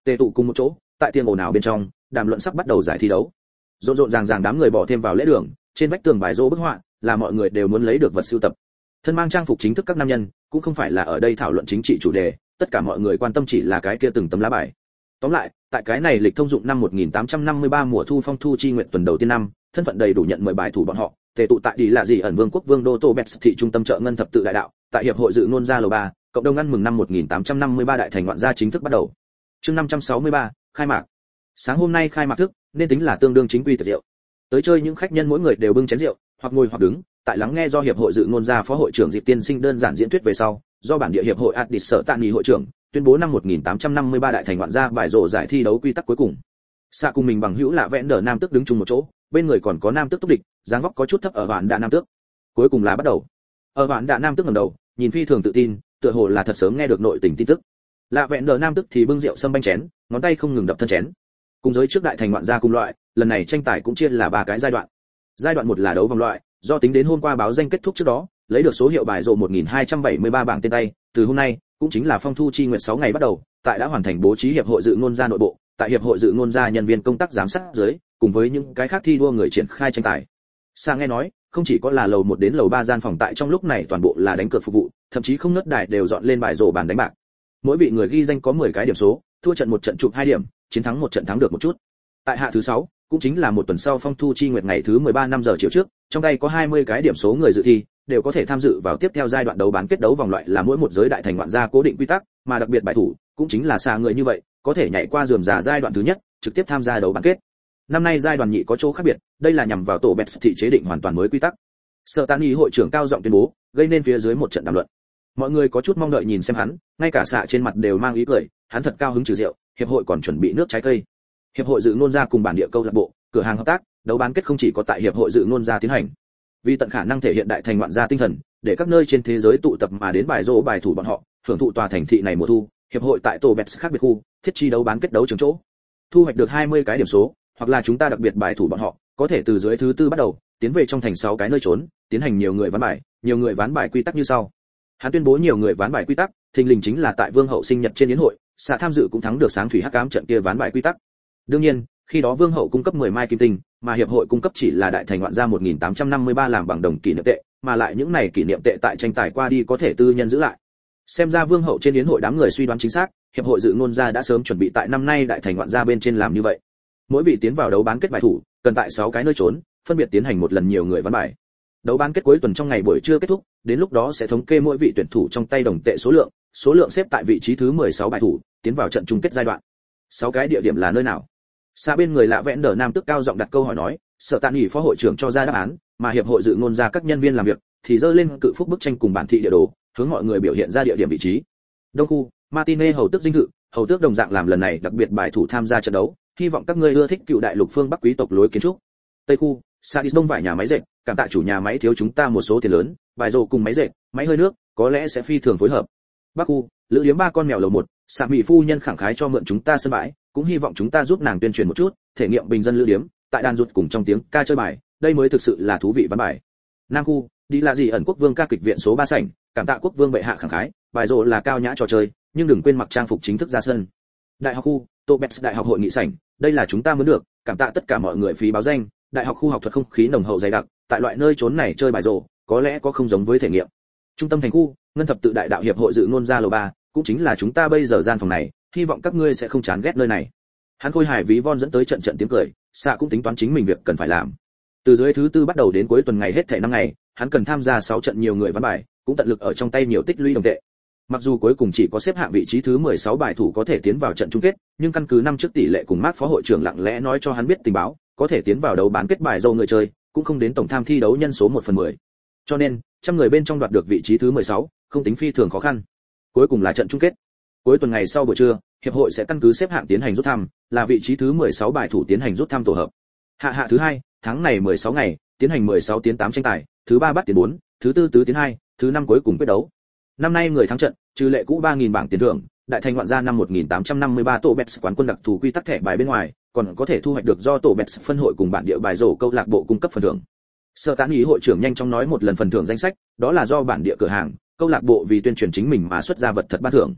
tề tụ cùng một chỗ, tại tiếng ồn ào bên trong, đàm luận sắp bắt đầu giải thi đấu. Rộn rộn ràng ràng đám người bỏ thêm vào lễ đường, trên vách tường bài rô bức họa, là mọi người đều muốn lấy được vật sưu tập. Thân mang trang phục chính thức các nam nhân, cũng không phải là ở đây thảo luận chính trị chủ đề, tất cả mọi người quan tâm chỉ là cái kia từng tấm lá bài. Tóm lại, tại cái này lịch thông dụng năm một nghìn tám trăm năm mươi ba mùa thu phong thu chi nguyện tuần đầu tiên năm, thân phận đầy đủ nhận mời bài thủ bọn họ, tề tụ tại đi là gì ẩn vương quốc vương đô Tô Bẹt thị trung tâm chợ ngân thập tự đại đạo, tại hiệp hội dự ngôn gia lầu ba, cộng đồng ăn mừng năm một nghìn tám trăm năm mươi ba đại thành ngoạn gia chính thức bắt đầu. Chương năm trăm sáu mươi ba, khai mạc. Sáng hôm nay khai mạc thức, nên tính là tương đương chính quy tiệc rượu. Tới chơi những khách nhân mỗi người đều bưng chén rượu, hoặc ngồi hoặc đứng, tại lắng nghe do hiệp hội dự ngôn gia phó hội trưởng Diệp Tiên Sinh đơn giản diễn thuyết về sau, do bản địa hiệp hội Addis sở tạn nghị hội trưởng tuyên bố năm một nghìn tám trăm năm mươi ba đại thành ngoạn gia bài rổ giải thi đấu quy tắc cuối cùng. Xạ cùng mình bằng hữu lạ vẽn đờ nam tước đứng chung một chỗ, bên người còn có nam tước túc địch, dáng vóc có chút thấp ở vạn đạ nam tước. Cuối cùng là bắt đầu. Ở vạn đạ nam tước ngẩng đầu, nhìn phi thường tự tin, tựa hồ là thật sớm nghe được nội tình tin tức. Lạ vẹn đờ nam tước thì bưng rượu sâm banh chén, ngón tay không ngừng đập thân chén. Cùng giới trước đại thành ngoạn gia cùng loại, lần này tranh tài cũng chia là ba cái giai đoạn. Giai đoạn một là đấu vòng loại, do tính đến hôm qua báo danh kết thúc trước đó, lấy được số hiệu bài rổ một nghìn hai trăm bảy mươi ba bảng tên tay, từ hôm nay, cũng chính là phong thu chi nguyện sáu ngày bắt đầu, tại đã hoàn thành bố trí hiệp hội dự ngôn gia nội bộ, tại hiệp hội dự ngôn gia nhân viên công tác giám sát dưới, cùng với những cái khác thi đua người triển khai tranh tài. Sang nghe nói, không chỉ có là lầu một đến lầu ba gian phòng tại trong lúc này toàn bộ là đánh cược phục vụ, thậm chí không nớt đài đều dọn lên bài rổ bàn đánh bạc. Mỗi vị người ghi danh có mười cái điểm số, thua trận một trận chụp hai điểm, chiến thắng một trận thắng được một chút. Tại hạ thứ sáu, cũng chính là một tuần sau phong thu chi nguyệt ngày thứ mười ba năm giờ chiều trước, trong tay có hai mươi cái điểm số người dự thi, đều có thể tham dự vào tiếp theo giai đoạn đấu bán kết đấu vòng loại là mỗi một giới đại thành ngoạn gia cố định quy tắc, mà đặc biệt bài thủ, cũng chính là xa người như vậy, có thể nhảy qua rườm rà giai đoạn thứ nhất, trực tiếp tham gia đấu bán kết. Năm nay giai đoạn nhị có chỗ khác biệt, đây là nhằm vào tổ Bẹt thị chế định hoàn toàn mới quy tắc. Sở Tán Ý hội trưởng cao giọng tuyên bố, gây nên phía dưới một trận đàm luận. Mọi người có chút mong đợi nhìn xem hắn, ngay cả xạ trên mặt đều mang ý cười, hắn thật cao hứng trừ rượu, hiệp hội còn chuẩn bị nước trái cây. Hiệp hội dự ngôn gia cùng bản địa câu lạc bộ, cửa hàng hợp tác, đấu bán kết không chỉ có tại hiệp hội dự ngôn gia tiến hành. Vì tận khả năng thể hiện đại thành ngoạn gia tinh thần, để các nơi trên thế giới tụ tập mà đến bài rổ bài thủ bọn họ, hưởng thụ tòa thành thị này mùa thu, hiệp hội tại tổ Bẹt khác biệt khu, thiết chi đấu bán kết đấu trường chỗ. Thu hoạch được hai mươi cái điểm số, hoặc là chúng ta đặc biệt bài thủ bọn họ, có thể từ dưới thứ tư bắt đầu, tiến về trong thành sáu cái nơi trốn, tiến hành nhiều người ván bài, nhiều người ván bài quy tắc như sau. Hắn tuyên bố nhiều người ván bài quy tắc, thình lình chính là tại Vương hậu sinh nhật trên yến hội, xạ tham dự cũng thắng được sáng thủy hắc ám trận kia ván bài quy tắc. Đương nhiên, khi đó Vương hậu cung cấp mười mai kim tinh, mà hiệp hội cung cấp chỉ là đại thành ngoạn gia một nghìn tám trăm năm mươi ba làm bằng đồng kỷ niệm tệ, mà lại những này kỷ niệm tệ tại tranh tài qua đi có thể tư nhân giữ lại. Xem ra Vương hậu trên yến hội đám người suy đoán chính xác, hiệp hội dự ngôn gia đã sớm chuẩn bị tại năm nay đại thành ngoạn gia bên trên làm như vậy. Mỗi vị tiến vào đấu bán kết bài thủ, cần tại sáu cái nơi trốn, phân biệt tiến hành một lần nhiều người ván bài. Đấu bán kết cuối tuần trong ngày buổi trưa kết thúc, đến lúc đó sẽ thống kê mỗi vị tuyển thủ trong tay đồng tệ số lượng, số lượng xếp tại vị trí thứ mười sáu bài thủ, tiến vào trận chung kết giai đoạn. Sáu cái địa điểm là nơi nào? Xa bên người lạ vẽn đờ nam tức cao giọng đặt câu hỏi nói, Sở Tạn Nghị phó hội trưởng cho ra đáp án, mà hiệp hội dự ngôn ra các nhân viên làm việc thì dơ lên cự phúc bức tranh cùng bản thị địa đồ, hướng mọi người biểu hiện ra địa điểm vị trí. Đông khu, Martine hầu tước dinh thự, hầu tước đồng dạng làm lần này đặc biệt bài thủ tham gia trận đấu, hy vọng các ngươi ưa thích cựu đại lục phương Bắc quý tộc lối kiến trúc. Tây khu, Sadis đông vải nhà máy dệt, cảm tạ chủ nhà máy thiếu chúng ta một số tiền lớn, vài rổ cùng máy dệt, máy hơi nước, có lẽ sẽ phi thường phối hợp. Bắc khu, lữ điếm ba con mèo lầu một, Sạ Mỹ phu nhân khẳng khái cho mượn chúng ta sân bãi, cũng hy vọng chúng ta giúp nàng tuyên truyền một chút, thể nghiệm bình dân lữ điếm, tại đàn ruột cùng trong tiếng ca chơi bài, đây mới thực sự là thú vị văn bài. Nam khu, đi là gì ẩn quốc vương ca kịch viện số ba sảnh, cảm tạ quốc vương bệ hạ khẳng khái, bài rổ là cao nhã trò chơi, nhưng đừng quên mặc trang phục chính thức ra sân. Đại học khu, Tobets đại học hội nghị sảnh, đây là chúng ta muốn được, cảm tạ tất cả mọi người phí báo danh, đại học khu học thuật không khí nồng hậu dày đặc, tại loại nơi trốn này chơi bài rổ, có lẽ có không giống với thể nghiệm. Trung tâm thành khu, ngân thập tự đại đạo hiệp hội dự ngôn ra lầu ba, cũng chính là chúng ta bây giờ gian phòng này, hy vọng các ngươi sẽ không chán ghét nơi này. Hắn khôi hài ví von dẫn tới trận trận tiếng cười, xạ cũng tính toán chính mình việc cần phải làm. Từ dưới thứ tư bắt đầu đến cuối tuần ngày hết thảy năm ngày, hắn cần tham gia sáu trận nhiều người ván bài, cũng tận lực ở trong tay nhiều tích lũy đồng tệ. Mặc dù cuối cùng chỉ có xếp hạng vị trí thứ mười sáu bài thủ có thể tiến vào trận chung kết, nhưng căn cứ năm trước tỷ lệ cùng Mark phó hội trưởng lặng lẽ nói cho hắn biết tình báo, có thể tiến vào đấu bán kết bài dâu người chơi, cũng không đến tổng tham thi đấu nhân số một phần mười. Cho nên, trăm người bên trong đoạt được vị trí thứ mười sáu, không tính phi thường khó khăn. Cuối cùng là trận chung kết. Cuối tuần ngày sau buổi trưa, hiệp hội sẽ căn cứ xếp hạng tiến hành rút thăm, là vị trí thứ mười sáu bài thủ tiến hành rút thăm tổ hợp. Hạ hạ thứ hai, tháng này mười sáu ngày, tiến hành mười sáu tiến tám tranh tài, thứ ba bắt tiến bốn, thứ tư tứ tiến hai, thứ năm cuối cùng quyết đấu. Năm nay người thắng trận, trừ lệ cũ ba nghìn bảng tiền thưởng, đại thành ngoạn gia năm một nghìn tám trăm năm mươi ba tổ Bets quán quân đặc thù quy tắc thẻ bài bên ngoài, còn có thể thu hoạch được do tổ Bets phân hội cùng bản địa bài rổ câu lạc bộ cung cấp phần thưởng. Sở Tán Ý hội trưởng nhanh chóng nói một lần phần thưởng danh sách, đó là do bản địa cửa hàng, câu lạc bộ vì tuyên truyền chính mình mà xuất ra vật thật ban thưởng.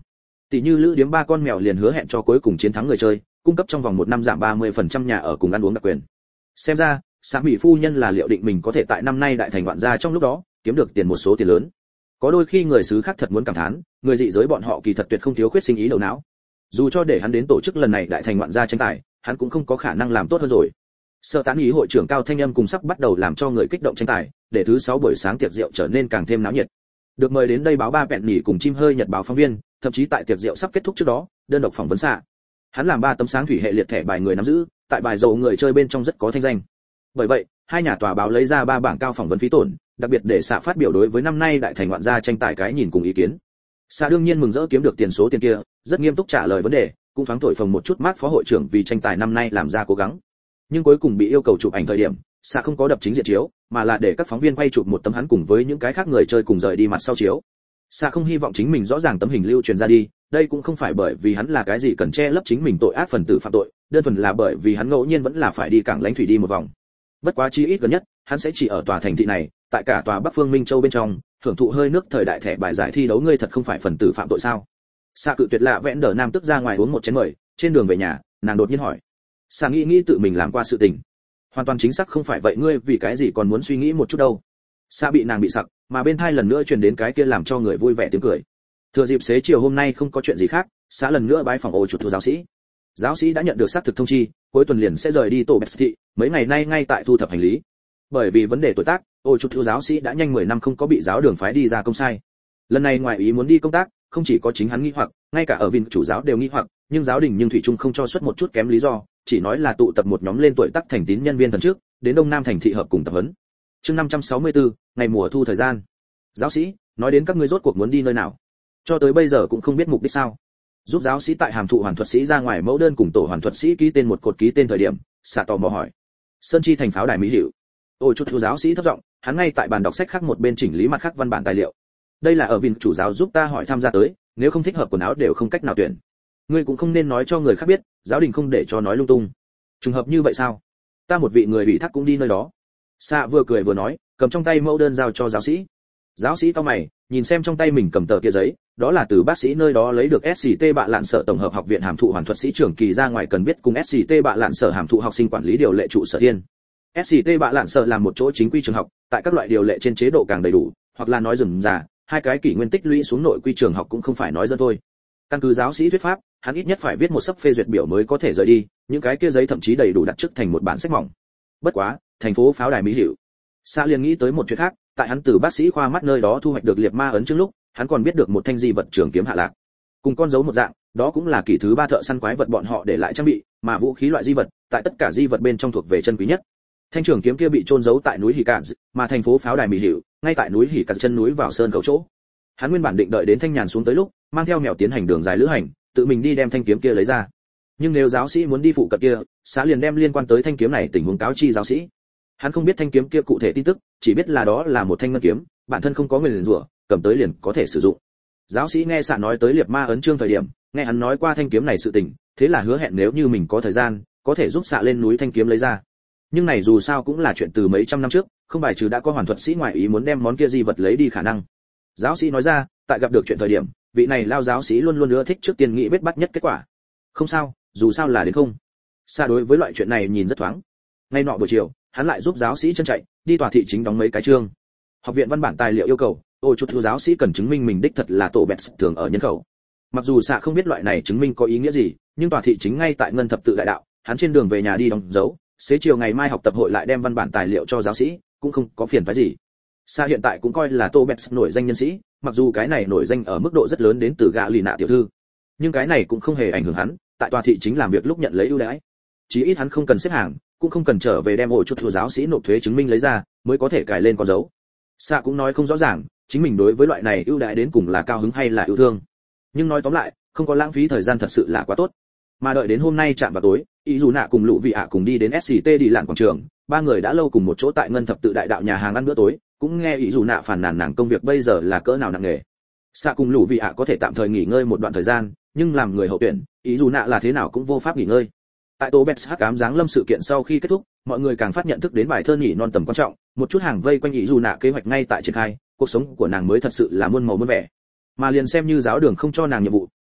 Tỷ như lữ điếm ba con mèo liền hứa hẹn cho cuối cùng chiến thắng người chơi, cung cấp trong vòng một năm giảm ba mươi phần trăm nhà ở cùng ăn uống đặc quyền. Xem ra, xã mỹ phu nhân là liệu định mình có thể tại năm nay đại thành vạn gia trong lúc đó kiếm được tiền một số tiền lớn. Có đôi khi người xứ khác thật muốn cảm thán, người dị giới bọn họ kỳ thật tuyệt không thiếu khuyết sinh ý đầu não. Dù cho để hắn đến tổ chức lần này đại thành vạn gia tranh tài, hắn cũng không có khả năng làm tốt hơn rồi. Sở tán ý hội trưởng Cao Thanh Âm cùng sắp bắt đầu làm cho người kích động tranh tài, để thứ sáu buổi sáng tiệc rượu trở nên càng thêm náo nhiệt. Được mời đến đây báo ba vẹn nhỉ cùng chim hơi nhật báo phóng viên, thậm chí tại tiệc rượu sắp kết thúc trước đó, đơn độc phỏng vấn xạ. Hắn làm ba tấm sáng thủy hệ liệt thẻ bài người nắm giữ, tại bài dầu người chơi bên trong rất có thanh danh. Bởi vậy, hai nhà tòa báo lấy ra ba bảng cao phỏng vấn phí tổn, đặc biệt để xạ phát biểu đối với năm nay đại thành ngoạn gia tranh tài cái nhìn cùng ý kiến. Xạ đương nhiên mừng rỡ kiếm được tiền số tiền kia, rất nghiêm túc trả lời vấn đề, cũng thoáng thổi phồng một chút mát phó hội trưởng vì tranh tài năm nay làm ra cố gắng. Nhưng cuối cùng bị yêu cầu chụp ảnh thời điểm, xạ không có đập chính diện chiếu, mà là để các phóng viên quay chụp một tấm hắn cùng với những cái khác người chơi cùng rời đi mặt sau chiếu. Xạ không hy vọng chính mình rõ ràng tấm hình lưu truyền ra đi, đây cũng không phải bởi vì hắn là cái gì cần che lấp chính mình tội ác phần tử phạm tội, đơn thuần là bởi vì hắn ngẫu nhiên vẫn là phải đi cảng lãnh thủy đi một vòng. Bất quá chi ít gần nhất, hắn sẽ chỉ ở tòa thành thị này, tại cả tòa Bắc Phương Minh Châu bên trong, hưởng thụ hơi nước thời đại thẻ bài giải thi đấu, ngươi thật không phải phần tử phạm tội sao? Xạ cự tuyệt lạ vẽn đờ nam tức ra ngoài uống một chén mời, trên đường về nhà, nàng đột nhiên hỏi. Xạ nghĩ nghĩ tự mình làm qua sự tình. Hoàn toàn chính xác không phải vậy, ngươi vì cái gì còn muốn suy nghĩ một chút đâu? Xạ bị nàng bị sặc, mà bên tai lần nữa truyền đến cái kia làm cho người vui vẻ tiếng cười. Thừa dịp xế chiều hôm nay không có chuyện gì khác, Xạ lần nữa bái phòng ô chuột thu giáo sĩ. Giáo sĩ đã nhận được xác thực thông chi, cuối tuần liền sẽ rời đi tổ Best thị, mấy ngày nay ngay tại thu thập hành lý. Bởi vì vấn đề tuổi tác, ô chuột thu giáo sĩ đã nhanh mười năm không có bị giáo đường phái đi ra công sai. Lần này ngoài ý muốn đi công tác, không chỉ có chính hắn nghi hoặc, ngay cả ở viên chủ giáo đều nghi hoặc, nhưng giáo đình nhưng thủy chung không cho xuất một chút kém lý do, chỉ nói là tụ tập một nhóm lên tuổi tác thành tín nhân viên thần trước, đến Đông Nam thành thị hợp cùng tập huấn. Chương năm trăm sáu mươi tư, ngày mùa thu thời gian. Giáo sĩ, nói đến các ngươi rốt cuộc muốn đi nơi nào? Cho tới bây giờ cũng không biết mục đích sao? Giúp giáo sĩ tại hàm thụ hoàn thuật sĩ ra ngoài mẫu đơn cùng tổ hoàn thuật sĩ ký tên một cột ký tên thời điểm, xạ tò mò hỏi. Sơn chi thành pháo đài mỹ hiệu. Ôi chút thu giáo sĩ thấp giọng, hắn ngay tại bàn đọc sách khác một bên chỉnh lý mặt khác văn bản tài liệu. Đây là ở viên chủ giáo giúp ta hỏi tham gia tới, nếu không thích hợp quần áo đều không cách nào tuyển. Ngươi cũng không nên nói cho người khác biết, giáo đình không để cho nói lung tung. Trùng hợp như vậy sao? Ta một vị người ủy thác cũng đi nơi đó. Xạ vừa cười vừa nói, cầm trong tay mẫu đơn giao cho giáo sĩ. Giáo sĩ cau mày, nhìn xem trong tay mình cầm tờ kia giấy, đó là từ bác sĩ nơi đó lấy được ét xê tê bạ lạn sở tổng hợp học viện hàm thụ hoàn thuật sĩ trưởng kỳ ra ngoài cần biết cùng ét xê tê bạ lạn sở hàm thụ học sinh quản lý điều lệ trụ sở thiên. ét xê tê bạ lạn sở là một chỗ chính quy trường học, tại các loại điều lệ trên chế độ càng đầy đủ, hoặc là nói rườm rà, hai cái kỷ nguyên tích lũy xuống nội quy trường học cũng không phải nói dân thôi. Căn cứ giáo sĩ thuyết pháp, hắn ít nhất phải viết một sấp phê duyệt biểu mới có thể rời đi, những cái kia giấy thậm chí đầy đủ đặt trước thành một bản sách mỏng. Bất quá, thành phố pháo đài mỹ hiệu. Sa liền nghĩ tới một chuyện khác, tại hắn từ bác sĩ khoa mắt nơi đó thu hoạch được liệt ma ấn trước lúc, hắn còn biết được một thanh di vật trường kiếm hạ lạc. Cùng con dấu một dạng, đó cũng là kỷ thứ ba thợ săn quái vật bọn họ để lại trang bị, mà vũ khí loại di vật, tại tất cả di vật bên trong thuộc về chân quý nhất. Thanh trường kiếm kia bị chôn giấu tại núi Hỉ Cạn, mà thành phố pháo đài mỹ hiệu, ngay tại núi Hỉ Cạn chân núi vào sơn cầu chỗ. Hắn nguyên bản định đợi đến thanh nhàn xuống tới lúc, mang theo mèo tiến hành đường dài lữ hành, tự mình đi đem thanh kiếm kia lấy ra. Nhưng nếu giáo sĩ muốn đi phụ cận kia, xã liền đem liên quan tới thanh kiếm này tình huống cáo chi giáo sĩ. Hắn không biết thanh kiếm kia cụ thể tin tức, chỉ biết là đó là một thanh ngân kiếm, bản thân không có nguyền rủa, cầm tới liền có thể sử dụng. Giáo sĩ nghe xạ nói tới liệt ma ấn chương thời điểm, nghe hắn nói qua thanh kiếm này sự tình, thế là hứa hẹn nếu như mình có thời gian, có thể giúp xạ lên núi thanh kiếm lấy ra. Nhưng này dù sao cũng là chuyện từ mấy trăm năm trước, không bài trừ đã có hoàn thuật sĩ ngoại ý muốn đem món kia di vật lấy đi khả năng. Giáo sĩ nói ra, tại gặp được chuyện thời điểm, vị này lao giáo sĩ luôn luôn ưa thích trước tiên nghĩ biết bắt nhất kết quả. Không sao, dù sao là đến không. Xạ đối với loại chuyện này nhìn rất thoáng. Ngay nọ buổi chiều, hắn lại giúp giáo sĩ chân chạy, đi tòa thị chính đóng mấy cái chương. Học viện văn bản tài liệu yêu cầu, ôi chút thu giáo sĩ cần chứng minh mình đích thật là tổ bẹt thường ở nhân khẩu. Mặc dù xạ không biết loại này chứng minh có ý nghĩa gì, nhưng tòa thị chính ngay tại ngân thập tự đại đạo, hắn trên đường về nhà đi đóng dấu, xế chiều ngày mai học tập hội lại đem văn bản tài liệu cho giáo sĩ, cũng không có phiền phức gì. Xạ hiện tại cũng coi là tổ bẹt nổi danh nhân sĩ, mặc dù cái này nổi danh ở mức độ rất lớn đến từ gã lì nạ tiểu thư, nhưng cái này cũng không hề ảnh hưởng hắn, tại tòa thị chính làm việc lúc nhận lấy ưu đãi. Chí ít hắn không cần xếp hàng, cũng không cần trở về đem ổ chút thừa giáo sĩ nộp thuế chứng minh lấy ra, mới có thể cài lên con dấu. Xạ cũng nói không rõ ràng, chính mình đối với loại này ưu đãi đến cùng là cao hứng hay là yêu thương. Nhưng nói tóm lại, không có lãng phí thời gian thật sự là quá tốt. Mà đợi đến hôm nay chạm vào tối, ý dù nạ cùng lũ vị ạ cùng đi đến ét xê tê đi lặn quảng trường, ba người đã lâu cùng một chỗ tại ngân thập tự đại đạo nhà hàng ăn bữa tối, cũng nghe ý dù nạ phàn nàn nàng công việc bây giờ là cỡ nào nặng nề. Xạ cùng lũ vị ạ có thể tạm thời nghỉ ngơi một đoạn thời gian, nhưng làm người hậu tuyển, ý dù nạ là thế nào cũng vô pháp nghỉ ngơi. Tại Tô Bets hắc ám giáng lâm sự kiện sau khi kết thúc, mọi người càng phát nhận thức đến bài thơ nhỉ non tầm quan trọng, một chút hàng vây quanh ý dù nạ kế hoạch ngay tại triển khai, cuộc sống của nàng mới thật sự là muôn màu muôn vẻ. Mà liền xem như giáo đường không cho nàng nhiệm vụ,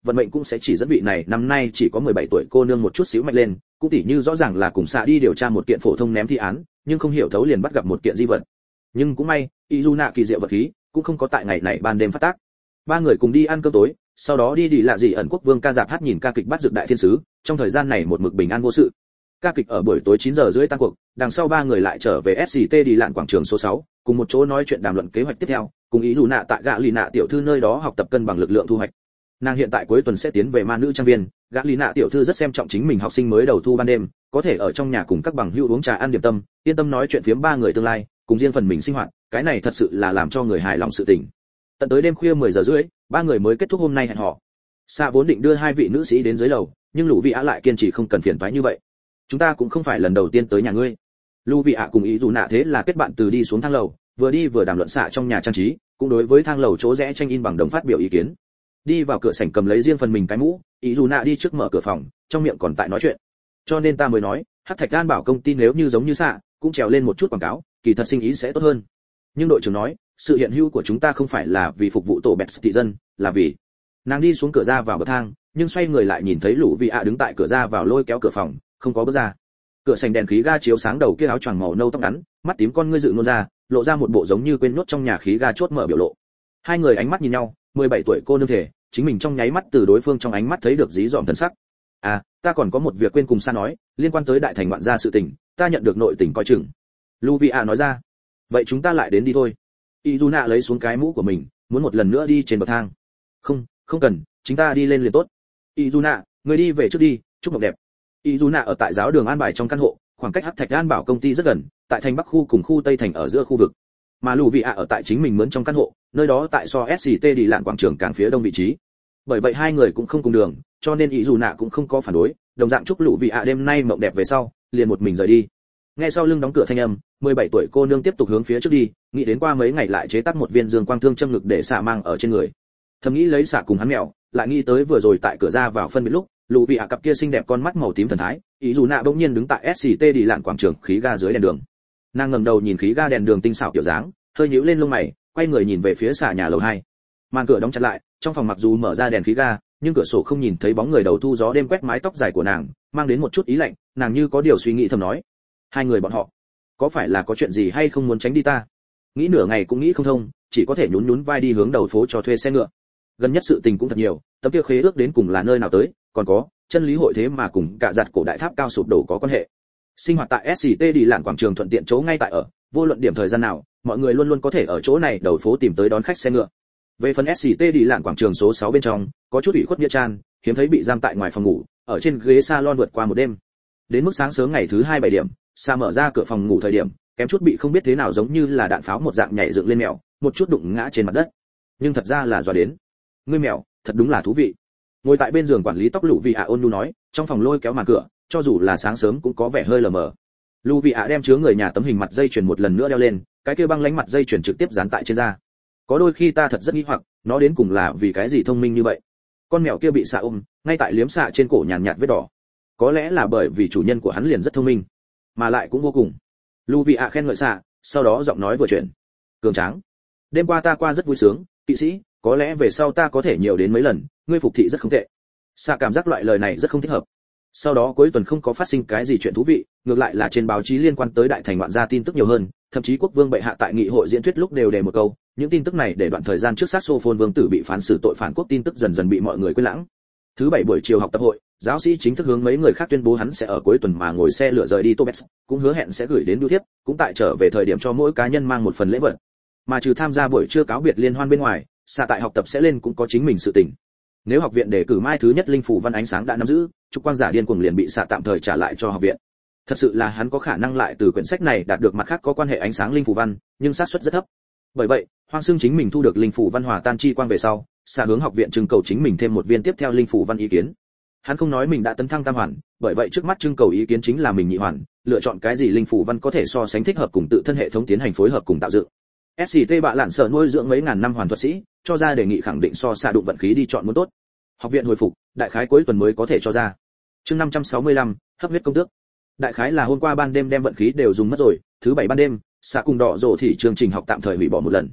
vận mệnh cũng sẽ chỉ dẫn vị này năm nay chỉ có mười bảy tuổi cô nương một chút xíu mạnh lên, cũng tỉ như rõ ràng là cùng xạ đi điều tra một kiện phổ thông ném thi án, nhưng không hiểu thấu liền bắt gặp một kiện di vật. Nhưng cũng may, Izuna kỳ diệu vật khí cũng không có tại ngày này ban đêm phát tác. Ba người cùng đi ăn cơm tối, sau đó đi đi lạ gì ẩn quốc vương ca dạp hát nhìn ca kịch bắt dược đại thiên sứ, trong thời gian này một mực bình an vô sự. Ca kịch ở buổi tối chín giờ rưỡi tan cuộc, đằng sau ba người lại trở về ét xê tê đi lạn quảng trường số sáu, cùng một chỗ nói chuyện đàm luận kế hoạch tiếp theo, cùng ý dù nạ tại gã lì nạ tiểu thư nơi đó học tập cân bằng lực lượng thu hoạch. Nàng hiện tại cuối tuần sẽ tiến về ma nữ trang viên, gã lì nạ tiểu thư rất xem trọng chính mình học sinh mới đầu thu ban đêm, có thể ở trong nhà cùng các bằng hữu uống trà ăn điểm tâm, yên tâm nói chuyện phiếm ba người tương lai, cùng riêng phần mình sinh hoạt, cái này thật sự là làm cho người hài lòng sự tình. Tận tới đêm khuya mười giờ rưỡi, ba người mới kết thúc hôm nay hẹn hò. Sa vốn định đưa hai vị nữ sĩ đến dưới lầu, nhưng Lũ Vị Á lại kiên trì không cần phiền toái như vậy. Chúng ta cũng không phải lần đầu tiên tới nhà ngươi. Lũ Vị Á cùng ý dù nạ thế là kết bạn từ đi xuống thang lầu, vừa đi vừa đàm luận xạ trong nhà trang trí, cũng đối với thang lầu chỗ rẽ tranh in bằng đồng phát biểu ý kiến. Đi vào cửa sảnh cầm lấy riêng phần mình cái mũ, ý dù nạ đi trước mở cửa phòng, trong miệng còn tại nói chuyện. Cho nên ta mới nói, Hắc Thạch An bảo công ty nếu như giống như xạ, cũng trèo lên một chút quảng cáo, kỳ thật sinh ý sẽ tốt hơn. Nhưng đội trưởng nói, sự hiện hữu của chúng ta không phải là vì phục vụ tổ bẹt thị dân, là vì nàng đi xuống cửa ra vào bậc thang, nhưng xoay người lại nhìn thấy Lũ Vị Á đứng tại cửa ra vào lôi kéo cửa phòng, không có bước ra. Cửa sành đèn khí ga chiếu sáng đầu kia áo choàng màu nâu tóc ngắn, mắt tím con ngươi dự nôn ra, lộ ra một bộ giống như quên nhốt trong nhà khí ga chốt mở biểu lộ. Hai người ánh mắt nhìn nhau, mười bảy tuổi cô nương thể, chính mình trong nháy mắt từ đối phương trong ánh mắt thấy được dí dỏm thần sắc. À, ta còn có một việc quên cùng Sa nói, liên quan tới đại thành ngoạn gia sự tình, ta nhận được nội tình coi chừng. Lũ Vị Á nói ra. Vậy chúng ta lại đến đi thôi. Izuna lấy xuống cái mũ của mình, muốn một lần nữa đi trên bậc thang. Không, không cần, chúng ta đi lên liền tốt. Izuna, người đi về trước đi, chúc mộng đẹp. Izuna ở tại giáo đường an bài trong căn hộ, khoảng cách Hắc Thạch An bảo công ty rất gần, tại thành Bắc khu cùng khu Tây thành ở giữa khu vực. Mà Lũ Vị Á ở tại chính mình mướn trong căn hộ, nơi đó tại so ét xê tê đi lạn quảng trường càng phía đông vị trí. Bởi vậy hai người cũng không cùng đường, cho nên Izuna cũng không có phản đối, đồng dạng chúc Lũ Vị Á đêm nay mộng đẹp về sau, liền một mình rời đi. Nghe sau lưng đóng cửa thanh âm, mười bảy tuổi cô nương tiếp tục hướng phía trước đi, nghĩ đến qua mấy ngày lại chế tác một viên dương quang thương châm ngực để xạ mang ở trên người. Thầm nghĩ lấy xạ cùng hắn mèo, lại nghĩ tới vừa rồi tại cửa ra vào phân biệt lúc, Lũ Vị Á cặp kia xinh đẹp con mắt màu tím thần thái, ý dù nạ bỗng nhiên đứng tại ét xê tê đi lạn quảng trường khí ga dưới đèn đường. Nàng ngẩng đầu nhìn khí ga đèn đường tinh xảo kiểu dáng, hơi nhíu lên lông mày, quay người nhìn về phía xạ nhà lầu hai. Màn cửa đóng chặt lại, trong phòng mặc dù mở ra đèn khí ga, nhưng cửa sổ không nhìn thấy bóng người đầu thu gió đêm quét mái tóc dài của nàng, mang đến một chút ý lạnh, nàng như có điều suy nghĩ thầm nói: hai người bọn họ có phải là có chuyện gì hay không muốn tránh đi ta? Nghĩ nửa ngày cũng nghĩ không thông, chỉ có thể nhún nhún vai đi hướng đầu phố cho thuê xe ngựa. Gần nhất sự tình cũng thật nhiều, tấm kia khế ước đến cùng là nơi nào tới, còn có chân lý hội thế mà cùng cả giặt cổ đại tháp cao sụp đổ có quan hệ. Sinh hoạt tại ét xê tê đi lạn quảng trường thuận tiện chỗ ngay tại ở, vô luận điểm thời gian nào, mọi người luôn luôn có thể ở chỗ này đầu phố tìm tới đón khách xe ngựa. Về phần ét xê tê đi lạn quảng trường số sáu bên trong, có chút ủy khuất nghĩa trang, hiếm thấy bị giam tại ngoài phòng ngủ, ở trên ghế salon vượt qua một đêm. Đến mức sáng sớm ngày thứ hai bảy điểm, Sa mở ra cửa phòng ngủ thời điểm, kém chút bị không biết thế nào giống như là đạn pháo một dạng nhảy dựng lên mèo, một chút đụng ngã trên mặt đất. Nhưng thật ra là dọa đến. Ngươi mèo, thật đúng là thú vị. Ngồi tại bên giường quản lý tóc Lũ Vị Á ôn nhu nói, trong phòng lôi kéo màn cửa, cho dù là sáng sớm cũng có vẻ hơi lờ mờ. Lũ Vị Á đem chứa người nhà tấm hình mặt dây chuyền một lần nữa đeo lên, cái kia băng lánh mặt dây chuyền trực tiếp dán tại trên da. Có đôi khi ta thật rất nghi hoặc, nó đến cùng là vì cái gì thông minh như vậy. Con mèo kia bị xạ ôm, ngay tại liếm xạ trên cổ nhàn nhạt vết đỏ. Có lẽ là bởi vì chủ nhân của hắn liền rất thông minh, mà lại cũng vô cùng. Lũ Vị Á khen ngợi xạ, sau đó giọng nói vừa chuyển. Cường tráng. Đêm qua ta qua rất vui sướng, kỵ sĩ, có lẽ về sau ta có thể nhiều đến mấy lần, ngươi phục thị rất không tệ. Xạ cảm giác loại lời này rất không thích hợp. Sau đó cuối tuần không có phát sinh cái gì chuyện thú vị, ngược lại là trên báo chí liên quan tới đại thành ngoạn gia tin tức nhiều hơn, thậm chí quốc vương bệ hạ tại nghị hội diễn thuyết lúc đều đề một câu, những tin tức này để đoạn thời gian trước Saxophone vương tử bị phán xử tội phản quốc tin tức dần dần bị mọi người quên lãng. Thứ bảy buổi chiều học tập hội, giáo sĩ chính thức hướng mấy người khác tuyên bố hắn sẽ ở cuối tuần mà ngồi xe lửa rời đi Tobet, cũng hứa hẹn sẽ gửi đến bưu thiếp, cũng tại trở về thời điểm cho mỗi cá nhân mang một phần lễ vật. Mà trừ tham gia buổi trưa cáo biệt liên hoan bên ngoài, Xạ tại học tập sẽ lên cũng có chính mình sự tình. Nếu học viện đề cử mai thứ nhất linh phủ văn ánh sáng đã nắm giữ, trục quang giả điên cuồng liền bị Xạ tạm thời trả lại cho học viện. Thật sự là hắn có khả năng lại từ quyển sách này đạt được mặt khác có quan hệ ánh sáng linh phủ văn, nhưng xác suất rất thấp. Bởi vậy, Hoang Xương chính mình thu được linh phủ văn hòa tan chi quang về sau, Xạ hướng học viện trưng cầu chính mình thêm một viên tiếp theo linh phủ văn ý kiến. Hắn không nói mình đã tấn thăng tam hoàn, bởi vậy trước mắt trưng cầu ý kiến chính là mình nhị hoàn, lựa chọn cái gì linh phủ văn có thể so sánh thích hợp cùng tự thân hệ thống tiến hành phối hợp cùng tạo dựng. ét xê tê bạ lạn sở nuôi dưỡng mấy ngàn năm hoàn thuật sĩ, cho ra đề nghị khẳng định so Xạ đụng vận khí đi chọn muốn tốt. Học viện hồi phục, đại khái cuối tuần mới có thể cho ra. Chương năm trăm sáu mươi lăm, hấp huyết công tước. Đại khái là hôm qua ban đêm đem vận khí đều dùng mất rồi, thứ bảy ban đêm, Xạ cùng đỏ rồ thì chương trình học tạm thời hủy bỏ một lần.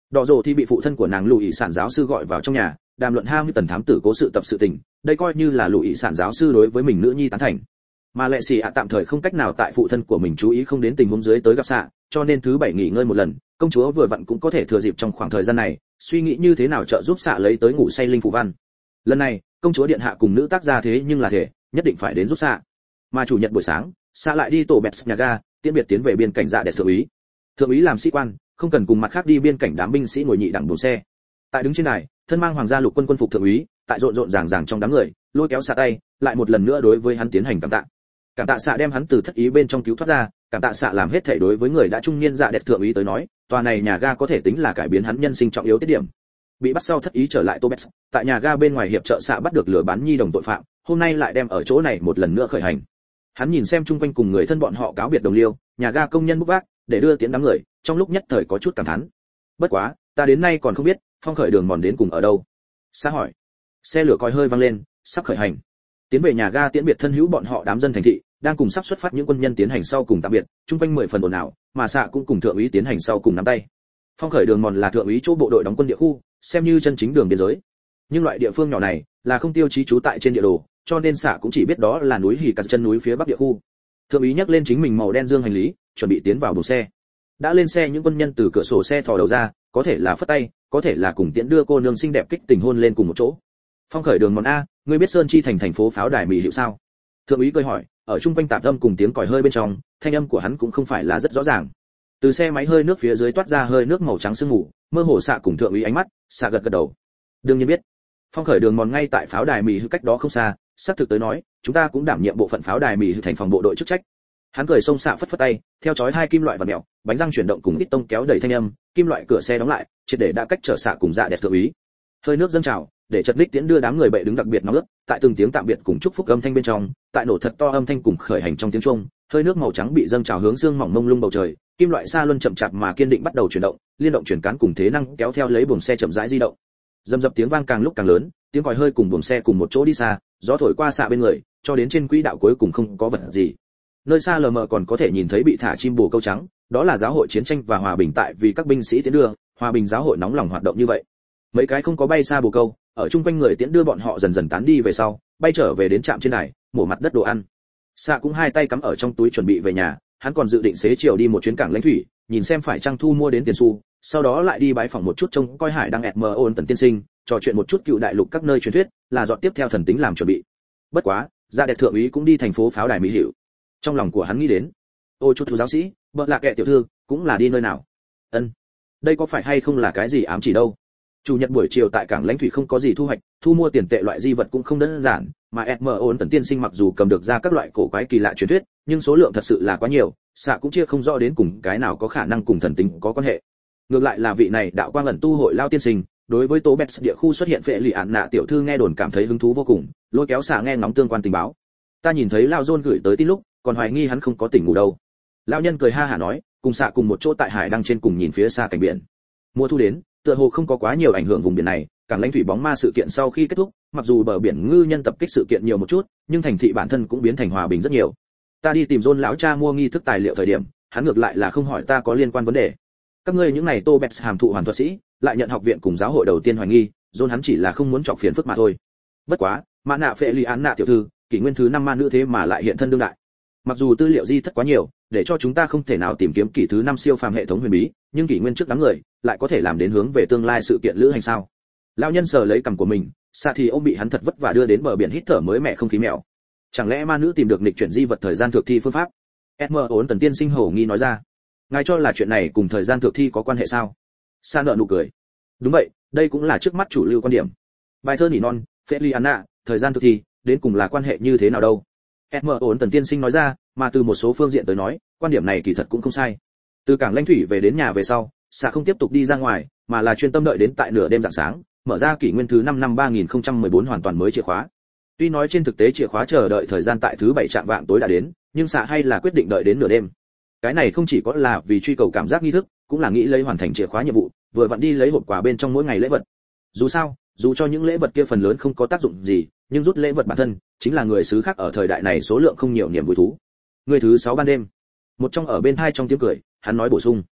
Đỏ rồ thì bị phụ thân của nàng lùi ý sản giáo sư gọi vào trong nhà, đàm luận Hamilton thám tử cố sự tập sự tình, đây coi như là lùi ý sản giáo sư đối với mình nữ nhi tán thành. Mà lệ xì ạ tạm thời không cách nào tại phụ thân của mình chú ý không đến tình huống dưới tới gặp xạ, cho nên thứ bảy nghỉ ngơi một lần, công chúa vừa vặn cũng có thể thừa dịp trong khoảng thời gian này, suy nghĩ như thế nào trợ giúp xạ lấy tới ngủ say linh phù văn. Lần này, công chúa điện hạ cùng nữ tác gia thế nhưng là thể, nhất định phải đến giúp xạ. Mà chủ nhật buổi sáng, xạ lại đi tổ bẹt nhà ga, tiễn biệt tiến về biên cảnh dạ đẹp thượng úy. Thượng úy làm sĩ quan, không cần cùng mặt khác đi biên cảnh đám binh sĩ ngồi nhị đẳng buồng xe. Tại đứng trên đài, thân mang hoàng gia lục quân quân phục thượng úy, tại rộn rộn ràng ràng trong đám người, lôi kéo xạ tay, lại một lần nữa đối với hắn tiến hành cảm tạ. Cảm tạ xạ đem hắn từ thất ý bên trong cứu thoát ra, cảm tạ xạ làm hết thảy đối với người đã trung niên dạ đẹp thượng úy tới nói, tòa này nhà ga có thể tính là cải biến hắn nhân sinh trọng yếu tiết điểm. Bị bắt sau thất ý trở lại Tobes, tại nhà ga bên ngoài hiệp trợ xạ bắt được lừa bán nhi đồng tội phạm, hôm nay lại đem ở chỗ này một lần nữa khởi hành. Hắn nhìn xem chung quanh cùng người thân bọn họ cáo biệt đồng liêu, nhà ga công nhân bốc vác, để đưa tiến đám người, trong lúc nhất thời có chút cảm thán. Bất quá, ta đến nay còn không biết, phong khởi đường mòn đến cùng ở đâu. Xạ hỏi. Xe lửa còi hơi vang lên, sắp khởi hành. Tiến về nhà ga tiễn biệt thân hữu bọn họ đám dân thành thị, đang cùng sắp xuất phát những quân nhân tiến hành sau cùng tạm biệt, chung quanh mười phần ồn ào, mà xạ cũng cùng thượng úy tiến hành sau cùng nắm tay. Phong khởi đường mòn là thượng úy chỗ bộ đội đóng quân địa khu, xem như chân chính đường biên giới. Nhưng loại địa phương nhỏ này là không tiêu chí trú tại trên địa đồ, cho nên xạ cũng chỉ biết đó là núi hỉ cắt chân núi phía bắc địa khu. Thượng úy nhắc lên chính mình màu đen dương hành lý, chuẩn bị tiến vào buồng xe. Đã lên xe những quân nhân từ cửa sổ xe thò đầu ra, có thể là phất tay, có thể là cùng tiễn đưa cô nương xinh đẹp kích tình hôn lên cùng một chỗ. Phong khởi đường mòn a, ngươi biết Sơn Chi thành thành phố pháo đài mỹ hiệu sao? Thượng úy cười hỏi, ở trung quanh tạp âm cùng tiếng còi hơi bên trong, thanh âm của hắn cũng không phải là rất rõ ràng. Từ xe máy hơi nước phía dưới toát ra hơi nước màu trắng sương mù, mơ hồ xạ cùng thượng úy ánh mắt, xạ gật gật đầu. Đương nhiên biết. Phong khởi đường mòn ngay tại pháo đài mỹ hữu cách đó không xa, sắp thực tới nói, chúng ta cũng đảm nhiệm bộ phận pháo đài mỹ hữu thành phòng bộ đội chức trách. Hắn cười xông xạ phất phất tay, theo chói hai kim loại và mèo, bánh răng chuyển động cùng ít tông kéo đẩy thanh âm, kim loại cửa xe đóng lại, triệt để đã cách trở xạ cùng dạ đẹp thượng úy. Hơi nước dâng trào, để chật ních tiễn đưa đám người bệ đứng đặc biệt nóng ướt, tại từng tiếng tạm biệt cùng chúc phúc âm thanh bên trong, tại nổ thật to âm thanh cùng khởi hành trong tiếng trung, hơi nước màu trắng bị dâng trào hướng xương mỏng mông lung bầu trời, kim loại xa luân chậm chạp mà kiên định bắt đầu chuyển động, liên động chuyển cán cùng thế năng kéo theo lấy buồng xe chậm rãi di động. Dầm dập tiếng vang càng lúc càng lớn, tiếng còi hơi cùng buồng xe cùng một chỗ đi xa, gió thổi qua xạ bên người, cho đến trên quỹ đạo cuối cùng không có vật gì. Nơi xa lờ mờ còn có thể nhìn thấy bị thả chim bồ câu trắng, đó là giáo hội chiến tranh và hòa bình tại vì các binh sĩ tiến đưa, hòa bình giáo hội nóng lòng hoạt động như vậy. Mấy cái không có bay xa bồ câu, ở chung quanh người tiễn đưa bọn họ dần dần tán đi về sau, bay trở về đến trạm trên đài, mổ mặt đất đồ ăn. Xạ cũng hai tay cắm ở trong túi chuẩn bị về nhà, hắn còn dự định xế chiều đi một chuyến cảng lãnh thủy, nhìn xem phải trang thu mua đến tiền xu, sau đó lại đi bái phỏng một chút trông coi hải đang ẹt mờ ôn tần tiên sinh, trò chuyện một chút cựu đại lục các nơi truyền thuyết, là dọn tiếp theo thần tính làm chuẩn bị. Bất quá, gia đẹp thượng úy cũng đi thành phố pháo đài mỹ hiệu. Trong lòng của hắn nghĩ đến, ô chút thứ giáo sĩ, vợ là kẻ tiểu thư, cũng là đi nơi nào? Ân, đây có phải hay không là cái gì ám chỉ đâu? Chủ nhật buổi chiều tại cảng lãnh thủy không có gì thu hoạch, thu mua tiền tệ loại di vật cũng không đơn giản, mà ẹt mờ ôn tần tiên sinh mặc dù cầm được ra các loại cổ quái kỳ lạ truyền thuyết, nhưng số lượng thật sự là quá nhiều, xạ cũng chia không rõ đến cùng cái nào có khả năng cùng thần tính có quan hệ. Ngược lại là vị này đạo quang ẩn tu hội lao tiên sinh, đối với tố bẹt địa khu xuất hiện phệ lì ạn nạ tiểu thư nghe đồn cảm thấy hứng thú vô cùng, lôi kéo xạ nghe ngóng tương quan tình báo. Ta nhìn thấy lao John gửi tới tin lúc, còn hoài nghi hắn không có tỉnh ngủ đâu. Lão nhân cười ha hả nói, cùng xạ cùng một chỗ tại hải đăng trên cùng nhìn phía xa cảnh biển. Mùa thu đến, tựa hồ không có quá nhiều ảnh hưởng vùng biển này, cảng lãnh thủy bóng ma sự kiện sau khi kết thúc, mặc dù bờ biển ngư nhân tập kích sự kiện nhiều một chút, nhưng thành thị bản thân cũng biến thành hòa bình rất nhiều. Ta đi tìm John lão cha mua nghi thức tài liệu thời điểm, hắn ngược lại là không hỏi ta có liên quan vấn đề. Các ngươi những này tô bẹt hàm thụ hoàn thuật sĩ, lại nhận học viện cùng giáo hội đầu tiên hoài nghi, John hắn chỉ là không muốn chọc phiền phức mà thôi. Bất quá, mã nạ phệ lý án nạ tiểu thư, kỷ nguyên thứ năm ma nữ thế mà lại hiện thân đương đại. Mặc dù tư liệu di thất quá nhiều, để cho chúng ta không thể nào tìm kiếm kỷ thứ năm siêu phàm hệ thống huyền bí, nhưng kỷ nguyên trước đám người lại có thể làm đến hướng về tương lai sự kiện lữ hành sao? Lão nhân sờ lấy cằm của mình, xa thì ông bị hắn thật vất vả đưa đến bờ biển hít thở mới mẻ không khí mèo. Chẳng lẽ ma nữ tìm được nghịch chuyển di vật thời gian thực thi phương pháp? ét em ôn tần tiên sinh hổ nghi nói ra. Ngài cho là chuyện này cùng thời gian thực thi có quan hệ sao? Sa nợ nụ cười. Đúng vậy, đây cũng là trước mắt chủ lưu quan điểm. Bài thơ nỉ non, Feliana, thời gian thực thi, đến cùng là quan hệ như thế nào đâu? ét em ôn tần tiên sinh nói ra, mà từ một số phương diện tới nói, quan điểm này kỳ thật cũng không sai. Từ cảng lãnh thủy về đến nhà về sau, Sa không tiếp tục đi ra ngoài, mà là chuyên tâm đợi đến tại nửa đêm rạng sáng, mở ra kỷ nguyên thứ năm năm ba nghìn không trăm mười bốn hoàn toàn mới chìa khóa. Tuy nói trên thực tế chìa khóa chờ đợi thời gian tại thứ bảy trạm vạng tối đã đến, nhưng Sa hay là quyết định đợi đến nửa đêm. Cái này không chỉ có là vì truy cầu cảm giác nghi thức, cũng là nghĩ lấy hoàn thành chìa khóa nhiệm vụ, vừa vặn đi lấy hộp quà bên trong mỗi ngày lễ vật. Dù sao, dù cho những lễ vật kia phần lớn không có tác dụng gì, nhưng rút lễ vật bản thân chính là người xứ khác ở thời đại này số lượng không nhiều niềm vui thú. Người thứ sáu ban đêm, một trong ở bên hai trong tiếng cười, hắn nói bổ sung.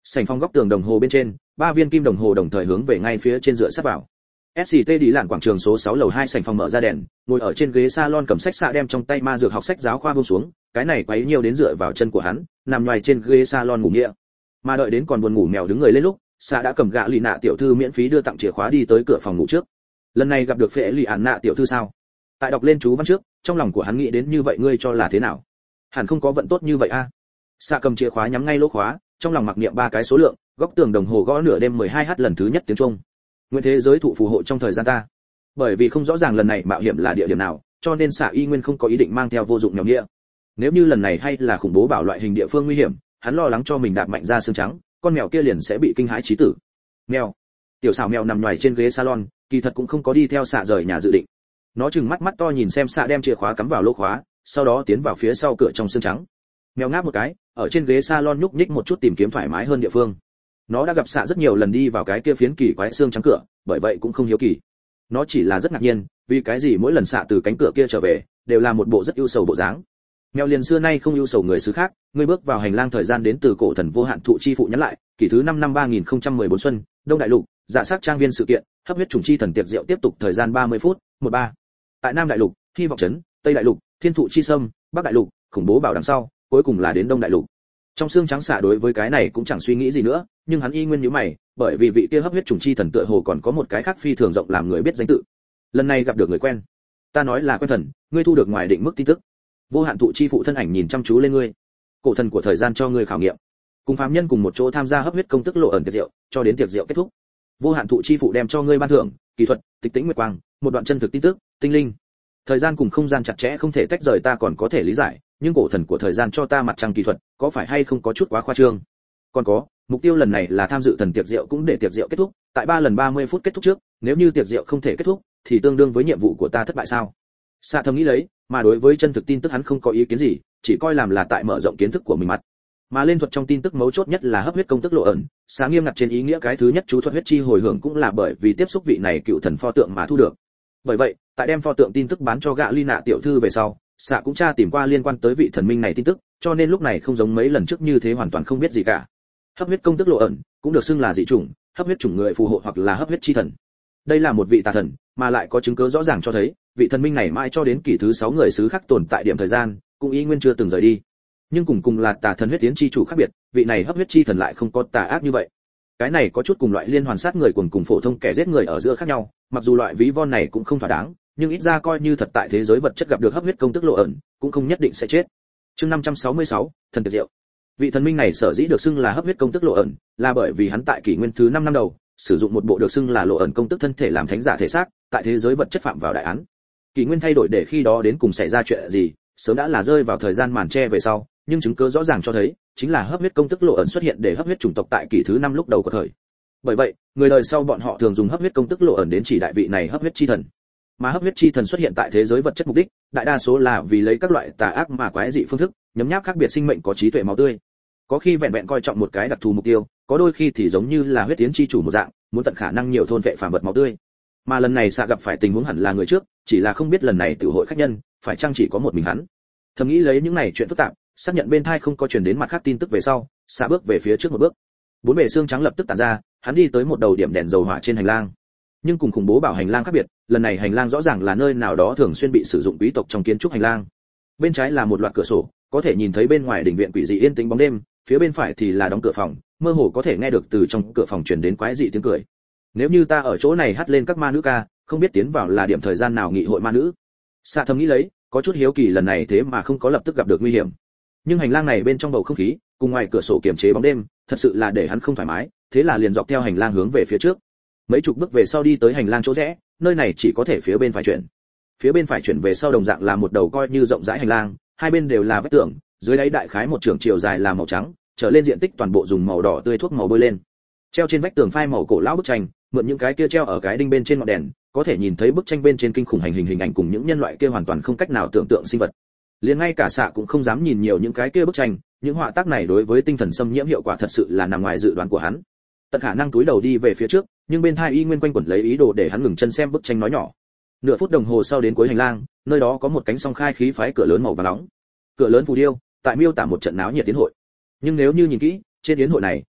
Sảnh phòng góc tường đồng hồ bên trên, ba viên kim đồng hồ đồng thời hướng về ngay phía trên dựa sát vào. ét xê tê đi lạn quảng trường số sáu lầu hai sảnh phòng mở ra đèn, ngồi ở trên ghế salon cầm sách xạ đem trong tay ma dược học sách giáo khoa buông xuống, cái này quấy nhiều đến dựa vào chân của hắn, nằm ngoài trên ghế salon ngủ nghĩa. Mà đợi đến còn buồn ngủ mèo đứng người lên lúc, xạ đã cầm gạ lì nạ tiểu thư miễn phí đưa tặng chìa khóa đi tới cửa phòng ngủ trước. Lần này gặp được phệ lì ản nạ tiểu thư sao? Tại đọc lên chú văn trước, trong lòng của hắn nghĩ đến như vậy ngươi cho là thế nào? Hẳn không có vận tốt như vậy a. À? Xạ cầm chìa khóa nhắm ngay lỗ khóa, trong lòng mặc niệm ba cái số lượng, góc tường đồng hồ gõ nửa đêm mười hai h lần thứ nhất tiếng chuông. Nguyên thế giới thụ phù hộ trong thời gian ta. Bởi vì không rõ ràng lần này mạo hiểm là địa điểm nào, cho nên xạ y nguyên không có ý định mang theo vô dụng nhỏ nghĩa. Nếu như lần này hay là khủng bố bảo loại hình địa phương nguy hiểm, hắn lo lắng cho mình đạp mạnh ra xương trắng, con mèo kia liền sẽ bị kinh hãi chí tử. Mèo. Tiểu xảo mèo nằm ngoài trên ghế salon, kỳ thật cũng không có đi theo xạ rời nhà dự định. Nó trừng mắt mắt to nhìn xem xạ đem chìa khóa cắm vào lỗ khóa, sau đó tiến vào phía sau cửa trong xương trắng. Mèo ngáp một cái, ở trên ghế salon nhúc nhích một chút tìm kiếm thoải mái hơn địa phương. Nó đã gặp xạ rất nhiều lần đi vào cái kia phiến kỳ quái xương trắng cửa, bởi vậy cũng không hiếu kỳ. Nó chỉ là rất ngạc nhiên, vì cái gì mỗi lần xạ từ cánh cửa kia trở về, đều là một bộ rất ưu sầu bộ dáng. Mèo liền xưa nay không ưu sầu người xứ khác, người bước vào hành lang thời gian đến từ cổ thần vô hạn thụ chi phụ nhắn lại, kỷ thứ năm năm ba nghìn không trăm mười bốn xuân, Đông Đại Lục, dạ sát trang viên sự kiện, hấp huyết trùng chi thần tiệc rượu tiếp tục thời gian ba mươi phút, một ba. Tại Nam Đại Lục, Hy vọng trấn, Tây Đại Lục, Thiên thụ chi sâm, Bắc Đại Lục, khủng bố bảo đằng sau, cuối cùng là đến Đông Đại Lục. Trong xương trắng xạ đối với cái này cũng chẳng suy nghĩ gì nữa, nhưng hắn y nguyên nhíu mày, bởi vì vị kia hấp huyết trùng chi thần tựa hồ còn có một cái khác phi thường rộng làm người biết danh tự. Lần này gặp được người quen. Ta nói là quen thần, ngươi thu được ngoài định mức tin tức. Vô hạn thụ chi phụ thân ảnh nhìn chăm chú lên ngươi. Cổ thần của thời gian cho ngươi khảo nghiệm. Cùng phàm nhân cùng một chỗ tham gia hấp huyết công tức lộ ẩn tiệc rượu, cho đến tiệc rượu kết thúc. Vô hạn thụ chi phụ đem cho ngươi ban thưởng, kỹ thuật, tịch tĩnh nguyệt quang, một đoạn chân thực tin tức, tinh linh. Thời gian cùng không gian chặt chẽ không thể tách rời ta còn có thể lý giải, nhưng cổ thần của thời gian cho ta mặt trăng kỹ thuật, có phải hay không có chút quá khoa trương? Còn có, mục tiêu lần này là tham dự thần tiệc rượu cũng để tiệc rượu kết thúc, tại ba lần ba mươi phút kết thúc trước, nếu như tiệc rượu không thể kết thúc, thì tương đương với nhiệm vụ của ta thất bại sao? Sa thầm nghĩ lấy, mà đối với chân thực tin tức hắn không có ý kiến gì, chỉ coi làm là tại mở rộng kiến thức của mình mặt. Mà lên thuật trong tin tức mấu chốt nhất là hấp huyết công tức lộ ẩn, Sa nghiêm ngặt trên ý nghĩa cái thứ nhất chú thuật huyết chi hồi hưởng cũng là bởi vì tiếp xúc vị này cựu thần pho tượng mà thu được. Bởi vậy, tại đem pho tượng tin tức bán cho gạ ly nạ tiểu thư về sau, Sa cũng tra tìm qua liên quan tới vị thần minh này tin tức, cho nên lúc này không giống mấy lần trước như thế hoàn toàn không biết gì cả. Hấp huyết công tức lộ ẩn cũng được xưng là dị chủng, hấp huyết chủng người phù hộ hoặc là hấp huyết chi thần. Đây là một vị tà thần, mà lại có chứng cứ rõ ràng cho thấy, vị thần minh này mãi cho đến kỷ thứ sáu người xứ khác tồn tại điểm thời gian, cũng ý nguyên chưa từng rời đi. Nhưng cùng cùng là tà thần huyết tiến chi chủ khác biệt, vị này hấp huyết chi thần lại không có tà ác như vậy. Cái này có chút cùng loại liên hoàn sát người cùng cùng phổ thông kẻ giết người ở giữa khác nhau, mặc dù loại ví von này cũng không thỏa đáng, nhưng ít ra coi như thật tại thế giới vật chất gặp được hấp huyết công tức lộ ẩn, cũng không nhất định sẽ chết. Chương năm trăm sáu mươi sáu, thần tiệc rượu. Vị thần minh này sở dĩ được xưng là hấp huyết công tức lộ ẩn, là bởi vì hắn tại kỷ nguyên thứ năm năm đầu, sử dụng một bộ được xưng là lộ ẩn công tức thân thể làm thánh giả thể xác, tại thế giới vật chất phạm vào đại án. Kỷ nguyên thay đổi để khi đó đến cùng xảy ra chuyện gì, sớm đã là rơi vào thời gian màn che về sau, nhưng chứng cứ rõ ràng cho thấy, chính là hấp huyết công tức lộ ẩn xuất hiện để hấp huyết chủng tộc tại kỷ thứ năm lúc đầu của thời. Bởi vậy, người đời sau bọn họ thường dùng hấp huyết công tức lộ ẩn đến chỉ đại vị này hấp huyết chi thần. Mà hấp huyết chi thần xuất hiện tại thế giới vật chất mục đích, đại đa số là vì lấy các loại tà ác mà quái dị phương thức, nhấm nháp khác biệt sinh mệnh có trí tuệ máu tươi. Có khi vẹn vẹn coi trọng một cái đặc thù mục tiêu, có đôi khi thì giống như là huyết tiến chi chủ một dạng, muốn tận khả năng nhiều thôn vệ phàm vật máu tươi. Mà lần này Xạ gặp phải tình huống hẳn là người trước, chỉ là không biết lần này tiểu hội khách nhân, phải chăng chỉ có một mình hắn. Thầm nghĩ lấy những này chuyện phức tạp, xác nhận bên thai không có truyền đến mặt khác tin tức về sau, Xạ bước về phía trước một bước. Bốn bề xương trắng lập tức tản ra, hắn đi tới một đầu điểm đèn dầu hỏa trên hành lang. Nhưng cùng khủng bố bảo hành lang khác biệt, lần này hành lang rõ ràng là nơi nào đó thường xuyên bị sử dụng quý tộc trong kiến trúc hành lang. Bên trái là một loạt cửa sổ, có thể nhìn thấy bên ngoài đình viện quỷ dị yên tĩnh bóng đêm, phía bên phải thì là đóng cửa phòng, mơ hồ có thể nghe được từ trong cửa phòng truyền đến quái dị tiếng cười. Nếu như ta ở chỗ này hát lên các ma nữ ca, không biết tiến vào là điểm thời gian nào nghị hội ma nữ. Xạ thầm nghĩ lấy, có chút hiếu kỳ lần này thế mà không có lập tức gặp được nguy hiểm. Nhưng hành lang này bên trong bầu không khí, cùng ngoài cửa sổ kiềm chế bóng đêm, thật sự là để hắn không thoải mái, thế là liền dọc theo hành lang hướng về phía trước. Mấy chục bước về sau đi tới hành lang chỗ rẽ, nơi này chỉ có thể phía bên phải chuyển. Phía bên phải chuyển về sau đồng dạng là một đầu coi như rộng rãi hành lang, hai bên đều là vách tường, dưới đáy đại khái một trường chiều dài là màu trắng, trở lên diện tích toàn bộ dùng màu đỏ tươi thuốc màu bôi lên. Treo trên vách tường phai màu cổ lão bức tranh, mượn những cái kia treo ở cái đinh bên trên ngọn đèn, có thể nhìn thấy bức tranh bên trên kinh khủng hành hình hình ảnh cùng những nhân loại kia hoàn toàn không cách nào tưởng tượng sinh vật. Liền ngay cả Xạ cũng không dám nhìn nhiều những cái kia bức tranh, những họa tác này đối với tinh thần xâm nhiễm hiệu quả thật sự là nằm ngoài dự đoán của hắn. Tận khả năng túi đầu đi về phía trước, nhưng bên tai y nguyên quanh quẩn lấy ý đồ để hắn ngừng chân xem bức tranh nói nhỏ. Nửa phút đồng hồ sau đến cuối hành lang, nơi đó có một cánh song khai khí phái cửa lớn màu vàng nóng. Cửa lớn phù điêu, tại miêu tả một trận náo nhiệt tiến hội. Nhưng nếu như nhìn kỹ, trên yến hội này,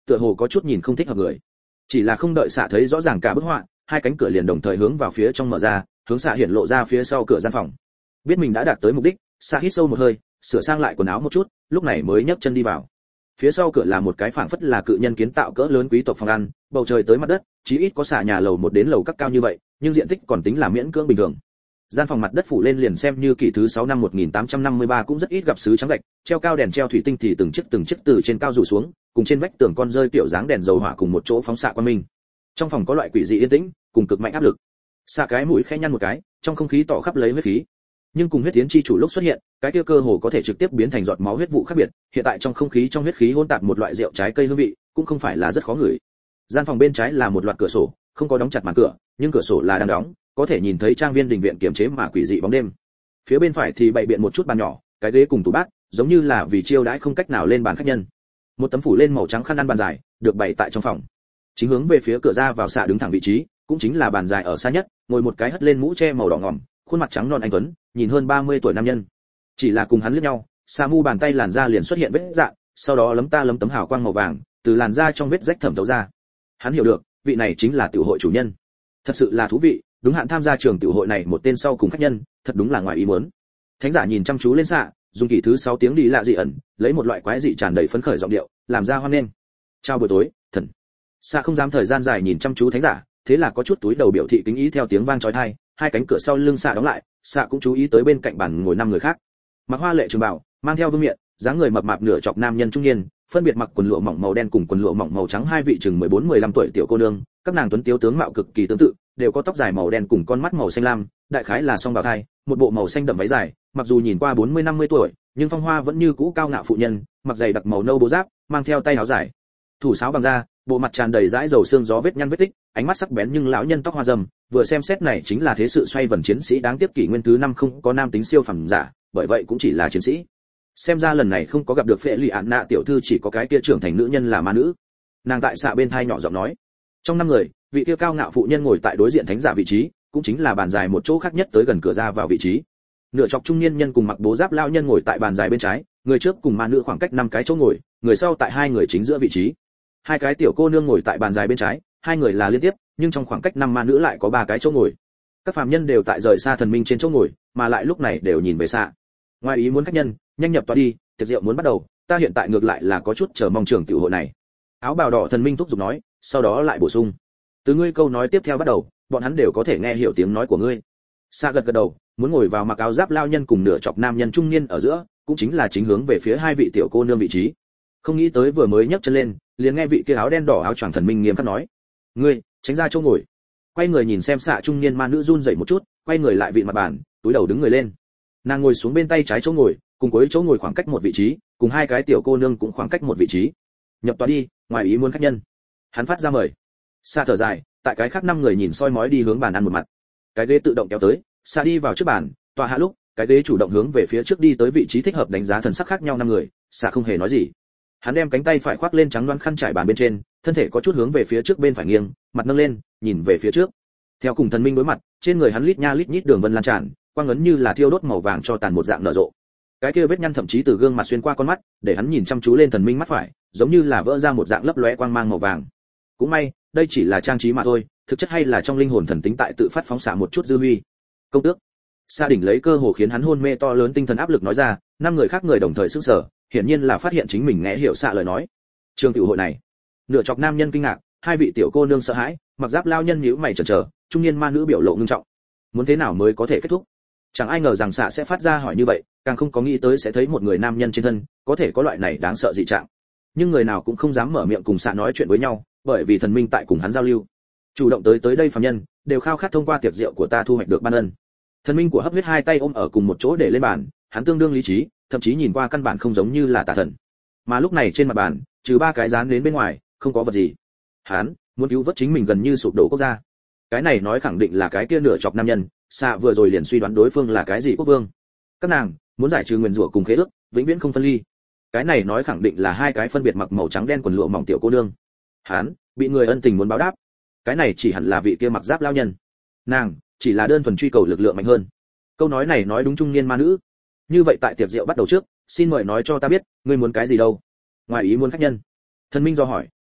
tựa hồ có chút nhìn không thích hợp người. Chỉ là không đợi xạ thấy rõ ràng cả bức họa, hai cánh cửa liền đồng thời hướng vào phía trong mở ra, hướng xạ hiển lộ ra phía sau cửa gian phòng. Biết mình đã đạt tới mục đích, xạ hít sâu một hơi, sửa sang lại quần áo một chút, lúc này mới nhấc chân đi vào. Phía sau cửa là một cái phảng phất là cự nhân kiến tạo cỡ lớn quý tộc phòng ăn, bầu trời tới mặt đất, chí ít có xạ nhà lầu một đến lầu các cao như vậy, nhưng diện tích còn tính là miễn cưỡng bình thường. Gian phòng mặt đất phủ lên liền xem như kỷ thứ sáu năm một nghìn tám trăm năm mươi ba cũng rất ít gặp sứ trắng gạch, treo cao đèn treo thủy tinh thì từng chiếc từng chiếc từ trên cao rủ xuống, cùng trên vách tường con rơi tiểu dáng đèn dầu hỏa cùng một chỗ phóng xạ qua mình. Trong phòng có loại quỷ dị yên tĩnh, cùng cực mạnh áp lực. Xạ cái mũi khẽ nhăn một cái, trong không khí tỏ khắp lấy huyết khí. Nhưng cùng huyết tiến chi chủ lúc xuất hiện, cái kia cơ hồ có thể trực tiếp biến thành giọt máu huyết vụ khác biệt, hiện tại trong không khí trong huyết khí hỗn tạp một loại rượu trái cây hương vị, cũng không phải là rất khó ngửi. Gian phòng bên trái là một loạt cửa sổ, không có đóng chặt màn cửa, nhưng cửa sổ là đang đóng, có thể nhìn thấy trang viên đình viện kiềm chế mà quỷ dị bóng đêm. Phía bên phải thì bày biện một chút bàn nhỏ, cái ghế cùng tủ bát, giống như là vì chiêu đãi không cách nào lên bàn khách nhân. Một tấm phủ lên màu trắng khăn ăn bàn dài, được bày tại trong phòng. Chính hướng về phía cửa ra vào xạ đứng thẳng vị trí, cũng chính là bàn dài ở xa nhất, ngồi một cái hất lên mũ che màu đỏ ngòm, khuôn mặt trắng non anh tuấn, nhìn hơn ba mươi tuổi nam nhân. Chỉ là cùng hắn liếc nhau, xạ mu bàn tay làn da liền xuất hiện vết rạn, sau đó lấm ta lấm tấm hào quang màu vàng, từ làn da trong vết rách thẩm thấu ra. Hắn hiểu được, vị này chính là tiểu hội chủ nhân. Thật sự là thú vị, đúng hạn tham gia trường tiểu hội này một tên sau cùng khách nhân, thật đúng là ngoài ý muốn. Thánh giả nhìn chăm chú lên xạ, dùng kỷ thứ sáu tiếng đi lạ dị ẩn, lấy một loại quái dị tràn đầy phấn khởi giọng điệu, làm ra hoan nghênh. Chào buổi tối, thần. Xạ không dám thời gian dài nhìn chăm chú thánh giả, thế là có chút túi đầu biểu thị kính ý theo tiếng vang chói tai, hai cánh cửa sau lưng xạ đóng lại, xạ cũng chú ý tới bên cạnh bàn ngồi năm người khác. Mặc hoa lệ trường bào, mang theo vương miện, dáng người mập mạp nửa chọc nam nhân trung niên, phân biệt mặc quần lụa mỏng màu đen cùng quần lụa mỏng màu trắng hai vị chừng mười bốn mười lăm tuổi tiểu cô nương, các nàng tuấn tiếu tướng mạo cực kỳ tương tự, đều có tóc dài màu đen cùng con mắt màu xanh lam, đại khái là song bào thai, một bộ màu xanh đậm váy dài, mặc dù nhìn qua bốn mươi năm mươi tuổi, nhưng phong hoa vẫn như cũ cao ngạo phụ nhân, mặc giày đặc màu nâu bố giáp, mang theo tay áo dài, thủ sáo bằng da, bộ mặt tràn đầy dãi dầu xương gió vết nhăn vết tích, ánh mắt sắc bén nhưng lão nhân tóc hoa râm, vừa xem xét này chính là thế sự xoay vần chiến sĩ đáng tiếc kỷ nguyên thứ năm không có nam tính siêu phẩm giả, bởi vậy cũng chỉ là chiến sĩ. Xem ra lần này không có gặp được phệ lì ạn nạ tiểu thư, chỉ có cái kia trưởng thành nữ nhân là ma nữ. Nàng tại xạ bên thai nhỏ giọng nói. Trong năm người, vị kia cao ngạo phụ nhân ngồi tại đối diện thánh giả vị trí, cũng chính là bàn dài một chỗ khác nhất tới gần cửa ra vào vị trí. Nửa chọc trung niên nhân cùng mặc bố giáp lao nhân ngồi tại bàn dài bên trái, người trước cùng ma nữ khoảng cách năm cái chỗ ngồi, người sau tại hai người chính giữa vị trí. Hai cái tiểu cô nương ngồi tại bàn dài bên trái, hai người là liên tiếp, nhưng trong khoảng cách năm ma nữ lại có ba cái chỗ ngồi. Các phàm nhân đều tại rời xa thần minh trên chỗ ngồi, mà lại lúc này đều nhìn về xa. Ngoài ý muốn khách nhân, nhanh nhập tọa đi, tiệc rượu muốn bắt đầu, ta hiện tại ngược lại là có chút chờ mong trường tiểu hội này. Áo bào đỏ thần minh thúc giục nói, sau đó lại bổ sung, từ ngươi câu nói tiếp theo bắt đầu, bọn hắn đều có thể nghe hiểu tiếng nói của ngươi. Sa gật gật đầu, muốn ngồi vào mặc áo giáp lao nhân cùng nửa chọc nam nhân trung niên ở giữa, cũng chính là chính hướng về phía hai vị tiểu cô nương vị trí. Không nghĩ tới vừa mới nhấc chân lên, liền nghe vị kia áo đen đỏ áo choàng thần minh nghiêm khắc nói, ngươi tránh ra chỗ ngồi. Quay người nhìn xem xạ trung niên ma nữ run rẩy một chút, quay người lại vị mặt bàn, túi đầu đứng người lên. Nàng ngồi xuống bên tay trái chỗ ngồi, cùng cuối chỗ ngồi khoảng cách một vị trí, cùng hai cái tiểu cô nương cũng khoảng cách một vị trí. Nhập tọa đi, ngoài ý muốn khách nhân. Hắn phát ra mời. Sa thở dài, tại cái khác năm người nhìn soi mói đi hướng bàn ăn một mặt. Cái ghế tự động kéo tới, Sa đi vào trước bàn, tọa hạ lúc, cái ghế chủ động hướng về phía trước đi tới vị trí thích hợp, đánh giá thần sắc khác nhau năm người, Sa không hề nói gì. Hắn đem cánh tay phải khoác lên trắng đoán khăn trải bàn bên trên, thân thể có chút hướng về phía trước bên phải nghiêng, mặt nâng lên, nhìn về phía trước. Theo cùng thần minh đối mặt, trên người hắn lít nha lít nhít đường vân lan tràn, quang ấn như là thiêu đốt màu vàng cho tàn một dạng nở rộ. Cái kia vết nhăn thậm chí từ gương mặt xuyên qua con mắt, để hắn nhìn chăm chú lên thần minh mắt phải, giống như là vỡ ra một dạng lấp lóe quang mang màu vàng. Cũng may, đây chỉ là trang trí mà thôi, thực chất hay là trong linh hồn thần tính tại tự phát phóng xạ một chút dư huy. Công tước. Sa đỉnh lấy cơ hồ khiến hắn hôn mê to lớn tinh thần áp lực nói ra, năm người khác người đồng thời sững sờ, hiển nhiên là phát hiện chính mình nghe hiểu xạ lời nói. Trường tiểu hội này, nửa chọc nam nhân kinh ngạc, hai vị tiểu cô nương sợ hãi, mặc giáp lao nhân nhíu mày chần chờ, trung niên ma nữ biểu lộ ngưng trọng. Muốn thế nào mới có thể kết thúc? Chẳng ai ngờ rằng xạ sẽ phát ra hỏi như vậy, càng không có nghĩ tới sẽ thấy một người nam nhân trên thân có thể có loại này đáng sợ dị trạng. Nhưng người nào cũng không dám mở miệng cùng xạ nói chuyện với nhau, bởi vì thần minh tại cùng hắn giao lưu. Chủ động tới tới đây phàm nhân đều khao khát thông qua tiệc rượu của ta thu hoạch được ban ân. Thần minh của hấp huyết hai tay ôm ở cùng một chỗ để lên bàn, hắn tương đương lý trí, thậm chí nhìn qua căn bản không giống như là tà thần. Mà lúc này trên mặt bàn, trừ ba cái dán đến bên ngoài, không có vật gì. Hắn muốn cứu vớt chính mình gần như sụp đổ quốc gia. Cái này nói khẳng định là cái kia nửa chọc nam nhân, xạ vừa rồi liền suy đoán đối phương là cái gì quốc vương. Các nàng muốn giải trừ nguyền rủa cùng khế ước, vĩnh viễn không phân ly. Cái này nói khẳng định là hai cái phân biệt mặc màu trắng đen quần lụa mỏng tiểu cô nương. Hắn bị người ân tình muốn báo đáp. Cái này chỉ hẳn là vị kia mặc giáp lao nhân. Nàng chỉ là đơn thuần truy cầu lực lượng mạnh hơn. Câu nói này nói đúng trung niên ma nữ. Như vậy tại tiệc rượu bắt đầu trước, xin mời nói cho ta biết, ngươi muốn cái gì đâu? Ngoài ý muốn khách nhân. Thần minh do hỏi,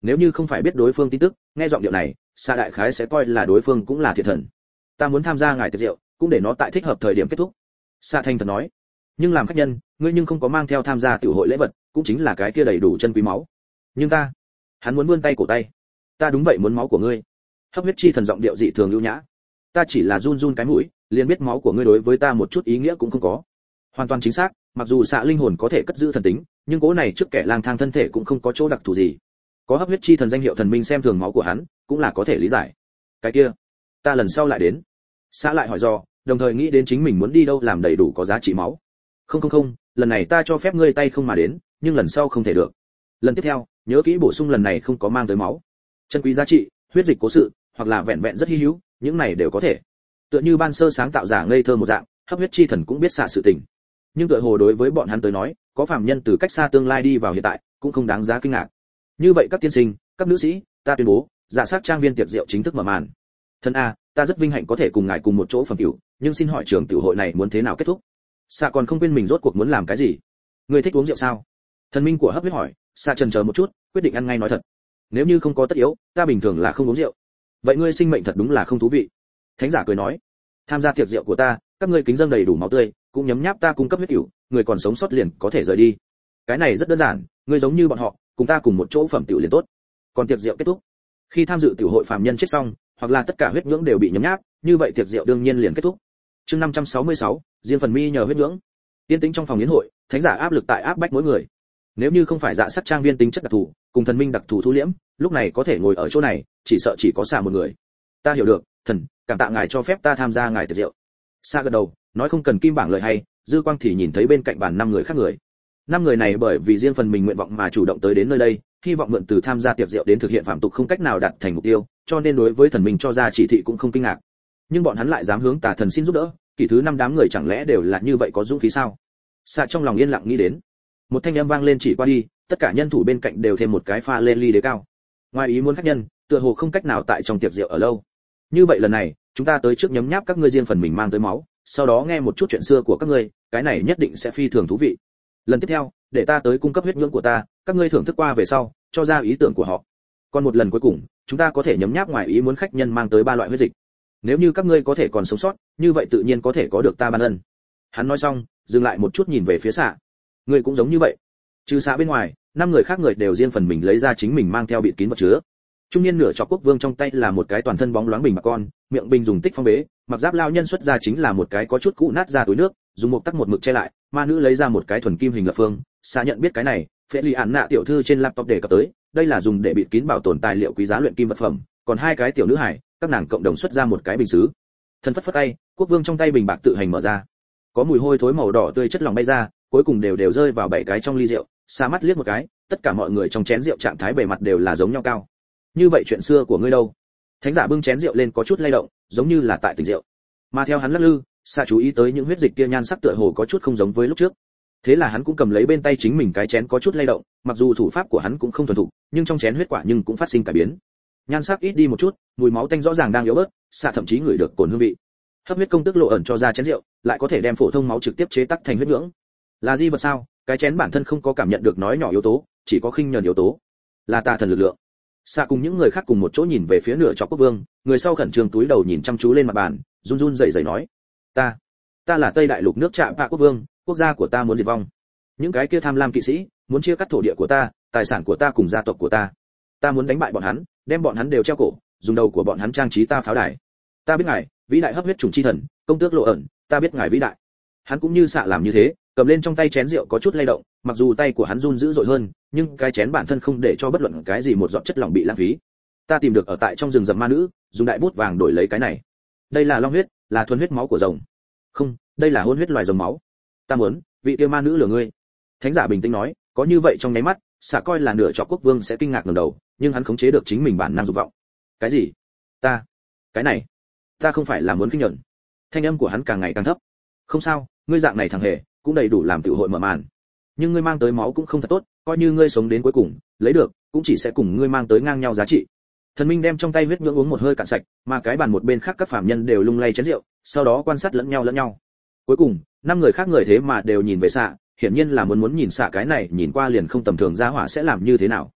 nếu như không phải biết đối phương tin tức, nghe giọng điệu này, xạ đại khái sẽ coi là đối phương cũng là thiện thần. Ta muốn tham gia ngài tiệc rượu, cũng để nó tại thích hợp thời điểm kết thúc. Xạ thành thật nói. Nhưng làm khách nhân, ngươi nhưng không có mang theo tham gia tiểu hội lễ vật, cũng chính là cái kia đầy đủ chân quý máu. Nhưng ta, hắn muốn vươn tay cổ tay. Ta đúng vậy muốn máu của ngươi. Hấp huyết chi thần giọng điệu dị thường lưu nhã. Ta chỉ là run run cái mũi, liền biết máu của ngươi đối với ta một chút ý nghĩa cũng không có. Hoàn toàn chính xác, mặc dù xạ linh hồn có thể cất giữ thần tính, nhưng cố này trước kẻ lang thang thân thể cũng không có chỗ đặc thù gì. Có hấp huyết chi thần danh hiệu thần minh xem thường máu của hắn, cũng là có thể lý giải. Cái kia, ta lần sau lại đến. Xạ lại hỏi do, đồng thời nghĩ đến chính mình muốn đi đâu làm đầy đủ có giá trị máu. Không không không, lần này ta cho phép ngươi tay không mà đến, nhưng lần sau không thể được. Lần tiếp theo, nhớ kỹ bổ sung lần này không có mang tới máu. Chân quý giá trị, huyết dịch cố sự, hoặc là vẹn vẹn rất hi hữu, những này đều có thể. Tựa như ban sơ sáng tạo giả ngây thơ một dạng, hấp huyết chi thần cũng biết xạ sự tình. Nhưng tựa hồ đối với bọn hắn tới nói, có phàm nhân từ cách xa tương lai đi vào hiện tại, cũng không đáng giá kinh ngạc. Như vậy các tiên sinh, các nữ sĩ, ta tuyên bố, dạ sát trang viên tiệc rượu chính thức mở màn. Thân a, ta rất vinh hạnh có thể cùng ngài cùng một chỗ phẩm tiểu, nhưng xin hỏi trường tiểu hội này muốn thế nào kết thúc? Xạ còn không quên mình rốt cuộc muốn làm cái gì. Ngươi thích uống rượu sao? Thần minh của hấp huyết hỏi. Xạ chần chờ một chút, quyết định ăn ngay nói thật. Nếu như không có tất yếu, ta bình thường là không uống rượu. Vậy ngươi sinh mệnh thật đúng là không thú vị. Thánh giả cười nói. Tham gia tiệc rượu của ta, các ngươi kính dâng đầy đủ máu tươi, cũng nhấm nháp ta cung cấp huyết tiểu, người còn sống sót liền có thể rời đi. Cái này rất đơn giản, ngươi giống như bọn họ, cùng ta cùng một chỗ phẩm tiểu liền tốt. Còn tiệc rượu kết thúc, khi tham dự tiểu hội phàm nhân chết xong, hoặc là tất cả huyết nhưỡng đều bị nhấm nháp, như vậy tiệc rượu đương nhiên liền kết thúc. Chương năm trăm sáu mươi sáu, riêng phần mi nhờ huyết nhưỡng. Tiên tĩnh trong phòng yến hội, thánh giả áp lực tại áp bách mỗi người. Nếu như không phải dạ sắc trang viên tính chất đặc thù, cùng thần minh đặc thù thu liễm, lúc này có thể ngồi ở chỗ này, chỉ sợ chỉ có xạ một người. Ta hiểu được, thần, cảm tạ ngài cho phép ta tham gia ngài tiệc rượu. Xạ gật đầu, nói không cần kim bảng lời hay, dư quang thì nhìn thấy bên cạnh bàn năm người khác người. Năm người này bởi vì riêng phần mình nguyện vọng mà chủ động tới đến nơi đây, hy vọng mượn từ tham gia tiệc rượu đến thực hiện phạm tục không cách nào đạt thành mục tiêu, cho nên đối với thần minh cho ra chỉ thị cũng không kinh ngạc. Nhưng bọn hắn lại dám hướng tà thần xin giúp đỡ, kỷ thứ năm đám người chẳng lẽ đều là như vậy có dũng khí sao? Xạ trong lòng yên lặng nghĩ đến. Một thanh âm vang lên chỉ qua đi, tất cả nhân thủ bên cạnh đều thêm một cái pha lên ly đế cao. Ngoài ý muốn khách nhân, tựa hồ không cách nào tại trong tiệc rượu ở lâu. Như vậy lần này, chúng ta tới trước nhấm nháp các ngươi riêng phần mình mang tới máu, sau đó nghe một chút chuyện xưa của các ngươi, cái này nhất định sẽ phi thường thú vị. Lần tiếp theo, để ta tới cung cấp huyết nhưỡng của ta, các ngươi thưởng thức qua về sau, cho ra ý tưởng của họ. Còn một lần cuối cùng, chúng ta có thể nhấm nháp ngoài ý muốn khách nhân mang tới ba loại huyết dịch. Nếu như các ngươi có thể còn sống sót, như vậy tự nhiên có thể có được ta ban ân. Hắn nói xong, dừng lại một chút nhìn về phía xạ. Ngươi cũng giống như vậy. Trừ xạ bên ngoài, năm người khác người đều riêng phần mình lấy ra chính mình mang theo bịt kín vật chứa. Trung niên nửa chọc quốc vương trong tay là một cái toàn thân bóng loáng bình bạc con, miệng bình dùng tích phong bế, mặc giáp lao nhân xuất ra chính là một cái có chút cũ nát ra túi nước, dùng một tắc một mực che lại. Ma nữ lấy ra một cái thuần kim hình lập phương, xạ nhận biết cái này, phệ lì ản nạ tiểu thư trên laptop đề cập tới, đây là dùng để bịt kín bảo tồn tài liệu quý giá luyện kim vật phẩm. Còn hai cái tiểu nữ hải, các nàng cộng đồng xuất ra một cái bình sứ. Thần phất phất tay, quốc vương trong tay bình bạc tự hành mở ra, có mùi hôi thối màu đỏ tươi chất lỏng bay ra, cuối cùng đều đều rơi vào bảy cái trong ly rượu. Xa mắt liếc một cái, tất cả mọi người trong chén rượu trạng thái bề mặt đều là giống nhau cao. Như vậy chuyện xưa của ngươi đâu? Thánh giả bưng chén rượu lên có chút lay động, giống như là tại tỉnh rượu. Mà theo hắn lắc lư, Sa chú ý tới những huyết dịch kia nhan sắc tựa hồ có chút không giống với lúc trước. Thế là hắn cũng cầm lấy bên tay chính mình cái chén có chút lay động, mặc dù thủ pháp của hắn cũng không thuần thục, nhưng trong chén huyết quả nhưng cũng phát sinh cải biến. Nhan sắc ít đi một chút, mùi máu tanh rõ ràng đang yếu bớt, Sa thậm chí ngửi được cồn hương vị. Hấp huyết công tức lộ ẩn cho ra chén rượu, lại có thể đem phổ thông máu trực tiếp chế tác thành huyết nhưỡng. Là di vật sao? Cái chén bản thân không có cảm nhận được nói nhỏ yếu tố, chỉ có khinh nhờn yếu tố. Là tà thần lực lượng. Sa cùng những người khác cùng một chỗ nhìn về phía nửa chó quốc vương, người sau khẩn trương túi đầu nhìn chăm chú lên mặt bàn, run run rẩy rẩy nói: "Ta, ta là Tây Đại Lục nước Trạm Pạ quốc vương, quốc gia của ta muốn diệt vong. Những cái kia tham lam kỵ sĩ muốn chia cắt thổ địa của ta, tài sản của ta cùng gia tộc của ta. Ta muốn đánh bại bọn hắn, đem bọn hắn đều treo cổ, dùng đầu của bọn hắn trang trí ta pháo đài. Ta biết ngài, vĩ đại hấp huyết trùng chi thần, công tước lộ ẩn, ta biết ngài vĩ đại." Hắn cũng như Xạ làm như thế, cầm lên trong tay chén rượu có chút lay động, mặc dù tay của hắn run dữ dội hơn, nhưng cái chén bản thân không để cho bất luận cái gì một giọt chất lỏng bị lãng phí. Ta tìm được ở tại trong rừng rậm ma nữ, dùng đại bút vàng đổi lấy cái này. Đây là long huyết, là thuần huyết máu của rồng. Không, đây là hôn huyết loài rồng máu. Ta muốn, vị kia ma nữ lừa ngươi. Thánh giả bình tĩnh nói, có như vậy trong nháy mắt, Xạ coi là nửa chọc quốc vương sẽ kinh ngạc ngẩng đầu, nhưng hắn khống chế được chính mình bản năng dục vọng. Cái gì? Ta, cái này, ta không phải là muốn kinh nhẫn. Thanh âm của hắn càng ngày càng thấp. Không sao, ngươi dạng này thằng hề, cũng đầy đủ làm tiểu hội mở màn. Nhưng ngươi mang tới máu cũng không thật tốt, coi như ngươi sống đến cuối cùng, lấy được, cũng chỉ sẽ cùng ngươi mang tới ngang nhau giá trị. Thần minh đem trong tay huyết nhưỡng uống một hơi cạn sạch, mà cái bàn một bên khác các phàm nhân đều lung lay chén rượu, sau đó quan sát lẫn nhau lẫn nhau. Cuối cùng, năm người khác người thế mà đều nhìn về Xạ, hiển nhiên là muốn muốn nhìn Xạ cái này nhìn qua liền không tầm thường ra hỏa sẽ làm như thế nào.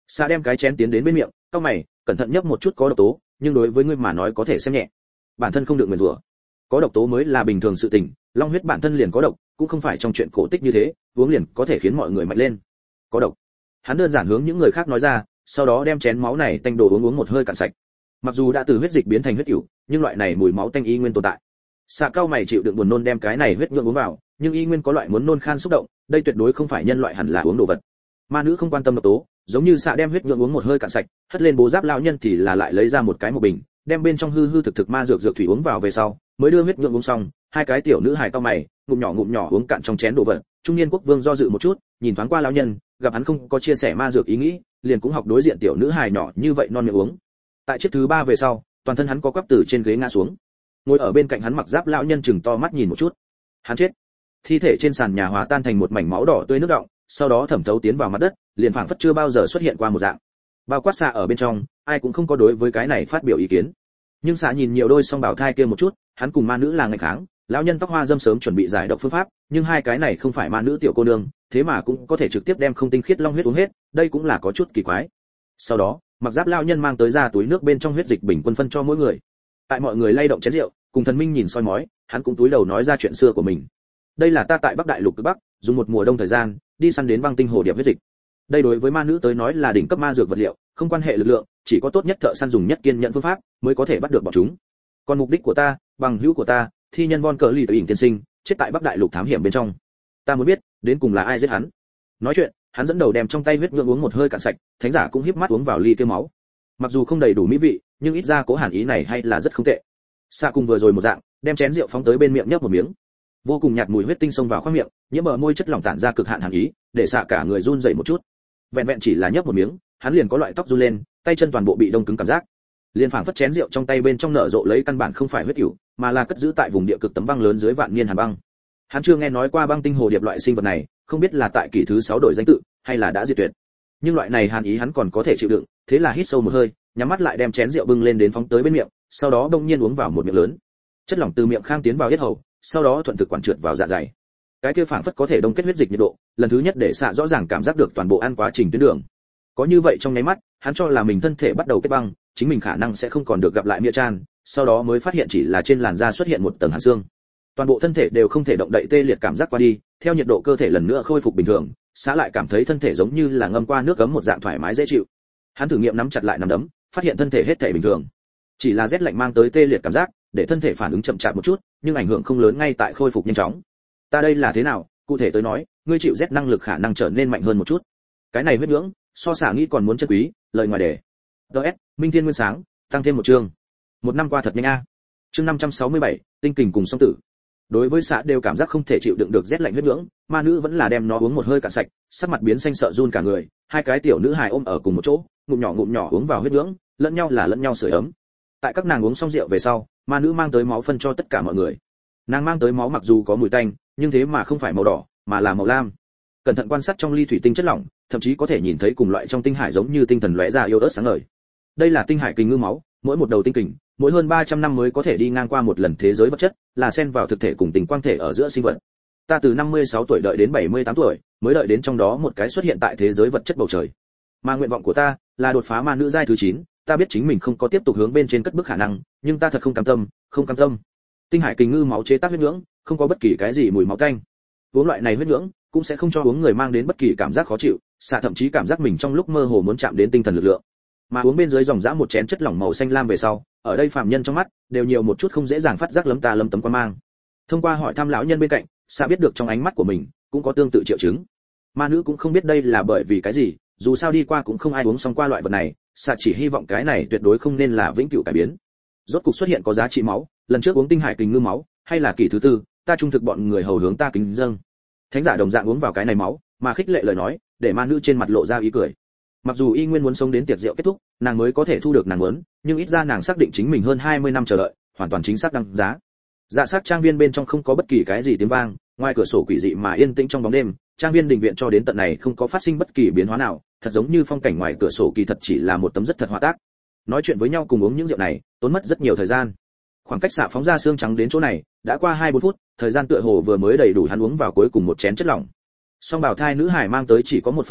Xạ đem cái chén tiến đến bên miệng, cau mày, cẩn thận nhấp một chút có độc tố, nhưng đối với ngươi mà nói có thể xem nhẹ. Bản thân không được nguyền rủa. Có độc tố mới là bình thường sự tình, long huyết bản thân liền có độc, cũng không phải trong chuyện cổ tích như thế, uống liền có thể khiến mọi người mạnh lên. Có độc. Hắn đơn giản hướng những người khác nói ra, sau đó đem chén máu này tanh đồ uống uống một hơi cạn sạch. Mặc dù đã từ huyết dịch biến thành huyết ỉu, nhưng loại này mùi máu tanh y nguyên tồn tại. Xạ cau mày chịu đựng buồn nôn đem cái này huyết nhuộm uống vào, nhưng y nguyên có loại muốn nôn khan xúc động, đây tuyệt đối không phải nhân loại hẳn là uống đồ vật. Ma nữ không quan tâm độc tố, giống như xạ đem huyết nhuộm uống một hơi cạn sạch, hất lên bố giáp lão nhân thì là lại lấy ra một cái một bình, đem bên trong hư hư thực thực ma dược dược thủy uống vào về sau, mới đưa huyết nhuộm uống xong, hai cái tiểu nữ hài cau mày, ngụm nhỏ ngụm nhỏ uống cạn trong chén đồ vật. Trung niên quốc vương do dự một chút, nhìn thoáng qua lão nhân, gặp hắn không có chia sẻ ma dược ý nghĩ, liền cũng học đối diện tiểu nữ hài nhỏ như vậy non miệng uống. Tại chiếc thứ ba về sau, toàn thân hắn có quắp từ trên ghế ngã xuống. Ngồi ở bên cạnh hắn mặc giáp lão nhân chừng to mắt nhìn một chút. Hắn chết. Thi thể trên sàn nhà hòa tan thành một mảnh máu đỏ tươi nước đọng, sau đó thẩm thấu tiến vào mặt đất, liền phảng phất chưa bao giờ xuất hiện qua một dạng. Bao quát xạ ở bên trong, ai cũng không có đối với cái này phát biểu ý kiến. Nhưng xạ nhìn nhiều đôi song bảo thai kia một chút, hắn cùng ma nữ là ngày kháng, lão nhân tóc hoa dâm sớm chuẩn bị giải độc phương pháp, nhưng hai cái này không phải ma nữ tiểu cô nương, thế mà cũng có thể trực tiếp đem không tinh khiết long huyết uống hết, đây cũng là có chút kỳ quái. Sau đó, mặc giáp lão nhân mang tới ra túi nước bên trong huyết dịch bình quân phân cho mỗi người. Tại mọi người lay động chén rượu, cùng thần minh nhìn soi mói, hắn cũng túi đầu nói ra chuyện xưa của mình. Đây là ta tại Bắc Đại Lục cực Bắc, dùng một mùa đông thời gian, đi săn đến băng tinh hồ điệp huyết dịch. Đây đối với ma nữ tới nói là đỉnh cấp ma dược vật liệu, không quan hệ lực lượng, chỉ có tốt nhất thợ săn dùng nhất kiên nhẫn phương pháp, mới có thể bắt được bọn chúng. Còn mục đích của ta, bằng hữu của ta, thi nhân Von Cờ Ly Tử tiên sinh, chết tại Bắc Đại Lục thám hiểm bên trong. Ta muốn biết, đến cùng là ai giết hắn. Nói chuyện, hắn dẫn đầu đem trong tay huyết nhượng uống một hơi cạn sạch, thánh giả cũng híp mắt uống vào ly kia máu. Mặc dù không đầy đủ mỹ vị, nhưng ít ra cố hàn ý này hay là rất không tệ. Sa cùng vừa rồi một dạng, đem chén rượu phóng tới bên miệng nhấp một miếng. Vô cùng nhạt mùi huyết tinh xông vào khoang miệng, nhiễm bờ môi chất lỏng tản ra cực hạn hàn ý, để Sa cả người run rẩy một chút. Vẹn vẹn chỉ là nhấp một miếng, hắn liền có loại tóc run lên, tay chân toàn bộ bị đông cứng cảm giác. Liên phảng phất chén rượu trong tay bên trong nở rộ lấy căn bản không phải huyết ỉu, mà là cất giữ tại vùng địa cực tấm băng lớn dưới vạn niên hàn băng. Hắn chưa nghe nói qua băng tinh hồ điệp loại sinh vật này, không biết là tại kỷ thứ sáu đổi danh tự, hay là đã diệt tuyệt. Nhưng loại này hàn ý hắn còn có thể chịu đựng, thế là hít sâu một hơi, nhắm mắt lại đem chén rượu bưng lên đến phóng tới bên miệng, sau đó đông nhiên uống vào một miệng lớn. Chất lỏng từ miệng khang tiến vào yết hầu, sau đó thuận thực quản trượt vào dạ dày. Cái kia phảng phất có thể đông kết huyết dịch nhiệt độ, lần thứ nhất để xạ rõ ràng cảm giác được toàn bộ ăn quá trình tuyến đường. Có như vậy trong nháy mắt, hắn cho là mình thân thể bắt đầu kết băng, chính mình khả năng sẽ không còn được gặp lại Mia Chan, sau đó mới phát hiện chỉ là trên làn da xuất hiện một tầng hàn xương. Toàn bộ thân thể đều không thể động đậy, tê liệt cảm giác qua đi, theo nhiệt độ cơ thể lần nữa khôi phục bình thường, xạ lại cảm thấy thân thể giống như là ngâm qua nước ấm một dạng thoải mái dễ chịu. Hắn thử nghiệm nắm chặt lại nắm đấm, phát hiện thân thể hết thể bình thường. Chỉ là rét lạnh mang tới tê liệt cảm giác, để thân thể phản ứng chậm chạp một chút, nhưng ảnh hưởng không lớn ngay tại khôi phục nhanh chóng. Ta đây là thế nào? Cụ thể tới nói, ngươi chịu rét năng lực khả năng trở nên mạnh hơn một chút. Cái này huyết ngưỡng, so xả nghĩ còn muốn chân quý, lời ngoài đề. ds Minh Thiên Nguyên Sáng, tăng thêm một chương. Một năm qua thật nhanh a. Chương năm trăm sáu mươi bảy, tinh kình cùng song tử. Đối với xạ đều cảm giác không thể chịu đựng được rét lạnh huyết ngưỡng, ma nữ vẫn là đem nó uống một hơi cạn sạch, sắc mặt biến xanh sợ run cả người, hai cái tiểu nữ hài ôm ở cùng một chỗ, ngụm nhỏ ngụm nhỏ uống vào huyết ngưỡng, lẫn nhau là lẫn nhau sưởi ấm. Tại các nàng uống xong rượu về sau, ma nữ mang tới máu phân cho tất cả mọi người. Nàng mang tới máu mặc dù có mùi tanh, nhưng thế mà không phải màu đỏ, mà là màu lam. Cẩn thận quan sát trong ly thủy tinh chất lỏng, thậm chí có thể nhìn thấy cùng loại trong tinh hải giống như tinh thần lóe ra yếu ớt sáng ngời. Đây là tinh hải kình ngư máu, mỗi một đầu tinh kình, mỗi hơn ba trăm năm mới có thể đi ngang qua một lần thế giới vật chất, là xen vào thực thể cùng tình quang thể ở giữa sinh vật. Ta từ năm mươi sáu tuổi đợi đến bảy mươi tám tuổi, mới đợi đến trong đó một cái xuất hiện tại thế giới vật chất bầu trời. Mà nguyện vọng của ta là đột phá ma nữ giai thứ chín, ta biết chính mình không có tiếp tục hướng bên trên cất bước khả năng, nhưng ta thật không cam tâm, không cam tâm. Tinh hải kình ngư máu chế tác huyết nhưỡng, không có bất kỳ cái gì mùi máu tanh. Uống loại này huyết nhưỡng cũng sẽ không cho uống người mang đến bất kỳ cảm giác khó chịu, xạ thậm chí cảm giác mình trong lúc mơ hồ muốn chạm đến tinh thần lực lượng. Mà uống bên dưới dòng dã một chén chất lỏng màu xanh lam về sau, ở đây phàm nhân trong mắt đều nhiều một chút không dễ dàng phát giác lấm ta lấm tấm quan mang. Thông qua hỏi thăm lão nhân bên cạnh, xạ biết được trong ánh mắt của mình cũng có tương tự triệu chứng. Ma nữ cũng không biết đây là bởi vì cái gì, dù sao đi qua cũng không ai uống xong qua loại vật này, xạ chỉ hy vọng cái này tuyệt đối không nên là vĩnh cửu cải biến. Rốt cục xuất hiện có giá trị máu, lần trước uống tinh hải kình ngư máu, hay là kỳ thứ tư, ta trung thực bọn người hầu hướng ta kính dâng. Thánh giả đồng dạng uống vào cái này máu, mà khích lệ lời nói, để ma nữ trên mặt lộ ra ý cười. Mặc dù y nguyên muốn sống đến tiệc rượu kết thúc, nàng mới có thể thu được nàng muốn, nhưng ít ra nàng xác định chính mình hơn hai mươi năm chờ đợi, hoàn toàn chính xác đăng giá. Dạ sát trang viên bên trong không có bất kỳ cái gì tiếng vang, ngoài cửa sổ quỷ dị mà yên tĩnh trong bóng đêm, trang viên đình viện cho đến tận này không có phát sinh bất kỳ biến hóa nào, thật giống như phong cảnh ngoài cửa sổ kỳ thật chỉ là một tấm rất thật họa tác. Nói chuyện với nhau cùng uống những rượu này, tốn mất rất nhiều thời gian. Khoảng cách xạ phóng ra xương trắng đến chỗ này, đã qua hai bốn phút, thời gian tựa hồ vừa mới đầy đủ hắn uống vào cuối cùng một chén chất lỏng. Song bảo thai nữ hải mang tới chỉ có một phần máu,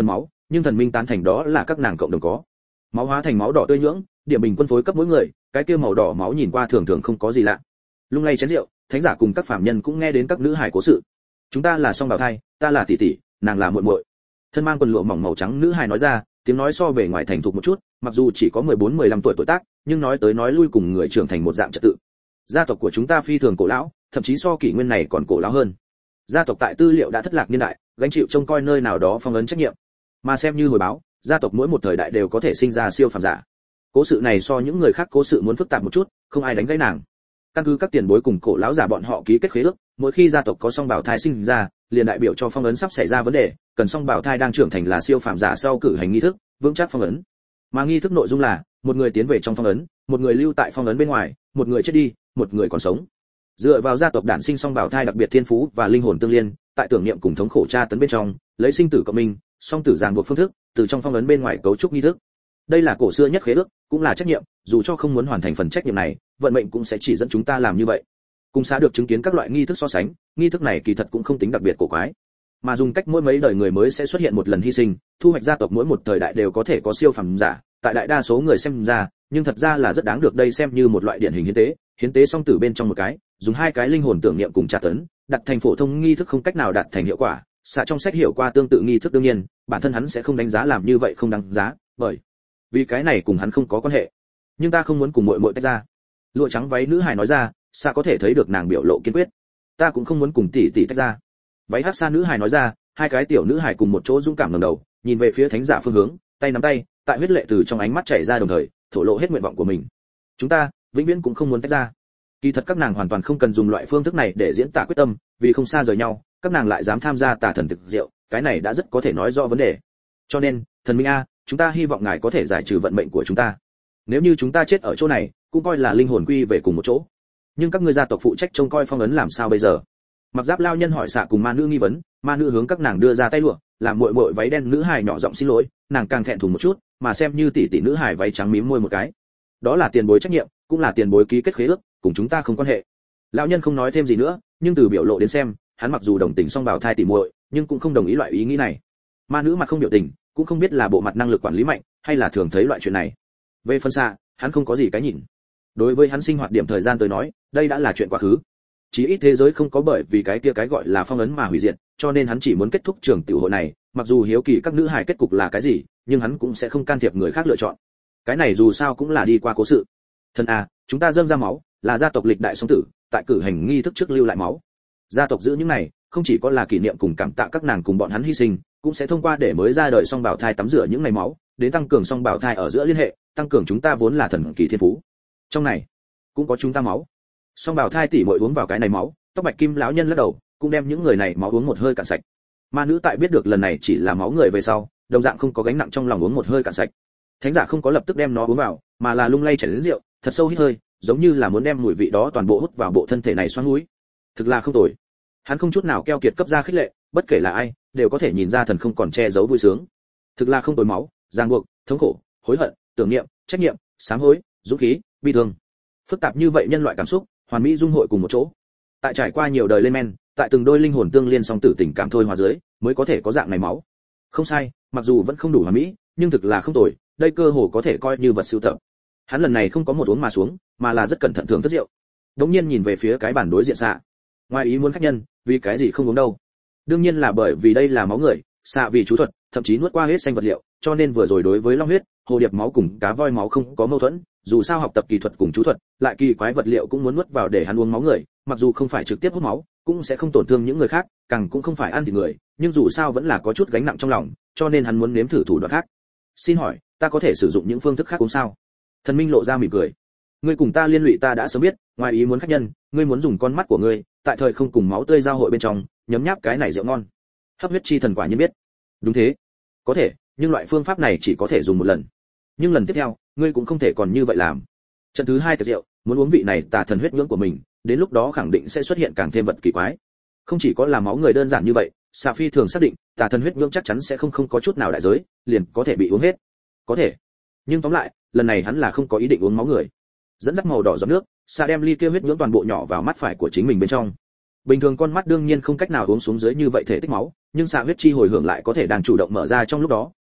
nhưng thần minh tán thành đó là các nàng cộng đồng có. Máu hóa thành máu đỏ tươi nhưỡng, điểm bình quân phối cấp mỗi người, cái kia màu đỏ máu nhìn qua thường thường không có gì lạ. Lung lay chén rượu, thánh giả cùng các phạm nhân cũng nghe đến các nữ hài cố sự. Chúng ta là song bào thai, ta là tỷ tỷ, nàng là muội muội. Thân mang quần lụa mỏng màu trắng nữ hài nói ra, tiếng nói so bề ngoài thành thục một chút, mặc dù chỉ có mười bốn mười lăm tuổi tuổi tác, nhưng nói tới nói lui cùng người trưởng thành một dạng trật tự. Gia tộc của chúng ta phi thường cổ lão, thậm chí so kỷ nguyên này còn cổ lão hơn. Gia tộc tại tư liệu đã thất lạc niên đại, gánh chịu trông coi nơi nào đó phong ấn trách nhiệm. Mà xem như hồi báo, gia tộc mỗi một thời đại đều có thể sinh ra siêu phàm giả. Cố sự này so những người khác cố sự muốn phức tạp một chút, không ai đánh gãy nàng. Căn cứ các tiền bối cùng cổ lão giả bọn họ ký kết khế ước, mỗi khi gia tộc có song bảo thai sinh ra, liền đại biểu cho phong ấn sắp xảy ra vấn đề, cần song bảo thai đang trưởng thành là siêu phàm giả sau cử hành nghi thức, vững chắc phong ấn. Mà nghi thức nội dung là, một người tiến về trong phong ấn, một người lưu tại phong ấn bên ngoài, một người chết đi, một người còn sống. Dựa vào gia tộc đản sinh song bảo thai đặc biệt thiên phú và linh hồn tương liên, tại tưởng niệm cùng thống khổ tra tấn bên trong, lấy sinh tử cộng minh, song tử ràng buộc phương thức, từ trong phong ấn bên ngoài cấu trúc nghi thức. Đây là cổ xưa nhất khế ước, cũng là trách nhiệm, dù cho không muốn hoàn thành phần trách nhiệm này, vận mệnh cũng sẽ chỉ dẫn chúng ta làm như vậy. Cùng xã được chứng kiến các loại nghi thức so sánh, nghi thức này kỳ thật cũng không tính đặc biệt cổ quái, mà dùng cách mỗi mấy đời người mới sẽ xuất hiện một lần hy sinh, thu hoạch gia tộc mỗi một thời đại đều có thể có siêu phàm giả, tại đại đa số người xem ra, nhưng thật ra là rất đáng được đây xem như một loại điển hình hiến tế, hiến tế song tử bên trong một cái, dùng hai cái linh hồn tưởng niệm cùng tra tấn, đặt thành phổ thông nghi thức không cách nào đạt thành hiệu quả. Xạ trong sách hiểu qua tương tự nghi thức đương nhiên, bản thân hắn sẽ không đánh giá làm như vậy không đáng giá, bởi vì cái này cùng hắn không có quan hệ. Nhưng ta không muốn cùng muội muội tách ra. Lụa trắng váy nữ hài nói ra, Xạ có thể thấy được nàng biểu lộ kiên quyết. Ta cũng không muốn cùng tỷ tỷ tách ra. Váy hắc sa nữ hài nói ra, hai cái tiểu nữ hài cùng một chỗ dũng cảm ngẩng đầu, nhìn về phía thánh giả phương hướng, tay nắm tay, tại huyết lệ từ trong ánh mắt chảy ra đồng thời, thổ lộ hết nguyện vọng của mình. Chúng ta, vĩnh viễn cũng không muốn tách ra. Kỳ thật các nàng hoàn toàn không cần dùng loại phương thức này để diễn tả quyết tâm, vì không xa rời nhau, các nàng lại dám tham gia tà thần thực diệu, cái này đã rất có thể nói rõ vấn đề. Cho nên, thần minh a, chúng ta hy vọng ngài có thể giải trừ vận mệnh của chúng ta. Nếu như chúng ta chết ở chỗ này, cũng coi là linh hồn quy về cùng một chỗ. Nhưng các ngươi gia tộc phụ trách trông coi phong ấn làm sao bây giờ? Mặc Giáp lao nhân hỏi Xạ cùng ma nữ nghi vấn, ma nữ hướng các nàng đưa ra tay lụa, làm muội muội váy đen nữ hài nhỏ giọng xin lỗi, nàng càng thẹn thùng một chút, mà xem như tỷ tỷ nữ hài váy trắng mím môi một cái. Đó là tiền bối trách nhiệm, cũng là tiền bối ký kết khế ước, cùng chúng ta không quan hệ. Lão nhân không nói thêm gì nữa, nhưng từ biểu lộ đến xem, hắn mặc dù đồng tình song bảo thai tỷ muội, nhưng cũng không đồng ý loại ý nghĩ này. Ma nữ mặt không biểu tình, cũng không biết là bộ mặt năng lực quản lý mạnh, hay là thường thấy loại chuyện này. Về phân Xạ, hắn không có gì cái nhìn. Đối với hắn sinh hoạt điểm thời gian tới nói, đây đã là chuyện quá khứ. Chỉ ít thế giới không có bởi vì cái kia cái gọi là phong ấn mà hủy diệt, cho nên hắn chỉ muốn kết thúc trường tiểu hội này, mặc dù hiếu kỳ các nữ hài kết cục là cái gì, nhưng hắn cũng sẽ không can thiệp người khác lựa chọn. Cái này dù sao cũng là đi qua cố sự. Thân a, chúng ta dâng ra máu, là gia tộc lịch đại sống tử, tại cử hành nghi thức trước lưu lại máu. Gia tộc giữ những này, không chỉ có là kỷ niệm cùng cảm tạ các nàng cùng bọn hắn hy sinh, cũng sẽ thông qua để mới ra đời song bảo thai tắm rửa những ngày máu, đến tăng cường song bảo thai ở giữa liên hệ, tăng cường chúng ta vốn là thần kỳ thiên phú. Trong này, cũng có chúng ta máu. Song bảo thai tỷ muội uống vào cái này máu, tóc bạch kim lão nhân lắc đầu, cũng đem những người này máu uống một hơi cạn sạch. Ma nữ tại biết được lần này chỉ là máu người về sau, đồng dạng không có gánh nặng trong lòng uống một hơi cạn sạch. Thánh giả không có lập tức đem nó uống vào, mà là lung lay chảy đến rượu, thật sâu hít hơi, giống như là muốn đem mùi vị đó toàn bộ hút vào bộ thân thể này xoắn mũi. Thực là không tồi. Hắn không chút nào keo kiệt cấp ra khích lệ, bất kể là ai, đều có thể nhìn ra thần không còn che giấu vui sướng. Thực là không tồi máu, ràng buộc, thống khổ, hối hận, tưởng niệm, trách nhiệm, sám hối, dũng khí, bi thương. Phức tạp như vậy nhân loại cảm xúc, hoàn mỹ dung hội cùng một chỗ. Tại trải qua nhiều đời lên men, tại từng đôi linh hồn tương liên song tử tình cảm thôi hòa dưới, mới có thể có dạng này máu. Không sai, mặc dù vẫn không đủ hoàn mỹ, nhưng thực là không tồi, đây cơ hồ có thể coi như vật sưu tập. Hắn lần này không có một uống mà xuống, mà là rất cẩn thận thưởng thức rượu. Đống nhiên nhìn về phía cái bàn đối diện Xạ. Ngoài ý muốn khách nhân, vì cái gì không uống đâu? Đương nhiên là bởi vì đây là máu người, Xạ vì chú thuật, thậm chí nuốt qua huyết xanh vật liệu, cho nên vừa rồi đối với long huyết, hồ điệp máu cùng cá voi máu không có mâu thuẫn, dù sao học tập kỳ thuật cùng chú thuật, lại kỳ quái vật liệu cũng muốn nuốt vào để hắn uống máu người, mặc dù không phải trực tiếp hút máu, cũng sẽ không tổn thương những người khác, càng cũng không phải ăn thịt người, nhưng dù sao vẫn là có chút gánh nặng trong lòng, cho nên hắn muốn nếm thử thủ đoạn khác. Xin hỏi, ta có thể sử dụng những phương thức khác uống sao? Thần Minh lộ ra mỉm cười. Ngươi cùng ta liên lụy ta đã sớm biết, ngoài ý muốn khách nhân, ngươi muốn dùng con mắt của ngươi, tại thời không cùng máu tươi giao hội bên trong, nhấm nháp cái này rượu ngon. Hấp huyết chi thần quả nhiên biết. Đúng thế. Có thể, nhưng loại phương pháp này chỉ có thể dùng một lần. Nhưng lần tiếp theo, ngươi cũng không thể còn như vậy làm. Trận thứ hai tiệc rượu, muốn uống vị này tà thần huyết nhưỡng của mình, đến lúc đó khẳng định sẽ xuất hiện càng thêm vật kỳ quái. Không chỉ có là máu người đơn giản như vậy, Xạ Phi thường xác định, tà thần huyết nhưỡng chắc chắn sẽ không không có chút nào đại giới, liền có thể bị uống hết. Có thể. Nhưng tóm lại, lần này hắn là không có ý định uống máu người. Dẫn dắt màu đỏ giọt nước, Xạ đem ly kia huyết nhưỡng toàn bộ nhỏ vào mắt phải của chính mình bên trong. Bình thường con mắt đương nhiên không cách nào uống xuống dưới như vậy thể tích máu, nhưng Xạ huyết chi hồi hưởng lại có thể đang chủ động mở ra trong lúc đó,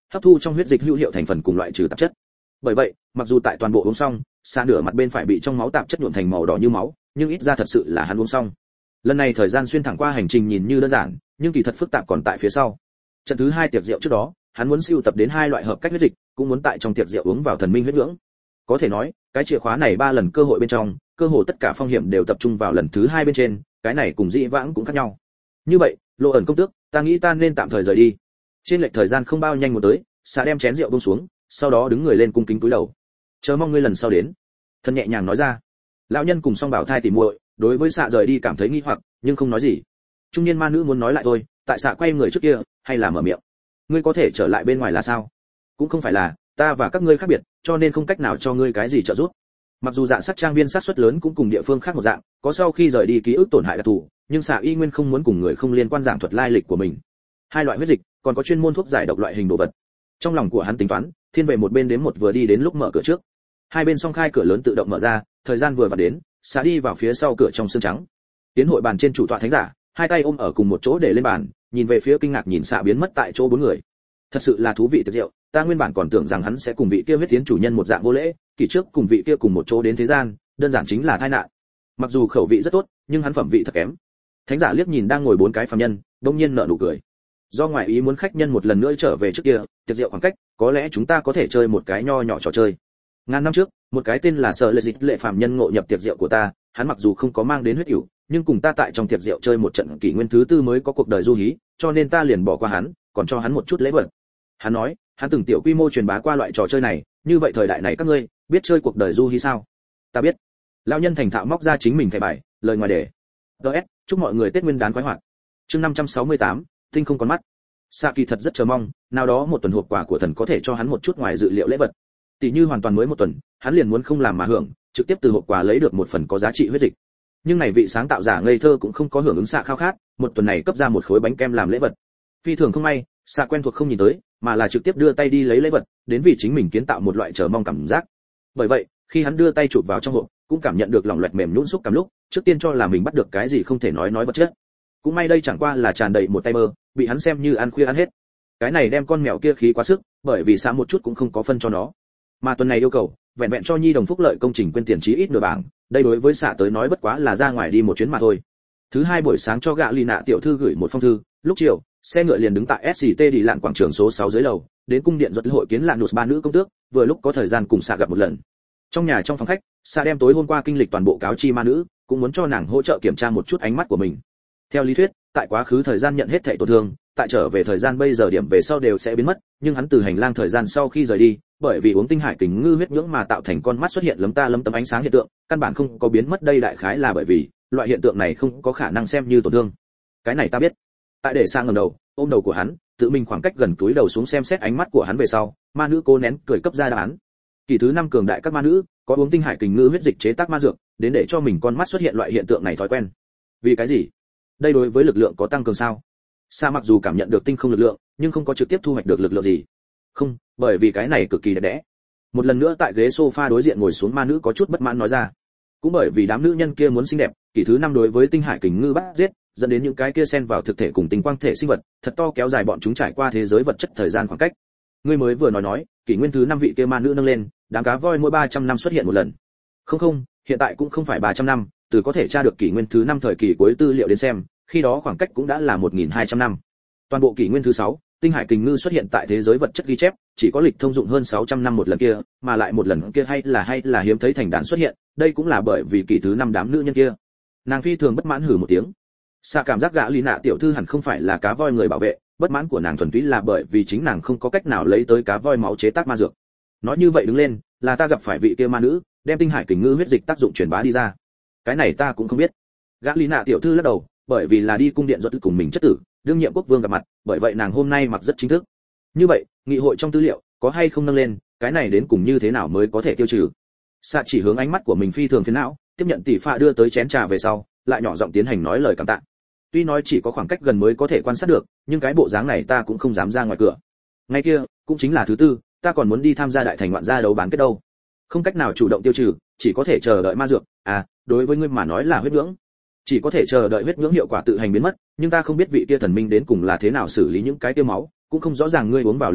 hấp thu trong huyết dịch hữu hiệu thành phần cùng loại trừ tạp chất. Bởi vậy, mặc dù tại toàn bộ uống xong, xạ nửa mặt bên phải bị trong máu tạp chất nhuộm thành màu đỏ như máu, nhưng ít ra thật sự là hắn uống xong. Lần này thời gian xuyên thẳng qua hành trình nhìn như đơn giản, nhưng kỳ thật phức tạp còn tại phía sau. Trận thứ hai tiệc rượu trước đó, hắn muốn sưu tập đến hai loại hợp cách huyết dịch, cũng muốn tại trong tiệc rượu uống vào thần minh huyết nhưỡng. Có thể nói, cái chìa khóa này ba lần cơ hội bên trong, cơ hội tất cả phong hiểm đều tập trung vào lần thứ hai bên trên, cái này cùng dị vãng cũng khác nhau. Như vậy, Lộ ẩn công tước, ta nghĩ ta nên tạm thời rời đi. Trên lệch thời gian không bao nhanh một tới, xạ đem chén rượu buông xuống, sau đó đứng người lên cung kính cúi đầu. Chờ mong ngươi lần sau đến. Thân nhẹ nhàng nói ra. Lão nhân cùng song bảo thai tỉ muội, đối với xạ rời đi cảm thấy nghi hoặc, nhưng không nói gì. Trung niên ma nữ muốn nói lại thôi, tại xạ quay người trước kia, hay là mở miệng. Ngươi có thể trở lại bên ngoài là sao? Cũng không phải là, ta và các ngươi khác biệt, cho nên không cách nào cho ngươi cái gì trợ giúp. Mặc dù dạ sắc trang viên sát suất lớn cũng cùng địa phương khác một dạng, có sau khi rời đi ký ức tổn hại đặc thù, nhưng xạ y nguyên không muốn cùng người không liên quan giảng thuật lai lịch của mình. Hai loại huyết dịch, còn có chuyên môn thuốc giải độc loại hình đồ vật. Trong lòng của hắn tính toán, thiên về một bên đến một vừa đi đến lúc mở cửa trước. Hai bên song khai cửa lớn tự động mở ra, thời gian vừa vặn đến, xạ đi vào phía sau cửa trong sương trắng. Tiến hội bàn trên chủ tọa thánh giả, hai tay ôm ở cùng một chỗ để lên bàn, nhìn về phía kinh ngạc nhìn xạ biến mất tại chỗ bốn người. Thật sự là thú vị tiệc rượu, ta nguyên bản còn tưởng rằng hắn sẽ cùng vị kia huyết tiến chủ nhân một dạng vô lễ, kỳ trước cùng vị kia cùng một chỗ đến thế gian, đơn giản chính là tai nạn. Mặc dù khẩu vị rất tốt, nhưng hắn phẩm vị thật kém. Thánh giả liếc nhìn đang ngồi bốn cái phàm nhân, đột nhiên nở nụ cười. Do ngoại ý muốn khách nhân một lần nữa trở về trước kia, tiệc rượu khoảng cách, có lẽ chúng ta có thể chơi một cái nho nhỏ trò chơi. Ngàn năm trước, một cái tên là Sở Lệ Dịch lệ phàm nhân ngộ nhập tiệc rượu của ta, hắn mặc dù không có mang đến huyết ỉu, nhưng cùng ta tại trong tiệc rượu chơi một trận kỷ nguyên thứ tư mới có cuộc đời du hí, cho nên ta liền bỏ qua hắn, còn cho hắn một chút lễ vật. Hắn nói, hắn từng tiểu quy mô truyền bá qua loại trò chơi này, như vậy thời đại này các ngươi biết chơi cuộc đời du hí sao? Ta biết. Lão nhân thành thạo móc ra chính mình thẻ bài, lời ngoài đề. đê ét, chúc mọi người Tết Nguyên đán khoái hoạt. Chương năm trăm sáu mươi tám, tinh không con mắt. Sa Kỳ thật rất chờ mong, nào đó một tuần hộp quà của thần có thể cho hắn một chút ngoài dự liệu lễ vật. Tỷ như hoàn toàn mới một tuần, hắn liền muốn không làm mà hưởng, trực tiếp từ hộp quà lấy được một phần có giá trị huyết dịch. Nhưng này vị sáng tạo giả ngây thơ cũng không có hưởng ứng xạ khao khát, một tuần này cấp ra một khối bánh kem làm lễ vật. Phi thường không may, xạ quen thuộc không nhìn tới, mà là trực tiếp đưa tay đi lấy lễ vật, đến vì chính mình kiến tạo một loại chờ mong cảm giác. Bởi vậy, khi hắn đưa tay chụp vào trong hộp, cũng cảm nhận được lòng loẹt mềm nhũn xúc cảm lúc, trước tiên cho là mình bắt được cái gì không thể nói nói vật chất. Cũng may đây chẳng qua là tràn đầy một tay mơ, bị hắn xem như ăn khuya ăn hết. Cái này đem con mèo kia khí quá sức, bởi vì xạ một chút cũng không có phân cho nó. Mà tuần này yêu cầu, vẹn vẹn cho nhi đồng phúc lợi công trình quên tiền chí ít nửa bảng, đây đối với xạ tới nói bất quá là ra ngoài đi một chuyến mà thôi. Thứ hai buổi sáng cho gạ lì nạ tiểu thư gửi một phong thư, lúc chiều, xe ngựa liền đứng tại ét xê tê đi lạn quảng trường số sáu dưới lầu, đến cung điện duật hội kiến lạn nụt ba nữ công tước, vừa lúc có thời gian cùng xạ gặp một lần. Trong nhà trong phòng khách, xạ đem tối hôm qua kinh lịch toàn bộ cáo chi ma nữ, cũng muốn cho nàng hỗ trợ kiểm tra một chút ánh mắt của mình. Theo lý thuyết, tại quá khứ thời gian nhận hết thảy tổn thương, tại trở về thời gian bây giờ điểm về sau đều sẽ biến mất, nhưng hắn từ hành lang thời gian sau khi rời đi, bởi vì uống tinh hải kình ngư huyết nhưỡng mà tạo thành con mắt xuất hiện lấm ta lấm tấm ánh sáng hiện tượng, căn bản không có biến mất, đây đại khái là bởi vì loại hiện tượng này không có khả năng xem như tổn thương. Cái này ta biết. Tại để sang ngẩng đầu, ôm đầu của hắn, tự mình khoảng cách gần túi đầu xuống xem xét ánh mắt của hắn về sau, ma nữ cố nén cười cấp ra đáp án. Kỳ thứ năm cường đại các ma nữ, có uống tinh hải kình ngư huyết dịch chế tác ma dược, đến để cho mình con mắt xuất hiện loại hiện tượng này thói quen. Vì cái gì? Đây đối với lực lượng có tăng cường sao? Sa mặc dù cảm nhận được tinh không lực lượng, nhưng không có trực tiếp thu hoạch được lực lượng gì. Không, bởi vì cái này cực kỳ đẹp đẽ. Một lần nữa tại ghế sofa đối diện ngồi xuống ma nữ có chút bất mãn nói ra. Cũng bởi vì đám nữ nhân kia muốn xinh đẹp, kỳ thứ năm đối với tinh hải kình ngư bắt giết, dẫn đến những cái kia xen vào thực thể cùng tinh quang thể sinh vật, thật to kéo dài bọn chúng trải qua thế giới vật chất thời gian khoảng cách. Ngươi mới vừa nói nói, kỷ nguyên thứ năm vị kia ma nữ nâng lên, đám cá voi mỗi ba trăm năm xuất hiện một lần. Không không, hiện tại cũng không phải ba trăm năm, từ có thể tra được kỷ nguyên thứ năm thời kỳ cuối tư liệu đến xem, khi đó khoảng cách cũng đã là một nghìn hai trăm năm. Toàn bộ kỷ nguyên thứ sáu, tinh hải kình ngư xuất hiện tại thế giới vật chất ghi chép, chỉ có lịch thông dụng hơn sáu trăm năm một lần kia, mà lại một lần kia hay là hay là hiếm thấy thành đàn xuất hiện, đây cũng là bởi vì kỷ thứ năm đám nữ nhân kia. Nàng phi thường bất mãn hử một tiếng. Xa cảm giác gã Lý Nạ tiểu thư hẳn không phải là cá voi người bảo vệ, bất mãn của nàng thuần túy là bởi vì chính nàng không có cách nào lấy tới cá voi máu chế tác ma dược. Nói như vậy đứng lên, là ta gặp phải vị kia ma nữ, đem tinh hải kình ngư huyết dịch tác dụng truyền bá đi ra. Cái này ta cũng không biết. Gã Lý Nạ tiểu thư lắc đầu, bởi vì là đi cung điện duật cùng mình chất tử, đương nhiệm quốc vương gặp mặt, bởi vậy nàng hôm nay mặc rất chính thức. Như vậy, nghị hội trong tư liệu có hay không nâng lên, cái này đến cùng như thế nào mới có thể tiêu trừ? Sa chỉ hướng ánh mắt của mình phi thường phiền não, tiếp nhận tỷ phạ đưa tới chén trà về sau, lại nhỏ giọng tiến hành nói lời cảm tạ. Tuy nói chỉ có khoảng cách gần mới có thể quan sát được, nhưng cái bộ dáng này ta cũng không dám ra ngoài cửa. Ngày kia, cũng chính là thứ tư, ta còn muốn đi tham gia đại thành ngoạn gia đấu bán kết đâu. Không cách nào chủ động tiêu trừ, chỉ có thể chờ đợi ma dược. À, đối với ngươi mà nói là huyết nhưỡng, chỉ có thể chờ đợi huyết nhưỡng hiệu quả tự hành biến mất, nhưng ta không biết vị kia thần minh đến cùng là thế nào xử lý những cái tiêu máu, cũng không rõ ràng ngươi uống vào liều thuốc,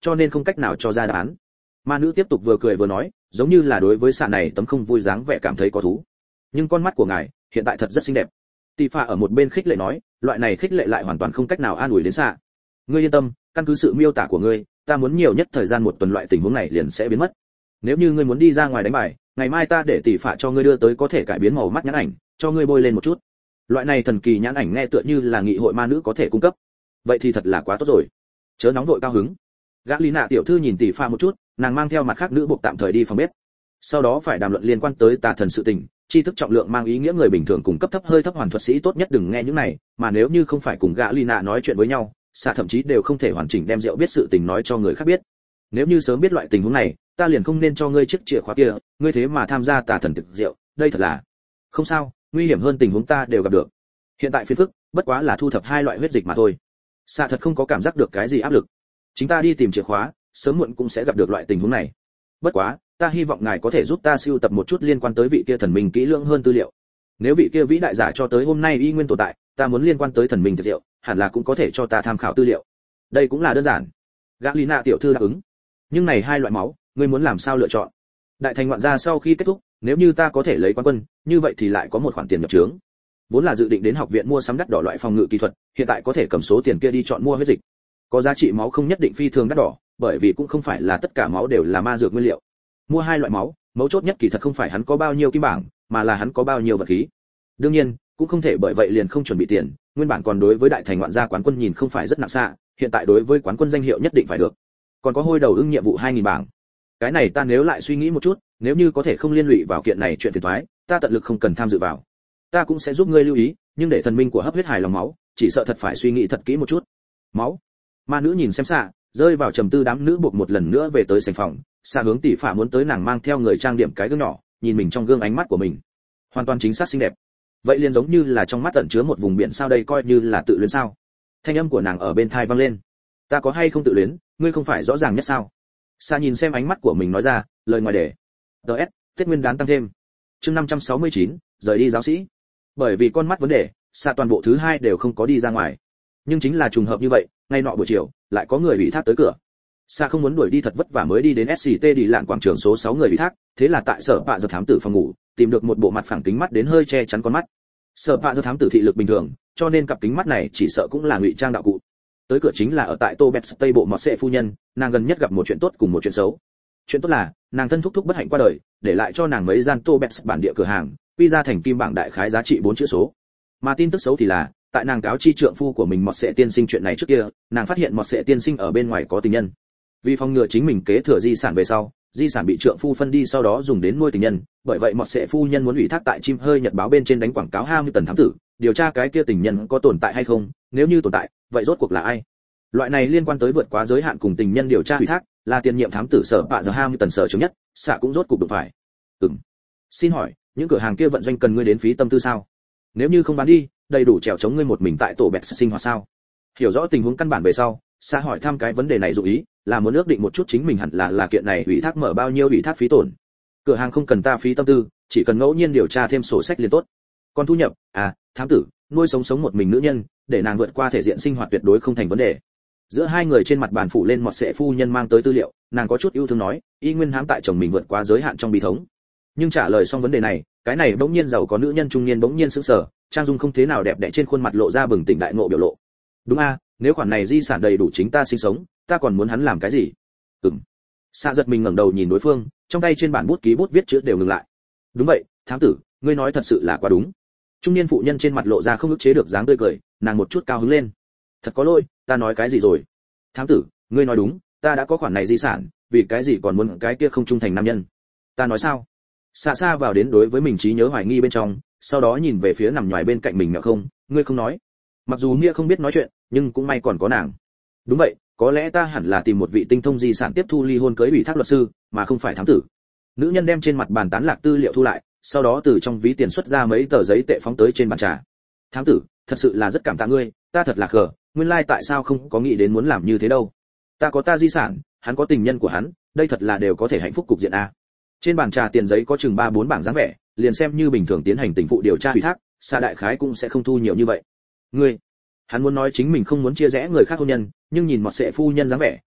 cho nên không cách nào cho ra đáp án. Ma nữ tiếp tục vừa cười vừa nói, giống như là đối với xạ này tấm không vui dáng vẻ cảm thấy có thú. Nhưng con mắt của ngài hiện tại thật rất xinh đẹp. Tỷ phạ ở một bên khích lệ nói, loại này khích lệ lại hoàn toàn không cách nào an ủi đến xạ. Ngươi yên tâm, căn cứ sự miêu tả của ngươi, ta muốn nhiều nhất thời gian một tuần loại tình huống này liền sẽ biến mất. Nếu như ngươi muốn đi ra ngoài đánh bài, ngày mai ta để tỷ phạ cho ngươi đưa tới có thể cải biến màu mắt nhãn ảnh, cho ngươi bôi lên một chút. Loại này thần kỳ nhãn ảnh nghe tựa như là nghị hội ma nữ có thể cung cấp. Vậy thì thật là quá tốt rồi. Chớ nóng vội cao hứng. Gã Lý Nạ tiểu thư nhìn tỷ phạ một chút, nàng mang theo mặt khác nữ buộc tạm thời đi phòng bếp. Sau đó phải đàm luận liên quan tới tà thần sự tình, tri thức trọng lượng mang ý nghĩa người bình thường cùng cấp thấp hơi thấp hoàn thuật sĩ tốt nhất đừng nghe những này, mà nếu như không phải cùng gã Lý Nạ nói chuyện với nhau, xạ thậm chí đều không thể hoàn chỉnh đem rượu biết sự tình nói cho người khác biết. Nếu như sớm biết loại tình huống này, ta liền không nên cho ngươi chiếc chìa khóa kia, ngươi thế mà tham gia tà thần thực rượu, đây thật là không sao, nguy hiểm hơn tình huống ta đều gặp được. Hiện tại phiền phức, bất quá là thu thập hai loại huyết dịch mà thôi. Xạ thật không có cảm giác được cái gì áp lực. Chính ta đi tìm chìa khóa, sớm muộn cũng sẽ gặp được loại tình huống này. Bất quá, ta hy vọng ngài có thể giúp ta sưu tập một chút liên quan tới vị kia thần minh kỹ lưỡng hơn tư liệu. Nếu vị kia vĩ đại giả cho tới hôm nay y nguyên tồn tại, ta muốn liên quan tới thần minh thực rượu, hẳn là cũng có thể cho ta tham khảo tư liệu. Đây cũng là đơn giản. Galina tiểu thư đáp ứng. Nhưng này hai loại máu, ngươi muốn làm sao lựa chọn? Đại thành ngoạn gia sau khi kết thúc, nếu như ta có thể lấy quán quân, như vậy thì lại có một khoản tiền nhập trướng. Vốn là dự định đến học viện mua sắm đắt đỏ loại phòng ngự kỹ thuật, hiện tại có thể cầm số tiền kia đi chọn mua huyết dịch. Có giá trị máu không nhất định phi thường đắt đỏ, bởi vì cũng không phải là tất cả máu đều là ma dược nguyên liệu. Mua hai loại máu, mấu chốt nhất kỳ thật không phải hắn có bao nhiêu kim bảng, mà là hắn có bao nhiêu vật khí. Đương nhiên, cũng không thể bởi vậy liền không chuẩn bị tiền, nguyên bản còn đối với đại thành ngoạn gia quán quân nhìn không phải rất nặng xa, hiện tại đối với quán quân danh hiệu nhất định phải được. Còn có hôi đầu ưng nhiệm vụ hai nghìn bảng. Cái này ta nếu lại suy nghĩ một chút, nếu như có thể không liên lụy vào kiện này chuyện phiền toái, ta tận lực không cần tham dự vào. Ta cũng sẽ giúp ngươi lưu ý, nhưng để thần minh của hấp huyết hài lòng máu, chỉ sợ thật phải suy nghĩ thật kỹ một chút. Máu. Ma nữ nhìn xem xạ, rơi vào trầm tư đám nữ buộc một lần nữa về tới sảnh phòng, xạ hướng tỷ phả muốn tới nàng mang theo người trang điểm cái gương nhỏ, nhìn mình trong gương ánh mắt của mình. Hoàn toàn chính xác xinh đẹp. Vậy liền giống như là trong mắt ẩn chứa một vùng biển sao đây coi như là tự luyến sao? Thanh âm của nàng ở bên tai vang lên. Ta có hay không tự luyến, ngươi không phải rõ ràng nhất sao? Xạ nhìn xem ánh mắt của mình nói ra, lời ngoài để. đê ét, Tết Nguyên đán tăng thêm. Chương năm trăm sáu mươi chín, rời đi giáo sĩ. Bởi vì con mắt vấn đề, xạ toàn bộ thứ hai đều không có đi ra ngoài. Nhưng chính là trùng hợp như vậy, ngay nọ buổi chiều, lại có người ủy thác tới cửa. Sa không muốn đuổi đi thật vất vả mới đi đến ét xê tê đi lạn quảng trường số sáu người ủy thác, thế là tại sở bạ giờ thám tử phòng ngủ, tìm được một bộ mặt phẳng kính mắt đến hơi che chắn con mắt. Sở bạ giờ thám tử thị lực bình thường, cho nên cặp kính mắt này chỉ sợ cũng là ngụy trang đạo cụ. Tới cửa chính là ở tại Tô Bẹt Tây bộ mọt sệ phu nhân, nàng gần nhất gặp một chuyện tốt cùng một chuyện xấu. Chuyện tốt là, nàng thân thúc thúc bất hạnh qua đời, để lại cho nàng mấy gian Tô Bẹt bản địa cửa hàng, quy ra thành kim bảng đại khái giá trị bốn chữ số. Mà tin tức xấu thì là, tại nàng cáo chi trượng phu của mình mọt sệ tiên sinh chuyện này trước kia, nàng phát hiện mọt sệ tiên sinh ở bên ngoài có tình nhân. Vì phòng ngừa chính mình kế thừa di sản về sau, di sản bị trượng phu phân đi sau đó dùng đến nuôi tình nhân, bởi vậy mọt sệ phu nhân muốn ủy thác tại chim hơi nhật báo bên trên đánh quảng cáo hai mươi tần thám tử, điều tra cái kia tình nhân có tồn tại hay không, nếu như tồn tại, vậy rốt cuộc là ai? Loại này liên quan tới vượt quá giới hạn cùng tình nhân điều tra ủy thác, là tiền nhiệm thám tử sở bạ giờ hai mươi tần sở chứng nhất, xạ cũng rốt cuộc được phải. Ừm. Xin hỏi, những cửa hàng kia vận doanh cần ngươi đến phí tâm tư sao? Nếu như không bán đi, đầy đủ trèo chống ngươi một mình tại tổ bẹt sinh hoạt sao? Hiểu rõ tình huống căn bản về sau, xạ hỏi thăm cái vấn đề này dụ ý, là muốn ước định một chút chính mình hẳn là là kiện này ủy thác mở bao nhiêu ủy thác phí tổn. Cửa hàng không cần ta phí tâm tư, chỉ cần ngẫu nhiên điều tra thêm sổ sách liền tốt. Còn thu nhập, à, thám tử, nuôi sống sống một mình nữ nhân, để nàng vượt qua thể diện sinh hoạt tuyệt đối không thành vấn đề. Giữa hai người trên mặt bàn phủ lên một sệ phu nhân mang tới tư liệu, nàng có chút yêu thương nói, y nguyên hãm tại chồng mình vượt quá giới hạn trong bí thống. Nhưng trả lời xong vấn đề này, cái này bỗng nhiên giàu có nữ nhân trung niên bỗng nhiên sững sờ, trang dung không thế nào đẹp đẽ trên khuôn mặt lộ ra bừng tỉnh đại ngộ biểu lộ. Đúng a, nếu khoản này di sản đầy đủ chính ta sinh sống, ta còn muốn hắn làm cái gì? Ừm. Xạ giật mình ngẩng đầu nhìn đối phương, trong tay trên bản bút ký bút viết chữ đều ngừng lại. Đúng vậy, thám tử, ngươi nói thật sự là quá đúng. Trung niên phụ nhân trên mặt lộ ra không ức chế được dáng tươi cười, nàng một chút cao hứng lên. Thật có lỗi, ta nói cái gì rồi? Thám tử, ngươi nói đúng, ta đã có khoản này di sản, vì cái gì còn muốn cái kia không trung thành nam nhân? Ta nói sao? Xạ xa vào đến đối với mình trí nhớ hoài nghi bên trong, sau đó nhìn về phía nằm nhòi bên cạnh mình mẹ không, ngươi không nói. Mặc dù Mia không biết nói chuyện, nhưng cũng may còn có nàng. Đúng vậy, có lẽ ta hẳn là tìm một vị tinh thông di sản tiếp thu ly hôn cưới ủy thác luật sư, mà không phải thám tử. Nữ nhân đem trên mặt bàn tán lạc tư liệu thu lại, sau đó từ trong ví tiền xuất ra mấy tờ giấy tệ phóng tới trên bàn trà. Thám tử, thật sự là rất cảm tạ ngươi, ta thật là khờ, nguyên lai tại sao không có nghĩ đến muốn làm như thế đâu. Ta có ta di sản, hắn có tình nhân của hắn, đây thật là đều có thể hạnh phúc cục diện a. Trên bàn trà tiền giấy có chừng ba bốn bảng dáng vẻ, liền xem như bình thường tiến hành tình phụ điều tra ủy thác, Sa đại khái cũng sẽ không thu nhiều như vậy. Ngươi, hắn muốn nói chính mình không muốn chia rẽ người khác hôn nhân, nhưng nhìn một sệ phu nhân dáng vẻ,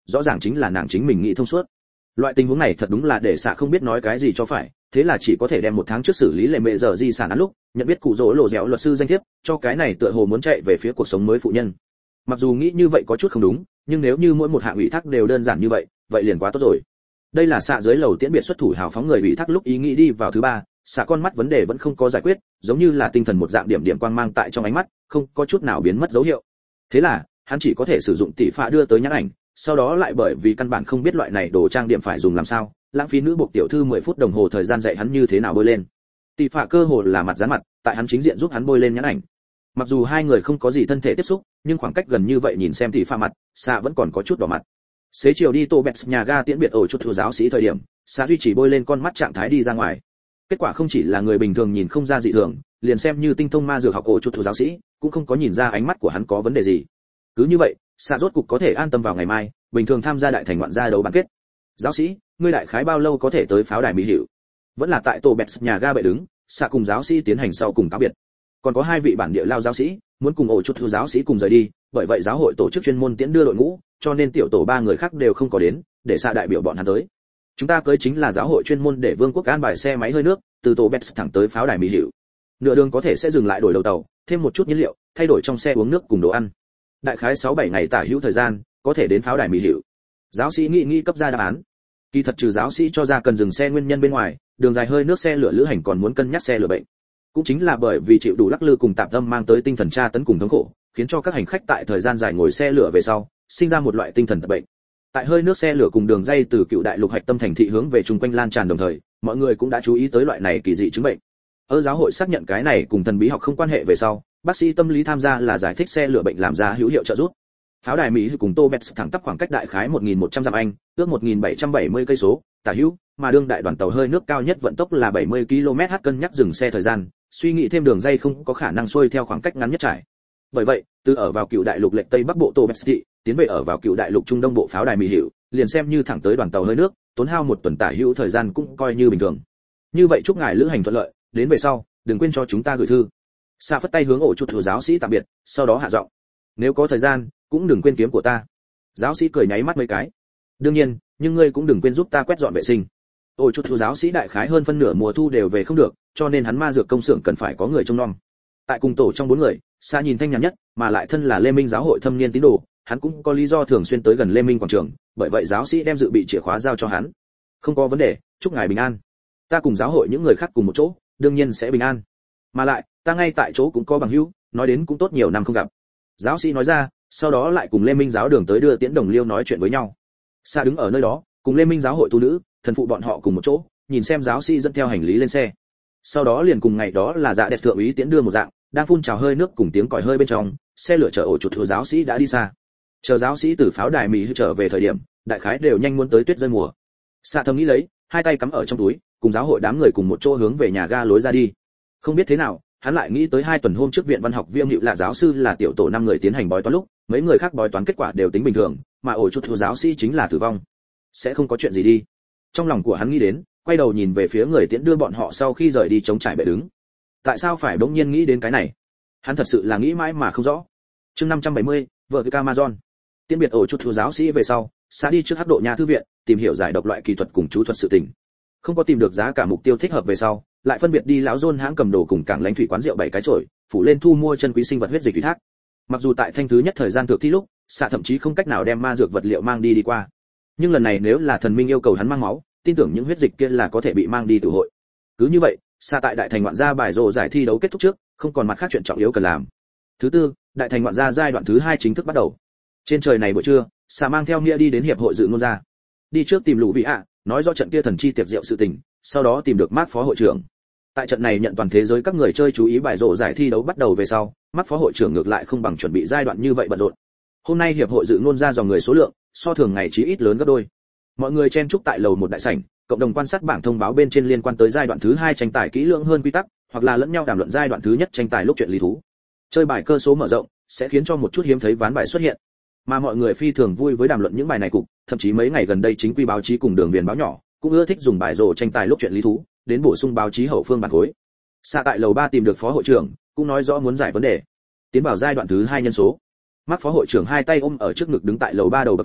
rõ ràng chính là nàng chính mình nghĩ thông suốt. Loại tình huống này thật đúng là để xạ không biết nói cái gì cho phải, thế là chỉ có thể đem một tháng trước xử lý lệ mẹ giờ di sản án lúc nhận biết cụ rỗ lộ dẻo luật sư danh thiếp cho cái này tựa hồ muốn chạy về phía cuộc sống mới phụ nhân. Mặc dù nghĩ như vậy có chút không đúng, nhưng nếu như mỗi một hạng ủy thác đều đơn giản như vậy vậy liền quá tốt rồi. Đây là xạ dưới lầu tiễn biệt xuất thủ hào phóng người ủy thác lúc ý nghĩ đi vào thứ ba, xạ con mắt vấn đề vẫn không có giải quyết, giống như là tinh thần một dạng điểm điểm quang mang tại trong ánh mắt không có chút nào biến mất dấu hiệu. Thế là hắn chỉ có thể sử dụng tỷ phạ đưa tới nhãn ảnh, sau đó lại bởi vì căn bản không biết loại này đồ trang điểm phải dùng làm sao, lãng phí nữ buộc tiểu thư mười phút đồng hồ thời gian dạy hắn như thế nào bôi lên. Tỷ phạ cơ hồ là mặt dán mặt, tại hắn chính diện giúp hắn bôi lên nhãn ảnh. Mặc dù hai người không có gì thân thể tiếp xúc, nhưng khoảng cách gần như vậy nhìn xem tỷ phạ mặt, xạ vẫn còn có chút đỏ mặt. Xế chiều đi tô bẹt nhà ga tiễn biệt ổ chút thừa giáo sĩ thời điểm, xạ duy trì bôi lên con mắt trạng thái đi ra ngoài. Kết quả không chỉ là người bình thường nhìn không ra dị thường, liền xem như tinh thông ma dược học ổ chút thừa giáo sĩ cũng không có nhìn ra ánh mắt của hắn có vấn đề gì. Cứ như vậy, xạ rốt cục có thể an tâm vào ngày mai bình thường tham gia đại thành ngoạn gia đấu bán kết. Giáo sĩ, ngươi đại khái bao lâu có thể tới pháo đài mỹ hiệu? Vẫn là tại tô bẹt nhà ga bệ đứng, xạ cùng giáo sĩ tiến hành sau cùng cáo biệt. Còn có hai vị bản địa lao giáo sĩ muốn cùng ổ chút thừa giáo sĩ cùng rời đi, bởi vậy giáo hội tổ chức chuyên môn tiễn đưa đội ngũ, cho nên tiểu tổ ba người khác đều không có đến, để xạ đại biểu bọn hắn tới. Chúng ta cưới chính là giáo hội chuyên môn để vương quốc an bài xe máy hơi nước từ tô bẹt thẳng tới pháo đài mỹ hiệu. Nửa đường có thể sẽ dừng lại đổi đầu tàu, thêm một chút nhiên liệu, thay đổi trong xe uống nước cùng đồ ăn. Đại khái sáu bảy ngày tả hữu thời gian, có thể đến pháo đài mỹ hiệu. Giáo sĩ nghĩ nghĩ cấp ra đáp án. Kỳ thật trừ giáo sĩ cho ra cần dừng xe nguyên nhân bên ngoài, đường dài hơi nước xe lửa lữ hành còn muốn cân nhắc xe lửa bệnh. Cũng chính là bởi vì chịu đủ lắc lư cùng tạp tâm mang tới tinh thần tra tấn cùng thống khổ, khiến cho các hành khách tại thời gian dài ngồi xe lửa về sau, sinh ra một loại tinh thần tật bệnh. Tại hơi nước xe lửa cùng đường dây từ cựu đại lục hạch tâm thành thị hướng về chung quanh lan tràn đồng thời, mọi người cũng đã chú ý tới loại này kỳ dị chứng bệnh. Ở giáo hội xác nhận cái này cùng thần bí học không quan hệ về sau, bác sĩ tâm lý tham gia là giải thích xe lửa bệnh làm ra hữu hiệu trợ giúp. Pháo đài Mỹ cùng Tô Bẹt thẳng tắp khoảng cách đại khái một nghìn một trăm dặm Anh, ước một nghìn bảy trăm bảy mươi cây số, tả hữu, mà đương đại đoàn tàu hơi nước cao nhất vận tốc là bảy mươi ki lô mét h cân nhắc dừng xe thời gian, suy nghĩ thêm đường dây không có khả năng xuôi theo khoảng cách ngắn nhất trải. Bởi vậy, từ ở vào cựu đại lục lệch tây bắc bộ Tô Bẹt thị, tiến về ở vào cựu đại lục trung đông bộ pháo đài Mỹ hiệu, liền xem như thẳng tới đoàn tàu hơi nước, tốn hao một tuần tả hữu thời gian cũng coi như bình thường. Như vậy chúc ngài lữ hành thuận lợi, đến về sau, đừng quên cho chúng ta gửi thư. Sa phất tay hướng ổ chuột thừa giáo sĩ tạm biệt, sau đó hạ giọng, nếu có thời gian cũng đừng quên kiếm của ta. Giáo sĩ cười nháy mắt mấy cái, đương nhiên, nhưng ngươi cũng đừng quên giúp ta quét dọn vệ sinh. Ổ chuột thừa giáo sĩ đại khái hơn phân nửa mùa thu đều về không được, cho nên hắn ma dược công xưởng cần phải có người trông nom. Tại cùng tổ trong bốn người, Sa nhìn thanh nhàn nhất, mà lại thân là Lê Minh giáo hội thâm niên tín đồ, hắn cũng có lý do thường xuyên tới gần Lê Minh quảng trường, bởi vậy giáo sĩ đem dự bị chìa khóa giao cho hắn. Không có vấn đề, chúc ngài bình an. Ta cùng giáo hội những người khác cùng một chỗ, đương nhiên sẽ bình an. Mà lại, ta ngay tại chỗ cũng có bằng hữu, nói đến cũng tốt nhiều năm không gặp. Giáo sĩ nói ra, sau đó lại cùng Lê Minh giáo đường tới đưa tiễn đồng liêu nói chuyện với nhau. Sa đứng ở nơi đó, cùng Lê Minh giáo hội tu nữ, thần phụ bọn họ cùng một chỗ, nhìn xem giáo sĩ dẫn theo hành lý lên xe. Sau đó liền cùng ngày đó là dạ đẹp thượng úy tiễn đưa một dạng, đang phun trào hơi nước cùng tiếng còi hơi bên trong, xe lửa chở ổ chuột thừa giáo sĩ đã đi xa. Chờ giáo sĩ từ pháo đài Mỹ trở về thời điểm, đại khái đều nhanh muốn tới tuyết rơi mùa. Sa thầm nghĩ lấy, hai tay cắm ở trong túi, cùng giáo hội đám người cùng một chỗ hướng về nhà ga lối ra đi. Không biết thế nào, hắn lại nghĩ tới hai tuần hôm trước viện văn học viêm hiệu là giáo sư là tiểu tổ năm người tiến hành bói toán lúc, mấy người khác bói toán kết quả đều tính bình thường, mà ổ chuột thừa giáo sĩ chính là tử vong. Sẽ không có chuyện gì đi. Trong lòng của hắn nghĩ đến, quay đầu nhìn về phía người tiễn đưa bọn họ sau khi rời đi chống trải bệ đứng. Tại sao phải bỗng nhiên nghĩ đến cái này? Hắn thật sự là nghĩ mãi mà không rõ. Chương năm trăm bảy mươi, vợ cái Amazon. Tiễn biệt ổ chuột thừa giáo sĩ về sau, Sa đi trước hắc độ nhà thư viện, tìm hiểu giải độc loại kỳ thuật cùng chú thuật sự tình. Không có tìm được giá cả mục tiêu thích hợp về sau, lại phân biệt đi lão John hãng cầm đồ cùng cảng lãnh thủy quán rượu bảy cái chổi, phủ lên thu mua chân quý sinh vật huyết dịch thủy thác. Mặc dù tại thanh thứ nhất thời gian thực thi lúc, Sa thậm chí không cách nào đem ma dược vật liệu mang đi đi qua. Nhưng lần này nếu là thần minh yêu cầu hắn mang máu, tin tưởng những huyết dịch kia là có thể bị mang đi từ hội. Cứ như vậy, Sa tại đại thành ngoạn gia bài rồ giải thi đấu kết thúc trước, không còn mặt khác chuyện trọng yếu cần làm. Thứ tư, đại thành ngoạn gia giai đoạn thứ hai chính thức bắt đầu. Trên trời này buổi trưa, Sa mang theo Nghĩa đi đến hiệp hội dự ngôn gia. Đi trước tìm Lũ Vị ạ, nói rõ trận kia thần chi tiệc rượu sự tình, sau đó tìm được Mark phó hội trưởng. Tại trận này nhận toàn thế giới các người chơi chú ý bài rồ giải thi đấu bắt đầu về sau, Mark phó hội trưởng ngược lại không bằng chuẩn bị giai đoạn như vậy bận rộn. Hôm nay hiệp hội dự ngôn gia dòng người số lượng, so thường ngày chí ít lớn gấp đôi. Mọi người chen chúc tại lầu một đại sảnh, cộng đồng quan sát bảng thông báo bên trên liên quan tới giai đoạn thứ hai tranh tài kỹ lưỡng hơn quy tắc, hoặc là lẫn nhau đàm luận giai đoạn thứ nhất tranh tài lúc chuyện lý thú. Chơi bài cơ số mở rộng sẽ khiến cho một chút hiếm thấy ván bài xuất hiện, mà mọi người phi thường vui với đàm luận những bài này cục, thậm chí mấy ngày gần đây chính quy báo chí cùng đường viền báo nhỏ cũng ưa thích dùng bài rồ tranh tài lúc chuyện lý thú đến bổ sung báo chí hậu phương bản khối. Xa tại lầu ba tìm được phó hội trưởng, cũng nói rõ muốn giải vấn đề, tiến vào giai đoạn thứ hai nhân số. Mắt phó hội trưởng hai tay ôm ở trước ngực đứng tại lầu ba đầu bậc thang,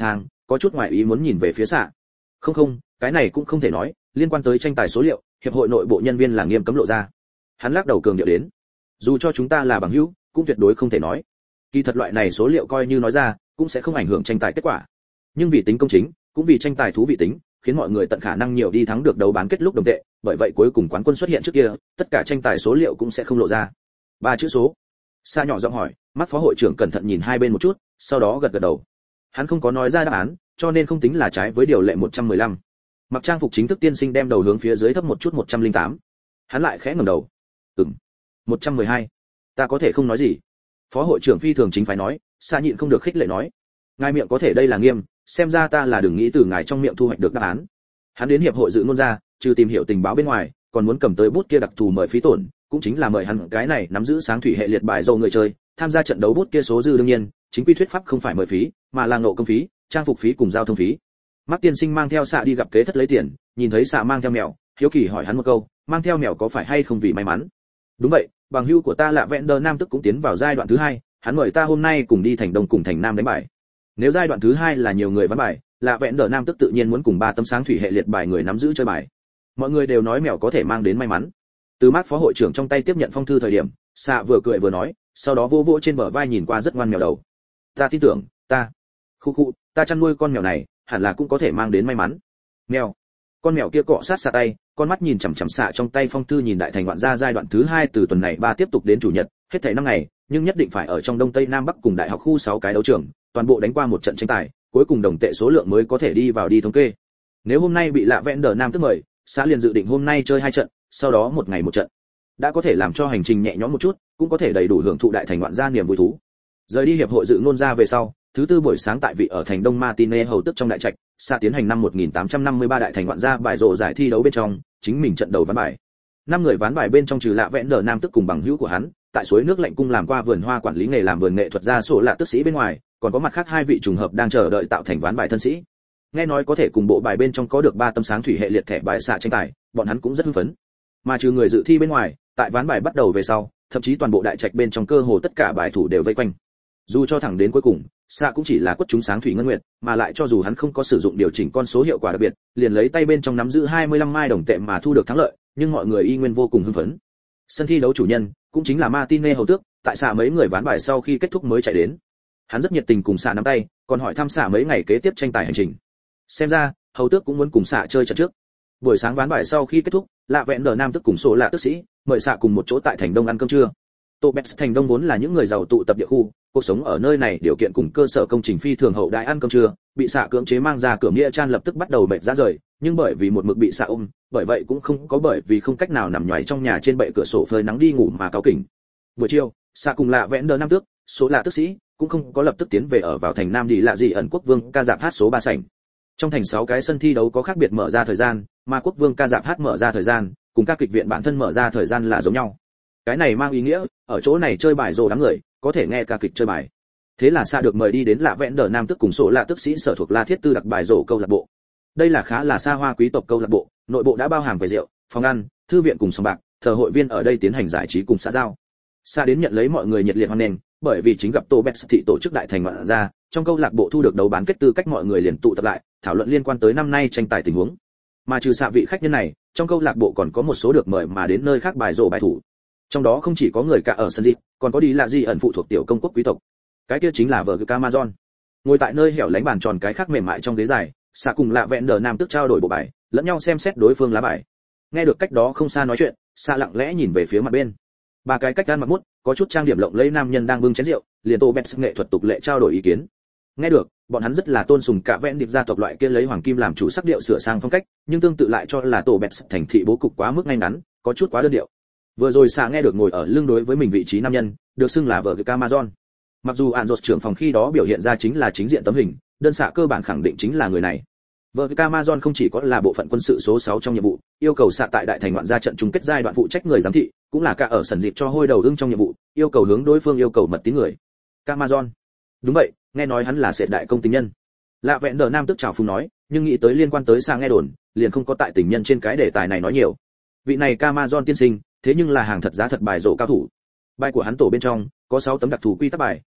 có chút ngoài ý muốn nhìn về phía xạ. Không không, cái này cũng không thể nói, liên quan tới tranh tài số liệu, hiệp hội nội bộ nhân viên là nghiêm cấm lộ ra. Hắn lắc đầu cường điệu đến, dù cho chúng ta là bằng hữu, cũng tuyệt đối không thể nói. Kỳ thật loại này số liệu coi như nói ra, cũng sẽ không ảnh hưởng tranh tài kết quả. Nhưng vì tính công chính, cũng vì tranh tài thú vị tính, khiến mọi người tận khả năng nhiều đi thắng được đấu bán kết lúc đồng tệ, bởi vậy cuối cùng quán quân xuất hiện trước kia, tất cả tranh tài số liệu cũng sẽ không lộ ra. Ba chữ số. Sa nhỏ giọng hỏi, mắt phó hội trưởng cẩn thận nhìn hai bên một chút, sau đó gật gật đầu. Hắn không có nói ra đáp án, cho nên không tính là trái với điều lệ một trăm mười lăm. Mặc trang phục chính thức tiên sinh đem đầu hướng phía dưới thấp một chút một trăm lẻ tám. Hắn lại khẽ ngẩng đầu. Ừm. một trăm mười hai. Ta có thể không nói gì. Phó hội trưởng phi thường chính phải nói, Sa nhịn không được khích lệ nói. Ngài miệng có thể đây là nghiêm, xem ra ta là đừng nghĩ từ ngài trong miệng thu hoạch được đáp án. Hắn đến hiệp hội dự ngôn ra, trừ tìm hiểu tình báo bên ngoài, còn muốn cầm tới bút kia đặc thù mời phí tổn, cũng chính là mời hắn cái này nắm giữ sáng thủy hệ liệt bài dầu người chơi, tham gia trận đấu bút kia số dư đương nhiên, chính quy thuyết pháp không phải mời phí, mà là ngộ công phí, trang phục phí cùng giao thông phí. Mắc tiên sinh mang theo Xạ đi gặp kế thất lấy tiền, nhìn thấy Xạ mang theo mèo, hiếu kỳ hỏi hắn một câu, mang theo mèo có phải hay không vì may mắn? Đúng vậy, bằng hữu của ta là Vender Nam tức cũng tiến vào giai đoạn thứ hai, hắn mời ta hôm nay cùng đi thành Đông cùng thành Nam đánh bài. Nếu giai đoạn thứ hai là nhiều người ván bài, là Vender Nam tức tự nhiên muốn cùng ba tấm sáng thủy hệ liệt bài người nắm giữ chơi bài. Mọi người đều nói mèo có thể mang đến may mắn. Từ Mác phó hội trưởng trong tay tiếp nhận phong thư thời điểm, Xạ vừa cười vừa nói, sau đó vô vỗ trên bờ vai nhìn qua rất ngoan mèo đầu. Ta tin tưởng, ta, khu khu, ta chăn nuôi con mèo này, hẳn là cũng có thể mang đến may mắn. Mèo. Con mèo kia cọ sát Xạ tay, con mắt nhìn chằm chằm Xạ trong tay phong thư nhìn đại thành ngoạn gia giai đoạn thứ hai từ tuần này ba tiếp tục đến chủ nhật, hết thảy năm ngày, nhưng nhất định phải ở trong Đông Tây Nam Bắc cùng đại học khu sáu cái đấu trường, toàn bộ đánh qua một trận tranh tài, cuối cùng đồng tệ số lượng mới có thể đi vào đi thống kê. Nếu hôm nay bị lạ Vender Nam tức mời, Xạ liền dự định hôm nay chơi hai trận, sau đó một ngày một trận. Đã có thể làm cho hành trình nhẹ nhõm một chút, cũng có thể đầy đủ hưởng thụ đại thành ngoạn gia niềm vui thú. Rời đi hiệp hội dự ngôn ra về sau, thứ tư buổi sáng tại vị ở thành Đông Martine hầu tức trong đại trạch, Xạ tiến hành năm một nghìn tám trăm năm mươi ba đại thành ngoạn gia bài rổ giải thi đấu bên trong, chính mình trận đầu ván bài. Năm người ván bài bên trong trừ lạ Vender Nam tức cùng bằng hữu của hắn, tại suối nước lạnh cung làm qua vườn hoa quản lý nghề làm vườn nghệ thuật gia sổ lạ tức sĩ bên ngoài, còn có mặt khác hai vị trùng hợp đang chờ đợi tạo thành ván bài thân sĩ. Nghe nói có thể cùng bộ bài bên trong có được ba tấm sáng thủy hệ liệt thẻ bài xạ tranh tài, bọn hắn cũng rất hưng phấn. Mà trừ người dự thi bên ngoài, tại ván bài bắt đầu về sau, thậm chí toàn bộ đại trạch bên trong cơ hồ tất cả bài thủ đều vây quanh. Dù cho thẳng đến cuối cùng, xạ cũng chỉ là quất trúng sáng thủy ngân nguyệt, mà lại cho dù hắn không có sử dụng điều chỉnh con số hiệu quả đặc biệt, liền lấy tay bên trong nắm giữ hai mươi lăm mai đồng tệ mà thu được thắng lợi, nhưng mọi người y nguyên vô cùng hưng phấn. Sân thi đấu chủ nhân cũng chính là Martine hầu tước, tại xạ mấy người ván bài sau khi kết thúc mới chạy đến. Hắn rất nhiệt tình cùng xạ nắm tay, còn hỏi thăm xạ mấy ngày kế tiếp tranh tài hành trình. Xem ra, hầu tước cũng muốn cùng xạ chơi trận trước. Buổi sáng ván bài sau khi kết thúc, lạ vẹn đờ nam tức cùng số lạ tức sĩ mời xạ cùng một chỗ tại thành Đông ăn cơm trưa. Tô Bets thành Đông vốn là những người giàu tụ tập địa khu, cuộc sống ở nơi này điều kiện cùng cơ sở công trình phi thường hậu đại ăn cơm trưa, bị xạ cưỡng chế mang ra cửa nghĩa Chan lập tức bắt đầu mệt ra rời, nhưng bởi vì một mực bị xạ ôm, bởi vậy cũng không có bởi vì không cách nào nằm nhoài trong nhà trên bệ cửa sổ phơi nắng đi ngủ mà cáu kỉnh. Buổi chiều, xạ cùng lạ vẹn đờ nam tước, số lạ tức sĩ cũng không có lập tức tiến về ở vào thành Nam đi lạ gì ẩn quốc vương ca dạp hát số ba sảnh. Trong thành sáu cái sân thi đấu có khác biệt mở ra thời gian, mà quốc vương ca dạp hát mở ra thời gian, cùng các kịch viện bản thân mở ra thời gian là giống nhau. Cái này mang ý nghĩa, ở chỗ này chơi bài rồ đám người, có thể nghe ca kịch chơi bài. Thế là xa được mời đi đến lạ vẹn đờ nam tức cùng số lạ tức sĩ sở thuộc La Thiết Tư đặc bài rồ câu lạc bộ. Đây là khá là xa hoa quý tộc câu lạc bộ, nội bộ đã bao hàm quầy rượu, phòng ăn, thư viện cùng sòng bạc, thờ hội viên ở đây tiến hành giải trí cùng xã giao. Xa đến nhận lấy mọi người nhiệt liệt hoan nghênh, bởi vì chính gặp Tô Bets thị tổ chức đại thành ngoạn ra, trong câu lạc bộ thu được đấu bán kết tư cách mọi người liền tụ tập lại, thảo luận liên quan tới năm nay tranh tài tình huống. Mà trừ xạ vị khách nhân này, trong câu lạc bộ còn có một số được mời mà đến nơi khác bài rổ bài thủ. Trong đó không chỉ có người cả ở sân dịp, còn có đi là gì ẩn phụ thuộc tiểu công quốc quý tộc. Cái kia chính là vợ của Amazon. Ngồi tại nơi hẻo lánh bàn tròn cái khác mềm mại trong ghế dài, xạ cùng lạ vẹn đờ nam tức trao đổi bộ bài, lẫn nhau xem xét đối phương lá bài. Nghe được cách đó không xa nói chuyện, xạ lặng lẽ nhìn về phía mặt bên. Ba cái cách gan mặt mút, có chút trang điểm lộng lẫy nam nhân đang bưng chén rượu, liền Tô Bets nghệ thuật tục lệ trao đổi ý kiến. Nghe được, bọn hắn rất là tôn sùng cả vẹn điệp gia tộc loại kia lấy hoàng kim làm chủ sắc điệu sửa sang phong cách, nhưng tương tự lại cho là Tô Bets thành thị bố cục quá mức ngay ngắn, có chút quá đơn điệu. Vừa rồi xạ nghe được ngồi ở lưng đối với mình vị trí nam nhân, được xưng là vợ của Amazon. Mặc dù An Rột trưởng phòng khi đó biểu hiện ra chính là chính diện tấm hình, đơn xạ cơ bản khẳng định chính là người này. Vợ của Amazon không chỉ có là bộ phận quân sự số sáu trong nhiệm vụ, yêu cầu xạ tại đại thành ngoạn gia trận chung kết giai đoạn phụ trách người giám thị, cũng là cả ở sân dịp cho hôi đầu ưng trong nhiệm vụ, yêu cầu hướng đối phương yêu cầu mật tín người. Amazon. Đúng vậy, nghe nói hắn là sệt đại công tình nhân. Lạ vẹn đờ nam tức chào phúng nói, nhưng nghĩ tới liên quan tới xạ nghe đồn, liền không có tại tình nhân trên cái đề tài này nói nhiều. Vị này Amazon tiên sinh, thế nhưng là hàng thật giá thật bài rổ cao thủ. Bài của hắn tổ bên trong có sáu tấm đặc thù quy tắc bài,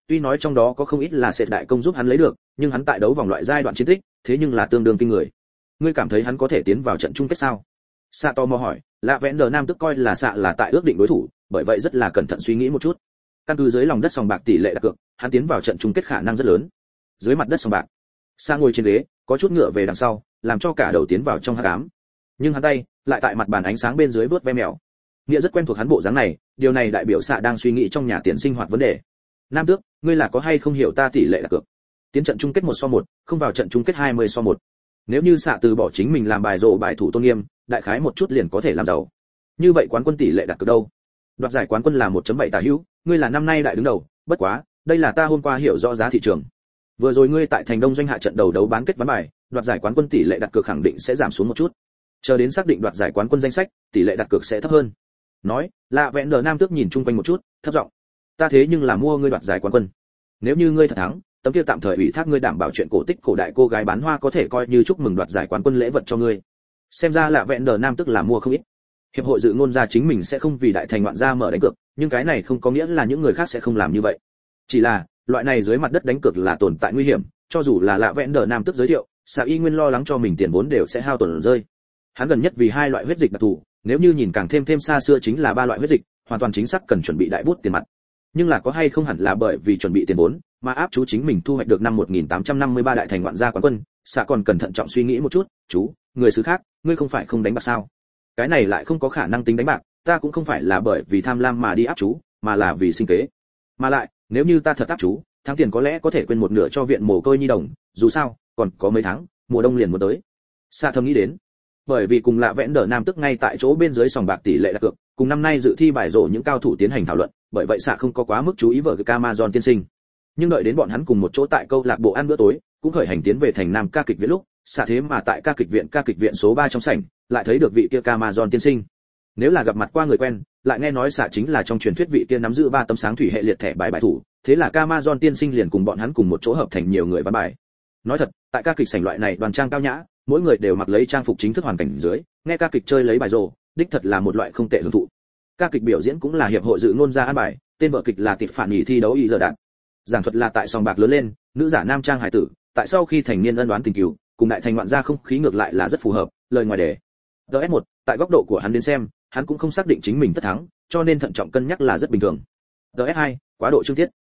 tuy nói trong đó có không ít là sệt đại công giúp hắn lấy được, nhưng hắn tại đấu vòng loại giai đoạn chiến tích, thế nhưng là tương đương kinh người. Ngươi cảm thấy hắn có thể tiến vào trận chung kết sao? Sạ tò mò hỏi. Lạ Vẹn Đờ Nam tức coi là Sạ là tại ước định đối thủ, bởi vậy rất là cẩn thận suy nghĩ một chút. Căn cứ dưới lòng đất sòng bạc tỷ lệ đặt cược, hắn tiến vào trận chung kết khả năng rất lớn. Dưới mặt đất sòng bạc, Sạ ngồi trên ghế, có chút ngựa về đằng sau, làm cho cả đầu tiến vào trong hắc ám. Nhưng hắn tay lại tại mặt bàn ánh sáng bên dưới vớt ve mèo. Nghĩa rất quen thuộc hắn bộ dáng này, điều này đại biểu Sạ đang suy nghĩ trong nhà tiền sinh hoạt vấn đề. Nam tước, ngươi là có hay không hiểu ta tỷ lệ đặt cược? Tiến trận chung kết một so một, không vào trận chung kết hai mươi so một. Nếu như Sạ từ bỏ chính mình làm bài rổ bài thủ tôn nghiêm, đại khái một chút liền có thể làm giàu. Như vậy quán quân tỷ lệ đặt cược đâu? Đoạt giải quán quân là một chấm bảy tả hữu, ngươi là năm nay đại đứng đầu, bất quá, đây là ta hôm qua hiểu rõ giá thị trường. Vừa rồi ngươi tại thành Đông Doanh hạ trận đầu đấu bán kết ván bài, đoạt giải quán quân tỷ lệ đặt cược khẳng định sẽ giảm xuống một chút. Chờ đến xác định đoạt giải quán quân danh sách, tỷ lệ đặt cược sẽ thấp hơn. Nói, Lạ Vẹn Đờ Nam tước nhìn chung quanh một chút, thấp giọng. Ta thế nhưng là mua ngươi đoạt giải quán quân. Nếu như ngươi thật thắng, tấm kia tạm thời ủy thác ngươi đảm bảo chuyện cổ tích cổ đại cô gái bán hoa có thể coi như chúc mừng đoạt giải quán quân lễ vật cho ngươi. Xem ra Lạ Vẹn Đờ Nam tức là mua không ít. Hiệp hội dự ngôn gia chính mình sẽ không vì đại thành ngoạn gia mở đánh cược, nhưng cái này không có nghĩa là những người khác sẽ không làm như vậy. Chỉ là, loại này dưới mặt đất đánh cược là tồn tại nguy hiểm, cho dù là Lạ Vẹn Đờ Nam tức giới thiệu, Sạ y nguyên lo lắng cho mình tiền vốn đều sẽ hao tổn rơi. Hắn gần nhất vì hai loại huyết dịch đặc thù, nếu như nhìn càng thêm thêm xa xưa chính là ba loại huyết dịch, hoàn toàn chính xác cần chuẩn bị đại bút tiền mặt. Nhưng là có hay không hẳn là bởi vì chuẩn bị tiền vốn, mà áp chú chính mình thu hoạch được năm một nghìn tám trăm năm mươi ba đại thành ngoạn gia quán quân, Sạ còn cẩn thận trọng suy nghĩ một chút, chú, người xứ khác, ngươi không phải không đánh bạc sao? Cái này lại không có khả năng tính đánh bạc, ta cũng không phải là bởi vì tham lam mà đi áp chú, mà là vì sinh kế. Mà lại, nếu như ta thật áp chú, tháng tiền có lẽ có thể quên một nửa cho viện mồ côi nhi đồng, dù sao, còn có mấy tháng, mùa đông liền muốn tới. Sạ thầm nghĩ đến, bởi vì cùng Lạ Vẹn Đờ Nam tức ngay tại chỗ bên dưới sòng bạc tỷ lệ đặt cược, cùng năm nay dự thi bài rổ những cao thủ tiến hành thảo luận, bởi vậy Sạ không có quá mức chú ý vợ cái Amazon tiên sinh. Nhưng đợi đến bọn hắn cùng một chỗ tại câu lạc bộ ăn bữa tối, cũng khởi hành tiến về thành Nam ca kịch viện lúc, Sạ thế mà tại ca kịch viện ca kịch viện số ba trong sảnh, lại thấy được vị kia Amazon tiên sinh. Nếu là gặp mặt qua người quen, lại nghe nói Sạ chính là trong truyền thuyết vị kia nắm giữ ba tấm sáng thủy hệ liệt thẻ bài bài thủ, thế là Amazon tiên sinh liền cùng bọn hắn cùng một chỗ hợp thành nhiều người ván bài. Nói thật, tại ca kịch sảnh loại này đoàn trang cao nhã, mỗi người đều mặc lấy trang phục chính thức hoàn cảnh dưới, nghe ca kịch chơi lấy bài rồ, đích thật là một loại không tệ hưởng thụ. Ca kịch biểu diễn cũng là hiệp hội dự ngôn gia an bài, tên vở kịch là Tịp Phản Nhỉ thi đấu y giờ đạn. Giảng thuật là tại sòng bạc lớn lên, nữ giả nam trang hải tử, tại sau khi thành niên ân đoán tình cứu, cùng đại thành ngoạn gia không khí ngược lại là rất phù hợp, lời ngoài đề. đê ét một, tại góc độ của hắn đến xem, hắn cũng không xác định chính mình tất thắng, cho nên thận trọng cân nhắc là rất bình thường. đê ét hai, quá độ chương tiết.